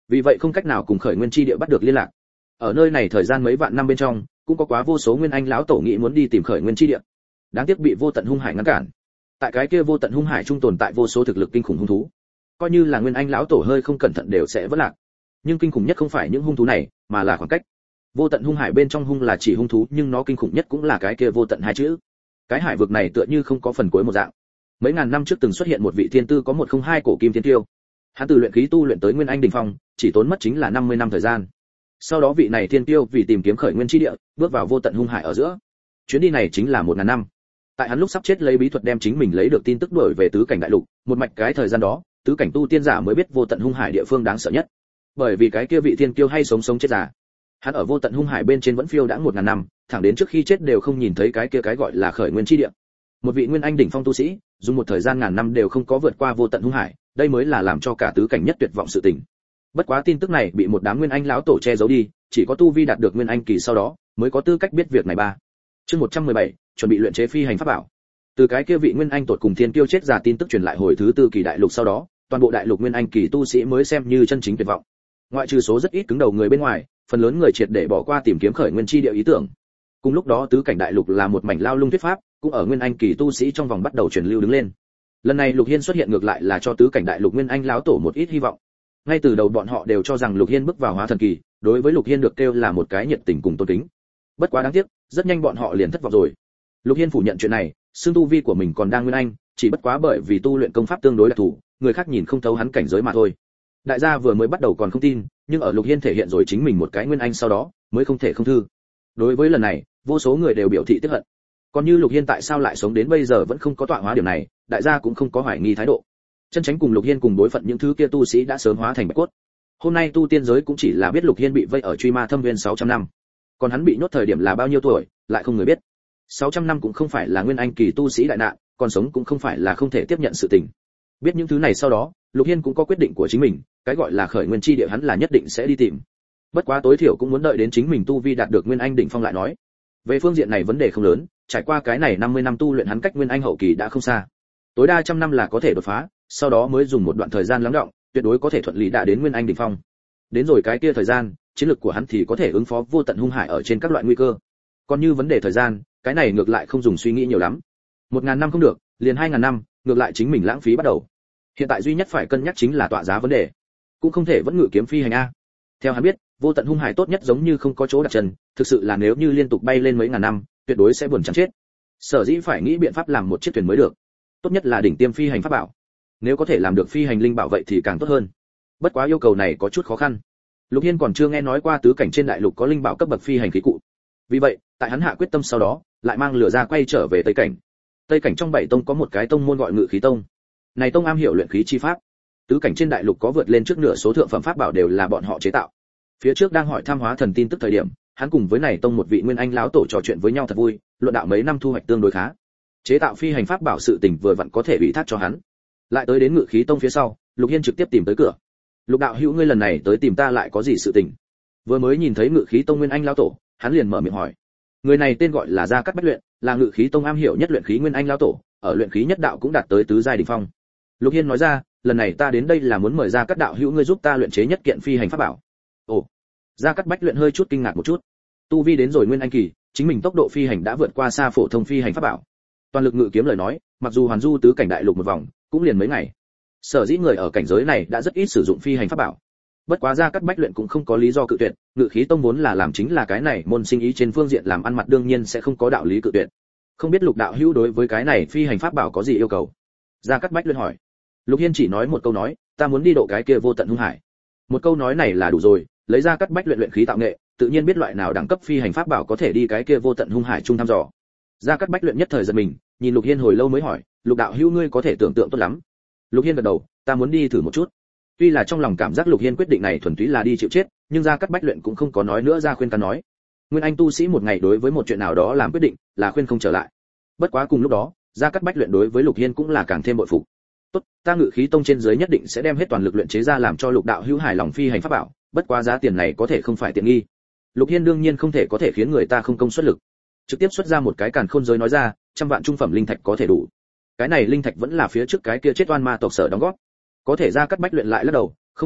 vì vậy không cách nào cùng khởi nguyên chi địa bắt được liên lạc. Ở nơi này thời gian mấy vạn năm bên trong, cũng có quá vô số nguyên anh lão tổ nghĩ muốn đi tìm khởi nguyên chi địa, đáng tiếc bị vô tận hung hải ngăn cản. Tại cái kia vô tận hung hải trung tồn tại vô số thực lực kinh khủng hung thú, coi như là nguyên anh lão tổ hơi không cẩn thận đều sẽ vỡ lạc. Nhưng kinh khủng nhất không phải những hung thú này, mà là khoảng cách. Vô tận hung hải bên trong hung là chỉ hung thú, nhưng nó kinh khủng nhất cũng là cái kia vô tận hai chữ. Cái hải vực này tựa như không có phần cuối một dạng. Mấy ngàn năm trước từng xuất hiện một vị thiên tư có một không hai cổ kim thiên tiêu. Hắn từ luyện khí tu luyện tới nguyên anh đỉnh phong, chỉ tốn mất chính là năm mươi năm thời gian. Sau đó vị này thiên tiêu vì tìm kiếm khởi nguyên chi địa, bước vào vô tận hung hải ở giữa. Chuyến đi này chính là một ngàn năm. Tại hắn lúc sắp chết lấy bí thuật đem chính mình lấy được tin tức đổi về tứ cảnh đại lục, một mạch cái thời gian đó, tứ cảnh tu tiên giả mới biết vô tận hung hải địa phương đáng sợ nhất. Bởi vì cái kia vị thiên kiêu hay sống sống chết già. Hắn ở vô tận hung hải bên trên vẫn phiêu đãng một ngàn năm, thẳng đến trước khi chết đều không nhìn thấy cái kia cái gọi là khởi nguyên chi địa. Một vị nguyên anh đỉnh phong tu sĩ, dùng một thời gian ngàn năm đều không có vượt qua vô tận hung hải, đây mới là làm cho cả tứ cảnh nhất tuyệt vọng sự tình. Bất quá tin tức này bị một đám nguyên anh lão tổ che giấu đi, chỉ có tu vi đạt được nguyên anh kỳ sau đó mới có tư cách biết việc này ba. Chương một trăm mười bảy, chuẩn bị luyện chế phi hành pháp bảo. Từ cái kia vị nguyên anh tột cùng thiên kiêu chết già tin tức truyền lại hồi thứ tư kỳ đại lục sau đó, toàn bộ đại lục nguyên anh kỳ tu sĩ mới xem như chân chính tuyệt vọng. Ngoại trừ số rất ít cứng đầu người bên ngoài, phần lớn người triệt để bỏ qua tìm kiếm khởi nguyên chi địa ý tưởng. Cùng lúc đó tứ cảnh đại lục là một mảnh lao lung thuyết pháp, cũng ở nguyên anh kỳ tu sĩ trong vòng bắt đầu truyền lưu đứng lên. Lần này Lục Hiên xuất hiện ngược lại là cho tứ cảnh đại lục nguyên anh lão tổ một ít hy vọng. Ngay từ đầu bọn họ đều cho rằng Lục Hiên bước vào hóa thần kỳ, đối với Lục Hiên được kêu là một cái nhiệt tình cùng tôn kính. Bất quá đáng tiếc, rất nhanh bọn họ liền thất vọng rồi. Lục Hiên phủ nhận chuyện này, xương tu vi của mình còn đang nguyên anh, chỉ bất quá bởi vì tu luyện công pháp tương đối đặc thù, người khác nhìn không thấu hắn cảnh giới mà thôi. Đại gia vừa mới bắt đầu còn không tin, nhưng ở Lục Hiên thể hiện rồi chính mình một cái nguyên anh sau đó, mới không thể không thư. Đối với lần này, vô số người đều biểu thị tiếc hận. Còn như Lục Hiên tại sao lại sống đến bây giờ vẫn không có tọa hóa điểm này, đại gia cũng không có hoài nghi thái độ. Chân Chánh cùng Lục Hiên cùng đối phận những thứ kia tu sĩ đã sớm hóa thành bạch cốt. Hôm nay tu tiên giới cũng chỉ là biết Lục Hiên bị vây ở Truy Ma Thâm Viên sáu trăm năm. Còn hắn bị nhốt thời điểm là bao nhiêu tuổi, lại không người biết. sáu trăm năm cũng không phải là nguyên anh kỳ tu sĩ đại nạn, còn sống cũng không phải là không thể tiếp nhận sự tình. Biết những thứ này sau đó, Lục Hiên cũng có quyết định của chính mình, cái gọi là khởi nguyên chi địa hắn là nhất định sẽ đi tìm. Bất quá tối thiểu cũng muốn đợi đến chính mình tu vi đạt được nguyên anh đỉnh phong lại nói. Về phương diện này vấn đề không lớn, trải qua cái này năm mươi năm tu luyện hắn cách nguyên anh hậu kỳ đã không xa. Tối đa trăm năm là có thể đột phá, sau đó mới dùng một đoạn thời gian lắng đọng, tuyệt đối có thể thuận lý đạt đến nguyên anh đỉnh phong. Đến rồi cái kia thời gian, chiến lực của hắn thì có thể ứng phó vô tận hung hải ở trên các loại nguy cơ. Còn như vấn đề thời gian, cái này ngược lại không dùng suy nghĩ nhiều lắm. Một ngàn năm không được, liền hai ngàn năm, ngược lại chính mình lãng phí bắt đầu. Hiện tại duy nhất phải cân nhắc chính là tọa giá vấn đề, cũng không thể vẫn ngự kiếm phi hành a. Theo hắn biết, vô tận hung hải tốt nhất giống như không có chỗ đặt chân, thực sự là nếu như liên tục bay lên mấy ngàn năm, tuyệt đối sẽ buồn chán chết. Sở dĩ phải nghĩ biện pháp làm một chiếc thuyền mới được. Tốt nhất là đỉnh tiêm phi hành pháp bảo. Nếu có thể làm được phi hành linh bảo vậy thì càng tốt hơn. Bất quá yêu cầu này có chút khó khăn. Lục Hiên còn chưa nghe nói qua tứ cảnh trên đại lục có linh bảo cấp bậc phi hành khí cụ. Vì vậy, tại hắn hạ quyết tâm sau đó, lại mang lửa ra quay trở về Tây cảnh. Tây cảnh trong bảy tông có một cái tông môn gọi Ngự Khí Tông. Này tông am hiểu luyện khí chi pháp. Tứ cảnh trên đại lục có vượt lên trước nửa số thượng phẩm pháp bảo đều là bọn họ chế tạo. Phía trước đang hỏi tham hóa thần tin tức thời điểm, hắn cùng với này tông một vị nguyên anh lão tổ trò chuyện với nhau thật vui, luận đạo mấy năm thu hoạch tương đối khá. Chế tạo phi hành pháp bảo sự tình vừa vặn có thể ủy thác cho hắn. Lại tới đến Ngự Khí Tông phía sau, Lục Hiên trực tiếp tìm tới cửa. Lục đạo hữu ngươi lần này tới tìm ta lại có gì sự tình? Vừa mới nhìn thấy Ngự Khí Tông nguyên anh lão tổ, hắn liền mở miệng hỏi. Người này tên gọi là Gia Cát Bách Luyện, là Ngự Khí Tông am hiểu nhất luyện khí nguyên anh lão tổ, ở luyện khí nhất đạo cũng đạt tới tứ giai đỉnh phong. Lục Hiên nói ra, lần này ta đến đây là muốn mời Gia Cát đạo hữu ngươi giúp ta luyện chế nhất kiện phi hành pháp bảo. Ồ. Gia Cát Bách Luyện hơi chút kinh ngạc một chút. Tu vi đến rồi nguyên anh kỳ, chính mình tốc độ phi hành đã vượt qua xa phổ thông phi hành pháp bảo. Toàn lực ngự kiếm lời nói, mặc dù hoàn du tứ cảnh đại lục một vòng, cũng liền mấy ngày. Sở dĩ người ở cảnh giới này đã rất ít sử dụng phi hành pháp bảo. Bất quá Gia Cát Bách Luyện cũng không có lý do cự tuyệt, Ngự Khí Tông vốn là làm chính là cái này môn sinh ý trên phương diện làm ăn mặt đương nhiên sẽ không có đạo lý cự tuyệt. Không biết Lục đạo hữu đối với cái này phi hành pháp bảo có gì yêu cầu? Gia Cát Bách Luyện hỏi. Lục Hiên chỉ nói một câu nói, ta muốn đi độ cái kia vô tận hung hải. Một câu nói này là đủ rồi, lấy Gia Cát Bách Luyện luyện khí tạo nghệ, tự nhiên biết loại nào đẳng cấp phi hành pháp bảo có thể đi cái kia vô tận hung hải trung thăm dò. Gia Cát Bách Luyện nhất thời giật mình, nhìn Lục Hiên hồi lâu mới hỏi, Lục đạo hữu ngươi có thể tưởng tượng tốt lắm. Lục Hiên gật đầu, ta muốn đi thử một chút. Tuy là trong lòng cảm giác Lục Hiên quyết định này thuần túy là đi chịu chết, nhưng Gia Cát Bách Luyện cũng không có nói nữa ra khuyên can nói. Nguyên anh tu sĩ một ngày đối với một chuyện nào đó làm quyết định, là khuyên không trở lại. Bất quá cùng lúc đó, Gia Cát Bách Luyện đối với Lục Hiên cũng là càng thêm bội phục. Tốt, ta Ngự Khí Tông trên dưới nhất định sẽ đem hết toàn lực luyện chế ra làm cho Lục đạo hữu hài lòng phi hành pháp bảo, bất quá giá tiền này có thể không phải tiện nghi. Lục Hiên đương nhiên không thể có thể khiến người ta không công suất lực. Trực tiếp xuất ra một cái càn khôn giới nói ra, trăm vạn trung phẩm linh thạch có thể đủ. Cái này linh thạch vẫn là phía trước cái kia chết oan ma tộc sở đóng góp. Có thể Gia Cát Bách Luyện lại lắc đầu, không đủ,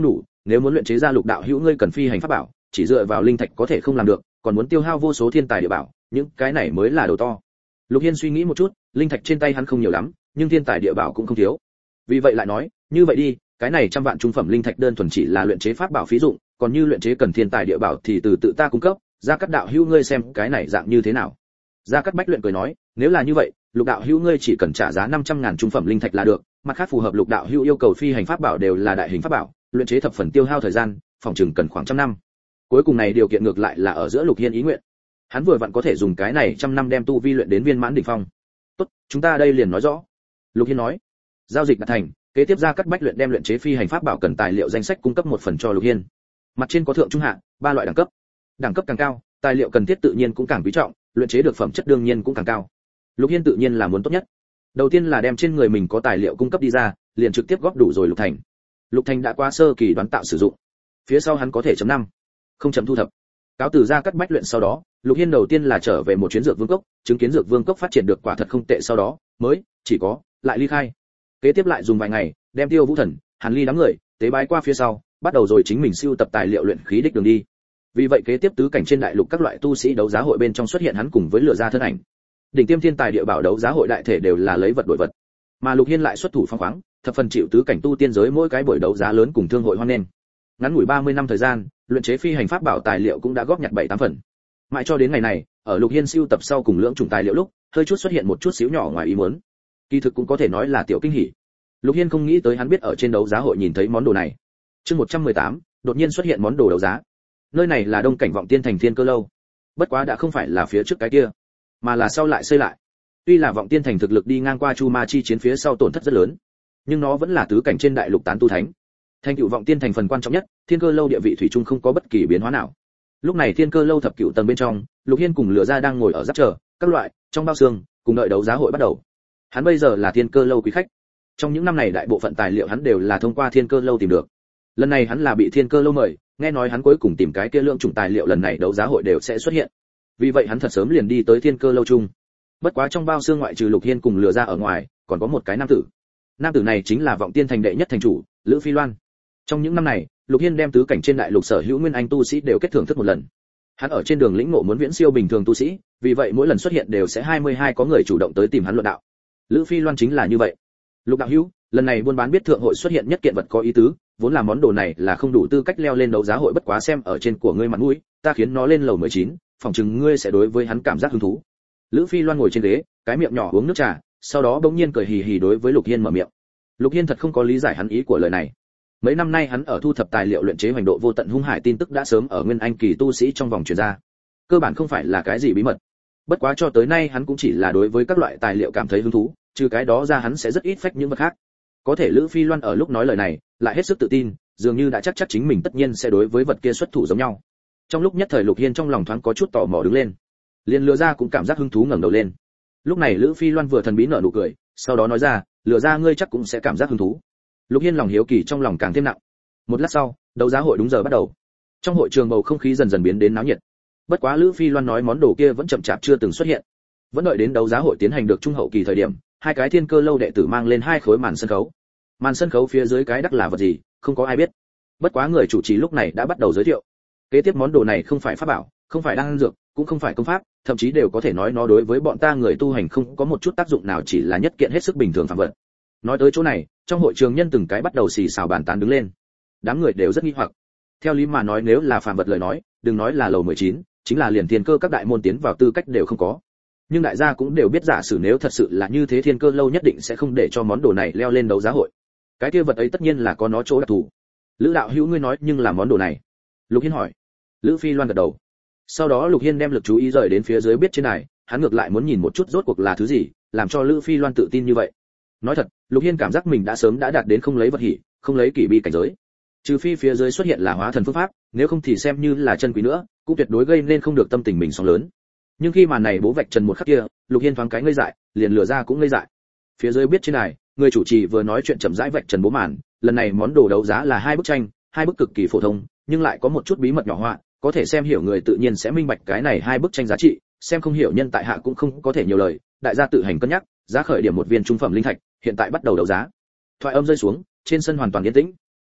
nếu muốn luyện chế ra Lục đạo hữu ngươi cần phi hành pháp bảo, chỉ dựa vào linh thạch có thể không làm được, còn muốn tiêu hao vô số thiên tài địa bảo, những cái này mới là đầu to. Lục Hiên suy nghĩ một chút, linh thạch trên tay hắn không nhiều lắm, nhưng thiên tài địa bảo cũng không thiếu. Vì vậy lại nói, như vậy đi, cái này trăm vạn trung phẩm linh thạch đơn thuần chỉ là luyện chế pháp bảo phí dụng, còn như luyện chế cần thiên tài địa bảo thì từ tự ta cung cấp, Gia Cát đạo hữu ngươi xem cái này dạng như thế nào. Gia Cát Bách luyện cười nói, nếu là như vậy, Lục đạo hữu ngươi chỉ cần trả giá năm trăm ngàn trung phẩm linh thạch là được, mặt khác phù hợp Lục đạo hữu yêu cầu phi hành pháp bảo đều là đại hình pháp bảo, luyện chế thập phần tiêu hao thời gian, phòng chừng cần khoảng trăm năm. Cuối cùng này điều kiện ngược lại là ở giữa Lục Hiên ý nguyện. Hắn vừa vặn có thể dùng cái này trăm năm đem tu vi luyện đến viên mãn đỉnh phong. Tốt, chúng ta đây liền nói rõ. Lục Hiên nói, giao dịch đạt thành, kế tiếp Gia Cát Bách luyện đem luyện chế phi hành pháp bảo cần tài liệu danh sách cung cấp một phần cho Lục Hiên. Mặt trên có thượng trung hạ, ba loại đẳng cấp. Đẳng cấp càng cao, tài liệu cần thiết tự nhiên cũng càng quý trọng, luyện chế được phẩm chất đương nhiên cũng càng cao. Lục Hiên tự nhiên là muốn tốt nhất. Đầu tiên là đem trên người mình có tài liệu cung cấp đi ra, liền trực tiếp góp đủ rồi Lục Thành. Lục Thành đã qua sơ kỳ đoán tạo sử dụng. Phía sau hắn có thể chấm năm, không chấm thu thập. Cáo từ Gia Cát Bách luyện sau đó, Lục Hiên đầu tiên là trở về một chuyến dược vương cốc, chứng kiến dược vương cốc phát triển được quả thật không tệ, sau đó mới chỉ có lại ly khai. Kế tiếp lại dùng vài ngày, đem Tiêu Vũ Thần, Hàn Ly đám người tế bái qua phía sau, bắt đầu rồi chính mình sưu tập tài liệu luyện khí đích đường đi. Vì vậy kế tiếp tứ cảnh trên đại lục các loại tu sĩ đấu giá hội bên trong xuất hiện hắn cùng với Lửa Ra thân ảnh. Đỉnh tiêm thiên tài địa bảo đấu giá hội đại thể đều là lấy vật đổi vật, mà Lục Hiên lại xuất thủ phóng khoáng, thập phần chịu tứ cảnh tu tiên giới mỗi cái buổi đấu giá lớn cùng thương hội hoan nghênh. Ngắn ngủi ba mươi năm thời gian, luyện chế phi hành pháp bảo tài liệu cũng đã góp nhặt bảy tám phần. Mãi cho đến ngày này, ở Lục Hiên sưu tập sau cùng lưỡng chủng tài liệu lúc, hơi chút xuất hiện một chút xíu nhỏ ngoài ý muốn. Kỳ thực cũng có thể nói là tiểu kinh hỉ. Lục Hiên không nghĩ tới hắn biết ở trên đấu giá hội nhìn thấy món đồ này. Chương một trăm mười tám, đột nhiên xuất hiện món đồ đấu giá. Nơi này là Đông cảnh Vọng Tiên Thành Thiên Cơ lâu. Bất quá đã không phải là phía trước cái kia, mà là sau lại xây lại. Tuy là Vọng Tiên Thành thực lực đi ngang qua Chu Ma chi chiến phía sau tổn thất rất lớn, nhưng nó vẫn là tứ cảnh trên đại lục tán tu thánh. Thành tựu Vọng Tiên Thành phần quan trọng nhất, Thiên Cơ lâu địa vị thủy chung không có bất kỳ biến hóa nào. Lúc này Thiên Cơ lâu thập cửu tầng bên trong, Lục Hiên cùng Lửa Ra đang ngồi ở giáp chờ, các loại trong bao xương, cùng đợi đấu giá hội bắt đầu. Hắn bây giờ là Thiên Cơ lâu quý khách. Trong những năm này đại bộ phận tài liệu hắn đều là thông qua Thiên Cơ lâu tìm được. Lần này hắn là bị Thiên Cơ lâu mời, nghe nói hắn cuối cùng tìm cái kia lượng chủng tài liệu lần này đấu giá hội đều sẽ xuất hiện. Vì vậy hắn thật sớm liền đi tới Thiên Cơ lâu chung. Bất quá trong bao xương ngoại trừ Lục Hiên cùng Lửa Ra ở ngoài, còn có một cái nam tử. Nam tử này chính là Vọng Tiên Thành đệ nhất thành chủ, Lữ Phi Loan. Trong những năm này, Lục Hiên đem tứ cảnh trên đại lục sở hữu nguyên anh tu sĩ đều kết thưởng thức một lần. Hắn ở trên đường lĩnh ngộ muốn viễn siêu bình thường tu sĩ, vì vậy mỗi lần xuất hiện đều sẽ hai mươi hai có người chủ động tới tìm hắn luận đạo. Lữ Phi Loan chính là như vậy. Lục đạo hữu, lần này buôn bán biết thượng hội xuất hiện nhất kiện vật có ý tứ, vốn là món đồ này là không đủ tư cách leo lên đấu giá hội, bất quá xem ở trên của ngươi mặt mũi, ta khiến nó lên lầu mười chín, phòng chừng ngươi sẽ đối với hắn cảm giác hứng thú. Lữ Phi Loan ngồi trên ghế, cái miệng nhỏ uống nước trà, sau đó bỗng nhiên cười hì hì đối với Lục Hiên mở miệng. Lục Hiên thật không có lý giải hắn ý của lời này. Mấy năm nay hắn ở thu thập tài liệu luyện chế hoành độ vô tận hung hải tin tức đã sớm ở nguyên anh kỳ tu sĩ trong vòng truyền ra, cơ bản không phải là cái gì bí mật. Bất quá cho tới nay hắn cũng chỉ là đối với các loại tài liệu cảm thấy hứng thú, trừ cái đó ra hắn sẽ rất ít phách những vật khác. Có thể Lữ Phi Loan ở lúc nói lời này lại hết sức tự tin, dường như đã chắc chắc chính mình tất nhiên sẽ đối với vật kia xuất thủ giống nhau. Trong lúc nhất thời Lục Hiên trong lòng thoáng có chút tò mò đứng lên, liền Lửa Ra cũng cảm giác hứng thú ngẩng đầu lên. Lúc này Lữ Phi Loan vừa thần bí nở nụ cười, sau đó nói ra, Lửa Ra ngươi chắc cũng sẽ cảm giác hứng thú. Lục Hiên lòng hiếu kỳ trong lòng càng thêm nặng. Một lát sau, đấu giá hội đúng giờ bắt đầu. Trong hội trường bầu không khí dần dần biến đến náo nhiệt. Bất quá Lữ Phi Loan nói món đồ kia vẫn chậm chạp chưa từng xuất hiện. Vẫn đợi đến đấu giá hội tiến hành được trung hậu kỳ thời điểm, hai cái Thiên Cơ lâu đệ tử mang lên hai khối màn sân khấu. Màn sân khấu phía dưới cái đắc là vật gì, không có ai biết. Bất quá người chủ trì lúc này đã bắt đầu giới thiệu. Kế tiếp món đồ này không phải pháp bảo, không phải đan dược, cũng không phải công pháp, thậm chí đều có thể nói nó đối với bọn ta người tu hành không có một chút tác dụng nào, chỉ là nhất kiện hết sức bình thường phàm vật. Nói tới chỗ này, trong hội trường nhân từng cái bắt đầu xì xào bàn tán đứng lên. Đám người đều rất nghi hoặc. Theo lý mà nói nếu là phàm vật lời nói, đừng nói là lầu mười chín, chính là liền Thiên Cơ các đại môn tiến vào tư cách đều không có. Nhưng đại gia cũng đều biết giả sử nếu thật sự là như thế, Thiên Cơ lâu nhất định sẽ không để cho món đồ này leo lên đấu giá hội. Cái kia vật ấy tất nhiên là có nó chỗ đặc thù. Lữ đạo hữu ngươi nói nhưng là món đồ này. Lục Hiên hỏi. Lữ Phi Loan gật đầu. Sau đó Lục Hiên đem lực chú ý rời đến phía dưới biết trên này, hắn ngược lại muốn nhìn một chút rốt cuộc là thứ gì, làm cho Lữ Phi Loan tự tin như vậy. Nói thật, Lục Hiên cảm giác mình đã sớm đã đạt đến không lấy vật hỉ, không lấy kỷ bi cảnh giới. Trừ phi phía dưới xuất hiện là hóa thần phương pháp, nếu không thì xem như là chân quý nữa, cũng tuyệt đối gây nên không được tâm tình mình sóng lớn. Nhưng khi màn này bố vạch trần một khắc kia, Lục Hiên thoáng cái ngây dại, liền Lửa Ra cũng ngây dại. Phía dưới biết trên này, người chủ trì vừa nói chuyện chậm rãi vạch trần bố màn, lần này món đồ đấu giá là hai bức tranh, hai bức cực kỳ phổ thông, nhưng lại có một chút bí mật nhỏ họa, có thể xem hiểu người tự nhiên sẽ minh bạch cái này hai bức tranh giá trị, xem không hiểu nhân tại hạ cũng không có thể nhiều lời, đại gia tự hành cân nhắc, giá khởi điểm một viên trung phẩm linh thạch, hiện tại bắt đầu đấu giá. Thoại âm rơi xuống, trên sân hoàn toàn yên tĩnh.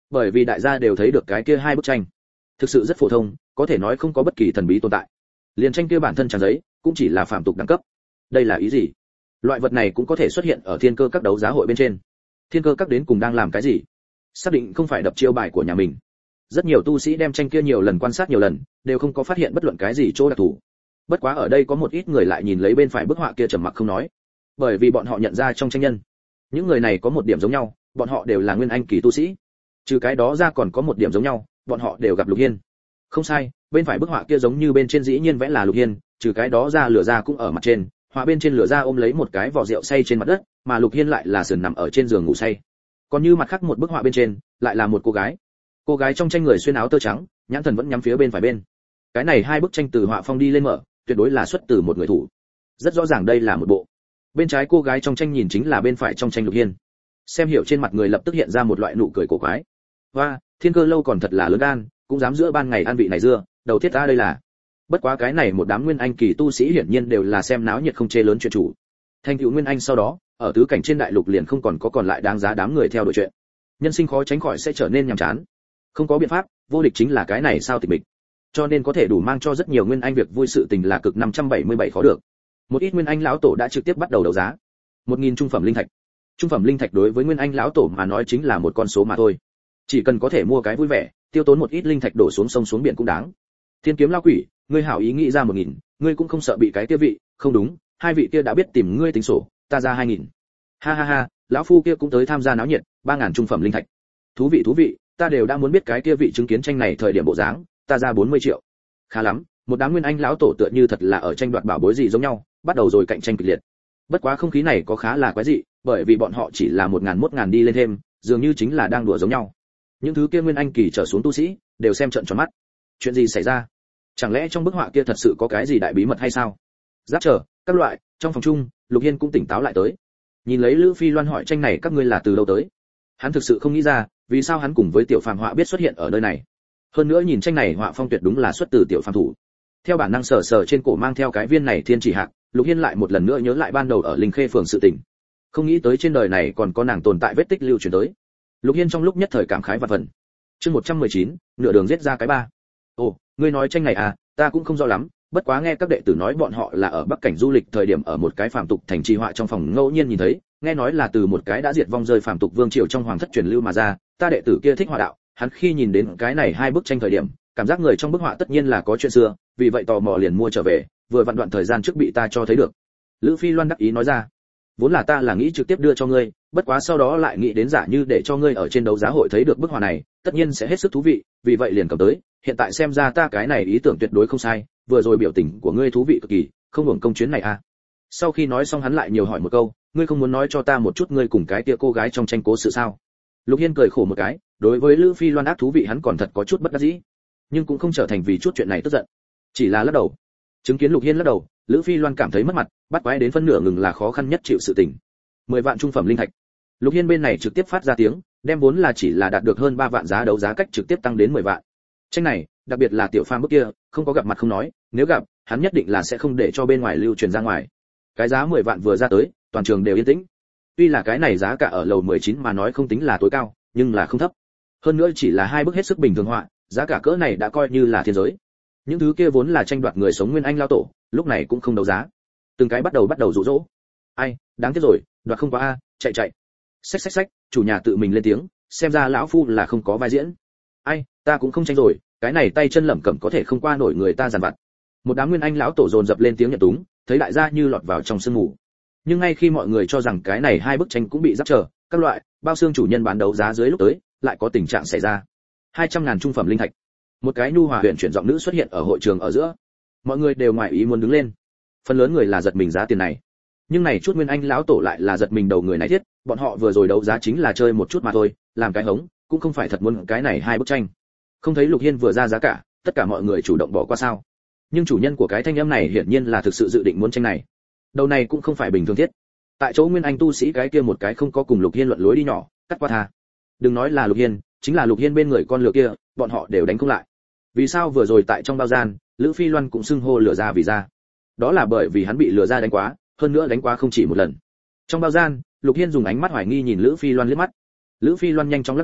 Bởi vì đại gia đều thấy được cái kia hai bức tranh, thực sự rất phổ thông, có thể nói không có bất kỳ thần bí tồn tại. Liền tranh kia bản thân trang giấy, cũng chỉ là phàm tục đẳng cấp. Đây là ý gì? Loại vật này cũng có thể xuất hiện ở thiên cơ các đấu giá hội bên trên. Thiên cơ các đến cùng đang làm cái gì? Xác định không phải đập chiêu bài của nhà mình. Rất nhiều tu sĩ đem tranh kia nhiều lần quan sát nhiều lần, đều không có phát hiện bất luận cái gì chỗ đặc thù. Bất quá ở đây có một ít người lại nhìn lấy bên phải bức họa kia trầm mặc không nói, bởi vì bọn họ nhận ra trong tranh nhân, những người này có một điểm giống nhau, bọn họ đều là nguyên anh kỳ tu sĩ. Trừ cái đó ra còn có một điểm giống nhau, bọn họ đều gặp Lục Hiên. Không sai, bên phải bức họa kia giống như bên trên dĩ nhiên vẽ là Lục Hiên, trừ cái đó ra lửa ra cũng ở mặt trên, họa bên trên lửa ra ôm lấy một cái vỏ rượu say trên mặt đất, mà Lục Hiên lại là sườn nằm ở trên giường ngủ say. Còn như mặt khác một bức họa bên trên, lại là một cô gái. Cô gái trong tranh người xuyên áo tơ trắng, nhãn thần vẫn nhắm phía bên phải bên. Cái này hai bức tranh từ họa phong đi lên mở, tuyệt đối là xuất từ một người thủ. Rất rõ ràng đây là một bộ. Bên trái cô gái trong tranh nhìn chính là bên phải trong tranh Lục Hiên. Xem hiểu trên mặt người lập tức hiện ra một loại nụ cười cổ quái. Hoa, Thiên Cơ lâu còn thật là lớn gan, cũng dám giữa ban ngày ăn vị này dưa, đầu thiết ta đây là. Bất quá cái này một đám nguyên anh kỳ tu sĩ hiển nhiên đều là xem náo nhiệt không chê lớn chuyện chủ. Thành tựu nguyên anh sau đó, ở tứ cảnh trên đại lục liền không còn có còn lại đáng giá đám người theo đuổi chuyện. Nhân sinh khó tránh khỏi sẽ trở nên nhàm chán. Không có biện pháp, vô địch chính là cái này sao tịch mịch. Cho nên có thể đủ mang cho rất nhiều nguyên anh việc vui sự tình là cực năm trăm bảy mươi bảy khó được. Một ít nguyên anh lão tổ đã trực tiếp bắt đầu đấu giá. một nghìn trung phẩm linh thạch. Trung phẩm linh thạch đối với nguyên anh lão tổ mà nói chính là một con số mà thôi. Chỉ cần có thể mua cái vui vẻ, tiêu tốn một ít linh thạch đổ xuống sông xuống biển cũng đáng. Thiên kiếm lão quỷ, ngươi hảo ý nghĩ ra một nghìn, ngươi cũng không sợ bị cái kia vị, không đúng, hai vị kia đã biết tìm ngươi tính sổ, ta ra hai nghìn. Ha ha ha, lão phu kia cũng tới tham gia náo nhiệt, ba ngàn trung phẩm linh thạch. Thú vị thú vị, ta đều đã muốn biết cái kia vị chứng kiến tranh này thời điểm bộ dáng, ta ra bốn mươi triệu. Khá lắm, một đám nguyên anh lão tổ tựa như thật là ở tranh đoạt bảo bối gì giống nhau, bắt đầu rồi cạnh tranh kịch liệt. Bất quá không khí này có khá là quái dị, bởi vì bọn họ chỉ là một ngàn một ngàn đi lên thêm, dường như chính là đang đùa giống nhau. Những thứ kia nguyên anh kỳ trở xuống tu sĩ, đều xem trợn tròn mắt. Chuyện gì xảy ra? Chẳng lẽ trong bức họa kia thật sự có cái gì đại bí mật hay sao? Giáp trở, các loại, trong phòng chung, Lục Hiên cũng tỉnh táo lại tới. Nhìn lấy Lữ Phi Loan hỏi tranh này các ngươi là từ đâu tới? Hắn thực sự không nghĩ ra, vì sao hắn cùng với tiểu phàm họa biết xuất hiện ở nơi này. Hơn nữa nhìn tranh này họa phong tuyệt đúng là xuất từ tiểu phàm thủ. Theo bản năng sờ sờ trên cổ mang theo cái viên này thiên chỉ hạc, Lục Hiên lại một lần nữa nhớ lại ban đầu ở Linh Khê phường sự tình. Không nghĩ tới trên đời này còn có nàng tồn tại vết tích lưu truyền tới. Lục Hiên trong lúc nhất thời cảm khái và phần. Chương một trăm mười chín, nửa đường giết ra cái ba. Ồ, ngươi nói tranh này à, ta cũng không rõ lắm, bất quá nghe các đệ tử nói bọn họ là ở Bắc cảnh du lịch thời điểm ở một cái phàm tục thành trì họa trong phòng ngẫu nhiên nhìn thấy, nghe nói là từ một cái đã diệt vong rơi phàm tục vương triều trong hoàng thất truyền lưu mà ra, ta đệ tử kia thích họa đạo, hắn khi nhìn đến cái này hai bức tranh thời điểm, cảm giác người trong bức họa tất nhiên là có chuyện xưa, vì vậy tò mò liền mua trở về, vừa vặn đoạn thời gian trước bị ta cho thấy được. Lữ Phi Loan đắc ý nói ra, vốn là ta là nghĩ trực tiếp đưa cho ngươi, bất quá sau đó lại nghĩ đến giả như để cho ngươi ở trên đấu giá hội thấy được bức họa này, tất nhiên sẽ hết sức thú vị, vì vậy liền cầm tới, hiện tại xem ra ta cái này ý tưởng tuyệt đối không sai, vừa rồi biểu tình của ngươi thú vị cực kỳ, không hưởng công chuyến này à. Sau khi nói xong hắn lại nhiều hỏi một câu, ngươi không muốn nói cho ta một chút ngươi cùng cái kia cô gái trong tranh cố sự sao? Lục Hiên cười khổ một cái, đối với Lữ Phi Loan ác thú vị hắn còn thật có chút bất đắc dĩ, nhưng cũng không trở thành vì chút chuyện này tức giận, chỉ là lắc đầu. Chứng kiến Lục Hiên lắc đầu, Lữ Phi Loan cảm thấy mất mặt, bắt quái đến phân nửa ngừng là khó khăn nhất chịu sự tình. mười vạn trung phẩm linh thạch. Lục Hiên bên này trực tiếp phát ra tiếng, đem vốn là chỉ là đạt được hơn ba vạn giá đấu giá cách trực tiếp tăng đến mười vạn. Tranh này, đặc biệt là tiểu phàm bức kia, không có gặp mặt không nói, nếu gặp, hắn nhất định là sẽ không để cho bên ngoài lưu truyền ra ngoài. Cái giá mười vạn vừa ra tới, toàn trường đều yên tĩnh. Tuy là cái này giá cả ở lầu mười chín mà nói không tính là tối cao, nhưng là không thấp. Hơn nữa chỉ là hai bức hết sức bình thường họa, giá cả cỡ này đã coi như là thiên giới. Những thứ kia vốn là tranh đoạt người sống nguyên anh lao tổ, lúc này cũng không đấu giá. Từng cái bắt đầu bắt đầu dụ dỗ. Ai, đáng tiếc rồi, đoạt không qua a, chạy chạy. Xách xách xách, chủ nhà tự mình lên tiếng, xem ra lão phu là không có vai diễn. Ai, ta cũng không tranh rồi, cái này tay chân lẩm cẩm có thể không qua nổi người ta giàn vặt. Một đám nguyên anh lão tổ dồn dập lên tiếng nhận túng, thấy đại gia như lọt vào trong sương mù. Nhưng ngay khi mọi người cho rằng cái này hai bức tranh cũng bị giáp trở, các loại bao xương chủ nhân bán đấu giá dưới lúc tới, lại có tình trạng xảy ra. hai trăm ngàn trung phẩm linh thạch. Một cái nhu hòa huyền chuyển giọng nữ xuất hiện ở hội trường ở giữa. Mọi người đều ngoài ý muốn đứng lên. Phần lớn người là giật mình giá tiền này. Nhưng này chút nguyên anh lão tổ lại là giật mình đầu người này thiết, bọn họ vừa rồi đấu giá chính là chơi một chút mà thôi, làm cái hống, cũng không phải thật muốn cái này hai bức tranh. Không thấy Lục Hiên vừa ra giá cả, tất cả mọi người chủ động bỏ qua sao? Nhưng chủ nhân của cái thanh âm này hiển nhiên là thực sự dự định muốn tranh này. Đầu này cũng không phải bình thường thiết. Tại chỗ nguyên anh tu sĩ cái kia một cái không có cùng Lục Hiên luận lối đi nhỏ, cắt qua tha. Đừng nói là Lục Hiên, chính là Lục Hiên bên người con lừa kia, bọn họ đều đánh không lại. Vì sao vừa rồi tại trong bao gian, Lữ Phi Loan cũng xưng hô lừa ra vì ra? Đó là bởi vì hắn bị lừa ra đánh quá, hơn nữa đánh quá không chỉ một lần. Trong bao gian, Lục Hiên dùng ánh mắt hoài nghi nhìn Lữ Phi Loan liếc mắt. Lữ Phi Loan nhanh chóng lắc đầu,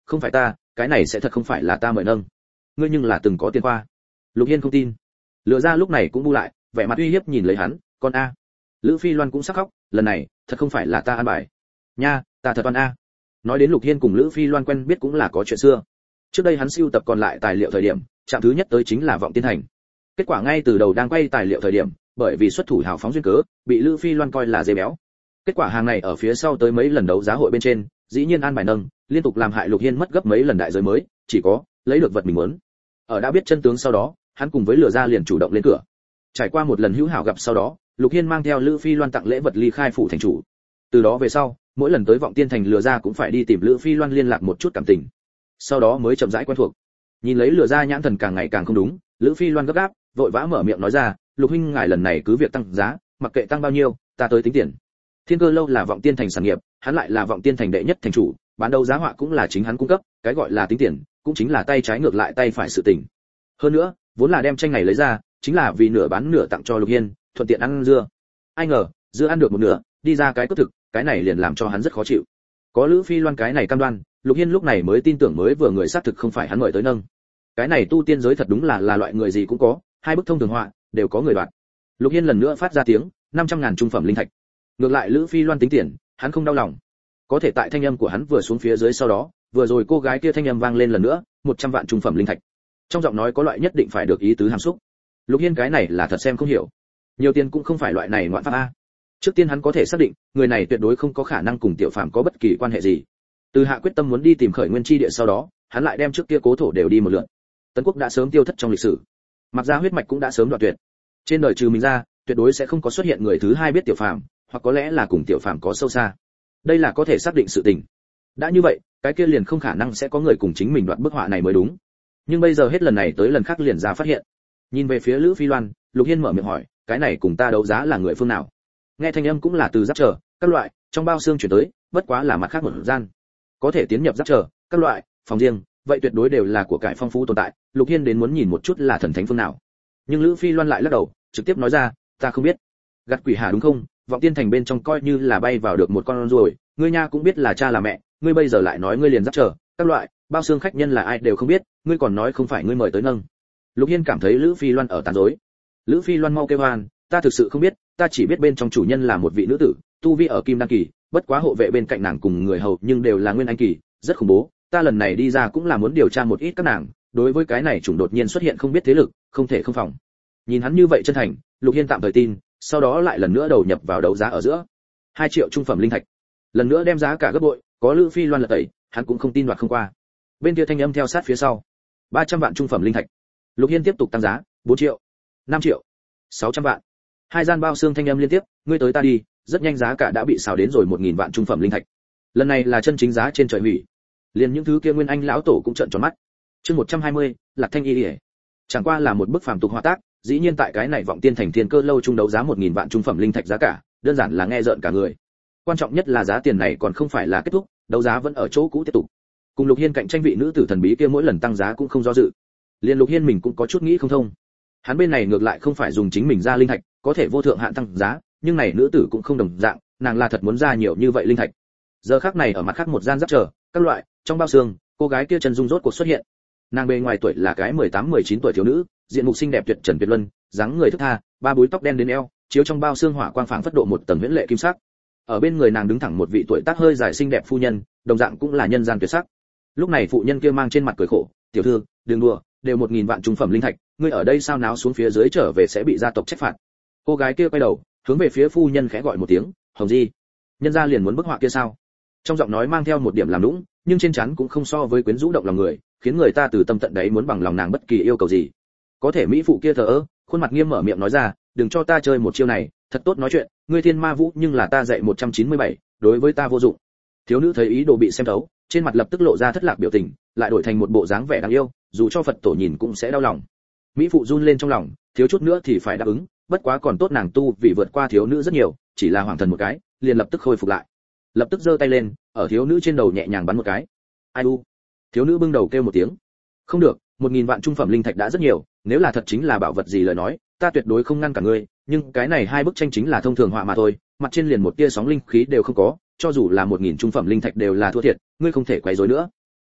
không phải ta, cái này sẽ thật không phải là ta mời nâng. Ngươi nhưng là từng có tiền qua. Lục Hiên không tin. Lựa ra lúc này cũng bu lại, vẻ mặt uy hiếp nhìn lấy hắn, con a. Lữ Phi Loan cũng sắc khóc, lần này, thật không phải là ta ăn bài. Nha, ta thật oan a. Nói đến Lục Hiên cùng Lữ Phi Loan quen biết cũng là có chuyện xưa. Trước đây hắn sưu tập còn lại tài liệu thời điểm, chạm thứ nhất tới chính là Vọng Tiên Thành. Kết quả ngay từ đầu đang quay tài liệu thời điểm, bởi vì xuất thủ hào phóng duyên cớ, bị Lữ Phi Loan coi là dê béo. Kết quả hàng này ở phía sau tới mấy lần đấu giá hội bên trên, dĩ nhiên an bài nâng, liên tục làm hại Lục Hiên mất gấp mấy lần đại giới mới, chỉ có lấy được vật mình muốn. Ở đã biết chân tướng sau đó, hắn cùng với Lừa Gia liền chủ động lên cửa. Trải qua một lần hữu hảo gặp sau đó, Lục Hiên mang theo Lữ Phi Loan tặng lễ vật ly khai phủ thành chủ. Từ đó về sau, mỗi lần tới Vọng Tiên Thành Lừa Gia cũng phải đi tìm Lữ Phi Loan liên lạc một chút cảm tình. Sau đó mới chậm rãi quen thuộc. Nhìn lấy Lừa Gia nhãn thần càng ngày càng không đúng, Lữ Phi Loan gấp gáp, vội vã mở miệng nói ra, "Lục huynh ngài lần này cứ việc tăng giá, mặc kệ tăng bao nhiêu, ta tới tính tiền." Thiên Cơ lâu là Vọng Tiên Thành sản nghiệp, hắn lại là Vọng Tiên Thành đệ nhất thành chủ, bán đấu giá họa cũng là chính hắn cung cấp, cái gọi là tính tiền, cũng chính là tay trái ngược lại tay phải sự tình. Hơn nữa, vốn là đem tranh này lấy ra, chính là vì nửa bán nửa tặng cho Lục Hiên, thuận tiện ăn dưa. Ai ngờ, dưa ăn được một nửa, đi ra cái cốt thực, cái này liền làm cho hắn rất khó chịu. Có Lữ Phi Loan cái này cam đoan, Lục Hiên lúc này mới tin tưởng mới vừa người xác thực không phải hắn mời tới nâng. Cái này tu tiên giới thật đúng là là loại người gì cũng có, hai bức thông thường họa đều có người đoạt. Lục Hiên lần nữa phát ra tiếng, năm trăm ngàn trung phẩm linh thạch. Ngược lại Lữ Phi Loan tính tiền, hắn không đau lòng. Có thể tại thanh âm của hắn vừa xuống phía dưới sau đó, vừa rồi cô gái kia thanh âm vang lên lần nữa, một trăm vạn trung phẩm linh thạch. Trong giọng nói có loại nhất định phải được ý tứ hàm xúc. Lục Hiên cái này là thật xem không hiểu. Nhiều tiền cũng không phải loại này ngoạn pháp a. Trước tiên hắn có thể xác định, người này tuyệt đối không có khả năng cùng Tiểu Phàm có bất kỳ quan hệ gì. Từ hạ quyết tâm muốn đi tìm khởi nguyên chi địa sau đó, hắn lại đem trước kia cố thổ đều đi một lượt. Tấn quốc đã sớm tiêu thất trong lịch sử. Mặc ra huyết mạch cũng đã sớm đoạn tuyệt. Trên đời trừ mình ra, tuyệt đối sẽ không có xuất hiện người thứ hai biết Tiểu Phàm, hoặc có lẽ là cùng Tiểu Phàm có sâu xa. Đây là có thể xác định sự tình. Đã như vậy, cái kia liền không khả năng sẽ có người cùng chính mình đoạt bức họa này mới đúng. Nhưng bây giờ hết lần này tới lần khác liền ra phát hiện. Nhìn về phía Lữ Phi Loan, Lục Hiên mở miệng hỏi, cái này cùng ta đấu giá là người phương nào? Nghe thanh âm cũng là từ giáp trở, các loại, trong bao xương chuyển tới, bất quá là mặt khác một gian. Có thể tiến nhập giáp trở, các loại, phòng riêng, vậy tuyệt đối đều là của cải phong phú tồn tại, Lục Hiên đến muốn nhìn một chút là thần thánh phương nào. Nhưng Lữ Phi Loan lại lắc đầu, trực tiếp nói ra, ta không biết. Gạt quỷ hà đúng không? Vọng Tiên Thành bên trong coi như là bay vào được một con rồi, ngươi nha cũng biết là cha là mẹ, ngươi bây giờ lại nói ngươi liền giáp trở, các loại, bao xương khách nhân là ai đều không biết, ngươi còn nói không phải ngươi mời tới nâng. Lục Hiên cảm thấy Lữ Phi Loan ở tàn rối. Lữ Phi Loan mau kêu hoan, ta thực sự không biết, ta chỉ biết bên trong chủ nhân là một vị nữ tử, tu vi ở kim đan kỳ, bất quá hộ vệ bên cạnh nàng cùng người hầu nhưng đều là nguyên anh kỳ, rất khủng bố, ta lần này đi ra cũng là muốn điều tra một ít các nàng, đối với cái này chủng đột nhiên xuất hiện không biết thế lực, không thể không phòng. Nhìn hắn như vậy chân thành, Lục Hiên tạm thời tin, sau đó lại lần nữa đầu nhập vào đấu giá ở giữa. hai triệu trung phẩm linh thạch. Lần nữa đem giá cả gấp bội, có Lữ Phi Loan lật tẩy, hắn cũng không tin đoạt không qua. Bên kia thanh âm theo sát phía sau. ba trăm vạn trung phẩm linh thạch. Lục Hiên tiếp tục tăng giá, bốn triệu, năm triệu, sáu trăm vạn. Hai gian bao xương thanh âm liên tiếp, ngươi tới ta đi, rất nhanh giá cả đã bị xào đến rồi một nghìn vạn trung phẩm linh thạch. Lần này là chân chính giá trên trời hủy. Liền những thứ kia nguyên anh lão tổ cũng trợn tròn mắt. Chương một trăm hai mươi, Lạc Thanh Y Liễu. Chẳng qua là một bức phàm tục họa tác, dĩ nhiên tại cái này Vọng Tiên Thành Thiên Cơ lâu trung đấu giá một nghìn vạn trung phẩm linh thạch giá cả, đơn giản là nghe rợn cả người. Quan trọng nhất là giá tiền này còn không phải là kết thúc, đấu giá vẫn ở chỗ cũ tiếp tục. Cùng Lục Hiên cạnh tranh vị nữ tử thần bí kia mỗi lần tăng giá cũng không do dự. Liên Lục Hiên mình cũng có chút nghĩ không thông. Hắn bên này ngược lại không phải dùng chính mình ra linh thạch, có thể vô thượng hạn tăng giá, nhưng này nữ tử cũng không đồng dạng, nàng là thật muốn ra nhiều như vậy linh thạch. Giờ khắc này ở mặt khác một gian giáp chờ, các loại, trong bao xương, cô gái kia chân dung rốt cuộc xuất hiện. Nàng bề ngoài tuổi là cái mười tám mười chín tuổi thiếu nữ, diện mục xinh đẹp tuyệt trần tuyệt luân, dáng người thức tha, ba búi tóc đen đến eo, chiếu trong bao xương hỏa quang phảng phất độ một tầng huyễn lệ kim sắc. Ở bên người nàng đứng thẳng một vị tuổi tác hơi dài xinh đẹp phu nhân, đồng dạng cũng là nhân gian tuyệt sắc. Lúc này phụ nhân kia mang trên mặt cười khổ, "Tiểu thư, đừng đùa, đều một nghìn vạn trung phẩm linh thạch, ngươi ở đây sao náo xuống phía dưới trở về sẽ bị gia tộc trách phạt." Cô gái kia quay đầu, hướng về phía phu nhân khẽ gọi một tiếng, "Hồng Di." Nhân gia liền muốn bức họa kia sao? Trong giọng nói mang theo một điểm làm nũng, nhưng trên trán cũng không so với quyến rũ động lòng người, khiến người ta từ tâm tận đáy muốn bằng lòng nàng bất kỳ yêu cầu gì. Có thể mỹ phụ kia thờ ơ, khuôn mặt nghiêm mở miệng nói ra, "Đừng cho ta chơi một chiêu này, thật tốt nói chuyện, ngươi Thiên Ma Vũ nhưng là ta dạy một trăm chín mươi bảy, đối với ta vô dụng." Thiếu nữ thấy ý đồ bị xem thấu, trên mặt lập tức lộ ra thất lạc biểu tình, lại đổi thành một bộ dáng vẻ đáng yêu, dù cho Phật tổ nhìn cũng sẽ đau lòng. Mỹ phụ run lên trong lòng, thiếu chút nữa thì phải đáp ứng, bất quá còn tốt nàng tu vì vượt qua thiếu nữ rất nhiều, chỉ là hoàng thần một cái, liền lập tức khôi phục lại. Lập tức giơ tay lên, ở thiếu nữ trên đầu nhẹ nhàng bắn một cái. Ai u? Thiếu nữ bưng đầu kêu một tiếng. Không được, một nghìn vạn trung phẩm linh thạch đã rất nhiều, nếu là thật chính là bảo vật gì lời nói, ta tuyệt đối không ngăn cả ngươi, nhưng cái này hai bức tranh chính là thông thường họa mà thôi, mặt trên liền một tia sóng linh khí đều không có, cho dù là một nghìn trung phẩm linh thạch đều là thua thiệt, ngươi không thể quấy rối nữa.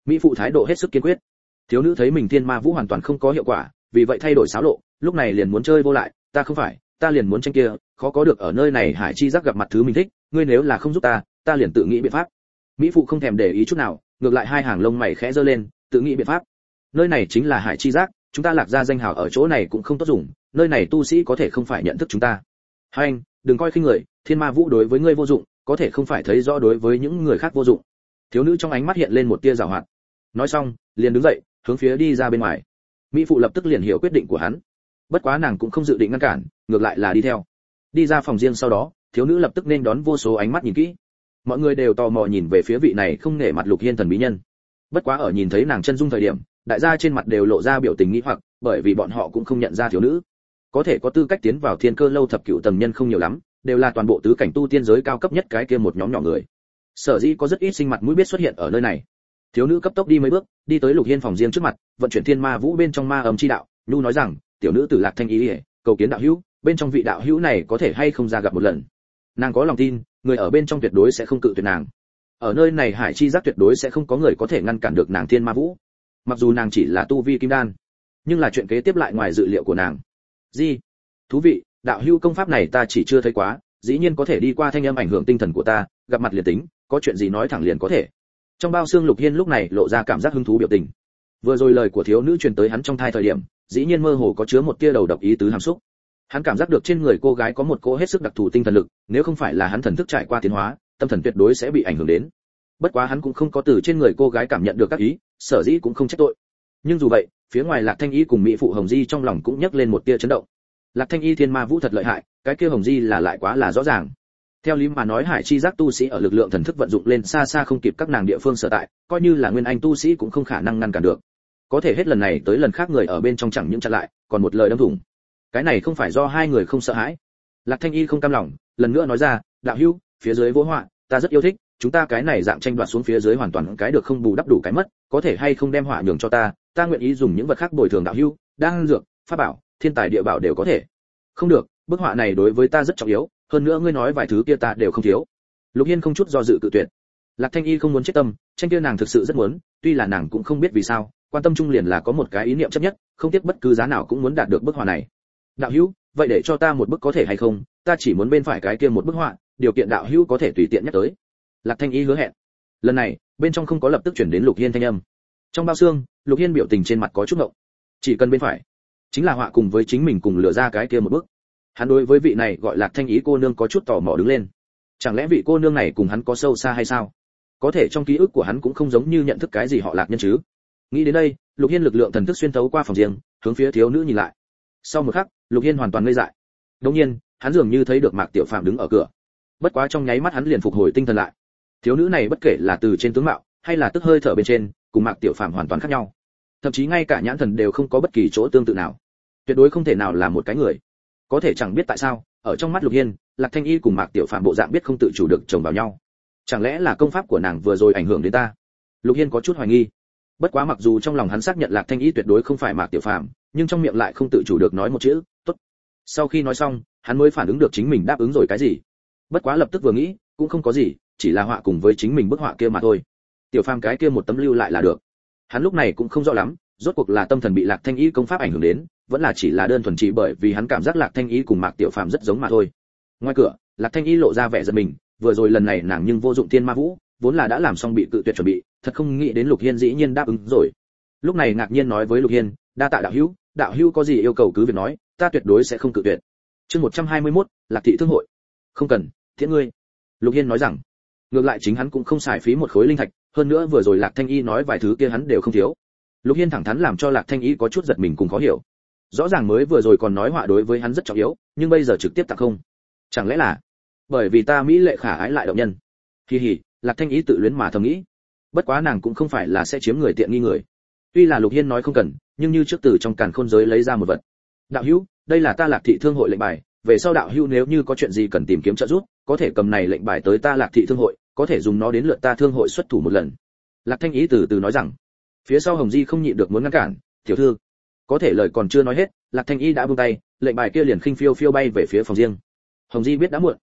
Mỹ phụ thái độ hết sức kiên quyết. Thiếu nữ thấy mình thiên ma vũ hoàn toàn không có hiệu quả, vì vậy thay đổi xáo lộ, lúc này liền muốn chơi vô lại, ta không phải, ta liền muốn tranh kia, khó có được ở nơi này hải chi giác gặp mặt thứ mình thích, ngươi nếu là không giúp ta, ta liền tự nghĩ biện pháp. Mỹ phụ không thèm để ý chút nào, ngược lại hai hàng lông mày khẽ giơ lên, tự nghĩ biện pháp. Nơi này chính là hải chi giác, chúng ta Lạc gia danh hào ở chỗ này cũng không tốt dùng, nơi này tu sĩ có thể không phải nhận thức chúng ta. Hai anh, đừng coi khinh người, thiên ma vũ đối với ngươi vô dụng, có thể không phải thấy rõ đối với những người khác vô dụng. Thiếu nữ trong ánh mắt hiện lên một tia giảo hoạt. Nói xong, liền đứng dậy, hướng phía đi ra bên ngoài. Mỹ phụ lập tức liền hiểu quyết định của hắn. Bất quá nàng cũng không dự định ngăn cản, ngược lại là đi theo. Đi ra phòng riêng sau đó, thiếu nữ lập tức nên đón vô số ánh mắt nhìn kỹ. Mọi người đều tò mò nhìn về phía vị này không nể mặt Lục Hiên thần bí nhân. Bất quá ở nhìn thấy nàng chân dung thời điểm, đại gia trên mặt đều lộ ra biểu tình nghi hoặc, bởi vì bọn họ cũng không nhận ra thiếu nữ. Có thể có tư cách tiến vào Thiên Cơ lâu thập cửu tầng nhân không nhiều lắm, đều là toàn bộ tứ cảnh tu tiên giới cao cấp nhất cái kia một nhóm nhỏ người. Sở dĩ có rất ít sinh mặt mũi biết xuất hiện ở nơi này. Thiếu nữ cấp tốc đi mấy bước, đi tới Lục Hiên phòng riêng trước mặt, vận chuyển thiên ma vũ bên trong ma âm chi đạo, nhu nói rằng, tiểu nữ tử Lạc Thanh Ý, cầu kiến đạo hữu, bên trong vị đạo hữu này có thể hay không ra gặp một lần. Nàng có lòng tin, người ở bên trong tuyệt đối sẽ không cự tuyệt nàng. Ở nơi này hải chi giác tuyệt đối sẽ không có người có thể ngăn cản được nàng thiên ma vũ. Mặc dù nàng chỉ là tu vi kim đan, nhưng là chuyện kế tiếp lại ngoài dự liệu của nàng. Gì? Thú vị, đạo hữu công pháp này ta chỉ chưa thấy quá, dĩ nhiên có thể đi qua thanh âm ảnh hưởng tinh thần của ta, gặp mặt liền tính, có chuyện gì nói thẳng liền có thể. Trong bao xương Lục Hiên lúc này lộ ra cảm giác hứng thú biểu tình. Vừa rồi lời của thiếu nữ truyền tới hắn trong thai thời điểm, dĩ nhiên mơ hồ có chứa một tia đầu độc ý tứ hàm xúc. Hắn cảm giác được trên người cô gái có một cỗ hết sức đặc thù tinh thần lực, nếu không phải là hắn thần thức trải qua tiến hóa, tâm thần tuyệt đối sẽ bị ảnh hưởng đến. Bất quá hắn cũng không có từ trên người cô gái cảm nhận được các ý, sở dĩ cũng không trách tội. Nhưng dù vậy, phía ngoài Lạc Thanh Y cùng mỹ phụ Hồng Di trong lòng cũng nhấc lên một tia chấn động. Lạc Thanh Y thiên ma vũ thật lợi hại, cái kia Hồng Di là lại quá là rõ ràng. Theo lý mà nói hải chi giác tu sĩ ở lực lượng thần thức vận dụng lên xa xa không kịp các nàng địa phương sở tại, coi như là nguyên anh tu sĩ cũng không khả năng ngăn cản được. Có thể hết lần này tới lần khác người ở bên trong chẳng những chặn lại, còn một lời đâm thủng. Cái này không phải do hai người không sợ hãi. Lạc Thanh Y không cam lòng, lần nữa nói ra, đạo hữu, phía dưới vô họa, ta rất yêu thích, chúng ta cái này dạng tranh đoạt xuống phía dưới hoàn toàn cái được không bù đắp đủ cái mất, có thể hay không đem họa nhường cho ta, ta nguyện ý dùng những vật khác bồi thường đạo hữu, đan dược, pháp bảo, thiên tài địa bảo đều có thể. Không được, bức họa này đối với ta rất trọng yếu, hơn nữa ngươi nói vài thứ kia ta đều không thiếu. Lục Hiên không chút do dự cự tuyệt. Lạc Thanh Y không muốn chết tâm, tranh kia nàng thực sự rất muốn, tuy là nàng cũng không biết vì sao, quan tâm trung liền là có một cái ý niệm chấp nhất, không tiếc bất cứ giá nào cũng muốn đạt được bức họa này. Đạo hữu, vậy để cho ta một bức có thể hay không, ta chỉ muốn bên phải cái kia một bức họa, điều kiện đạo hữu có thể tùy tiện nhắc tới. Lạc Thanh Y hứa hẹn. Lần này, bên trong không có lập tức chuyển đến Lục Hiên thanh âm. Trong bao xương, Lục Hiên biểu tình trên mặt có chút ngộng. Chỉ cần bên phải, chính là họa cùng với chính mình cùng lựa ra cái kia một bức. Hắn đối với vị này gọi Lạc Thanh Ý cô nương có chút tò mò đứng lên. Chẳng lẽ vị cô nương này cùng hắn có sâu xa hay sao? Có thể trong ký ức của hắn cũng không giống như nhận thức cái gì họ Lạc nhân chứ. Nghĩ đến đây, Lục Hiên lực lượng thần thức xuyên thấu qua phòng riêng, hướng phía thiếu nữ nhìn lại. Sau một khắc, Lục Hiên hoàn toàn ngây dại. Đột nhiên, hắn dường như thấy được Mạc Tiểu Phàm đứng ở cửa. Bất quá trong nháy mắt hắn liền phục hồi tinh thần lại. Thiếu nữ này bất kể là từ trên tướng mạo, hay là tức hơi thở bên trên, cùng Mạc Tiểu Phàm hoàn toàn khác nhau. Thậm chí ngay cả nhãn thần đều không có bất kỳ chỗ tương tự nào. Tuyệt đối không thể nào là một cái người. Có thể chẳng biết tại sao, ở trong mắt Lục Hiên, Lạc Thanh Y cùng Mạc Tiểu Phàm bộ dạng biết không tự chủ được chồng vào nhau. Chẳng lẽ là công pháp của nàng vừa rồi ảnh hưởng đến ta? Lục Hiên có chút hoài nghi. Bất quá mặc dù trong lòng hắn xác nhận Lạc Thanh Y tuyệt đối không phải Mạc Tiểu Phàm, nhưng trong miệng lại không tự chủ được nói một chữ, "Tốt." Sau khi nói xong, hắn mới phản ứng được chính mình đáp ứng rồi cái gì. Bất quá lập tức vừa nghĩ, cũng không có gì, chỉ là họa cùng với chính mình bức họa kia mà thôi. Tiểu Phàm cái kia một tấm lưu lại là được. Hắn lúc này cũng không rõ lắm, rốt cuộc là tâm thần bị Lạc Thanh Y công pháp ảnh hưởng đến, vẫn là chỉ là đơn thuần chỉ bởi vì hắn cảm giác Lạc Thanh Y cùng Mạc Tiểu Phàm rất giống mà thôi. Ngoài cửa, Lạc Thanh Y lộ ra vẻ giận mình, vừa rồi lần này nàng nhưng vô dụng tiên ma vũ, vốn là đã làm xong bị cự tuyệt chuẩn bị, thật không nghĩ đến Lục Hiên dĩ nhiên đáp ứng rồi. Lúc này ngạc nhiên nói với Lục Hiên, đa tạ đạo hữu, đạo hữu có gì yêu cầu cứ việc nói, ta tuyệt đối sẽ không cự tuyệt. Chương một trăm hai mươi mốt, Lạc thị thương hội. Không cần, thiện ngươi. Lục Hiên nói rằng, ngược lại chính hắn cũng không xài phí một khối linh thạch, hơn nữa vừa rồi Lạc Thanh Y nói vài thứ kia hắn đều không thiếu. Lục Hiên thẳng thắn làm cho Lạc Thanh Y có chút giật mình cùng khó hiểu. Rõ ràng mới vừa rồi còn nói họa đối với hắn rất trọng yếu, nhưng bây giờ trực tiếp tặng không. Chẳng lẽ là bởi vì ta mỹ lệ khả ái lại động nhân? Hi hi, Lạc Thanh Y tự luyến mà thầm nghĩ. Bất quá nàng cũng không phải là sẽ chiếm người tiện nghi người. Tuy là Lục Hiên nói không cần, nhưng như trước từ trong càn khôn giới lấy ra một vật. Đạo hữu, đây là ta Lạc thị thương hội lệnh bài, về sau đạo hữu nếu như có chuyện gì cần tìm kiếm trợ giúp, có thể cầm này lệnh bài tới ta Lạc thị thương hội, có thể dùng nó đến lượt ta thương hội xuất thủ một lần. Lạc Thanh Y từ từ nói rằng. Phía sau Hồng Di không nhịn được muốn ngăn cản, tiểu thư. Có thể lời còn chưa nói hết, Lạc Thanh Y đã buông tay, lệnh bài kia liền khinh phiêu phiêu bay về phía phòng riêng. Hồng Di biết đã muộn.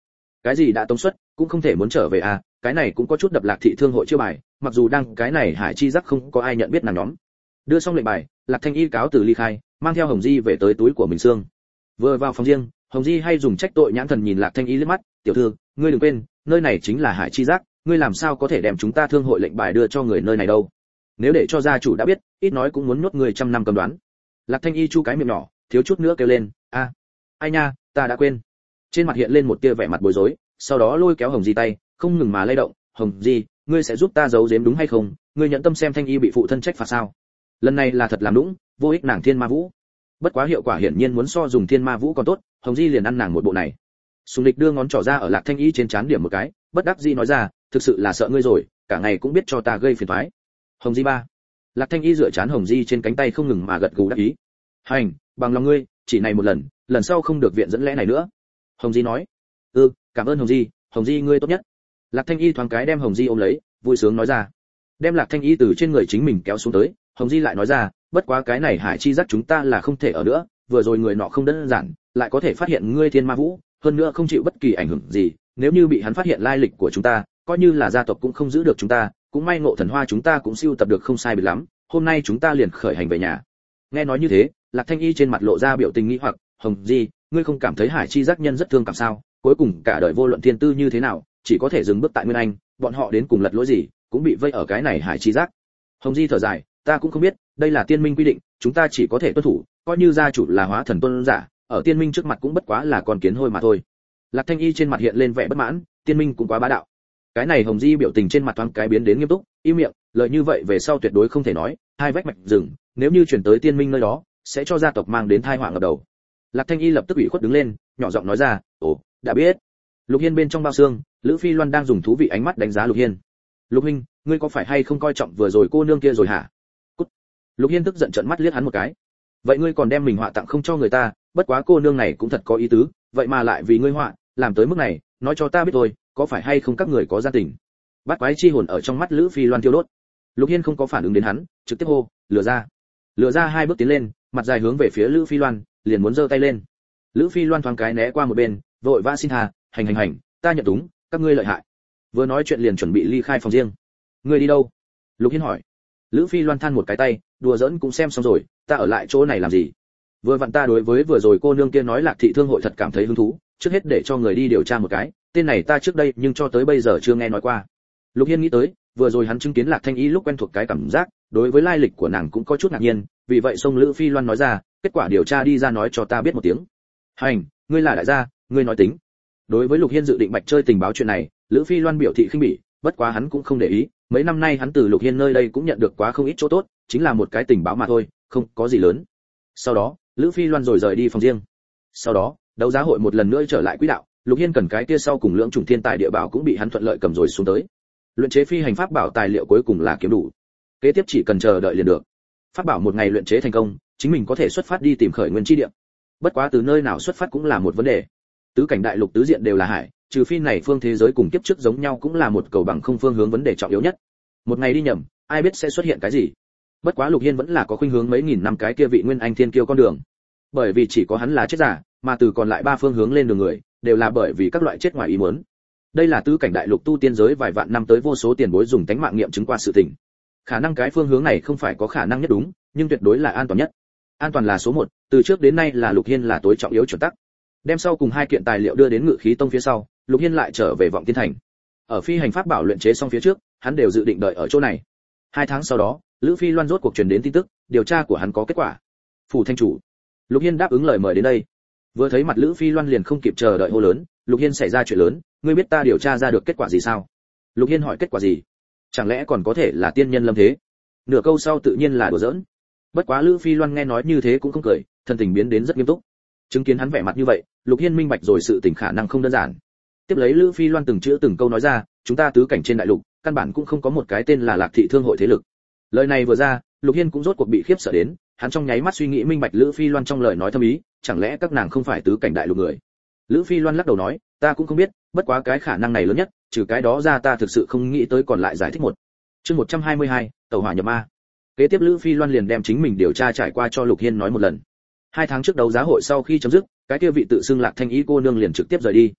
Cái gì đã tống suất, cũng không thể muốn trở về à, cái này cũng có chút đập Lạc thị thương hội chiêu bài, mặc dù đang cái này Hải Chi Giác không có ai nhận biết nàng nhóm. Đưa xong lệnh bài, Lạc Thanh Y cáo từ ly khai, mang theo Hồng Di về tới túi của mình xương. Vừa vào phòng riêng, Hồng Di hay dùng trách tội nhãn thần nhìn Lạc Thanh Y liếc mắt, "Tiểu thư, ngươi đừng quên, nơi này chính là Hải Chi Giác, ngươi làm sao có thể đem chúng ta thương hội lệnh bài đưa cho người nơi này đâu? Nếu để cho gia chủ đã biết, ít nói cũng muốn nuốt người trăm năm cầm đoán." Lạc Thanh Y chu cái miệng nhỏ, thiếu chút nữa kêu lên, "A, ai nha, ta đã quên." Trên mặt hiện lên một tia vẻ mặt bối rối, sau đó lôi kéo Hồng Di tay, không ngừng mà lay động, "Hồng Di, ngươi sẽ giúp ta giấu giếm đúng hay không? Ngươi nhận tâm xem Thanh Y bị phụ thân trách phạt sao?" Lần này là thật làm đúng, vô ích nàng Thiên Ma Vũ. Bất quá hiệu quả hiển nhiên muốn so dùng Thiên Ma Vũ còn tốt, Hồng Di liền ăn nàng một bộ này. Sùng Lịch đưa ngón trỏ ra ở Lạc Thanh Y trên trán điểm một cái, bất đắc dĩ nói ra, "Thực sự là sợ ngươi rồi, cả ngày cũng biết cho ta gây phiền toái." Hồng Di ba. Lạc Thanh Y dựa trán Hồng Di trên cánh tay không ngừng mà gật gù đáp ý. "Hành, bằng lòng ngươi, chỉ này một lần, lần sau không được viện dẫn lẽ này nữa." Hồng Di nói. "Ừ, cảm ơn Hồng Di, Hồng Di ngươi tốt nhất." Lạc Thanh Y thoáng cái đem Hồng Di ôm lấy, vui sướng nói ra. Đem Lạc Thanh Y từ trên người chính mình kéo xuống tới, Hồng Di lại nói ra, "Bất quá cái này Hải Chi Giác chúng ta là không thể ở nữa, vừa rồi người nọ không đơn giản, lại có thể phát hiện ngươi Thiên Ma Vũ, hơn nữa không chịu bất kỳ ảnh hưởng gì, nếu như bị hắn phát hiện lai lịch của chúng ta, coi như là gia tộc cũng không giữ được chúng ta, cũng may Ngộ Thần Hoa chúng ta cũng siêu tập được không sai biệt lắm, hôm nay chúng ta liền khởi hành về nhà." Nghe nói như thế, Lạc Thanh Y trên mặt lộ ra biểu tình nghi hoặc, "Hồng Di, ngươi không cảm thấy Hải Chi Giác nhân rất thương cảm sao? Cuối cùng cả đời vô luận thiên tư như thế nào, chỉ có thể dừng bước tại Nguyên Anh, bọn họ đến cùng lật lỗi gì, cũng bị vây ở cái này Hải Chi Giác." Hồng Di thở dài, "Ta cũng không biết, đây là tiên minh quy định, chúng ta chỉ có thể tuân thủ, coi như gia chủ là hóa thần tôn giả, ở tiên minh trước mặt cũng bất quá là con kiến hôi mà thôi." Lạc Thanh Y trên mặt hiện lên vẻ bất mãn, tiên minh cũng quá bá đạo. Cái này Hồng Di biểu tình trên mặt thoáng cái biến đến nghiêm túc, im miệng, lời như vậy về sau tuyệt đối không thể nói, hai vách mạch rừng, nếu như chuyển tới tiên minh nơi đó, sẽ cho gia tộc mang đến tai họa ngập đầu. Lạc Thanh Y lập tức ủy khuất đứng lên, nhỏ giọng nói ra, "Ồ, đã biết." Lục Hiên bên trong bao xương, Lữ Phi Loan đang dùng thú vị ánh mắt đánh giá Lục Hiên. "Lục huynh, ngươi có phải hay không coi trọng vừa rồi cô nương kia rồi hả?" Cút. Lục Hiên tức giận trợn mắt liếc hắn một cái. "Vậy ngươi còn đem mình họa tặng không cho người ta, bất quá cô nương này cũng thật có ý tứ, vậy mà lại vì ngươi họa, làm tới mức này, nói cho ta biết thôi, có phải hay không các người có gia tình?" Bát quái chi hồn ở trong mắt Lữ Phi Loan thiêu đốt. Lục Hiên không có phản ứng đến hắn, trực tiếp hô, "Lừa ra." Lừa ra hai bước tiến lên, mặt dài hướng về phía Lữ Phi Loan, liền muốn giơ tay lên. Lữ Phi Loan thoáng cái né qua một bên, vội vã xin tha, "Hành hành hành, ta nhận đúng, các ngươi lợi hại." Vừa nói chuyện liền chuẩn bị ly khai phòng riêng. "Ngươi đi đâu?" Lục Hiên hỏi. Lữ Phi Loan than một cái tay, "Đùa giỡn cũng xem xong rồi, ta ở lại chỗ này làm gì? Vừa vặn ta đối với vừa rồi cô nương kia nói Lạc thị thương hội thật cảm thấy hứng thú, trước hết để cho người đi điều tra một cái, tên này ta trước đây nhưng cho tới bây giờ chưa nghe nói qua." Lục Hiên nghĩ tới, vừa rồi hắn chứng kiến Lạc Thanh Y lúc quen thuộc cái cảm giác, đối với lai lịch của nàng cũng có chút ngạc nhiên, vì vậy xông Lữ Phi Loan nói ra, "Kết quả điều tra đi ra nói cho ta biết một tiếng." "Hành, ngươi là đại gia, ngươi nói tính." Đối với Lục Hiên dự định bạch chơi tình báo chuyện này, Lữ Phi Loan biểu thị khinh bỉ, bất quá hắn cũng không để ý, mấy năm nay hắn từ Lục Hiên nơi đây cũng nhận được quá không ít chỗ tốt, chính là một cái tình báo mà thôi, không có gì lớn. Sau đó, Lữ Phi Loan rồi rời đi phòng riêng. Sau đó, đấu giá hội một lần nữa trở lại quỹ đạo, Lục Hiên cần cái kia sau cùng lưỡng chủng thiên tài địa bảo cũng bị hắn thuận lợi cầm rồi xuống tới. Luyện chế phi hành pháp bảo tài liệu cuối cùng là kiếm đủ. Kế tiếp chỉ cần chờ đợi liền được. Pháp bảo một ngày luyện chế thành công, chính mình có thể xuất phát đi tìm khởi nguyên chi địa. Bất quá từ nơi nào xuất phát cũng là một vấn đề. Tứ cảnh đại lục tứ diện đều là hải, trừ phi này phương thế giới cùng kiếp trước giống nhau cũng là một cầu bằng không phương hướng vấn đề trọng yếu nhất. Một ngày đi nhầm, ai biết sẽ xuất hiện cái gì. Bất quá Lục Hiên vẫn là có khuynh hướng mấy nghìn năm cái kia vị nguyên anh thiên kiêu con đường. Bởi vì chỉ có hắn là chết giả, mà từ còn lại ba phương hướng lên đường người, đều là bởi vì các loại chết ngoài ý muốn. Đây là tứ cảnh đại lục tu tiên giới vài vạn năm tới vô số tiền bối dùng tánh mạng nghiệm chứng qua sự tình. Khả năng cái phương hướng này không phải có khả năng nhất đúng, nhưng tuyệt đối là an toàn nhất. An toàn là số một, từ trước đến nay là Lục Hiên là tối trọng yếu chuẩn tắc. Đem sau cùng hai kiện tài liệu đưa đến Ngự Khí Tông phía sau, Lục Hiên lại trở về Vọng Tiên Thành. Ở phi hành pháp bảo luyện chế xong phía trước, hắn đều dự định đợi ở chỗ này. Hai tháng sau đó, Lữ Phi Loan rốt cuộc truyền đến tin tức, điều tra của hắn có kết quả. "Phủ thanh chủ." Lục Hiên đáp ứng lời mời đến đây. Vừa thấy mặt Lữ Phi Loan liền không kịp chờ đợi hô lớn, "Lục Hiên xảy ra chuyện lớn, ngươi biết ta điều tra ra được kết quả gì sao?" Lục Hiên hỏi, "Kết quả gì? Chẳng lẽ còn có thể là tiên nhân lâm thế?" Nửa câu sau tự nhiên là đùa giỡn. Bất quá Lữ Phi Loan nghe nói như thế cũng không cười, thần tình biến đến rất nghiêm túc. Chứng kiến hắn vẻ mặt như vậy, Lục Hiên minh bạch rồi sự tình khả năng không đơn giản. Tiếp lấy Lữ Phi Loan từng chữ từng câu nói ra, "Chúng ta tứ cảnh trên đại lục, căn bản cũng không có một cái tên là Lạc thị thương hội thế lực." Lời này vừa ra, Lục Hiên cũng rốt cuộc bị khiếp sợ đến, hắn trong nháy mắt suy nghĩ minh bạch Lữ Phi Loan trong lời nói thâm ý, chẳng lẽ các nàng không phải tứ cảnh đại lục người? Lữ Phi Loan lắc đầu nói, "Ta cũng không biết, bất quá cái khả năng này lớn nhất, trừ cái đó ra ta thực sự không nghĩ tới còn lại giải thích một." Chương một trăm hai mươi hai, tẩu hỏa nhập ma. Kế tiếp Lữ Phi Loan liền đem chính mình điều tra trải qua cho Lục Hiên nói một lần. Hai tháng trước đấu giá hội sau khi chấm dứt, cái kia vị tự xưng Lạc Thanh Y cô nương liền trực tiếp rời đi.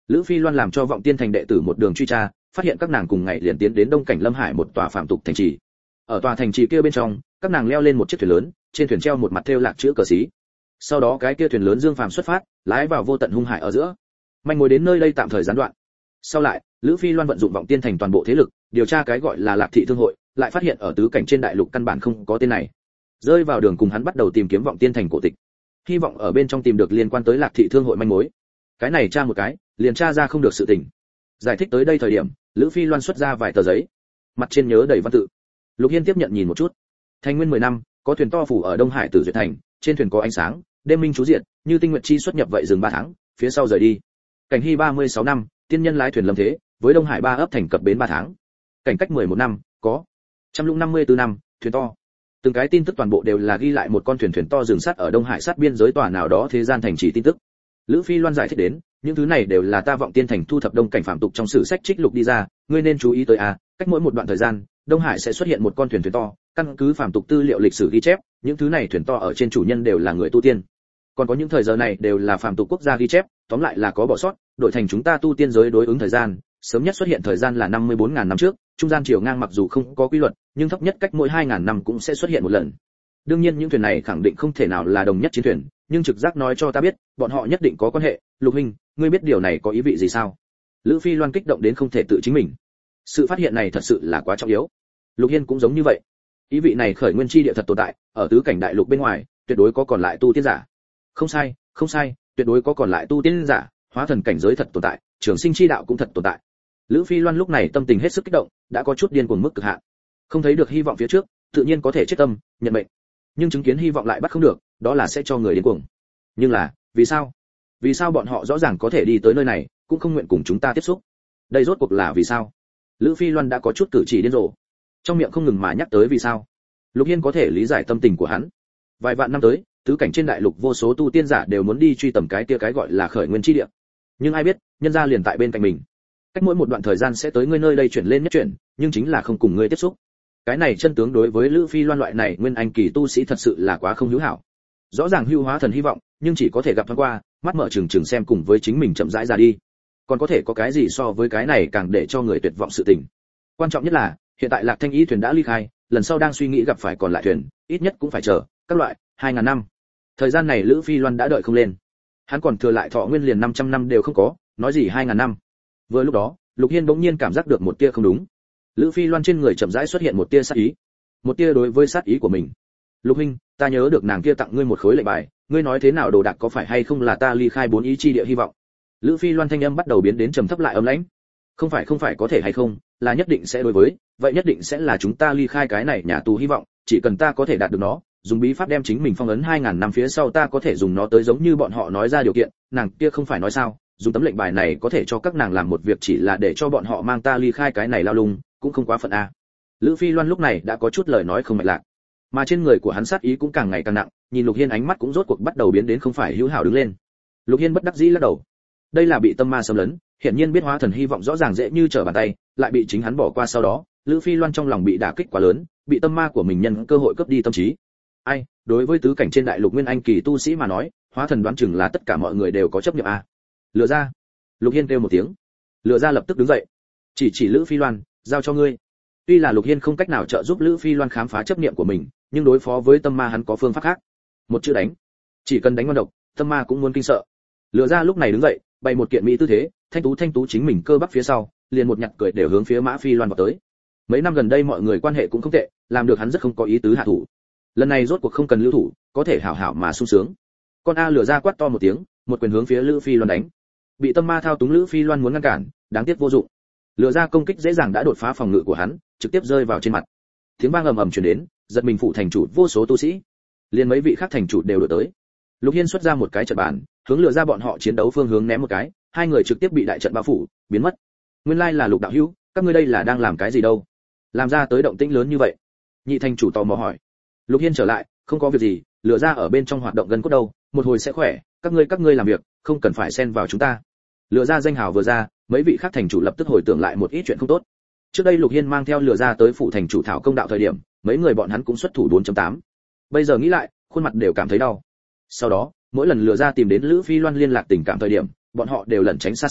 Lữ Phi Loan làm cho Vọng Tiên thành đệ tử một đường truy tra, phát hiện các nàng cùng ngày liền tiến đến Đông Cảnh Lâm Hải một tòa phạm tục thành trì. Ở tòa thành trì kia bên trong, các nàng leo lên một chiếc thuyền lớn, trên thuyền treo một mặt thêu lạc chữ cờ xí. Sau đó cái kia thuyền lớn dương phàm xuất phát, lái vào vô tận hung hải ở giữa. Manh mối đến nơi đây tạm thời gián đoạn. Sau lại, Lữ Phi Loan vận dụng Vọng Tiên thành toàn bộ thế lực, điều tra cái gọi là Lạc thị thương hội, lại phát hiện ở tứ cảnh trên đại lục căn bản không có tên này. Rơi vào đường cùng hắn bắt đầu tìm kiếm Vọng Tiên thành cổ tịch, hy vọng ở bên trong tìm được liên quan tới Lạc thị thương hội manh mối. Cái này tra một cái, liền tra ra không được sự tình. Giải thích tới đây thời điểm, Lữ Phi Loan xuất ra vài tờ giấy, mặt trên nhớ đầy văn tự. Lục Hiên tiếp nhận nhìn một chút. Thành nguyên mười năm, có thuyền to phủ ở Đông Hải Tử Duyệt thành, trên thuyền có ánh sáng, đêm minh chú diệt, như tinh nguyệt chi xuất nhập vậy dừng ba tháng, phía sau rời đi. Cảnh Hy ba mươi sáu năm, tiên nhân lái thuyền lâm thế, với Đông Hải ba ấp thành cập bến ba tháng. Cảnh cách mười một năm, có trăm lũng năm mươi tư năm, thuyền to. Từng cái tin tức toàn bộ đều là ghi lại một con thuyền thuyền to dừng sát ở Đông Hải sát biên giới tòa nào đó thế gian thành trì tin tức. Lữ Phi Loan giải thích đến, những thứ này đều là ta Vọng Tiên thành thu thập đông cảnh phạm tục trong sử sách trích lục đi ra, ngươi nên chú ý tới a, cách mỗi một đoạn thời gian, Đông Hải sẽ xuất hiện một con thuyền thuyền to, căn cứ phạm tục tư liệu lịch sử ghi chép, những thứ này thuyền to ở trên chủ nhân đều là người tu tiên. Còn có những thời giờ này đều là phạm tục quốc gia ghi chép, tóm lại là có bỏ sót, đổi thành chúng ta tu tiên giới đối ứng thời gian, sớm nhất xuất hiện thời gian là năm mươi bốn nghìn năm trước, trung gian chiều ngang mặc dù không có quy luật, nhưng thấp nhất cách mỗi hai nghìn năm cũng sẽ xuất hiện một lần. Đương nhiên những thuyền này khẳng định không thể nào là đồng nhất chiến thuyền, nhưng trực giác nói cho ta biết, bọn họ nhất định có quan hệ. Lục huynh, ngươi biết điều này có ý vị gì sao? Lữ Phi Loan kích động đến không thể tự chính mình. Sự phát hiện này thật sự là quá trọng yếu. Lục Hiên cũng giống như vậy. Ý vị này khởi nguyên chi địa thật tồn tại, ở tứ cảnh đại lục bên ngoài, tuyệt đối có còn lại tu tiên giả. Không sai, không sai, tuyệt đối có còn lại tu tiên giả, hóa thần cảnh giới thật tồn tại, trường sinh chi đạo cũng thật tồn tại. Lữ Phi Loan lúc này tâm tình hết sức kích động, đã có chút điên cuồng mức cực hạn. Không thấy được hy vọng phía trước, tự nhiên có thể chết tâm, nhận mệnh. Nhưng chứng kiến hy vọng lại bắt không được, đó là sẽ cho người điên cuồng. Nhưng là, vì sao? Vì sao bọn họ rõ ràng có thể đi tới nơi này, cũng không nguyện cùng chúng ta tiếp xúc? Đây rốt cuộc là vì sao? Lữ Phi Loan đã có chút cử chỉ điên rồ, trong miệng không ngừng mà nhắc tới vì sao. Lục Hiên có thể lý giải tâm tình của hắn. Vài vạn năm tới, tứ cảnh trên đại lục vô số tu tiên giả đều muốn đi truy tầm cái kia cái gọi là khởi nguyên chi địa. Nhưng ai biết, nhân gia liền tại bên cạnh mình. Cách mỗi một đoạn thời gian sẽ tới ngươi nơi đây chuyển lên nhất chuyển, nhưng chính là không cùng ngươi tiếp xúc. Cái này chân tướng đối với Lữ Phi Loan loại này nguyên anh kỳ tu sĩ thật sự là quá không hữu hảo. Rõ ràng hưu hóa thần hy vọng, nhưng chỉ có thể gặp thoáng qua, mắt mở trừng trừng xem cùng với chính mình chậm rãi ra đi. Còn có thể có cái gì so với cái này càng để cho người tuyệt vọng sự tình. Quan trọng nhất là, hiện tại Lạc Thanh Y thuyền đã ly khai, lần sau đang suy nghĩ gặp phải còn lại thuyền, ít nhất cũng phải chờ các loại hai nghìn năm. Thời gian này Lữ Phi Loan đã đợi không lên. Hắn còn thừa lại thọ nguyên liền năm trăm năm đều không có, nói gì hai nghìn năm. Vừa lúc đó, Lục Hiên bỗng nhiên cảm giác được một tia không đúng. Lữ Phi Loan trên người chậm rãi xuất hiện một tia sát ý, một tia đối với sát ý của mình. Lục huynh, ta nhớ được nàng kia tặng ngươi một khối lệnh bài, ngươi nói thế nào đồ đạc có phải hay không là ta ly khai bốn ý chi địa hy vọng? Lữ Phi Loan thanh âm bắt đầu biến đến trầm thấp lại ấm lãnh. Không phải không phải có thể hay không, là nhất định sẽ đối với, vậy nhất định sẽ là chúng ta ly khai cái này nhà tù hy vọng, chỉ cần ta có thể đạt được nó, dùng bí pháp đem chính mình phong ấn hai nghìn năm phía sau ta có thể dùng nó tới giống như bọn họ nói ra điều kiện, nàng kia không phải nói sao, dùng tấm lệnh bài này có thể cho các nàng làm một việc chỉ là để cho bọn họ mang ta ly khai cái này lao lung, cũng không quá phận a. Lữ Phi Loan lúc này đã có chút lời nói không mạch lạc, mà trên người của hắn sát ý cũng càng ngày càng nặng, nhìn Lục Hiên ánh mắt cũng rốt cuộc bắt đầu biến đến không phải hữu hảo đứng lên. Lục Hiên bất đắc dĩ lắc đầu. Đây là bị tâm ma xâm lấn, hiển nhiên biết hóa thần hy vọng rõ ràng dễ như trở bàn tay, lại bị chính hắn bỏ qua sau đó, Lữ Phi Loan trong lòng bị đả kích quá lớn, bị tâm ma của mình nhân cơ hội cướp đi tâm trí. Ai, đối với tứ cảnh trên đại lục nguyên anh kỳ tu sĩ mà nói, hóa thần đoán chừng là tất cả mọi người đều có chấp niệm a. Lừa ra. Lục Hiên kêu một tiếng. Lừa ra lập tức đứng dậy, chỉ chỉ Lữ Phi Loan, giao cho ngươi. Tuy là Lục Hiên không cách nào trợ giúp Lữ Phi Loan khám phá chấp niệm của mình, nhưng đối phó với tâm ma hắn có phương pháp khác. Một chữ đánh. Chỉ cần đánh ngon độc, tâm ma cũng muốn kinh sợ. Lừa ra lúc này đứng dậy, bày một kiện mỹ tư thế, thanh tú thanh tú chính mình cơ bắp phía sau, liền một nhặt cười đều hướng phía Mã Phi Loan vào tới. Mấy năm gần đây mọi người quan hệ cũng không tệ, làm được hắn rất không có ý tứ hạ thủ. Lần này rốt cuộc không cần lưu thủ, có thể hảo hảo mà sung sướng. Con A Lừa ra quát to một tiếng, một quyền hướng phía Lữ Phi Loan đánh. Bị tâm ma thao túng Lữ Phi Loan muốn ngăn cản, đáng tiếc vô dụng. Lừa ra công kích dễ dàng đã đột phá phòng ngự của hắn, trực tiếp rơi vào trên mặt. Tiếng vang ầm ầm truyền đến, giật mình phụ thành chủ vô số tu sĩ, liền mấy vị khác thành chủ đều đuổi tới. Lục Hiên xuất ra một cái trận bàn, hướng Lừa ra bọn họ chiến đấu phương hướng ném một cái, hai người trực tiếp bị đại trận bao phủ, biến mất. Nguyên lai là Lục đạo hữu, các ngươi đây là đang làm cái gì đâu? Làm ra tới động tĩnh lớn như vậy? Nhị thành chủ tò mò hỏi. Lục Hiên trở lại, không có việc gì, Lừa ra ở bên trong hoạt động gần cốt đâu, một hồi sẽ khỏe, các ngươi các ngươi làm việc, không cần phải xen vào chúng ta. Lừa ra danh hào vừa ra, mấy vị khác thành chủ lập tức hồi tưởng lại một ít chuyện không tốt. Trước đây Lục Hiên mang theo Lừa ra tới phụ thành chủ thảo công đạo thời điểm, mấy người bọn hắn cũng xuất thủ bốn chấm tám. Bây giờ nghĩ lại, khuôn mặt đều cảm thấy đau. Sau đó, mỗi lần Lừa ra tìm đến Lữ Phi Loan liên lạc tình cảm thời điểm, bọn họ đều lẩn tránh xa xa,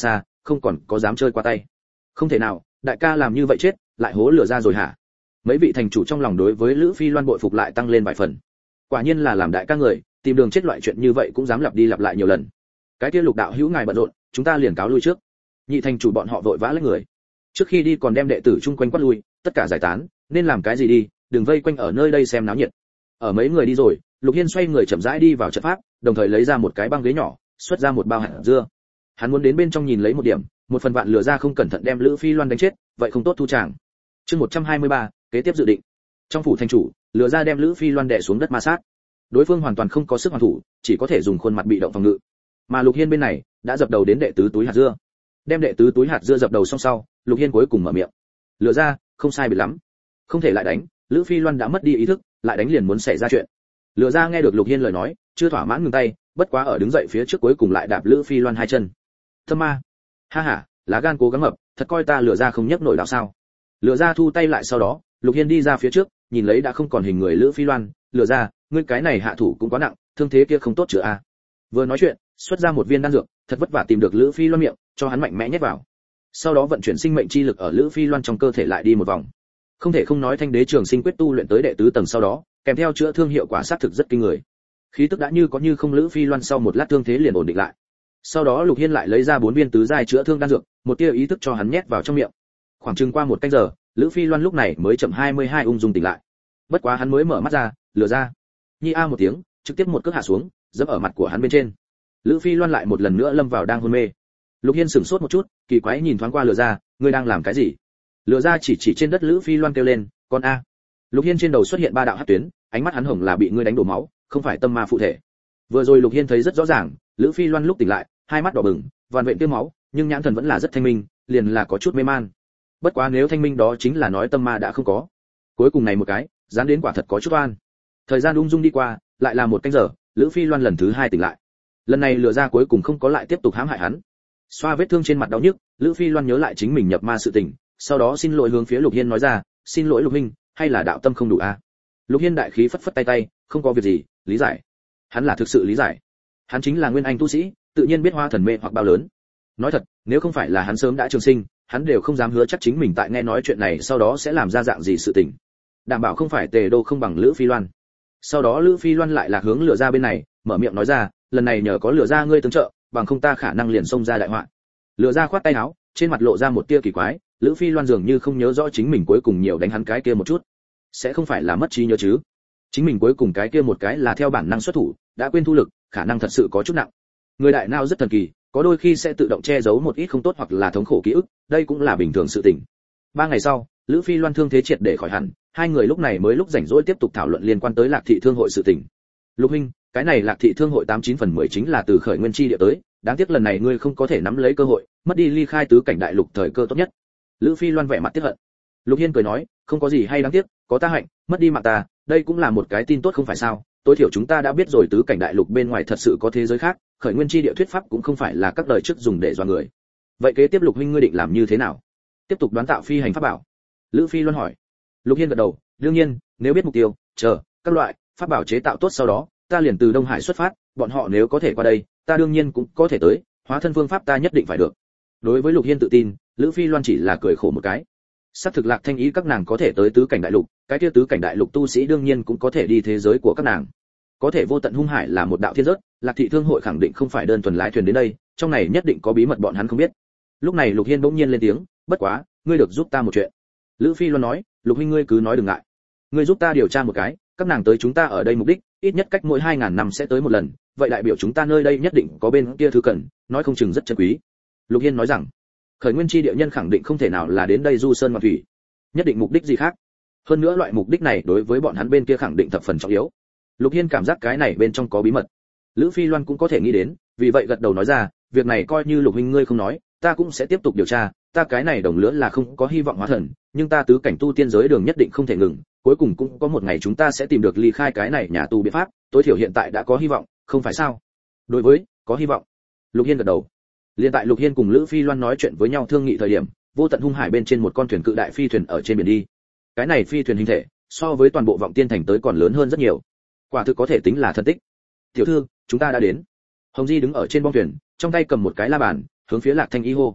không còn có dám chơi qua tay. Không thể nào, đại ca làm như vậy chết, lại hố lửa ra rồi hả? Mấy vị thành chủ trong lòng đối với Lữ Phi Loan bội phục lại tăng lên vài phần. Quả nhiên là làm đại ca người, tìm đường chết loại chuyện như vậy cũng dám lặp đi lặp lại nhiều lần. Cái kia Lục đạo hữu ngài bận rộn, chúng ta liền cáo lui trước. Nhị thành chủ bọn họ vội vã lấy người. Trước khi đi còn đem đệ tử chung quanh quát lui, tất cả giải tán, nên làm cái gì đi, đừng vây quanh ở nơi đây xem náo nhiệt. Ở mấy người đi rồi, Lục Hiên xoay người chậm rãi đi vào trận pháp, đồng thời lấy ra một cái băng ghế nhỏ, xuất ra một bao hạt dưa. Hắn muốn đến bên trong nhìn lấy một điểm, một phần vạn lừa ra không cẩn thận đem Lữ Phi Loan đánh chết, vậy không tốt thu tràng. Chương một trăm hai mươi ba, kế tiếp dự định. Trong phủ thành chủ, lừa ra đem Lữ Phi Loan đè xuống đất ma sát. Đối phương hoàn toàn không có sức hoàn thủ, chỉ có thể dùng khuôn mặt bị động phòng ngự. Mà Lục Hiên bên này đã dập đầu đến đệ tứ túi hạt dưa. Đem đệ tứ túi hạt dưa dập đầu xong sau, Lục Hiên cuối cùng mở miệng. Lừa ra, không sai biệt lắm. Không thể lại đánh, Lữ Phi Loan đã mất đi ý thức, lại đánh liền muốn xảy ra chuyện. Lừa ra nghe được Lục Hiên lời nói, chưa thỏa mãn ngừng tay, bất quá ở đứng dậy phía trước cuối cùng lại đạp Lữ Phi Loan hai chân. Thâm ma, ha ha, lá gan cố gắng mập, thật coi ta lừa ra không nhấc nổi đạo sao? Lừa ra thu tay lại sau đó, Lục Hiên đi ra phía trước, nhìn lấy đã không còn hình người Lữ Phi Loan, lừa ra, ngươi cái này hạ thủ cũng quá nặng, thương thế kia không tốt chữa a. Vừa nói chuyện, xuất ra một viên đan dược, thật vất vả tìm được Lữ Phi Loan miệng, cho hắn mạnh mẽ nhét vào. Sau đó vận chuyển sinh mệnh chi lực ở Lữ Phi Loan trong cơ thể lại đi một vòng. Không thể không nói Thanh Đế Trường Sinh quyết tu luyện tới đệ tứ tầng sau đó, kèm theo chữa thương hiệu quả sát thực rất kinh người. Khí tức đã như có như không, Lữ Phi Loan sau một lát thương thế liền ổn định lại. Sau đó Lục Hiên lại lấy ra bốn viên tứ giai chữa thương đan dược, một tia ý thức cho hắn nhét vào trong miệng. Khoảng chừng qua một canh giờ, Lữ Phi Loan lúc này mới chậm hai mươi hai ung dung tỉnh lại. Bất quá hắn mới mở mắt ra, lừa ra. Nhi a một tiếng, trực tiếp một cước hạ xuống, giẫm ở mặt của hắn bên trên. Lữ Phi Loan lại một lần nữa lâm vào đang hôn mê. Lục Hiên sửng sốt một chút, kỳ quái nhìn thoáng qua lừa ra, ngươi đang làm cái gì? Lừa ra chỉ chỉ trên đất Lữ Phi Loan kêu lên, con a. Lục Hiên trên đầu xuất hiện ba đạo hắc tuyến, ánh mắt hắn hồng là bị ngươi đánh đổ máu, không phải tâm ma phụ thể. Vừa rồi Lục Hiên thấy rất rõ ràng, Lữ Phi Loan lúc tỉnh lại, hai mắt đỏ bừng, vằn vện tiêu máu, nhưng nhãn thần vẫn là rất thanh minh, liền là có chút mê man. Bất quá nếu thanh minh đó chính là nói tâm ma đã không có. Cuối cùng này một cái, dán đến quả thật có chút oan. Thời gian ung dung đi qua, lại là một canh giờ, Lữ Phi Loan lần thứ hai tỉnh lại. Lần này lừa ra cuối cùng không có lại tiếp tục hãm hại hắn. Xoa vết thương trên mặt đau nhức, Lữ Phi Loan nhớ lại chính mình nhập ma sự tình, sau đó xin lỗi hướng phía Lục Hiên nói ra, xin lỗi Lục huynh, hay là đạo tâm không đủ a? À? Lục Hiên đại khí phất phất tay tay, không có việc gì, lý giải. Hắn là thực sự lý giải. Hắn chính là nguyên anh tu sĩ, tự nhiên biết hoa thần mê hoặc bao lớn. Nói thật, nếu không phải là hắn sớm đã trường sinh, hắn đều không dám hứa chắc chính mình tại nghe nói chuyện này sau đó sẽ làm ra dạng gì sự tình. Đảm bảo không phải Tề Đô không bằng Lữ Phi Loan. Sau đó Lữ Phi Loan lại là hướng lừa ra bên này, mở miệng nói ra, lần này nhờ có lừa ra ngươi tương trợ, bằng không ta khả năng liền xông ra đại họa. Lừa ra khoát tay áo, trên mặt lộ ra một tia kỳ quái, Lữ Phi Loan dường như không nhớ rõ chính mình cuối cùng nhiều đánh hắn cái kia một chút, sẽ không phải là mất trí nhớ chứ? Chính mình cuối cùng cái kia một cái là theo bản năng xuất thủ, đã quên thu lực, khả năng thật sự có chút nặng. Người đại não rất thần kỳ, có đôi khi sẽ tự động che giấu một ít không tốt hoặc là thống khổ ký ức, đây cũng là bình thường sự tình. Ba ngày sau, Lữ Phi Loan thương thế triệt để khỏi hẳn, hai người lúc này mới lúc rảnh rỗi tiếp tục thảo luận liên quan tới Lạc Thị Thương hội sự tình. Lục huynh, cái này Lạc Thị Thương hội tám chín phần mười chính là từ khởi nguyên chi địa tới, đáng tiếc lần này ngươi không có thể nắm lấy cơ hội, mất đi ly khai tứ cảnh đại lục thời cơ tốt nhất. Lữ Phi Loan vẻ mặt tiếc hận. Lục Hiên cười nói, không có gì hay đáng tiếc, có ta hạnh, mất đi mạng ta, đây cũng là một cái tin tốt không phải sao? Tối thiểu chúng ta đã biết rồi tứ cảnh đại lục bên ngoài thật sự có thế giới khác, khởi nguyên chi địa thuyết pháp cũng không phải là các đời trước dùng để dọa người. Vậy kế tiếp Lục huynh ngươi định làm như thế nào? Tiếp tục đoán tạo phi hành pháp bảo? Lữ Phi Loan hỏi. Lục Hiên gật đầu, đương nhiên, nếu biết mục tiêu, chờ các loại pháp bảo chế tạo tốt sau đó, ta liền từ Đông Hải xuất phát, bọn họ nếu có thể qua đây, ta đương nhiên cũng có thể tới, hóa thân phương pháp ta nhất định phải được. Đối với Lục Hiên tự tin, Lữ Phi Loan chỉ là cười khổ một cái. Sắp thực Lạc Thanh ý các nàng có thể tới tứ cảnh đại lục, cái kia tứ cảnh đại lục tu sĩ đương nhiên cũng có thể đi thế giới của các nàng. Có thể vô tận hung hải là một đạo thiên rớt, Lạc Thị Thương hội khẳng định không phải đơn thuần lái thuyền đến đây, trong này nhất định có bí mật bọn hắn không biết. Lúc này Lục Hiên bỗng nhiên lên tiếng, bất quá, ngươi được giúp ta một chuyện. Lữ Phi Loan nói, Lục huynh ngươi cứ nói đừng ngại. Ngươi giúp ta điều tra một cái, các nàng tới chúng ta ở đây mục đích, ít nhất cách mỗi hai ngàn năm sẽ tới một lần, vậy đại biểu chúng ta nơi đây nhất định có bên kia thứ cần, nói không chừng rất chân quý. Lục Hiên nói rằng, khởi nguyên chi địa nhân khẳng định không thể nào là đến đây du sơn ngoạn thủy, nhất định mục đích gì khác. Hơn nữa loại mục đích này đối với bọn hắn bên kia khẳng định thập phần trọng yếu. Lục Hiên cảm giác cái này bên trong có bí mật. Lữ Phi Loan cũng có thể nghĩ đến, vì vậy gật đầu nói ra, việc này coi như Lục huynh ngươi không nói, ta cũng sẽ tiếp tục điều tra, ta cái này đồng lứa là không có hy vọng hóa thần, nhưng ta tứ cảnh tu tiên giới đường nhất định không thể ngừng, cuối cùng cũng có một ngày chúng ta sẽ tìm được ly khai cái này nhà tù biện pháp, tối thiểu hiện tại đã có hy vọng, không phải sao? Đối với, có hy vọng. Lục Hiên gật đầu. Liên tại Lục Hiên cùng Lữ Phi Loan nói chuyện với nhau thương nghị thời điểm, vô tận hung hải bên trên một con thuyền cự đại phi thuyền ở trên biển đi. Cái này phi thuyền hình thể, so với toàn bộ Vọng Tiên thành tới còn lớn hơn rất nhiều. Quả thực có thể tính là thần tích. Tiểu thư, chúng ta đã đến. Hồng Di đứng ở trên bong thuyền, trong tay cầm một cái la bàn, hướng phía Lạc Thanh Y hô.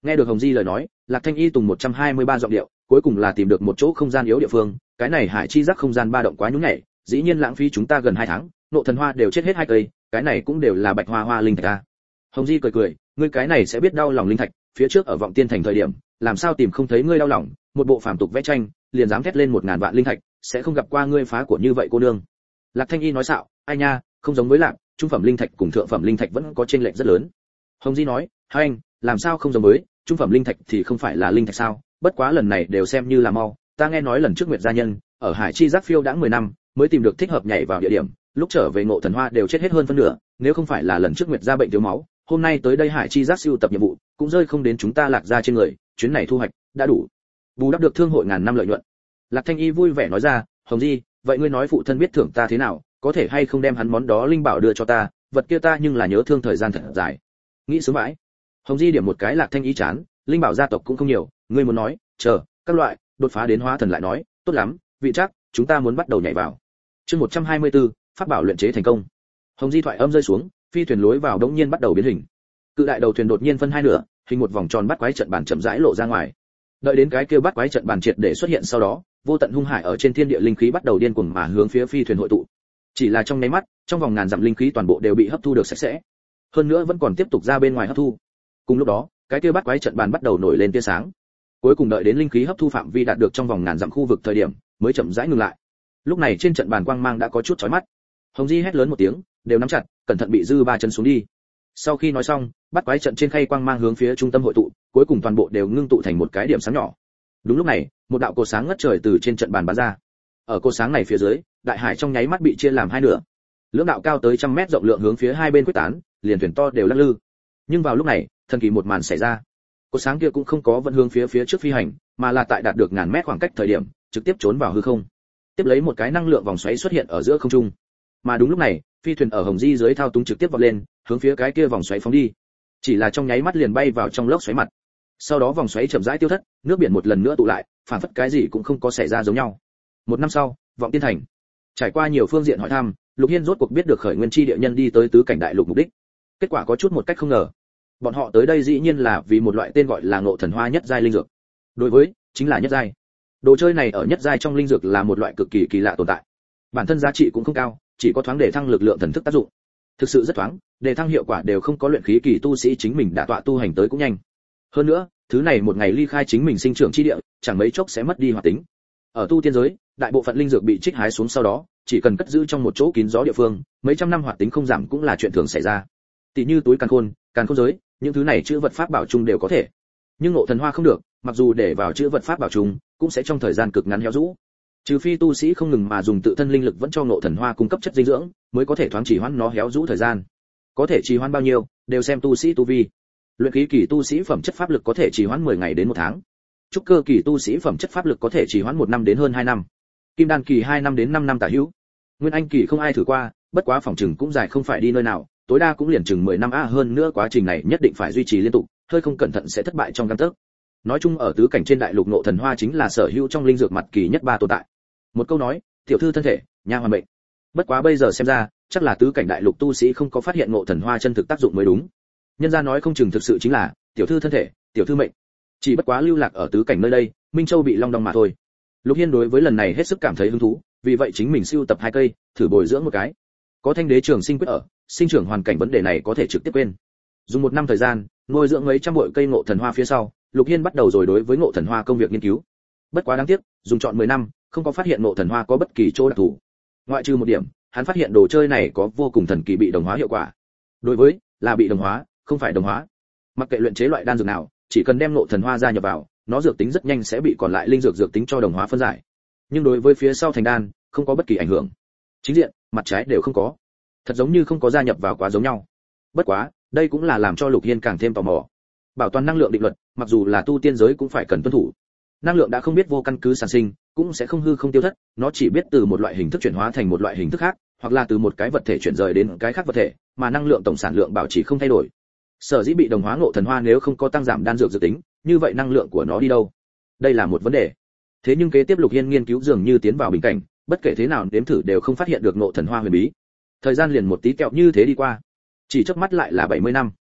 Nghe được Hồng Di lời nói, Lạc Thanh Y tùng một trăm hai mươi ba giọng điệu, cuối cùng là tìm được một chỗ không gian yếu địa phương, cái này hải chi giác không gian ba động quá nhún nhảy, dĩ nhiên lãng phí chúng ta gần hai tháng, nộ thần hoa đều chết hết hai cây, cái này cũng đều là bạch hoa hoa linh thạch a. Hồng Di cười cười, ngươi cái này sẽ biết đau lòng linh thạch, phía trước ở vọng tiên thành thời điểm, làm sao tìm không thấy ngươi đau lòng, một bộ phàm tục vẽ tranh, liền dám thét lên một ngàn vạn linh thạch, sẽ không gặp qua ngươi phá của như vậy cô nương. Lạc Thanh Y nói xạo, ai nha, không giống với Lạc, trung phẩm linh thạch cùng thượng phẩm linh thạch vẫn có chênh lệch rất lớn. Hồng Di nói, hai anh, làm sao không giống với, trung phẩm linh thạch thì không phải là linh thạch sao, bất quá lần này đều xem như là mau, ta nghe nói lần trước Nguyệt gia nhân, ở hải chi giác phiêu đã mười năm, mới tìm được thích hợp nhảy vào địa điểm, lúc trở về ngộ thần hoa đều chết hết hơn phân nửa, nếu không phải là lần trước Nguyệt gia bệnh thiếu máu, hôm nay tới đây hải chi giác siêu tập nhiệm vụ, cũng rơi không đến chúng ta Lạc gia trên người, chuyến này thu hoạch đã đủ, bù đắp được thương hội ngàn năm lợi nhuận. Lạc Thanh Y vui vẻ nói ra, Hồng Di, vậy ngươi nói phụ thân biết thưởng ta thế nào, có thể hay không đem hắn món đó linh bảo đưa cho ta, vật kia ta nhưng là nhớ thương thời gian thật dài. Nghĩ sướng mãi. Hồng Di điểm một cái Lạc Thanh Y chán, linh bảo gia tộc cũng không nhiều, ngươi muốn nói, chờ, các loại, đột phá đến hóa thần lại nói, tốt lắm, vị chắc, chúng ta muốn bắt đầu nhảy vào. Chương một trăm hai mươi tư, pháp bảo luyện chế thành công. Hồng Di thoại âm rơi xuống, phi thuyền lối vào đống nhiên bắt đầu biến hình. Cự đại đầu thuyền đột nhiên phân hai nửa, hình một vòng tròn bắt quái trận bàn chậm rãi lộ ra ngoài. Đợi đến cái kia bắt quái trận bàn triệt để xuất hiện sau đó, vô tận hung hải ở trên thiên địa linh khí bắt đầu điên cuồng mà hướng phía phi thuyền hội tụ. Chỉ là trong nháy mắt, trong vòng ngàn dặm linh khí toàn bộ đều bị hấp thu được sạch sẽ. Hơn nữa vẫn còn tiếp tục ra bên ngoài hấp thu. Cùng lúc đó, cái kia bắt quái trận bàn bắt đầu nổi lên tia sáng. Cuối cùng đợi đến linh khí hấp thu phạm vi đạt được trong vòng ngàn dặm khu vực thời điểm, mới chậm rãi ngừng lại. Lúc này trên trận bàn quang mang đã có chút chói mắt. Hồng Di hét lớn một tiếng, đều nắm chặt, cẩn thận bị dư ba chân xuống đi. Sau khi nói xong, bắt quái trận trên khay quang mang hướng phía trung tâm hội tụ, cuối cùng toàn bộ đều ngưng tụ thành một cái điểm sáng nhỏ. Đúng lúc này, một đạo cột sáng ngất trời từ trên trận bàn bắn ra. Ở cột sáng này phía dưới, đại hải trong nháy mắt bị chia làm hai nửa. Lưỡng đạo cao tới trăm mét rộng lượng hướng phía hai bên quyết tán, liền thuyền to đều lắc lư. Nhưng vào lúc này, thần kỳ một màn xảy ra. Cột sáng kia cũng không có vẫn hướng phía phía trước phi hành, mà là tại đạt được ngàn mét khoảng cách thời điểm, trực tiếp trốn vào hư không. Tiếp lấy một cái năng lượng vòng xoáy xuất hiện ở giữa không trung. Mà đúng lúc này, phi thuyền ở Hồng Di dưới thao túng trực tiếp vọt lên, hướng phía cái kia vòng xoáy phóng đi. Chỉ là trong nháy mắt liền bay vào trong lốc xoáy mặt. Sau đó vòng xoáy chậm rãi tiêu thất, nước biển một lần nữa tụ lại, phản phất cái gì cũng không có xảy ra giống nhau. Một năm sau, Vọng Tiên Thành. Trải qua nhiều phương diện hỏi thăm, Lục Hiên rốt cuộc biết được khởi nguyên chi địa nhân đi tới tứ cảnh đại lục mục đích. Kết quả có chút một cách không ngờ. Bọn họ tới đây dĩ nhiên là vì một loại tên gọi là Ngộ Thần Hoa nhất giai linh dược. Đối với, chính là nhất giai. Đồ chơi này ở nhất giai trong linh dược là một loại cực kỳ kỳ lạ tồn tại. Bản thân giá trị cũng không cao, chỉ có thoáng để thăng lực lượng thần thức tác dụng. Thực sự rất thoáng, để thăng hiệu quả đều không có luyện khí kỳ tu sĩ chính mình đã tọa tu hành tới cũng nhanh. Hơn nữa, thứ này một ngày ly khai chính mình sinh trưởng chi địa, chẳng mấy chốc sẽ mất đi hoạt tính. Ở tu tiên giới, đại bộ phận linh dược bị trích hái xuống sau đó, chỉ cần cất giữ trong một chỗ kín gió địa phương, mấy trăm năm hoạt tính không giảm cũng là chuyện thường xảy ra. Tỷ như túi càn khôn, càn khôn giới, những thứ này chữ vật pháp bảo chung đều có thể. Nhưng Ngộ Thần Hoa không được, mặc dù để vào chữ vật pháp bảo chung, cũng sẽ trong thời gian cực ngắn héo rũ. Trừ phi tu sĩ không ngừng mà dùng tự thân linh lực vẫn cho Ngộ Thần Hoa cung cấp chất dinh dưỡng, mới có thể thoáng chỉ hoãn nó héo rũ thời gian. Có thể trì hoãn bao nhiêu, đều xem tu sĩ tu vi. Luyện khí kỳ tu sĩ phẩm chất pháp lực có thể trì hoãn mười ngày đến một tháng. Trúc cơ kỳ tu sĩ phẩm chất pháp lực có thể trì hoãn một năm đến hơn hai năm. Kim đan kỳ hai năm đến năm năm tả hữu. Nguyên anh kỳ không ai thử qua, bất quá phòng trừng cũng dài không phải đi nơi nào, tối đa cũng liền chừng mười năm a hơn nữa quá trình này nhất định phải duy trì liên tục, hơi không cẩn thận sẽ thất bại trong gang tấc. Nói chung ở tứ cảnh trên đại lục Ngộ Thần Hoa chính là sở hữu trong linh dược mặt kỳ nhất ba tồn tại. Một câu nói, tiểu thư thân thể, nha hoàn bệnh. Bất quá bây giờ xem ra, chắc là tứ cảnh đại lục tu sĩ không có phát hiện Ngộ Thần Hoa chân thực tác dụng mới đúng. Nhân gia nói không chừng thực sự chính là tiểu thư thân thể, tiểu thư mệnh. Chỉ bất quá lưu lạc ở tứ cảnh nơi đây, Minh Châu bị long đong mà thôi. Lục Hiên đối với lần này hết sức cảm thấy hứng thú, vì vậy chính mình sưu tập hai cây, thử bồi dưỡng một cái. Có Thanh Đế Trường Sinh Quyết ở, sinh trưởng hoàn cảnh vấn đề này có thể trực tiếp quên. Dùng một năm thời gian, nuôi dưỡng mấy trăm bội cây Ngộ Thần Hoa phía sau, Lục Hiên bắt đầu rồi đối với Ngộ Thần Hoa công việc nghiên cứu. Bất quá đáng tiếc, dùng trọn mười năm, không có phát hiện Ngộ Thần Hoa có bất kỳ chỗ đặc thù. Ngoại trừ một điểm, hắn phát hiện đồ chơi này có vô cùng thần kỳ bị đồng hóa hiệu quả. Đối với, là bị đồng hóa, không phải đồng hóa. Mặc kệ luyện chế loại đan dược nào, chỉ cần đem Ngộ Thần Hoa gia nhập vào, nó dược tính rất nhanh sẽ bị còn lại linh dược dược tính cho đồng hóa phân giải. Nhưng đối với phía sau thành đan, không có bất kỳ ảnh hưởng. Chính diện, mặt trái đều không có. Thật giống như không có gia nhập vào quá giống nhau. Bất quá, đây cũng là làm cho Lục Hiên càng thêm tò mò. Bảo toàn năng lượng định luật, mặc dù là tu tiên giới cũng phải cần tuân thủ. Năng lượng đã không biết vô căn cứ sản sinh, cũng sẽ không hư không tiêu thất, nó chỉ biết từ một loại hình thức chuyển hóa thành một loại hình thức khác, hoặc là từ một cái vật thể chuyển rời đến cái khác vật thể, mà năng lượng tổng sản lượng bảo trì không thay đổi. Sở dĩ bị đồng hóa Ngộ Thần Hoa nếu không có tăng giảm đan dược dự tính, như vậy năng lượng của nó đi đâu? Đây là một vấn đề. Thế nhưng kế tiếp Lục Hiên nghiên cứu dường như tiến vào bình cảnh, bất kể thế nào nếm thử đều không phát hiện được Ngộ Thần Hoa huyền bí. Thời gian liền một tí kẹo như thế đi qua, chỉ chớp mắt lại là bảy mươi năm.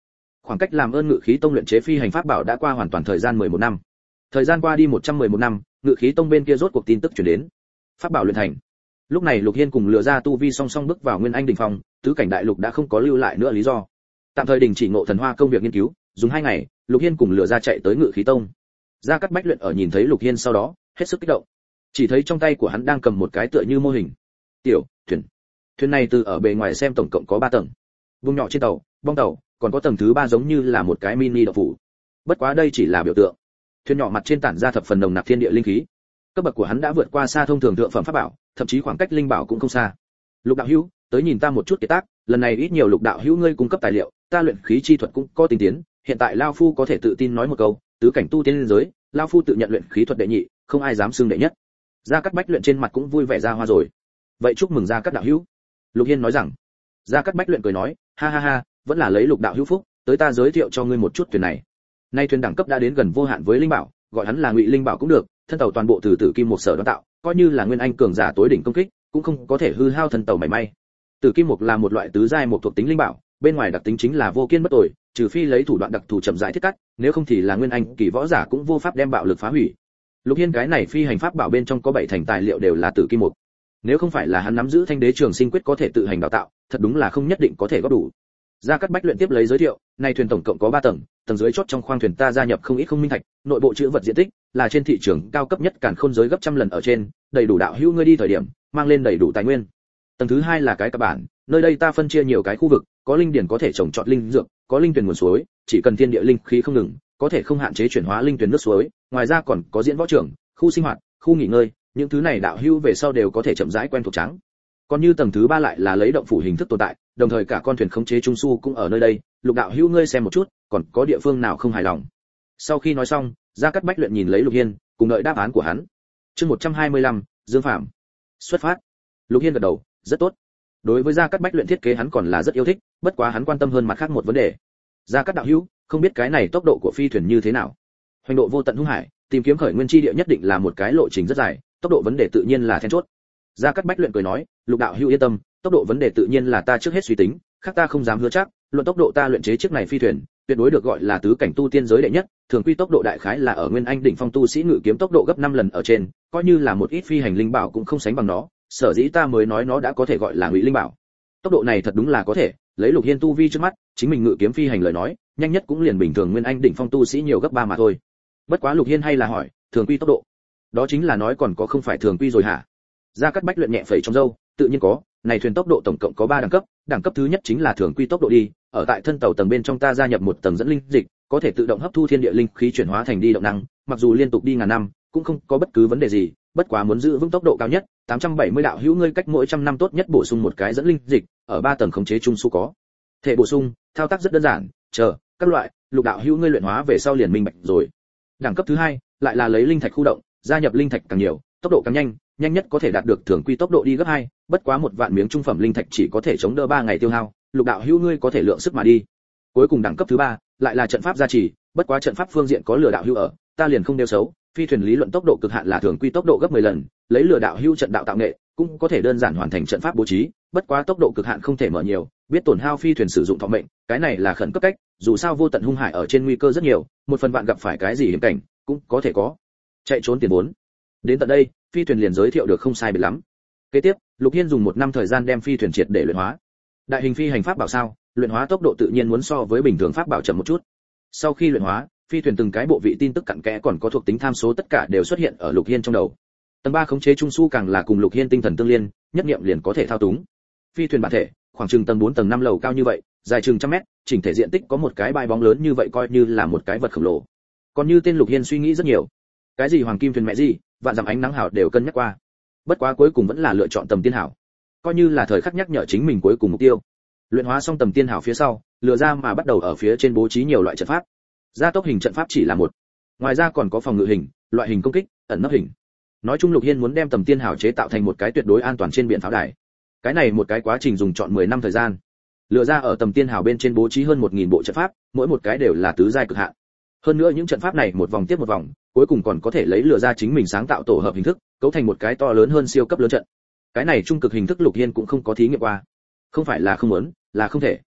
Khoảng cách làm ơn Ngự Khí Tông luyện chế phi hành pháp bảo đã qua hoàn toàn thời gian mười một năm. Thời gian qua đi một trăm mười một năm, Ngự Khí Tông bên kia rốt cuộc tin tức truyền đến. Pháp bảo luyện thành. Lúc này Lục Hiên cùng Lừa Ra tu vi song song bước vào Nguyên Anh đỉnh phong, tứ cảnh đại lục đã không có lưu lại nữa lý do. Tạm thời đình chỉ Ngộ Thần Hoa công việc nghiên cứu, dùng hai ngày, Lục Hiên cùng Lừa Ra chạy tới Ngự Khí Tông. Gia Cát Bách luyện ở nhìn thấy Lục Hiên sau đó, hết sức kích động. Chỉ thấy trong tay của hắn đang cầm một cái tựa như mô hình tiểu thuyền. Thuyền này từ ở bề ngoài xem tổng cộng có ba tầng. Vùng nhỏ trên tàu, bong tàu, còn có tầng thứ ba giống như là một cái mini động phủ. Bất quá đây chỉ là biểu tượng. Thuyền nhỏ mặt trên tản ra thập phần nồng nặc thiên địa linh khí. Cấp bậc của hắn đã vượt qua xa thông thường thượng phẩm pháp bảo, thậm chí khoảng cách linh bảo cũng không xa. Lục đạo hữu, tới nhìn ta một chút kiệt tác, lần này ít nhiều Lục đạo hữu ngươi cung cấp tài liệu, ta luyện khí chi thuật cũng có tinh tiến, hiện tại lão phu có thể tự tin nói một câu, tứ cảnh tu tiên giới, lão phu tự nhận luyện khí thuật đệ nhị, không ai dám xưng đệ nhất. Gia Cát Bách luyện trên mặt cũng vui vẻ ra hoa rồi. Vậy chúc mừng Gia Cát đạo hữu. Lục Hiên nói rằng. Gia Cát Bách luyện cười nói, ha ha ha, vẫn là lấy Lục đạo hữu phúc, tới ta giới thiệu cho ngươi một chút thuyền này. Nay thuyền đẳng cấp đã đến gần vô hạn với linh bảo, gọi hắn là Ngụy Linh Bảo cũng được, thân tàu toàn bộ từ Tử Kim Mục sở đoán tạo, coi như là nguyên anh cường giả tối đỉnh công kích, cũng không có thể hư hao thân tàu mảy may. Tử Kim Mục là một loại tứ giai một thuộc tính linh bảo, bên ngoài đặc tính chính là vô kiên bất tồi, trừ phi lấy thủ đoạn đặc thù chậm rãi thiết cắt, nếu không thì là nguyên anh kỳ võ giả cũng vô pháp đem bạo lực phá hủy. Lục Hiên cái này phi hành pháp bảo bên trong có bảy thành tài liệu đều là Tử Kim Mục. Nếu không phải là hắn nắm giữ Thanh Đế Trường Sinh Quyết có thể tự hành đào tạo, thật đúng là không nhất định có thể góp đủ. Gia Cát Bách luyện tiếp lấy giới thiệu, này thuyền tổng cộng có ba tầng, tầng dưới chót trong khoang thuyền ta gia nhập không ít không minh thạch, nội bộ trữ vật diện tích là trên thị trường cao cấp nhất càn khôn giới gấp trăm lần ở trên, đầy đủ đạo hữu ngươi đi thời điểm, mang lên đầy đủ tài nguyên. Tầng thứ hai là cái cơ bản, nơi đây ta phân chia nhiều cái khu vực, có linh điển có thể trồng trọt linh dược, có linh tuyển nguồn suối, chỉ cần thiên địa linh khí không ngừng, có thể không hạn chế chuyển hóa linh tuyển nước suối, ngoài ra còn có diễn võ trường, khu sinh hoạt, khu nghỉ ngơi, những thứ này đạo hữu về sau đều có thể chậm rãi quen thuộc trắng. Còn như tầng thứ ba lại là lấy động phủ hình thức tồn tại, đồng thời cả con thuyền khống chế trung su cũng ở nơi đây, Lục đạo hữu ngươi xem một chút, còn có địa phương nào không hài lòng. Sau khi nói xong, Gia Cát Bách luyện nhìn lấy Lục Hiên, cùng đợi đáp án của hắn. Chương một trăm hai mươi lăm, Dương Phạm. Xuất phát. Lục Hiên gật đầu, rất tốt. Đối với Gia Cát Bách luyện thiết kế hắn còn là rất yêu thích, bất quá hắn quan tâm hơn mặt khác một vấn đề. Gia Cát đạo hữu, không biết cái này tốc độ của phi thuyền như thế nào? Hoành độ vô tận hung hải, tìm kiếm khởi nguyên chi địa nhất định là một cái lộ trình rất dài, tốc độ vấn đề tự nhiên là then chốt. Gia Cát Bách luyện cười nói, Lục đạo hữu yên tâm, tốc độ vấn đề tự nhiên là ta trước hết suy tính, khác ta không dám hứa chắc, luận tốc độ ta luyện chế chiếc này phi thuyền, tuyệt đối được gọi là tứ cảnh tu tiên giới đệ nhất, thường quy tốc độ đại khái là ở nguyên anh đỉnh phong tu sĩ ngự kiếm tốc độ gấp năm lần ở trên, coi như là một ít phi hành linh bảo cũng không sánh bằng nó, sở dĩ ta mới nói nó đã có thể gọi là Ngụy Linh Bảo. Tốc độ này thật đúng là có thể, lấy Lục Hiên tu vi trước mắt, chính mình ngự kiếm phi hành lời nói, nhanh nhất cũng liền bình thường nguyên anh đỉnh phong tu sĩ nhiều gấp ba mà thôi. Bất quá Lục Hiên hay là hỏi, thường quy tốc độ, đó chính là nói còn có không phải thường quy rồi hả? Gia Cát Bách luyện nhẹ phẩy trong râu, tự nhiên có, này thuyền tốc độ tổng cộng có ba đẳng cấp, đẳng cấp thứ nhất chính là thường quy tốc độ đi, ở tại thân tàu tầng bên trong ta gia nhập một tầng dẫn linh dịch, có thể tự động hấp thu thiên địa linh khí chuyển hóa thành đi động năng, mặc dù liên tục đi ngàn năm, cũng không có bất cứ vấn đề gì, bất quá muốn giữ vững tốc độ cao nhất, tám trăm bảy mươi đạo hữu ngươi cách mỗi trăm năm tốt nhất bổ sung một cái dẫn linh dịch, ở ba tầng khống chế trung su có. Thể bổ sung, thao tác rất đơn giản, chờ, các loại, Lục đạo hữu ngươi luyện hóa về sau liền minh bạch rồi. Đẳng cấp thứ hai, lại là lấy linh thạch khu động, gia nhập linh thạch càng nhiều, tốc độ càng nhanh, nhanh nhất có thể đạt được thường quy tốc độ đi gấp hai, bất quá một vạn miếng trung phẩm linh thạch chỉ có thể chống đỡ ba ngày tiêu hao, Lục đạo hữu ngươi có thể lượng sức mà đi. Cuối cùng đẳng cấp thứ ba, lại là trận pháp gia trì, bất quá trận pháp phương diện có lừa đạo hữu ở, ta liền không đeo xấu, phi thuyền lý luận tốc độ cực hạn là thường quy tốc độ gấp mười lần, lấy lừa đạo hữu trận đạo tạo nghệ, cũng có thể đơn giản hoàn thành trận pháp bố trí, bất quá tốc độ cực hạn không thể mở nhiều, biết tổn hao phi thuyền sử dụng thọ mệnh, cái này là khẩn cấp cách, dù sao vô tận hung hải ở trên nguy cơ rất nhiều, một phần vạn gặp phải cái gì hiểm cảnh, cũng có thể có chạy trốn tiền vốn. Đến tận đây, phi thuyền liền giới thiệu được không sai biệt lắm. Kế tiếp, Lục Hiên dùng một năm thời gian đem phi thuyền triệt để luyện hóa. Đại hình phi hành pháp bảo sao, luyện hóa tốc độ tự nhiên muốn so với bình thường pháp bảo chậm một chút. Sau khi luyện hóa, phi thuyền từng cái bộ vị tin tức cặn kẽ còn có thuộc tính tham số tất cả đều xuất hiện ở Lục Hiên trong đầu. Tầng ba khống chế trung su càng là cùng Lục Hiên tinh thần tương liên, nhất niệm liền có thể thao túng. Phi thuyền bản thể, khoảng chừng tầng bốn tầng năm lầu cao như vậy, dài chừng trăm mét, chỉnh thể diện tích có một cái bãi bóng lớn như vậy coi như là một cái vật khổng lồ. Còn như tên Lục Hiên suy nghĩ rất nhiều. Cái gì hoàng kim thuyền mẹ gì, vạn dặm ánh nắng hảo đều cân nhắc qua. Bất quá cuối cùng vẫn là lựa chọn tầm tiên hảo. Coi như là thời khắc nhắc nhở chính mình cuối cùng mục tiêu. Luyện hóa xong tầm tiên hảo phía sau, lừa ra mà bắt đầu ở phía trên bố trí nhiều loại trận pháp. Gia tốc hình trận pháp chỉ là một. Ngoài ra còn có phòng ngự hình, loại hình công kích, ẩn nấp hình. Nói chung Lục Hiên muốn đem tầm tiên hảo chế tạo thành một cái tuyệt đối an toàn trên biển pháo đài. Cái này một cái quá trình dùng trọn mười năm thời gian. Lừa ra ở tầm tiên hảo bên trên bố trí hơn một nghìn bộ trận pháp, mỗi một cái đều là tứ giai cực hạn. Hơn nữa những trận pháp này một vòng tiếp một vòng, cuối cùng còn có thể lấy lừa ra chính mình sáng tạo tổ hợp hình thức, cấu thành một cái to lớn hơn siêu cấp lớn trận. Cái này trung cực hình thức Lục Hiên cũng không có thí nghiệm qua. Không phải là không muốn, là không thể.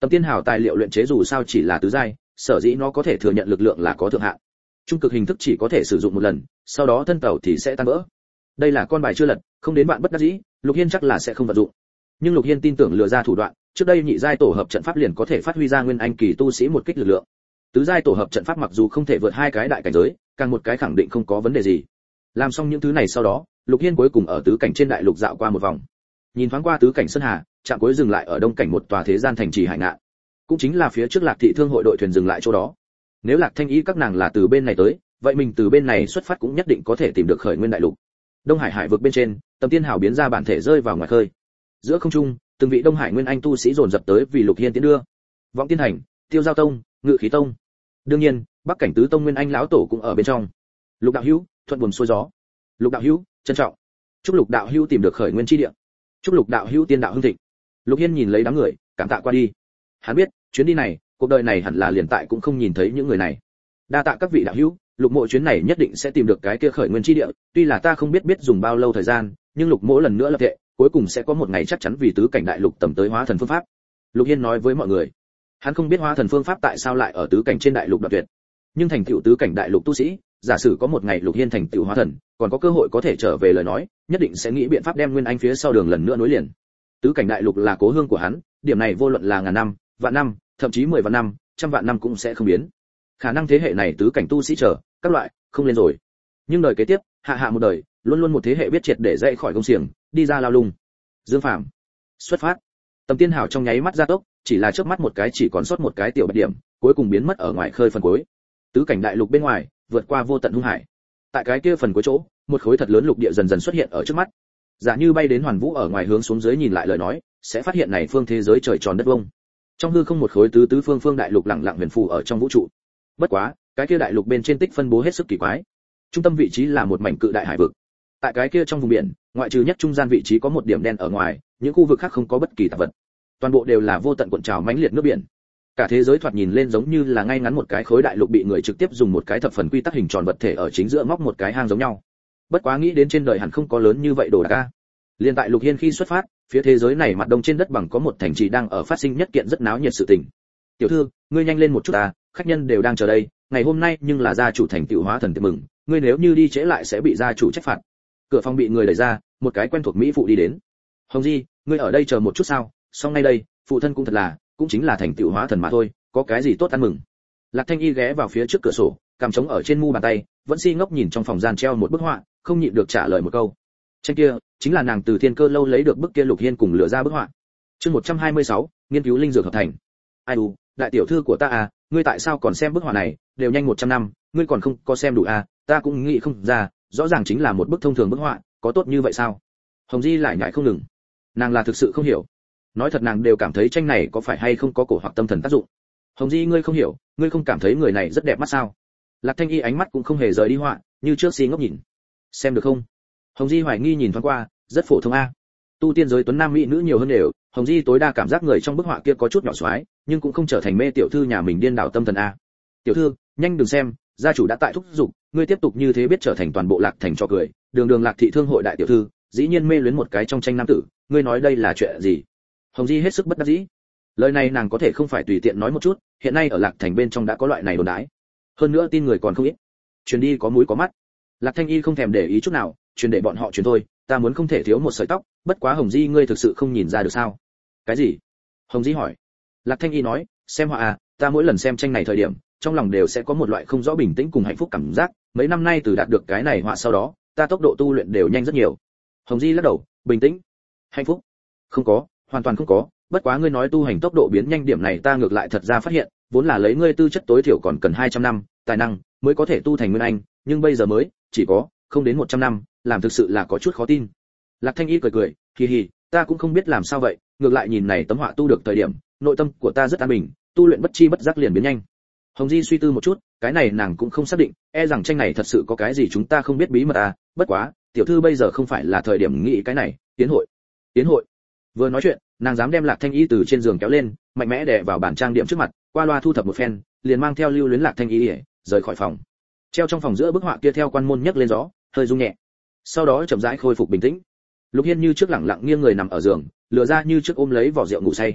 Tầm Tiên Hào tài liệu luyện chế dù sao chỉ là tứ giai, sở dĩ nó có thể thừa nhận lực lượng là có thượng hạn. Trung cực hình thức chỉ có thể sử dụng một lần, sau đó thân tàu thì sẽ tan vỡ. Đây là con bài chưa lật, không đến bạn bất đắc dĩ, Lục Hiên chắc là sẽ không vận dụng. Nhưng Lục Hiên tin tưởng lừa ra thủ đoạn, trước đây nhị giai tổ hợp trận pháp liền có thể phát huy ra nguyên anh kỳ tu sĩ một kích lực lượng. Tứ giai tổ hợp trận pháp mặc dù không thể vượt hai cái đại cảnh giới, càng một cái khẳng định không có vấn đề gì. Làm xong những thứ này sau đó, Lục Hiên cuối cùng ở tứ cảnh trên đại lục dạo qua một vòng. Nhìn thoáng qua tứ cảnh sơn hà, trạm cuối dừng lại ở đông cảnh một tòa thế gian thành trì hải ngạn, cũng chính là phía trước Lạc thị thương hội đội thuyền dừng lại chỗ đó. Nếu Lạc Thanh Y các nàng là từ bên này tới, vậy mình từ bên này xuất phát cũng nhất định có thể tìm được khởi nguyên đại lục. Đông Hải hải vực bên trên, Tầm Tiên Hào biến ra bản thể rơi vào ngoài khơi. Giữa không trung, từng vị Đông Hải nguyên anh tu sĩ dồn dập tới vì Lục Hiên tiến đưa. Vọng Tiên Thành, Tiêu Giao Tông, Ngự Khí Tông. Đương nhiên, Bắc cảnh tứ tông nguyên anh lão tổ cũng ở bên trong. Lục đạo hữu, thuận buồm xuôi gió. Lục đạo hữu, trân trọng. Chúc Lục đạo hữu tìm được khởi nguyên chi địa. Chúc Lục đạo hữu tiên đạo hưng thịnh. Lục Hiên nhìn lấy đám người, cảm tạ qua đi. Hắn biết, chuyến đi này, cuộc đời này hẳn là liền tại cũng không nhìn thấy những người này. Đa tạ các vị đạo hữu, Lục Mộ chuyến này nhất định sẽ tìm được cái kia khởi nguyên chi địa, tuy là ta không biết biết dùng bao lâu thời gian, nhưng Lục Mộ lần nữa lập thệ, cuối cùng sẽ có một ngày chắc chắn vì tứ cảnh đại lục tầm tới hóa thần phương pháp. Lục Hiên nói với mọi người. Hắn không biết hóa thần phương pháp tại sao lại ở tứ cảnh trên đại lục đoạn tuyệt, nhưng thành tựu tứ cảnh đại lục tu sĩ, giả sử có một ngày Lục Hiên thành tựu hóa thần, còn có cơ hội có thể trở về lời nói, nhất định sẽ nghĩ biện pháp đem nguyên anh phía sau đường lần nữa nối liền. Tứ cảnh đại lục là cố hương của hắn, điểm này vô luận là ngàn năm, vạn năm, thậm chí mười vạn năm, trăm vạn năm cũng sẽ không biến. Khả năng thế hệ này tứ cảnh tu sĩ chờ, các loại, không lên rồi. Nhưng đời kế tiếp, hạ hạ một đời, luôn luôn một thế hệ biết triệt để dậy khỏi công xiềng, đi ra lao lung. Dương Phàm, xuất phát. Tầm Tiên Hào trong nháy mắt gia tốc, chỉ là chớp mắt một cái chỉ còn sót một cái tiểu bạch điểm, cuối cùng biến mất ở ngoài khơi phần cuối. Tứ cảnh đại lục bên ngoài, vượt qua vô tận hung hải. Tại cái kia phần cuối chỗ, một khối thật lớn lục địa dần dần xuất hiện ở trước mắt. Giả như bay đến Hoàn Vũ ở ngoài hướng xuống dưới nhìn lại lời nói, sẽ phát hiện này phương thế giới trời tròn đất vuông. Trong hư không một khối tứ tứ phương phương đại lục lặng lặng huyền phù ở trong vũ trụ. Bất quá, cái kia đại lục bên trên tích phân bố hết sức kỳ quái. Trung tâm vị trí là một mảnh cự đại hải vực. Tại cái kia trong vùng biển, ngoại trừ nhất trung gian vị trí có một điểm đen ở ngoài, những khu vực khác không có bất kỳ tạp vật. Toàn bộ đều là vô tận cuộn trào mãnh liệt nước biển. Cả thế giới thoạt nhìn lên giống như là ngay ngắn một cái khối đại lục bị người trực tiếp dùng một cái thập phần quy tắc hình tròn vật thể ở chính giữa móc một cái hang giống nhau. Bất quá nghĩ đến trên đời hẳn không có lớn như vậy đồ đạc a. Liên tại Lục Hiên khi xuất phát, phía thế giới này mặt đông trên đất bằng có một thành trì đang ở phát sinh nhất kiện rất náo nhiệt sự tình. Tiểu thư, ngươi nhanh lên một chút à, khách nhân đều đang chờ đây, ngày hôm nay nhưng là gia chủ thành tựu hóa thần tiệc mừng, ngươi nếu như đi trễ lại sẽ bị gia chủ trách phạt. Cửa phòng bị người đẩy ra, một cái quen thuộc mỹ phụ đi đến. Hồng Di, ngươi ở đây chờ một chút sao? Xong ngay đây, phụ thân cũng thật là, cũng chính là thành tựu hóa thần mà thôi, có cái gì tốt ăn mừng. Lạc Thanh Y ghé vào phía trước cửa sổ, cằm trống ở trên mu bàn tay, vẫn si ngốc nhìn trong phòng gian treo một bức họa, không nhịn được trả lời một câu. Tranh kia, chính là nàng từ Thiên Cơ lâu lấy được bức kia Lục Hiên cùng lựa ra bức họa. Chương một trăm hai mươi sáu, nghiên cứu linh dược hợp thành. Ai đù, đại tiểu thư của ta à, ngươi tại sao còn xem bức họa này, đều nhanh một trăm năm, ngươi còn không có xem đủ à, ta cũng nghĩ không ra, rõ ràng chính là một bức thông thường bức họa, có tốt như vậy sao? Hồng Di lại nhại không ngừng. Nàng là thực sự không hiểu. Nói thật nàng đều cảm thấy tranh này có phải hay không có cổ hoặc tâm thần tác dụng. Hồng Di ngươi không hiểu, ngươi không cảm thấy người này rất đẹp mắt sao? Lạc Thanh Y ánh mắt cũng không hề rời đi họa, như trước si ngốc nhìn. Xem được không? Hồng Di hoài nghi nhìn thoáng qua, rất phổ thông a. Tu tiên giới tuấn nam mỹ nữ nhiều hơn đều, Hồng Di tối đa cảm giác người trong bức họa kia có chút nhỏ xoái, nhưng cũng không trở thành mê tiểu thư nhà mình điên đảo tâm thần a. Tiểu thư, nhanh đừng xem, gia chủ đã tại thúc giục, ngươi tiếp tục như thế biết trở thành toàn bộ Lạc thành trò cười, đường đường Lạc thị thương hội đại tiểu thư, dĩ nhiên mê luyến một cái trong tranh nam tử, ngươi nói đây là chuyện gì? Hồng Di hết sức bất đắc dĩ. Lời này nàng có thể không phải tùy tiện nói một chút, hiện nay ở Lạc thành bên trong đã có loại này đồn đãi. Hơn nữa tin người còn không ít. Truyền đi có mũi có mắt. Lạc Thanh Y không thèm để ý chút nào, truyền để bọn họ truyền thôi, ta muốn không thể thiếu một sợi tóc, bất quá Hồng Di ngươi thực sự không nhìn ra được sao? Cái gì? Hồng Di hỏi. Lạc Thanh Y nói, xem họa à, ta mỗi lần xem tranh này thời điểm, trong lòng đều sẽ có một loại không rõ bình tĩnh cùng hạnh phúc cảm giác, mấy năm nay từ đạt được cái này họa sau đó, ta tốc độ tu luyện đều nhanh rất nhiều. Hồng Di lắc đầu, bình tĩnh, hạnh phúc? Không có, hoàn toàn không có, bất quá ngươi nói tu hành tốc độ biến nhanh điểm này ta ngược lại thật ra phát hiện, vốn là lấy ngươi tư chất tối thiểu còn cần hai trăm năm, tài năng mới có thể tu thành nguyên anh, nhưng bây giờ mới chỉ có không đến một trăm năm, làm thực sự là có chút khó tin. Lạc Thanh Y cười cười, hì hì, ta cũng không biết làm sao vậy, ngược lại nhìn này tấm họa tu được thời điểm, nội tâm của ta rất an bình, tu luyện bất chi bất giác liền biến nhanh. Hồng Di suy tư một chút, cái này nàng cũng không xác định, e rằng tranh này thật sự có cái gì chúng ta không biết bí mật à, bất quá, tiểu thư bây giờ không phải là thời điểm nghĩ cái này, tiến hội. Tiến hội. Vừa nói chuyện, nàng dám đem Lạc Thanh Y từ trên giường kéo lên, mạnh mẽ đè vào bàn trang điểm trước mặt, qua loa thu thập một phen, liền mang theo Lưu Luyến Lạc Thanh Y rời khỏi phòng. Treo trong phòng giữa bức họa kia theo quan môn nhấc lên gió, hơi rung nhẹ. Sau đó chậm rãi khôi phục bình tĩnh. Lục Hiên như trước lẳng lặng nghiêng người nằm ở giường, lừa ra như trước ôm lấy vỏ rượu ngủ say.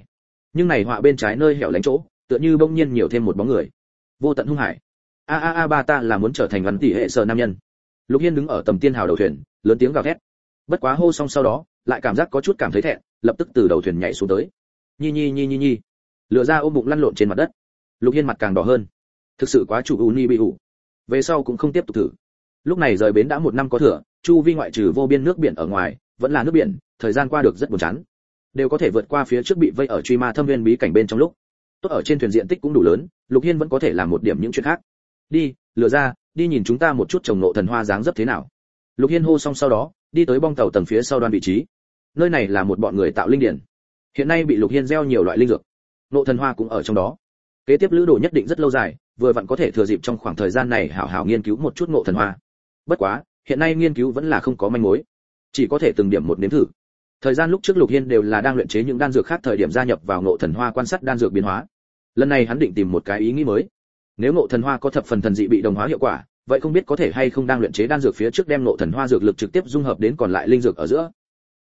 nhưng này họa bên trái nơi hẻo lánh chỗ tựa như bỗng nhiên nhiều thêm một bóng người. Vô tận hung hải. A a a ba ta là muốn trở thành văn tỷ hệ sở nam nhân. Lục Hiên đứng ở tầm tiên hào đầu thuyền, lớn tiếng gào thét. Bất quá hô xong sau đó, lại cảm giác có chút cảm thấy thẹn, lập tức từ đầu thuyền nhảy xuống tới. Nhi nhi nhi nhi nhi. Lửa ra ôm bụng lăn lộn trên mặt đất. Lục Hiên mặt càng đỏ hơn. Thực sự quá chủ uni bị ủ. Về sau cũng không tiếp tục thử. Lúc này rời bến đã một năm có thừa, chu vi ngoại trừ vô biên nước biển ở ngoài, vẫn là nước biển, thời gian qua được rất buồn chán. Đều có thể vượt qua phía trước bị vây ở truy ma thâm nguyên bí cảnh bên trong lúc. Tốt ở trên thuyền diện tích cũng đủ lớn, Lục Hiên vẫn có thể làm một điểm những chuyện khác. Đi, lừa ra, đi nhìn chúng ta một chút trồng nộ thần hoa dáng dấp thế nào. Lục Hiên hô xong sau đó, đi tới bong tàu tầng phía sau đoan vị trí. Nơi này là một bọn người tạo linh điển. Hiện nay bị Lục Hiên gieo nhiều loại linh dược, nộ thần hoa cũng ở trong đó. Kế tiếp lữ đồ nhất định rất lâu dài, vừa vặn có thể thừa dịp trong khoảng thời gian này hảo hảo nghiên cứu một chút nộ thần hoa. Bất quá, hiện nay nghiên cứu vẫn là không có manh mối, chỉ có thể từng điểm một nếm thử. Thời gian lúc trước Lục Hiên đều là đang luyện chế những đan dược khác thời điểm gia nhập vào nộ thần hoa quan sát đan dược biến hóa. Lần này hắn định tìm một cái ý nghĩ mới. Nếu nộ thần hoa có thập phần thần dị bị đồng hóa hiệu quả, vậy không biết có thể hay không đang luyện chế đan dược phía trước đem nộ thần hoa dược lực trực tiếp dung hợp đến còn lại linh dược ở giữa,